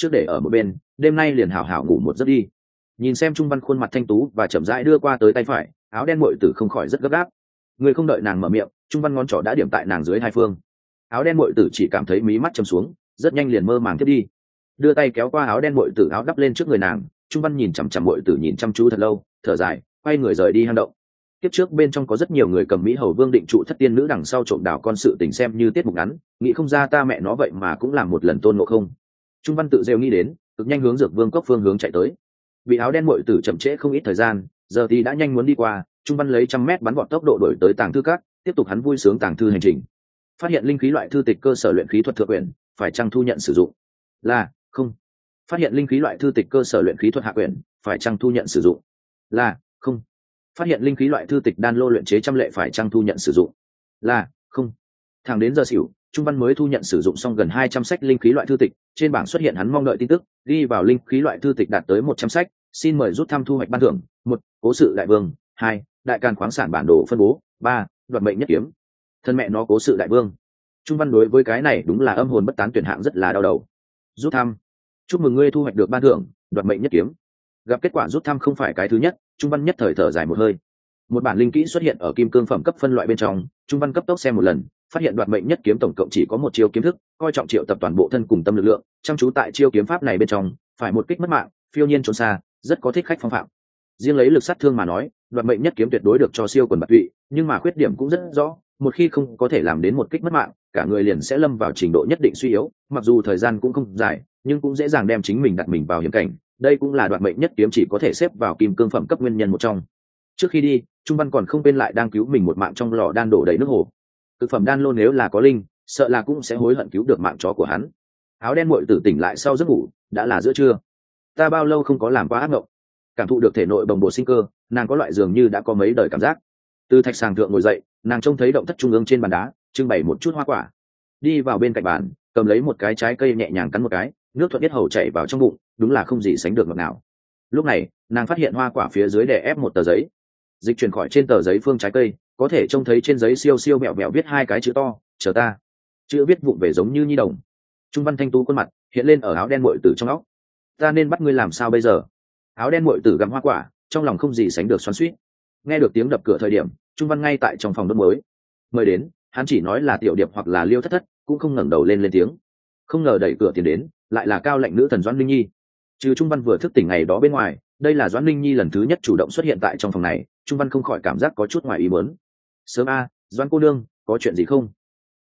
trước để ở một bên, đêm nay liền hảo hảo ngủ một giấc đi. Nhìn xem Trung Văn khuôn mặt thanh tú và chậm rãi đưa qua tới tay phải, áo đen muội tử không khỏi rất gấp gáp. Người không đợi nàng mở miệng, Trung Văn ngón trỏ đã điểm tại nàng dưới hai phương. Áo đen muội tử chỉ cảm thấy mí mắt trầm xuống, rất nhanh liền mơ màng thiết đi. Đưa tay kéo qua áo đen muội tử áo đắp lên trước người nàng, Trung Văn nhìn chằm chằm muội tử nhìn chăm chú thật lâu, thở dài, quay người rời đi hang động. Kiếp trước bên trong có rất nhiều người cầm Mỹ Hầu Vương định trụ thất tiên nữ đằng sau trộm đảo con sự tình xem như tiết mục ngắn, nghĩ không ra ta mẹ nó vậy mà cũng làm một lần tôn ngộ không. Trung Văn tự rêu nghĩ đến, cực nhanh hướng Dược Vương cốc phương hướng chạy tới. Bị áo đen muội tử chậm trễ không ít thời gian, giờ thì đã nhanh muốn đi qua. Trung Văn lấy 100 mét bắn vọt tốc độ đổi tới tàng thư các, tiếp tục hắn vui sướng tàng thư hành trình. Phát hiện linh khí loại thư tịch cơ sở luyện khí thuật thượng quyển, phải chăng thu nhận sử dụng? Là không. Phát hiện linh khí loại thư tịch cơ sở luyện khí thuật hạ quyển, phải chăng thu nhận sử dụng? Là không. Phát hiện linh khí loại thư tịch đan lô luyện chế trăm lệ, phải chăng thu nhận sử dụng? Là không. Thẳng đến giờ xỉu, Trung Văn mới thu nhận sử dụng xong gần 200 sách linh khí loại thư tịch, trên bảng xuất hiện hắn mong đợi tin tức, ghi vào linh khí loại thư tịch đạt tới 100 sách, xin mời rút thăm thu hoạch ban thưởng. 1. Cố sự đại vương. 2. Đại càn khoáng sản bản đồ phân bố. 3. Đoạt mệnh nhất kiếm. Thân mẹ nó cố sự đại vương. Trung Văn đối với cái này đúng là âm hồn bất tán tuyển hạng rất là đau đầu. Rút thăm. Chúc mừng ngươi thu hoạch được ban thưởng, đoạt mệnh nhất kiếm. Gặp kết quả rút thăm không phải cái thứ nhất, Trung Văn nhất thời thở dài một hơi. Một bản linh kỹ xuất hiện ở kim cương phẩm cấp phân loại bên trong, Trung Văn cấp tốc xem một lần, phát hiện đoạt mệnh nhất kiếm tổng cộng chỉ có một chiêu kiếm thức, coi trọng triệu tập toàn bộ thân cùng tâm lực lượng, chăm chú tại chiêu kiếm pháp này bên trong, phải một kích mất mạng, phiêu nhiên trốn xa, rất có thích khách phong phạm. Riêng lấy lực sát thương mà nói, đoạt mệnh nhất kiếm tuyệt đối được cho siêu quần bạc tụy, nhưng mà khuyết điểm cũng rất rõ, một khi không có thể làm đến một kích mất mạng, cả người liền sẽ lâm vào trình độ nhất định suy yếu, mặc dù thời gian cũng không dài, nhưng cũng dễ dàng đem chính mình đặt mình vào hiểm cảnh, đây cũng là đoạt mệnh nhất kiếm chỉ có thể xếp vào kim cương phẩm cấp nguyên nhân một trong. Trước khi đi, Trung Văn còn không quên lại đang cứu mình một mạng trong lò đan đổ đầy nước hồ. Thực phẩm đan lô nếu là có linh, sợ là cũng sẽ hối hận cứu được mạng chó của hắn. Áo đen muội tử tỉnh lại sau giấc ngủ, đã là giữa trưa. Ta bao lâu không có làm quá ác mộng. Cảm thụ được thể nội bồng bột sinh cơ, nàng có loại dường như đã có mấy đời cảm giác. Từ thạch sàng thượng ngồi dậy, nàng trông thấy động thất trung ương trên bàn đá trưng bày một chút hoa quả. Đi vào bên cạnh bàn, cầm lấy một cái trái cây nhẹ nhàng cắn một cái, nước thuận biết hầu chảy vào trong bụng, đúng là không gì sánh được ngọt nào. Lúc này, nàng phát hiện hoa quả phía dưới đè ép một tờ giấy. Dịch chuyển khỏi trên tờ giấy phương trái cây, có thể trông thấy trên giấy siêu siêu mẹo mẹo viết hai cái chữ to, chờ ta. Chữ viết vụng về giống như nhi đồng. Trung Văn thanh tú khuôn mặt hiện lên ở áo đen muội tử trong óc. Ta nên bắt ngươi làm sao bây giờ? Áo đen muội tử gặm hoa quả, trong lòng không gì sánh được xoắn xuýt. Nghe được tiếng đập cửa thời điểm, Trung Văn ngay tại trong phòng đốt mới. Mời đến, hắn chỉ nói là Tiểu Điệp hoặc là Liêu Thất Thất, cũng không ngẩng đầu lên tiếng. Không ngờ đẩy cửa tiến đến, lại là cao lệnh nữ thần Doãn Linh Nhi. Trừ Trung Văn vừa thức tỉnh ngày đó bên ngoài, đây là Doãn Linh Nhi lần thứ nhất chủ động xuất hiện tại trong phòng này, Trung Văn không khỏi cảm giác có chút ngoài ý muốn. Sớm a, Doãn cô nương, có chuyện gì không?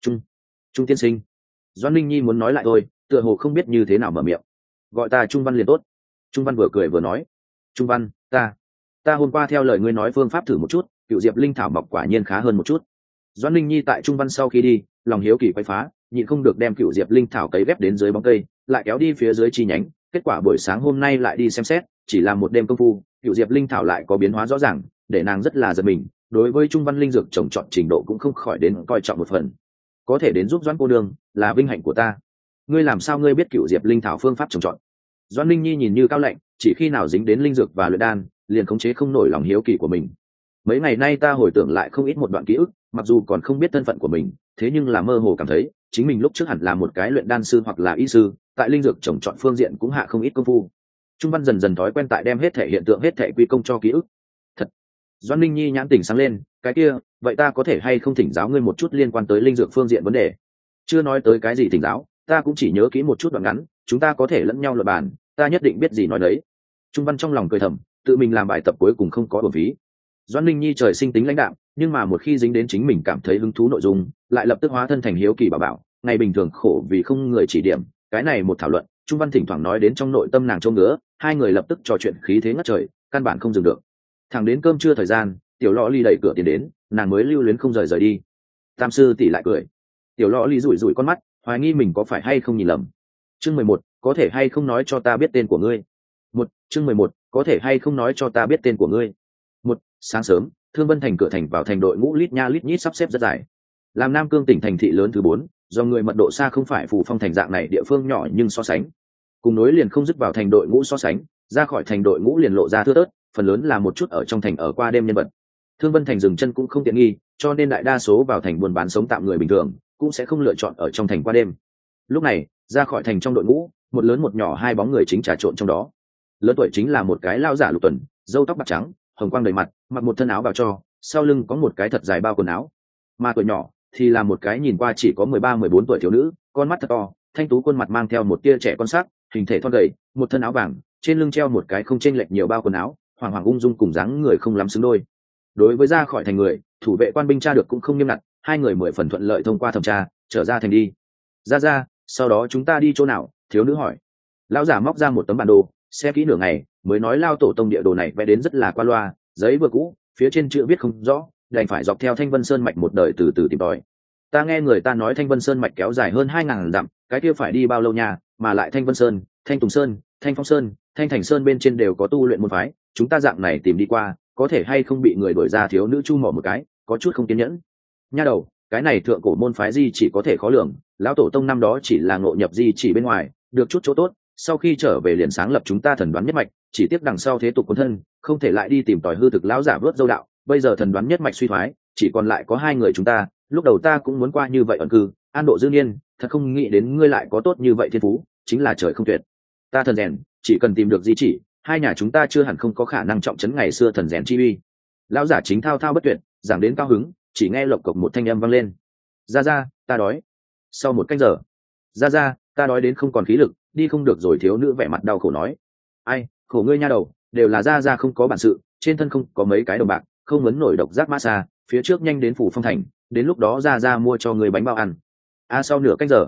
Trung tiên sinh. Doãn Linh Nhi muốn nói lại thôi, tựa hồ không biết như thế nào mở miệng. Gọi ta Trung Văn liền tốt. Trung Văn vừa cười vừa nói. Trung Văn, ta hôm qua theo lời ngươi nói phương pháp thử một chút, cựu diệp linh thảo mọc quả nhiên khá hơn một chút. Doãn Linh Nhi tại Trung Văn sau khi đi, lòng hiếu kỳ quay phá, nhịn không được đem cựu diệp linh thảo cấy ghép đến dưới bóng cây, lại kéo đi phía dưới chi nhánh. Kết quả buổi sáng hôm nay lại đi xem xét, chỉ là một đêm công phu, cựu diệp linh thảo lại có biến hóa rõ ràng, để nàng rất là giật mình. Đối với Trung Văn linh dược trồng trọt trình độ cũng không khỏi đến coi trọng một phần. Có thể đến giúp Doãn cô nương là vinh hạnh của ta. Ngươi làm sao ngươi biết cựu diệp linh thảo phương pháp trồng trọt? Doãn Linh Nhi nhìn như cao lạnh, chỉ khi nào dính đến linh dược và luyện đan, liền khống chế không nổi lòng hiếu kỳ của mình. Mấy ngày nay ta hồi tưởng lại không ít một đoạn ký ức, mặc dù còn không biết thân phận của mình, thế nhưng là mơ hồ cảm thấy chính mình lúc trước hẳn là một cái luyện đan sư hoặc là y sư, tại linh dược trồng trọt phương diện cũng hạ không ít công phu. Trung Văn dần dần thói quen tại đem hết thể hiện tượng hết thể quy công cho ký ức. Thật. Doãn Linh Nhi nhãn tỉnh sáng lên, cái kia, vậy ta có thể hay không thỉnh giáo ngươi một chút liên quan tới linh dược phương diện vấn đề? Chưa nói tới cái gì thỉnh giáo, ta cũng chỉ nhớ kỹ một chút đoạn ngắn, chúng ta có thể lẫn nhau luận bàn, ta nhất định biết gì nói đấy. Trung Văn trong lòng cười thầm, tự mình làm bài tập cuối cùng không có uổng phí. Doãn Linh Nhi trời sinh tính lãnh đạm, nhưng mà một khi dính đến chính mình cảm thấy hứng thú nội dung, lại lập tức hóa thân thành hiếu kỳ bảo bảo. Ngày bình thường khổ vì không người chỉ điểm, cái này một thảo luận, Trung Văn thỉnh thoảng nói đến trong nội tâm nàng trông ngứa, hai người lập tức trò chuyện khí thế ngất trời, căn bản không dừng được. Thẳng đến cơm trưa thời gian, Tiểu Lọ Ly đẩy cửa tiến đến, nàng mới lưu luyến không rời đi. Tam sư tỷ lại cười. Tiểu Lọ Ly rủi rủi con mắt, hoài nghi mình có phải hay không nhìn lầm. Chương 11, có thể hay không nói cho ta biết tên của ngươi? Chương 11, có thể hay không nói cho ta biết tên của ngươi? Sáng sớm, Thương Vân thành cửa thành vào thành đội ngũ lít nha lít nhít sắp xếp rất dài. Làm Nam Cương tỉnh thành thị lớn thứ 4, do người mật độ xa không phải Phù Phong thành dạng này địa phương nhỏ nhưng so sánh, cùng nối liền không dứt vào thành đội ngũ so sánh, ra khỏi thành đội ngũ liền lộ ra thưa thớt, phần lớn là một chút ở trong thành ở qua đêm nhân vật. Thương Vân thành dừng chân cũng không tiện nghi, cho nên đại đa số vào thành buôn bán sống tạm người bình thường cũng sẽ không lựa chọn ở trong thành qua đêm. Lúc này, ra khỏi thành trong đội ngũ, một lớn một nhỏ hai bóng người chính trà trộn trong đó. Lớn tuổi chính là một cái lao giả Lục Tuần, râu tóc bạc trắng, hồng quang đầy mặt, mặc một thân áo bào cho, sau lưng có một cái thật dài bao quần áo. Mà tuổi nhỏ thì là một cái nhìn qua chỉ có 13-14 tuổi thiếu nữ, con mắt thật to, thanh tú khuôn mặt mang theo một tia trẻ con sắc, hình thể thon gầy, một thân áo vàng, trên lưng treo một cái không chênh lệch nhiều bao quần áo, hoàng hoàng ung dung cùng dáng người không lắm xứng đôi. Đối với ra khỏi thành người, thủ vệ quan binh tra được cũng không nghiêm ngặt, hai người 10 phần thuận lợi thông qua thẩm tra, trở ra thành đi. Ra, sau đó chúng ta đi chỗ nào? Thiếu nữ hỏi. Lão giả móc ra một tấm bản đồ, xem kỹ nửa ngày, mới nói Lao tổ tông địa đồ này vẽ đến rất là qua loa, giấy vừa cũ, phía trên chữ viết không rõ, đành phải dọc theo Thanh Vân Sơn mạch một đời từ từ tìm tòi. Ta nghe người ta nói Thanh Vân Sơn mạch kéo dài hơn 2000 dặm, cái kia phải đi bao lâu nha, mà lại Thanh Vân Sơn, Thanh Tùng Sơn, Thanh Phong Sơn, Thanh Thành Sơn bên trên đều có tu luyện môn phái, chúng ta dạng này tìm đi qua, có thể hay không bị người đuổi ra? Thiếu nữ chu mỏ một cái, có chút không kiên nhẫn. Nha đầu, cái này thượng cổ môn phái gì chỉ có thể khó lường, lão tổ tông năm đó chỉ là ngộ nhập di chỉ bên ngoài, được chút chỗ tốt, sau khi trở về liền sáng lập chúng ta thần đoán nhất mạch, chỉ tiếc đằng sau thế tục cuốn thân, không thể lại đi tìm tòi hư thực. Lão giả vớt dâu đạo, bây giờ thần đoán nhất mạch suy thoái, chỉ còn lại có hai người chúng ta, lúc đầu ta cũng muốn qua như vậy ẩn cư, an độ dư niên, thật không nghĩ đến ngươi lại có tốt như vậy thiên phú, chính là trời không tuyệt. Ta thần rèn, chỉ cần tìm được di chỉ, hai nhà chúng ta chưa hẳn không có khả năng trọng trấn ngày xưa thần rèn chi uy. Lão giả chính thao thao bất tuyệt, giảng đến cao hứng, chỉ nghe lộc cộc một thanh âm vang lên. Ra, ta đói. Sau một canh giờ, ra, ta đói đến không còn khí lực, đi không được rồi. Thiếu nữ vẻ mặt đau khổ nói. Ai, khổ ngươi nha đầu, đều là ra không có bản sự, trên thân không có mấy cái đồng bạc, không muốn nổi độc giác mã xa, phía trước nhanh đến phủ phong thành, đến lúc đó ra mua cho người bánh bao ăn. Sau nửa canh giờ,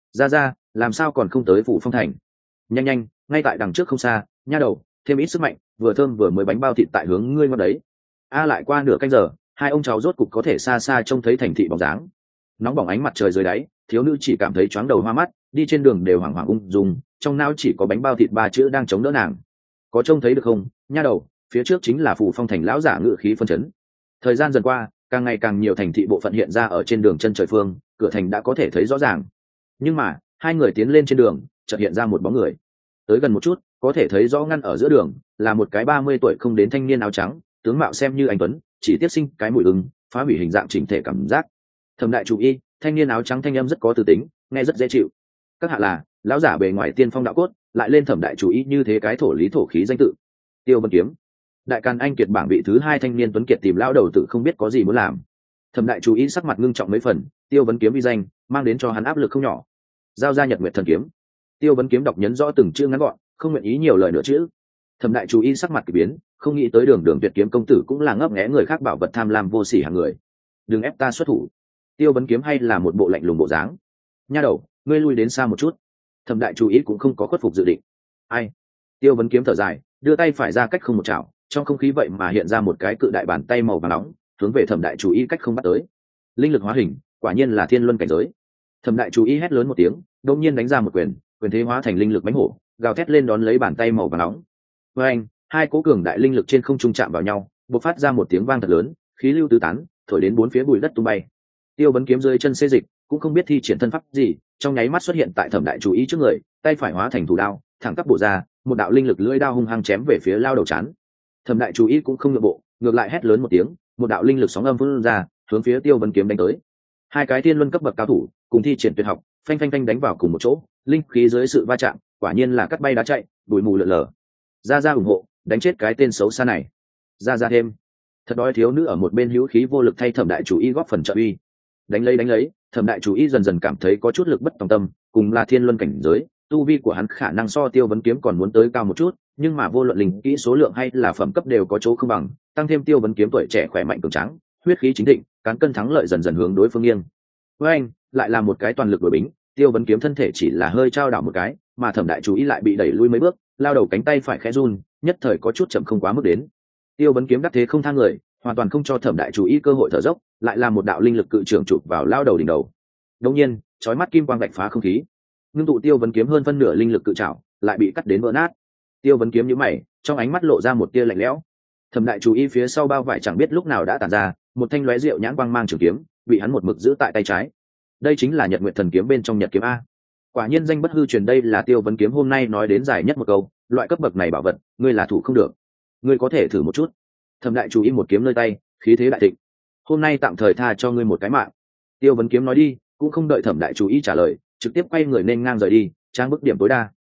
ra làm sao còn không tới phủ phong thành? Nhanh, ngay tại đằng trước không xa, nha đầu, thêm ít sức mạnh, vừa thơm vừa mới bánh bao thịt tại hướng ngươi ngon đấy. Lại qua nửa canh giờ, hai ông cháu rốt cục có thể xa xa trông thấy thành thị bóng dáng. Nóng bỏng ánh mặt trời dưới đáy, thiếu nữ chỉ cảm thấy choáng đầu hoa mắt, đi trên đường đều hoảng hoảng ung dung, trong não chỉ có bánh bao thịt ba chữ đang chống đỡ nàng. Có trông thấy được không, nha đầu, phía trước chính là phủ phong thành. Lão giả ngự khí phân chấn. Thời gian dần qua, càng ngày càng nhiều thành thị bộ phận hiện ra ở trên đường chân trời phương, cửa thành đã có thể thấy rõ ràng. Nhưng mà hai người tiến lên trên đường, chợt hiện ra một bóng người. Tới gần một chút, có thể thấy rõ ngăn ở giữa đường là một cái 30 tuổi không đến thanh niên áo trắng, tướng mạo xem như anh tuấn, chỉ tiếp sinh cái mùi ứng, phá hủy hình dạng chỉnh thể cảm giác. Thẩm đại chủ y, thanh niên áo trắng thanh âm rất có tư tính, nghe rất dễ chịu. Các hạ là lão giả bề ngoài tiên phong đạo cốt, lại lên thẩm đại chủ y như thế cái thổ lý thổ khí danh tự. Tiêu Vân Kiếm, đại càn anh kiệt bảng vị thứ 2 thanh niên tuấn kiệt tìm lão đầu tự không biết có gì muốn làm. Thẩm đại chủ y sắc mặt ngưng trọng mấy phần, Tiêu Vân Kiếm uy danh mang đến cho hắn áp lực không nhỏ. Giao ra Nhật Nguyệt thần kiếm. Tiêu Vân Kiếm đọc nhấn rõ từng chữ ngắn gọn, không nguyện ý nhiều lời nữa chữ. Thẩm đại chủ y sắc mặt kỳ biến, không nghĩ tới đường tuyệt kiếm công tử cũng là ngấp nghé người khác bảo vật tham lam vô sỉ hàng người. Đừng ép ta xuất thủ. Tiêu Vân Kiếm hay là một bộ lạnh lùng bộ dáng. Nha đầu, ngươi lui đến xa một chút. Thẩm đại chủ y cũng không có khuất phục dự định. Ai? Tiêu Vân Kiếm thở dài, đưa tay phải ra cách không một chảo, trong không khí vậy mà hiện ra một cái cự đại bàn tay màu vàng nóng, hướng về thẩm đại chủ y cách không bắt tới. Linh lực hóa hình, quả nhiên là thiên luân cảnh giới. Thẩm đại chủ y hét lớn một tiếng, đột nhiên đánh ra một quyền, quyền thế hóa thành linh lực mãnh hổ, gào thét lên đón lấy bàn tay màu vàng nóng. Với anh, hai cố cường đại linh lực trên không trung chạm vào nhau, bộc phát ra một tiếng vang thật lớn, khí lưu tứ tán, thổi đến bốn phía bụi đất tung bay. Tiêu Vân Kiếm dưới chân xê dịch, cũng không biết thi triển thân pháp gì, trong nháy mắt xuất hiện tại thẩm đại chủ y trước người, tay phải hóa thành thủ đao, thẳng tắp bổ ra, một đạo linh lực lưỡi đao hung hăng chém về phía lao đầu chán. Thẩm đại chủ y cũng không nhượng bộ, ngược lại hét lớn một tiếng, một đạo linh lực sóng âm phun ra, hướng phía Tiêu Vân Kiếm đánh tới. Hai cái thiên luân cấp bậc cao thủ cùng thi triển tuyệt học, phanh đánh vào cùng một chỗ, linh khí dưới sự va chạm, quả nhiên là cắt bay đá chạy, bụi mù lượn lờ. Ra ủng hộ, đánh chết cái tên xấu xa này. Ra thêm. Thật đói. Thiếu nữ ở một bên hữu khí vô lực thay thẩm đại chủ y góp phần trợ uy. Đánh lấy, thẩm đại chủ y dần dần cảm thấy có chút lực bất tòng tâm, cùng là thiên luân cảnh giới, tu vi của hắn khả năng so Tiêu Vân Kiếm còn muốn tới cao một chút, nhưng mà vô luận linh kỹ số lượng hay là phẩm cấp đều có chỗ không bằng, tăng thêm Tiêu Vân Kiếm tuổi trẻ khỏe mạnh cường tráng, huyết khí chính thịnh, cán cân thắng lợi dần dần hướng đối phương nghiêng. Với anh, lại là một cái toàn lực đuổi bính, Tiêu Vân Kiếm thân thể chỉ là hơi trao đảo một cái, mà thẩm đại chủ y lại bị đẩy lui mấy bước, lao đầu cánh tay phải khẽ run, nhất thời có chút chậm không quá mức đến. Tiêu Vân Kiếm đắc thế không thang người, hoàn toàn không cho thẩm đại chủ y cơ hội thở dốc, lại là một đạo linh lực cự trường chụp vào lao đầu đỉnh đầu. Đột nhiên, chói mắt kim quang vạch phá không khí, ngưng tụ Tiêu Vân Kiếm hơn phân nửa linh lực cự trảo, lại bị cắt đến vỡ nát. Tiêu Vân Kiếm nhíu mày, trong ánh mắt lộ ra một tia lạnh lẽo. Thẩm đại chủ y phía sau bao vải chẳng biết lúc nào đã tản ra, một thanh lóe rượu nhãn quang mang trường kiếm, bị hắn một mực giữ tại tay trái. Đây chính là Nhật Nguyệt thần kiếm bên trong Nhật kiếm a. Quả nhiên danh bất hư truyền. Đây là Tiêu Vân Kiếm hôm nay nói đến dài nhất một câu, loại cấp bậc này bảo vật, ngươi là thủ không được. Ngươi có thể thử một chút. Thẩm đại chủ y một kiếm nơi tay, khí thế đại thịnh. Hôm nay tạm thời tha cho ngươi một cái mạng. Tiêu Vân Kiếm nói đi, cũng không đợi thẩm đại chủ y trả lời, trực tiếp quay người nên ngang rời đi, trang bức điểm tối đa.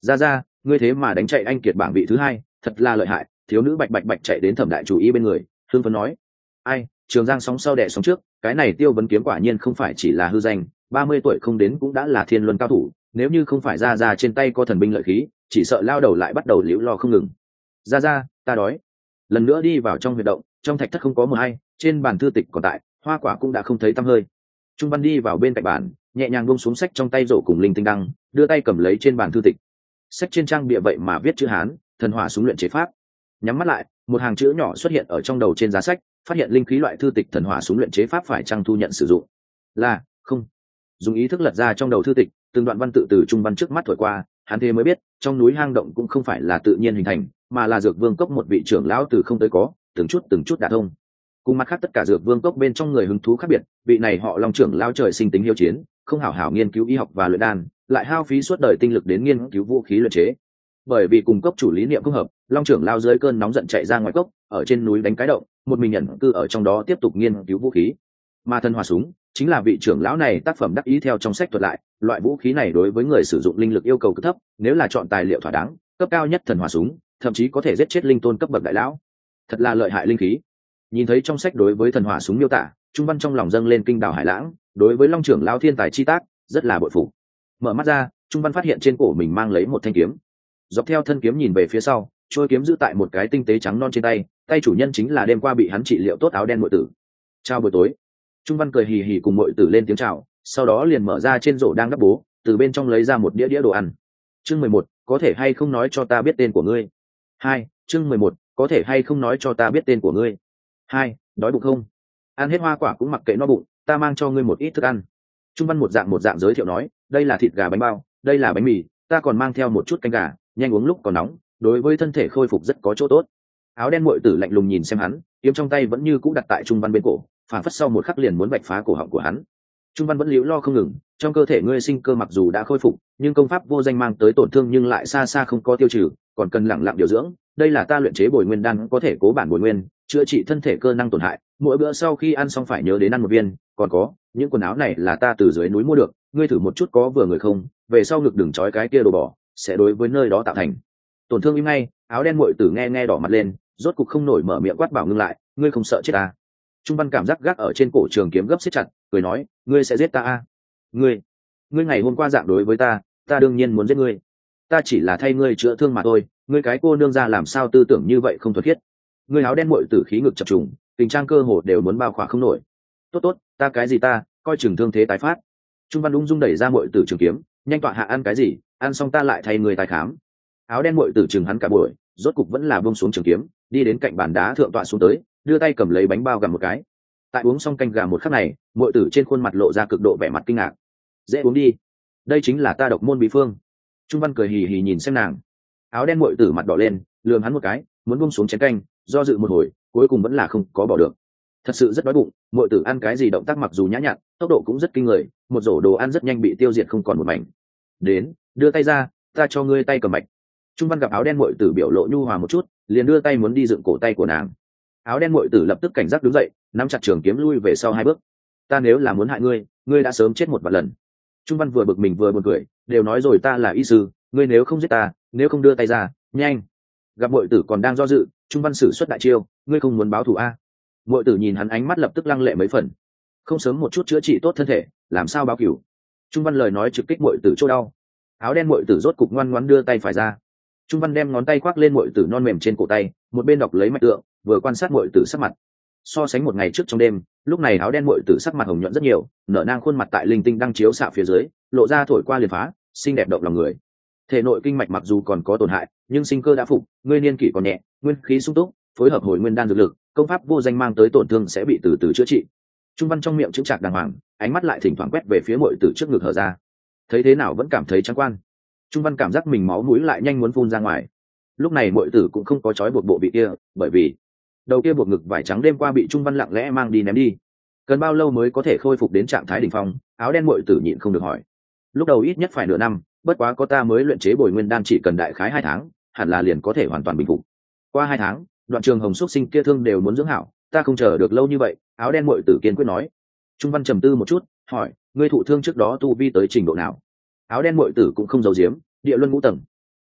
Ra ngươi thế mà đánh chạy anh kiệt bảng vị thứ hai, thật là lợi hại. Thiếu nữ bạch bạch bạch chạy đến Thẩm đại chủ ý bên người, hưng phấn nói. Ai, Trường Giang sóng sau đẻ sóng trước, cái này Tiêu Vấn Kiếm quả nhiên không phải chỉ là hư danh, 30 tuổi không đến cũng đã là thiên luân cao thủ, nếu như không phải ra trên tay có thần binh lợi khí, chỉ sợ lao đầu lại bắt đầu liễu lo không ngừng. Ra, ta đói. Lần nữa đi vào trong huyệt động, trong thạch thất không có mờ hay, trên bàn thư tịch còn tại, hoa quả cũng đã không thấy tăm hơi. Trung Văn đi vào bên cạnh bàn, nhẹ nhàng buông xuống sách trong tay rổ cùng linh tinh đăng, đưa tay cầm lấy trên bàn thư tịch. Sách trên trang bìa vậy mà viết chữ Hán, thần hỏa súng luyện chế pháp. Nhắm mắt lại, một hàng chữ nhỏ xuất hiện ở trong đầu trên giá sách, phát hiện linh khí loại thư tịch thần hỏa súng luyện chế pháp phải chăng thu nhận sử dụng. Là không. Dùng ý thức lật ra trong đầu thư tịch, từng đoạn văn tự từ Trung Văn trước mắt thổi qua, hắn thế mới biết trong núi hang động cũng không phải là tự nhiên hình thành, mà là dược vương cốc một vị trưởng lão từ không tới có, từng chút đả thông. Cùng mặt khác tất cả dược vương cốc bên trong người hứng thú khác biệt, vị này họ Long trưởng lão trời sinh tính hiếu chiến, không hảo hảo nghiên cứu y học và luyện đan, lại hao phí suốt đời tinh lực đến nghiên cứu vũ khí luyện chế. Bởi vì cùng cốc chủ lý niệm không hợp, Long trưởng lao dưới cơn nóng giận chạy ra ngoài cốc, ở trên núi đánh cái động, một mình nhận cư ở trong đó tiếp tục nghiên cứu vũ khí. Mà thần hỏa súng chính là vị trưởng lão này tác phẩm đắc ý theo trong sách thuật lại, loại vũ khí này đối với người sử dụng linh lực yêu cầu cực thấp, nếu là chọn tài liệu thỏa đáng, cấp cao nhất thần hỏa súng, thậm chí có thể giết chết linh tôn cấp bậc đại lão. Thật là lợi hại linh khí. Nhìn thấy trong sách đối với thần hỏa súng miêu tả, Trung Văn trong lòng dâng lên kinh đảo hải lãng, đối với Long trưởng lão thiên tài chi tác, rất là bội phục. Mở mắt ra, Trung Văn phát hiện trên cổ mình mang lấy một thanh kiếm. Dọc theo thân kiếm nhìn về phía sau, trôi kiếm giữ tại một cái tinh tế trắng non trên tay, tay chủ nhân chính là đêm qua bị hắn trị liệu tốt áo đen muội tử. Chào buổi tối. Trung Văn cười hì hì cùng muội tử lên tiếng chào, sau đó liền mở ra trên rổ đang đắp bố, từ bên trong lấy ra một đĩa đồ ăn. Chương 11, có thể hay không nói cho ta biết tên của ngươi? 2, chương 11, có thể hay không nói cho ta biết tên của ngươi? 2, đói bụng không? Ăn hết hoa quả cũng mặc kệ no bụng, ta mang cho ngươi một ít thức ăn. Trung Văn một dạng giới thiệu nói, đây là thịt gà bánh bao, đây là bánh mì, ta còn mang theo một chút canh gà, nhanh uống lúc còn nóng, đối với thân thể khôi phục rất có chỗ tốt. Áo đen muội tử lạnh lùng nhìn xem hắn, kiếm trong tay vẫn như cũ đặt tại Trung Văn bên cổ, phản phất sau một khắc liền muốn bạch phá cổ họng của hắn. Trung Văn vẫn liễu lo không ngừng, trong cơ thể ngươi sinh cơ mặc dù đã khôi phục, nhưng công pháp vô danh mang tới tổn thương nhưng lại xa xa không có tiêu trừ, còn cần lặng lặng điều dưỡng. Đây là ta luyện chế bồi nguyên đan có thể cố bản bồi nguyên, chữa trị thân thể cơ năng tổn hại. Mỗi bữa sau khi ăn xong phải nhớ đến ăn một viên. Còn có, những quần áo này là ta từ dưới núi mua được, ngươi thử một chút có vừa người không? Về sau ngực đừng trói cái kia đồ bỏ, sẽ đối với nơi đó tạo thành tổn thương. Im ngay. Áo đen muội tử nghe đỏ mặt lên, rốt cục không nổi mở miệng quát bảo ngưng lại, ngươi không sợ chết ta? Trung Văn cảm giác gác ở trên cổ trường kiếm gấp siết chặt, cười nói, ngươi sẽ giết ta à? Ngươi ngày hôm qua dạng đối với ta đương nhiên muốn giết ngươi. Ta chỉ là thay ngươi chữa thương mà thôi, ngươi cái cô nương ra làm sao tư tưởng như vậy không thuật khiết. Ngươi áo đen muội tử khí ngực chập trùng, tình trang cơ hồ đều muốn bao khỏa không nổi. Tốt, ta cái gì ta, coi chừng thương thế tái phát. Trung Văn ung dung đẩy ra muội tử trường kiếm, nhanh tọa hạ ăn cái gì, ăn xong ta lại thay người tái khám. Áo đen muội tử chừng hắn cả buổi, rốt cục vẫn là buông xuống trường kiếm, đi đến cạnh bàn đá thượng tọa xuống tới, đưa tay cầm lấy bánh bao gặm một cái. Tại uống xong canh gà một khắc này, muội tử trên khuôn mặt lộ ra cực độ vẻ mặt kinh ngạc. Dễ uống đi, đây chính là ta độc môn bí phương. Trung Văn cười hì hì nhìn xem nàng. Áo đen muội tử mặt đỏ lên, lườm hắn một cái, muốn buông xuống chén canh, do dự một hồi, cuối cùng vẫn là không có bỏ được. Thật sự rất đói bụng, muội tử ăn cái gì động tác mặc dù nhã nhặn, tốc độ cũng rất kinh người, một rổ đồ ăn rất nhanh bị tiêu diệt không còn một mảnh. Đến, đưa tay ra, ta cho ngươi tay cầm mạch. Trung Văn gặp áo đen muội tử biểu lộ nhu hòa một chút, liền đưa tay muốn đi dựng cổ tay của nàng. Áo đen muội tử lập tức cảnh giác đứng dậy, nắm chặt trường kiếm lui về sau 2 bước. Ta nếu là muốn hại ngươi, ngươi đã sớm chết một vạn lần. Trung Văn vừa bực mình vừa buồn cười, đều nói rồi ta là y sư, ngươi nếu không giết ta, nếu không đưa tay ra, nhanh. Gặp muội tử còn đang do dự, Trung Văn sử xuất đại chiêu, ngươi không muốn báo thù a? Muội tử nhìn hắn ánh mắt lập tức lăng lệ mấy phần. Không sớm một chút chữa trị tốt thân thể, làm sao báo cửu? Trung Văn lời nói trực kích muội tử chỗ đau. Áo đen muội tử rốt cục ngoan ngoãn đưa tay phải ra. Trung Văn đem ngón tay khoác lên muội tử non mềm trên cổ tay, một bên đọc lấy mạch tượng, vừa quan sát muội tử sắc mặt. So sánh một ngày trước trong đêm, lúc này áo đen muội tử sắc mặt hồng nhuận rất nhiều, nở nang khuôn mặt tại linh tinh đang chiếu xạ phía dưới, lộ ra thổi qua liền phá, xinh đẹp động lòng người. Thể nội kinh mạch mặc dù còn có tổn hại, nhưng sinh cơ đã phục, ngươi niên kỷ còn nhẹ, nguyên khí sung túc, phối hợp hồi nguyên đan dược lực, công pháp vô danh mang tới tổn thương sẽ bị từ từ chữa trị. Trung Văn trong miệng chững chạc đàng hoàng, ánh mắt lại thỉnh thoảng quét về phía muội tử trước ngực hở ra. Thấy thế nào vẫn cảm thấy trắng quan. Trung Văn cảm giác mình máu mũi lại nhanh muốn phun ra ngoài. Lúc này muội tử cũng không có trói buộc bộ bị kia, bởi vì đầu kia buộc ngực vải trắng đêm qua bị Trung Văn lặng lẽ mang đi ném đi. Cần bao lâu mới có thể khôi phục đến trạng thái đỉnh phong? Áo đen muội tử nhịn không được hỏi. Lúc đầu ít nhất phải nửa năm, bất quá có ta mới luyện chế bồi nguyên đan chỉ cần đại khái 2 tháng, hẳn là liền có thể hoàn toàn bình phục. Qua 2 tháng, Đoạn Trường Hồng xuất sinh kia thương đều muốn dưỡng hảo, ta không chờ được lâu như vậy. Áo đen muội tử kiên quyết nói. Trung Văn trầm tư một chút, hỏi, ngươi thụ thương trước đó tu vi tới trình độ nào? Áo đen muội tử cũng không giấu giếm, địa luân ngũ tầng.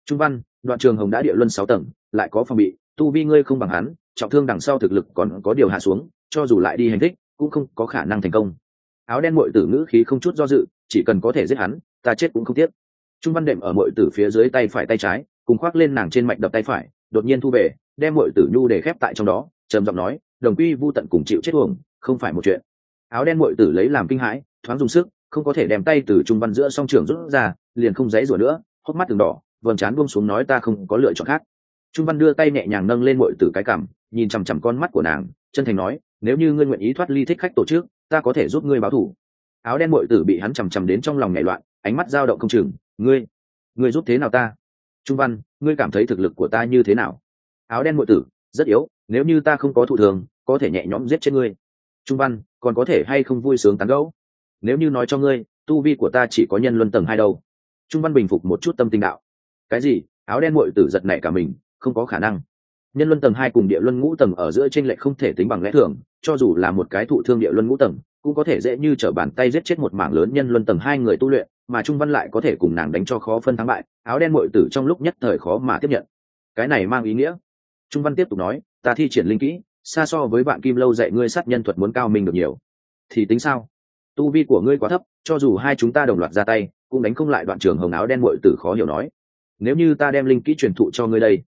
Trung văn, Đoạn Trường Hồng đã địa luân 6 tầng, lại có phòng bị, tu vi ngươi không bằng hắn, trọng thương đằng sau thực lực còn có điều hạ xuống, cho dù lại đi hành thích cũng không có khả năng thành công. Áo đen muội tử ngữ khí không chút do dự, chỉ cần có thể giết hắn, ta chết cũng không tiếc. Trung văn đệm ở muội tử phía dưới tay phải tay trái, cùng khoác lên nàng trên mạch đập tay phải, đột nhiên thu về, đem muội tử nhu để khép tại trong đó, trầm giọng nói, đồng quy vu tận cùng chịu chết uổng, không phải một chuyện. Áo đen muội tử lấy làm kinh hãi, thoáng dùng sức, không có thể đem tay từ Trung văn giữa song trường rút ra, liền không dãy rủa nữa, hốc mắt từng đỏ, vầng trán buông xuống nói ta không có lựa chọn khác. Trung văn đưa tay nhẹ nhàng nâng lên muội tử cái cằm, nhìn chằm chằm con mắt của nàng, chân thành nói, nếu như ngươi nguyện ý thoát ly thích khách tổ chức, ta có thể giúp ngươi báo thù. Áo đen muội tử bị hắn chằm chằm đến trong lòng nhảy loạn, ánh mắt dao động không chừng, ngươi giúp thế nào ta? Trung văn, ngươi cảm thấy thực lực của ta như thế nào? Áo đen muội tử, rất yếu, nếu như ta không có thụ thường, có thể nhẹ nhõm giết chết ngươi. Trung văn, còn có thể hay không vui sướng tán gẫu? Nếu như nói cho ngươi, tu vi của ta chỉ có nhân luân tầng 2 đâu. Trung văn bình phục một chút tâm tình đạo. Cái gì? Áo đen muội tử giật nảy cả mình, không có khả năng. Nhân luân tầng 2 cùng địa luân ngũ tầng ở giữa chênh lệch không thể tính bằng lẽ thường, cho dù là một cái thụ thương địa luân ngũ tầng, cũng có thể dễ như trở bàn tay giết chết một mảng lớn nhân luân tầng 2 người tu luyện, mà Trung Văn lại có thể cùng nàng đánh cho khó phân thắng bại. Áo đen muội tử trong lúc nhất thời khó mà tiếp nhận. Cái này mang ý nghĩa. Trung Văn tiếp tục nói, ta thi triển linh kỹ, xa so với bạn Kim Lâu dạy ngươi sát nhân thuật muốn cao minh được nhiều. Thì tính sao? Tu vi của ngươi quá thấp, cho dù hai chúng ta đồng loạt ra tay, cũng đánh không lại Đoạn Trường Hồng. Áo đen muội tử khó hiểu nói, nếu như ta đem linh kỹ truyền thụ cho ngươi đây,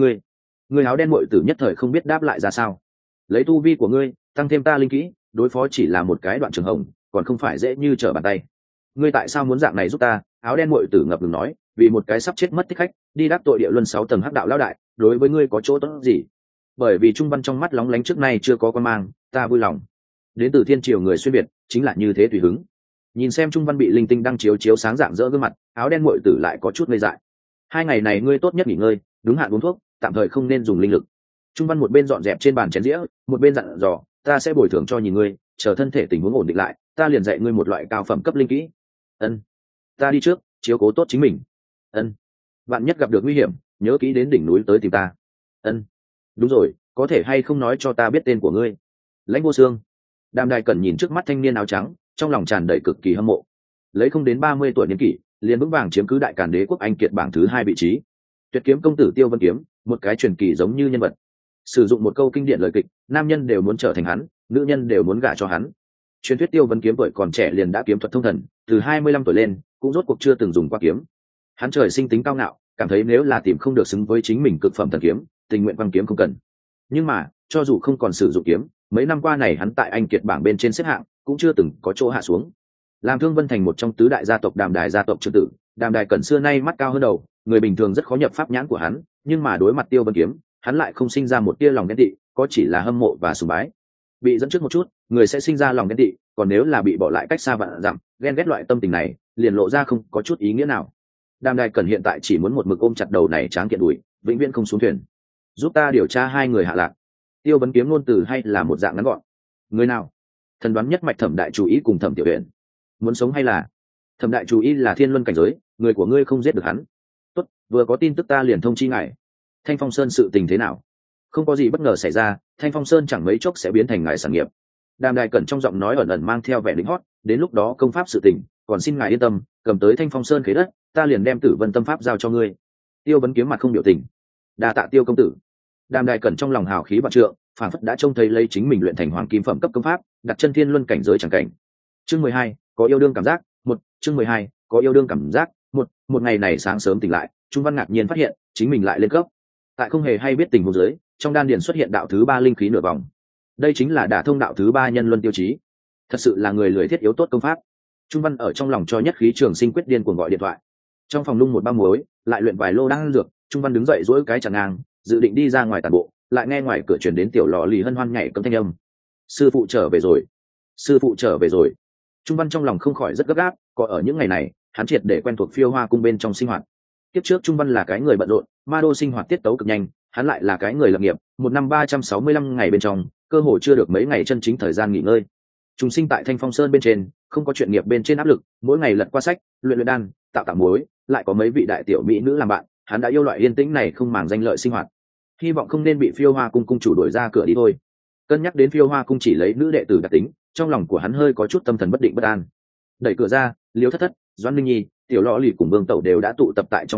ngươi áo đen muội tử nhất thời không biết đáp lại ra sao. Lấy tu vi của ngươi, tăng thêm ta linh kỹ, đối phó chỉ là một cái Đoạn Trường Hồng, còn không phải dễ như trở bàn tay. Ngươi tại sao muốn dạng này giúp ta? Áo đen muội tử ngập ngừng nói, vì một cái sắp chết mất thích khách, đi đắc tội địa luân 6 tầng hắc đạo lão đại, đối với ngươi có chỗ tốt gì? Bởi vì Trung Văn trong mắt lóng lánh trước nay chưa có quan mang, ta vui lòng. Đến từ thiên triều người xuyên việt, chính là như thế tùy hứng. Nhìn xem Trung Văn bị linh tinh đang chiếu sáng dạng dỡ gương mặt, áo đen muội tử lại có chút ngây dại. 2 ngày này ngươi tốt nhất nghỉ ngơi, đúng hạn uống thuốc, tạm thời không nên dùng linh lực. Trung Văn một bên dọn dẹp trên bàn chén dĩa, một bên dặn dò, ta sẽ bồi thường cho nhìn ngươi, chờ thân thể tình huống ổn định lại, ta liền dạy ngươi một loại cao phẩm cấp linh kỹ. Ân, ta đi trước, chiếu cố tốt chính mình. Ân, bạn nhất gặp được nguy hiểm, nhớ kỹ đến đỉnh núi tới tìm ta. Ân, đúng rồi, có thể hay không nói cho ta biết tên của ngươi? Lãnh Vô Xương. Đàm Đài Cẩn nhìn trước mắt thanh niên áo trắng, trong lòng tràn đầy cực kỳ hâm mộ. Lấy không đến 30 tuổi niên kỷ, liền vững vàng chiếm cứ Đại Càn Đế quốc Anh kiệt bảng thứ 2 vị trí. Tuyệt kiếm công tử Tiêu Vân Kiếm, một cái truyền kỳ giống như nhân vật. Sử dụng một câu kinh điển lời kịch, nam nhân đều muốn trở thành hắn, nữ nhân đều muốn gả cho hắn. Truyền thuyết Tiêu Vân Kiếm tuổi còn trẻ liền đã kiếm thuật thông thần, từ 25 tuổi lên, cũng rốt cuộc chưa từng dùng qua kiếm. Hắn trời sinh tính cao ngạo, cảm thấy nếu là tìm không được xứng với chính mình cực phẩm thần kiếm, tình nguyện băng kiếm không cần. Nhưng mà, cho dù không còn sử dụng kiếm, mấy năm qua này hắn tại Anh kiệt bảng bên trên xếp hạng, cũng chưa từng có chỗ hạ xuống. Làm Thương Vân Thành một trong tứ đại gia tộc Đàm Đài gia tộc trưởng tử, Đàm Đài Cẩn xưa nay mắt cao hơn đầu, người bình thường rất khó nhập pháp nhãn của hắn, nhưng mà đối mặt Tiêu Vân Kiếm, hắn lại không sinh ra một tia lòng ghen tị, có chỉ là hâm mộ và sùng bái. Bị dẫn trước một chút, người sẽ sinh ra lòng ghen tị, còn nếu là bị bỏ lại cách xa vạn dặm, ghen ghét loại tâm tình này, liền lộ ra không có chút ý nghĩa nào. Đàm Đài Cẩn hiện tại chỉ muốn một mực ôm chặt đầu này tráng kiện đùi, vĩnh viễn không xuống thuyền. Giúp ta điều tra 2 người hạ lạc. Tiêu Vân Kiếm ngôn từ hay là một dạng ngắn gọn. Người nào? Thần đoán nhất mạch Thẩm đại chủ ý cùng Thẩm tiểu uyển. Muốn sống hay là? Thẩm đại chủ ý là thiên luân cảnh giới, người của ngươi không giết được hắn. Tốt, vừa có tin tức ta liền thông chi ngài. Thanh Phong Sơn sự tình thế nào? Không có gì bất ngờ xảy ra, Thanh Phong Sơn chẳng mấy chốc sẽ biến thành ngài sản nghiệp. Đàm Đài Cẩn trong giọng nói ẩn ẩn mang theo vẻ lính hót, đến lúc đó công pháp sự tình, còn xin ngài yên tâm, cầm tới Thanh Phong Sơn khế đất, ta liền đem Tử Vân Tâm Pháp giao cho ngươi. Tiêu Vân Kiếm mặt không biểu tình. Đa tạ Tiêu công tử. Đàm Đài Cẩn trong lòng hào khí vạn trượng, phản phất đã trông thấy lấy chính mình luyện thành hoàng kim phẩm cấp công pháp, đặt chân thiên luân cảnh giới chẳng cảnh. Chương 12, có yêu đương cảm giác. Chương 12, có yêu đương cảm giác. Một ngày này sáng sớm tỉnh lại, Trung Văn ngạc nhiên phát hiện chính mình lại lên cấp. Tại không hề hay biết tình huống dưới, trong đan điền xuất hiện đạo thứ 3 linh khí nửa vòng. Đây chính là đả thông đạo thứ 3 nhân luân tiêu chí. Thật sự là người lười thiết yếu tốt công pháp. Trung Văn ở trong lòng cho nhất khí trường sinh quyết điên cuồng gọi điện thoại. Trong phòng lung một bao muối, lại luyện vài lô đan dược, Trung Văn đứng dậy duỗi cái chặn ngang, dự định đi ra ngoài tản bộ, lại nghe ngoài cửa truyền đến tiểu lò lì hân hoan nhảy cấm thanh âm. Sư phụ trở về rồi, sư phụ trở về rồi. Trung Văn trong lòng không khỏi rất gấp gáp, có ở những ngày này, hắn triệt để quen thuộc Phiêu Hoa cung bên trong sinh hoạt. Tiếp trước Trung Văn là cái người bận rộn, ma đô sinh hoạt tiết tấu cực nhanh, hắn lại là cái người lập nghiệp, một năm 365 ngày bên trong, cơ hồ chưa được mấy ngày chân chính thời gian nghỉ ngơi. Trùng sinh tại Thanh Phong Sơn bên trên, không có chuyện nghiệp bên trên áp lực, mỗi ngày lật qua sách, luyện đan, tạo muối, lại có mấy vị đại tiểu mỹ nữ làm bạn, hắn đã yêu loại yên tĩnh này không màng danh lợi sinh hoạt. Hy vọng không nên bị Phiêu Hoa cung cung chủ đuổi ra cửa đi thôi. Cân nhắc đến Phiêu Hoa cung chỉ lấy nữ đệ tử đặc tính, trong lòng của hắn hơi có chút tâm thần bất định bất an. Đẩy cửa ra, Liêu Thất Thất, Doãn Minh Nhi, tiểu lọ lì cùng Vương Tẩu đều đã tụ tập tại trong đại viện,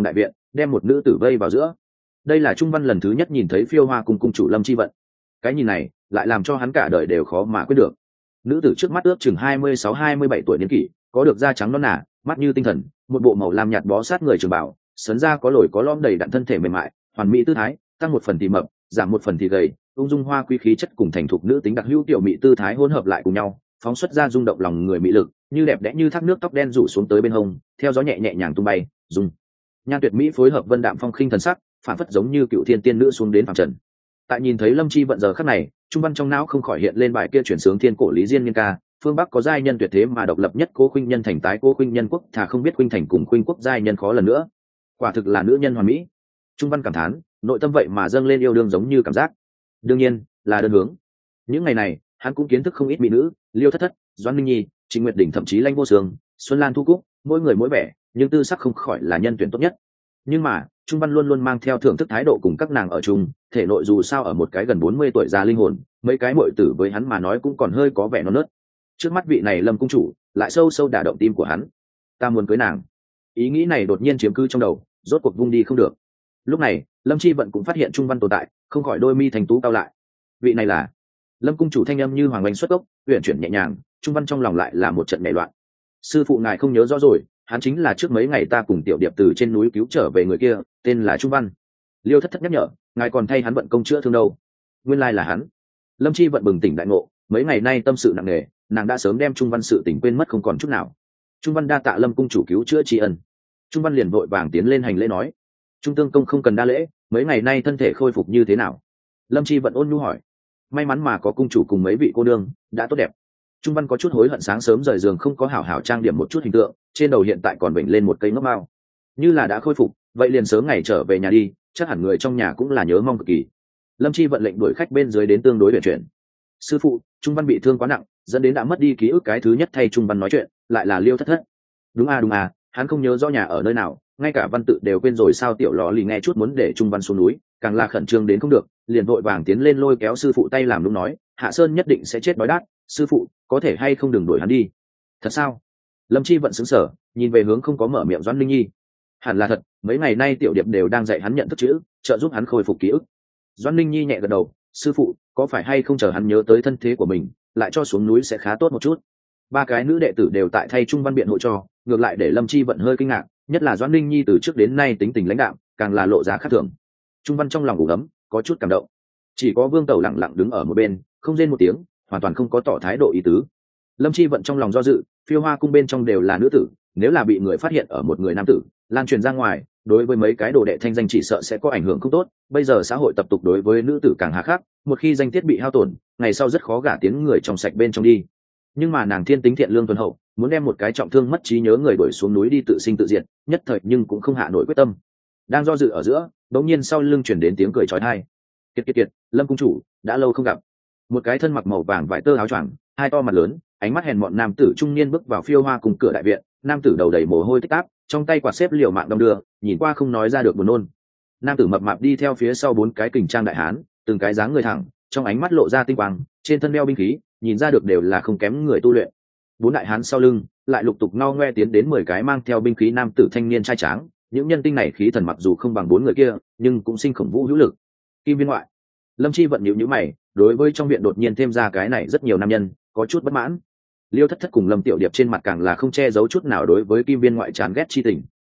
đem một nữ tử vây vào giữa. Đây là Trung Văn lần thứ nhất nhìn thấy Phiêu Hoa cung cung chủ Lâm Chi Vận. Cái nhìn này lại làm cho hắn cả đời đều khó mà quên được. Nữ tử trước mắt ước chừng 26-27 tuổi niên kỷ, có được da trắng nõn nà, mắt như tinh thần, một bộ màu lam nhạt bó sát người trường bảo, sấn ra có lồi có lõm đầy đặn thân thể mềm mại, hoàn mỹ tư thái, tăng một phần thì mập, giảm một phần thì gầy, ung dung hoa quý khí chất cùng thành thục nữ tính đặc hữu tiểu mỹ tư thái hỗn hợp lại cùng nhau, phóng xuất ra rung động lòng người mỹ lực, như đẹp đẽ như thác nước, tóc đen rủ xuống tới bên hông, theo gió nhẹ nhẹ nhàng tung bay, dùng nhan tuyệt mỹ phối hợp vân đạm phong khinh thần sắc, phản phất giống như cựu thiên tiên nữ xuống đến phàm trần. Tại nhìn thấy Lâm Chi Vận giờ khắc này, Trung Văn trong não không khỏi hiện lên bài kia chuyển sướng thiên cổ lý diên niên ca, phương Bắc có giai nhân tuyệt thế mà độc lập nhất, Cố Khuynh Nhân thành tái Cố Khuynh Nhân quốc, thà không biết Khuynh thành cùng Khuynh quốc giai nhân khó lần nữa. Quả thực là nữ nhân hoàn mỹ. Trung Văn cảm thán, nội tâm vậy mà dâng lên yêu đương giống như cảm giác. Đương nhiên, là đơn hướng. Những ngày này, hắn cũng kiến thức không ít mỹ nữ, Liêu Thất Thất, Doãn Minh Nhi, Trịnh Nguyệt Đỉnh, thậm chí Lãnh Vô Sương, Xuân Lan Thu Cúc, mỗi người mỗi vẻ, nhưng tư sắc không khỏi là nhân tuyển tốt nhất. Nhưng mà, Trung Văn luôn luôn mang theo thưởng thức thái độ cùng các nàng ở chung, thể nội dù sao ở một cái gần 40 tuổi già linh hồn, mấy cái muội tử với hắn mà nói cũng còn hơi có vẻ non nớt. Trước mắt vị này Lâm cung chủ, lại sâu sâu đả động tim của hắn. Ta muốn cưới nàng. Ý nghĩ này đột nhiên chiếm cứ trong đầu, rốt cuộc vung đi không được. Lúc này, Lâm Chi Vận cũng phát hiện Trung Văn tồn tại, không khỏi đôi mi thành tú cao lại. Vị này là Lâm cung chủ, thanh âm như hoàng oanh xuất gốc, uyển chuyển nhẹ nhàng. Trung Văn trong lòng lại là một trận nhảy loạn. Sư phụ ngài không nhớ rõ rồi, hắn chính là trước mấy ngày ta cùng tiểu điệp từ trên núi cứu trở về người kia, tên là Trung Văn. Liêu Thất Thất nhắc nhở, ngài còn thay hắn vận công chữa thương đâu. Nguyên lai là hắn. Lâm Chi Vận bừng tỉnh đại ngộ, mấy ngày nay tâm sự nặng nề, nàng đã sớm đem Trung Văn sự tình quên mất không còn chút nào. Trung Văn đa tạ Lâm cung chủ cứu chữa tri ân. Trung Văn liền vội vàng tiến lên hành lễ nói, Trung tương công không cần đa lễ, mấy ngày nay thân thể khôi phục như thế nào? Lâm Chi Vận ôn nhu hỏi. May mắn mà có cung chủ cùng mấy vị cô đương, đã tốt đẹp. Trung Văn có chút hối hận sáng sớm rời giường không có hảo hảo trang điểm một chút hình tượng, trên đầu hiện tại còn bệnh lên một cây ngốc mao. Như là đã khôi phục, vậy liền sớm ngày trở về nhà đi, chắc hẳn người trong nhà cũng là nhớ mong cực kỳ. Lâm Chi Vận lệnh đuổi khách bên dưới đến tương đối luyện chuyển. Sư phụ, Trung Văn bị thương quá nặng, dẫn đến đã mất đi ký ức, cái thứ nhất thay Trung Văn nói chuyện, lại là Liêu Thất Thất. Đúng à, hắn không nhớ rõ nhà ở nơi nào, ngay cả văn tự đều quên rồi sao? Tiểu lò lì nghe chút muốn để Trung Văn xuống núi, càng là khẩn trương đến không được, liền vội vàng tiến lên lôi kéo sư phụ tay làm đúng nói, Hạ Sơn nhất định sẽ chết đói đát, sư phụ có thể hay không đừng đuổi hắn đi. Thật sao? Lâm Chi Vận sững sờ, nhìn về hướng không có mở miệng Doãn Linh Nhi. Hẳn là thật, mấy ngày nay tiểu điệp đều đang dạy hắn nhận thức chữ, trợ giúp hắn khôi phục ký ức. Doãn Linh Nhi nhẹ gật đầu, sư phụ có phải hay không chờ hắn nhớ tới thân thế của mình, lại cho xuống núi sẽ khá tốt một chút. Ba cái nữ đệ tử đều tại thay Trung Văn biện hộ cho, ngược lại để Lâm Chi Vận hơi kinh ngạc, nhất là Doãn Linh Nhi từ trước đến nay tính tình lãnh đạm, càng là lộ ra khác thường. Trung Văn trong lòng ủ ấm, có chút cảm động. Chỉ có Vương Tẩu lặng lặng đứng ở một bên, không rên một tiếng, hoàn toàn không có tỏ thái độ ý tứ. Lâm Chi Vận trong lòng do dự, Phiêu Hoa cung bên trong đều là nữ tử, nếu là bị người phát hiện ở một người nam tử, lan truyền ra ngoài, đối với mấy cái đồ đệ thanh danh chỉ sợ sẽ có ảnh hưởng không tốt. Bây giờ xã hội tập tục đối với nữ tử càng hà khắc, một khi danh tiết bị hao tổn, ngày sau rất khó gả tiến người trong sạch bên trong đi. Nhưng mà nàng thiên tính thiện lương tuần hậu, muốn đem một cái trọng thương mất trí nhớ người đuổi xuống núi đi tự sinh tự diệt, nhất thời nhưng cũng không hạ nổi quyết tâm. Đang do dự ở giữa, đột nhiên sau lưng truyền đến tiếng cười chói tai. Kiệt, Lâm cung chủ, đã lâu không gặp. Một cái thân mặc màu vàng vải tơ áo choàng, hai to mặt lớn, ánh mắt hèn mọn nam tử trung niên bước vào Phiêu Hoa cùng cửa đại viện. Nam tử đầu đầy mồ hôi tích táp, trong tay quạt xếp liều mạng đong đưa, nhìn qua không nói ra được buồn nôn. Nam tử mập mạp đi theo phía sau bốn cái kình trang đại hán, từng cái dáng người thẳng, trong ánh mắt lộ ra tinh quang, trên thân đeo binh khí, nhìn ra được đều là không kém người tu luyện. Bốn đại hán sau lưng lại lục tục ngao ngoe tiến đến 10 cái mang theo binh khí nam tử thanh niên trai tráng. Những nhân tinh này khí thần mặc dù không bằng bốn người kia, nhưng cũng sinh khổng vũ hữu lực. Kim Viên ngoại. Lâm Chi Vận nhíu mày, đối với trong viện đột nhiên thêm ra cái này rất nhiều nam nhân, có chút bất mãn. Liêu Thất Thất cùng Lâm Tiểu Điệp trên mặt càng là không che giấu chút nào đối với Kim Viên ngoại chán ghét chi tình.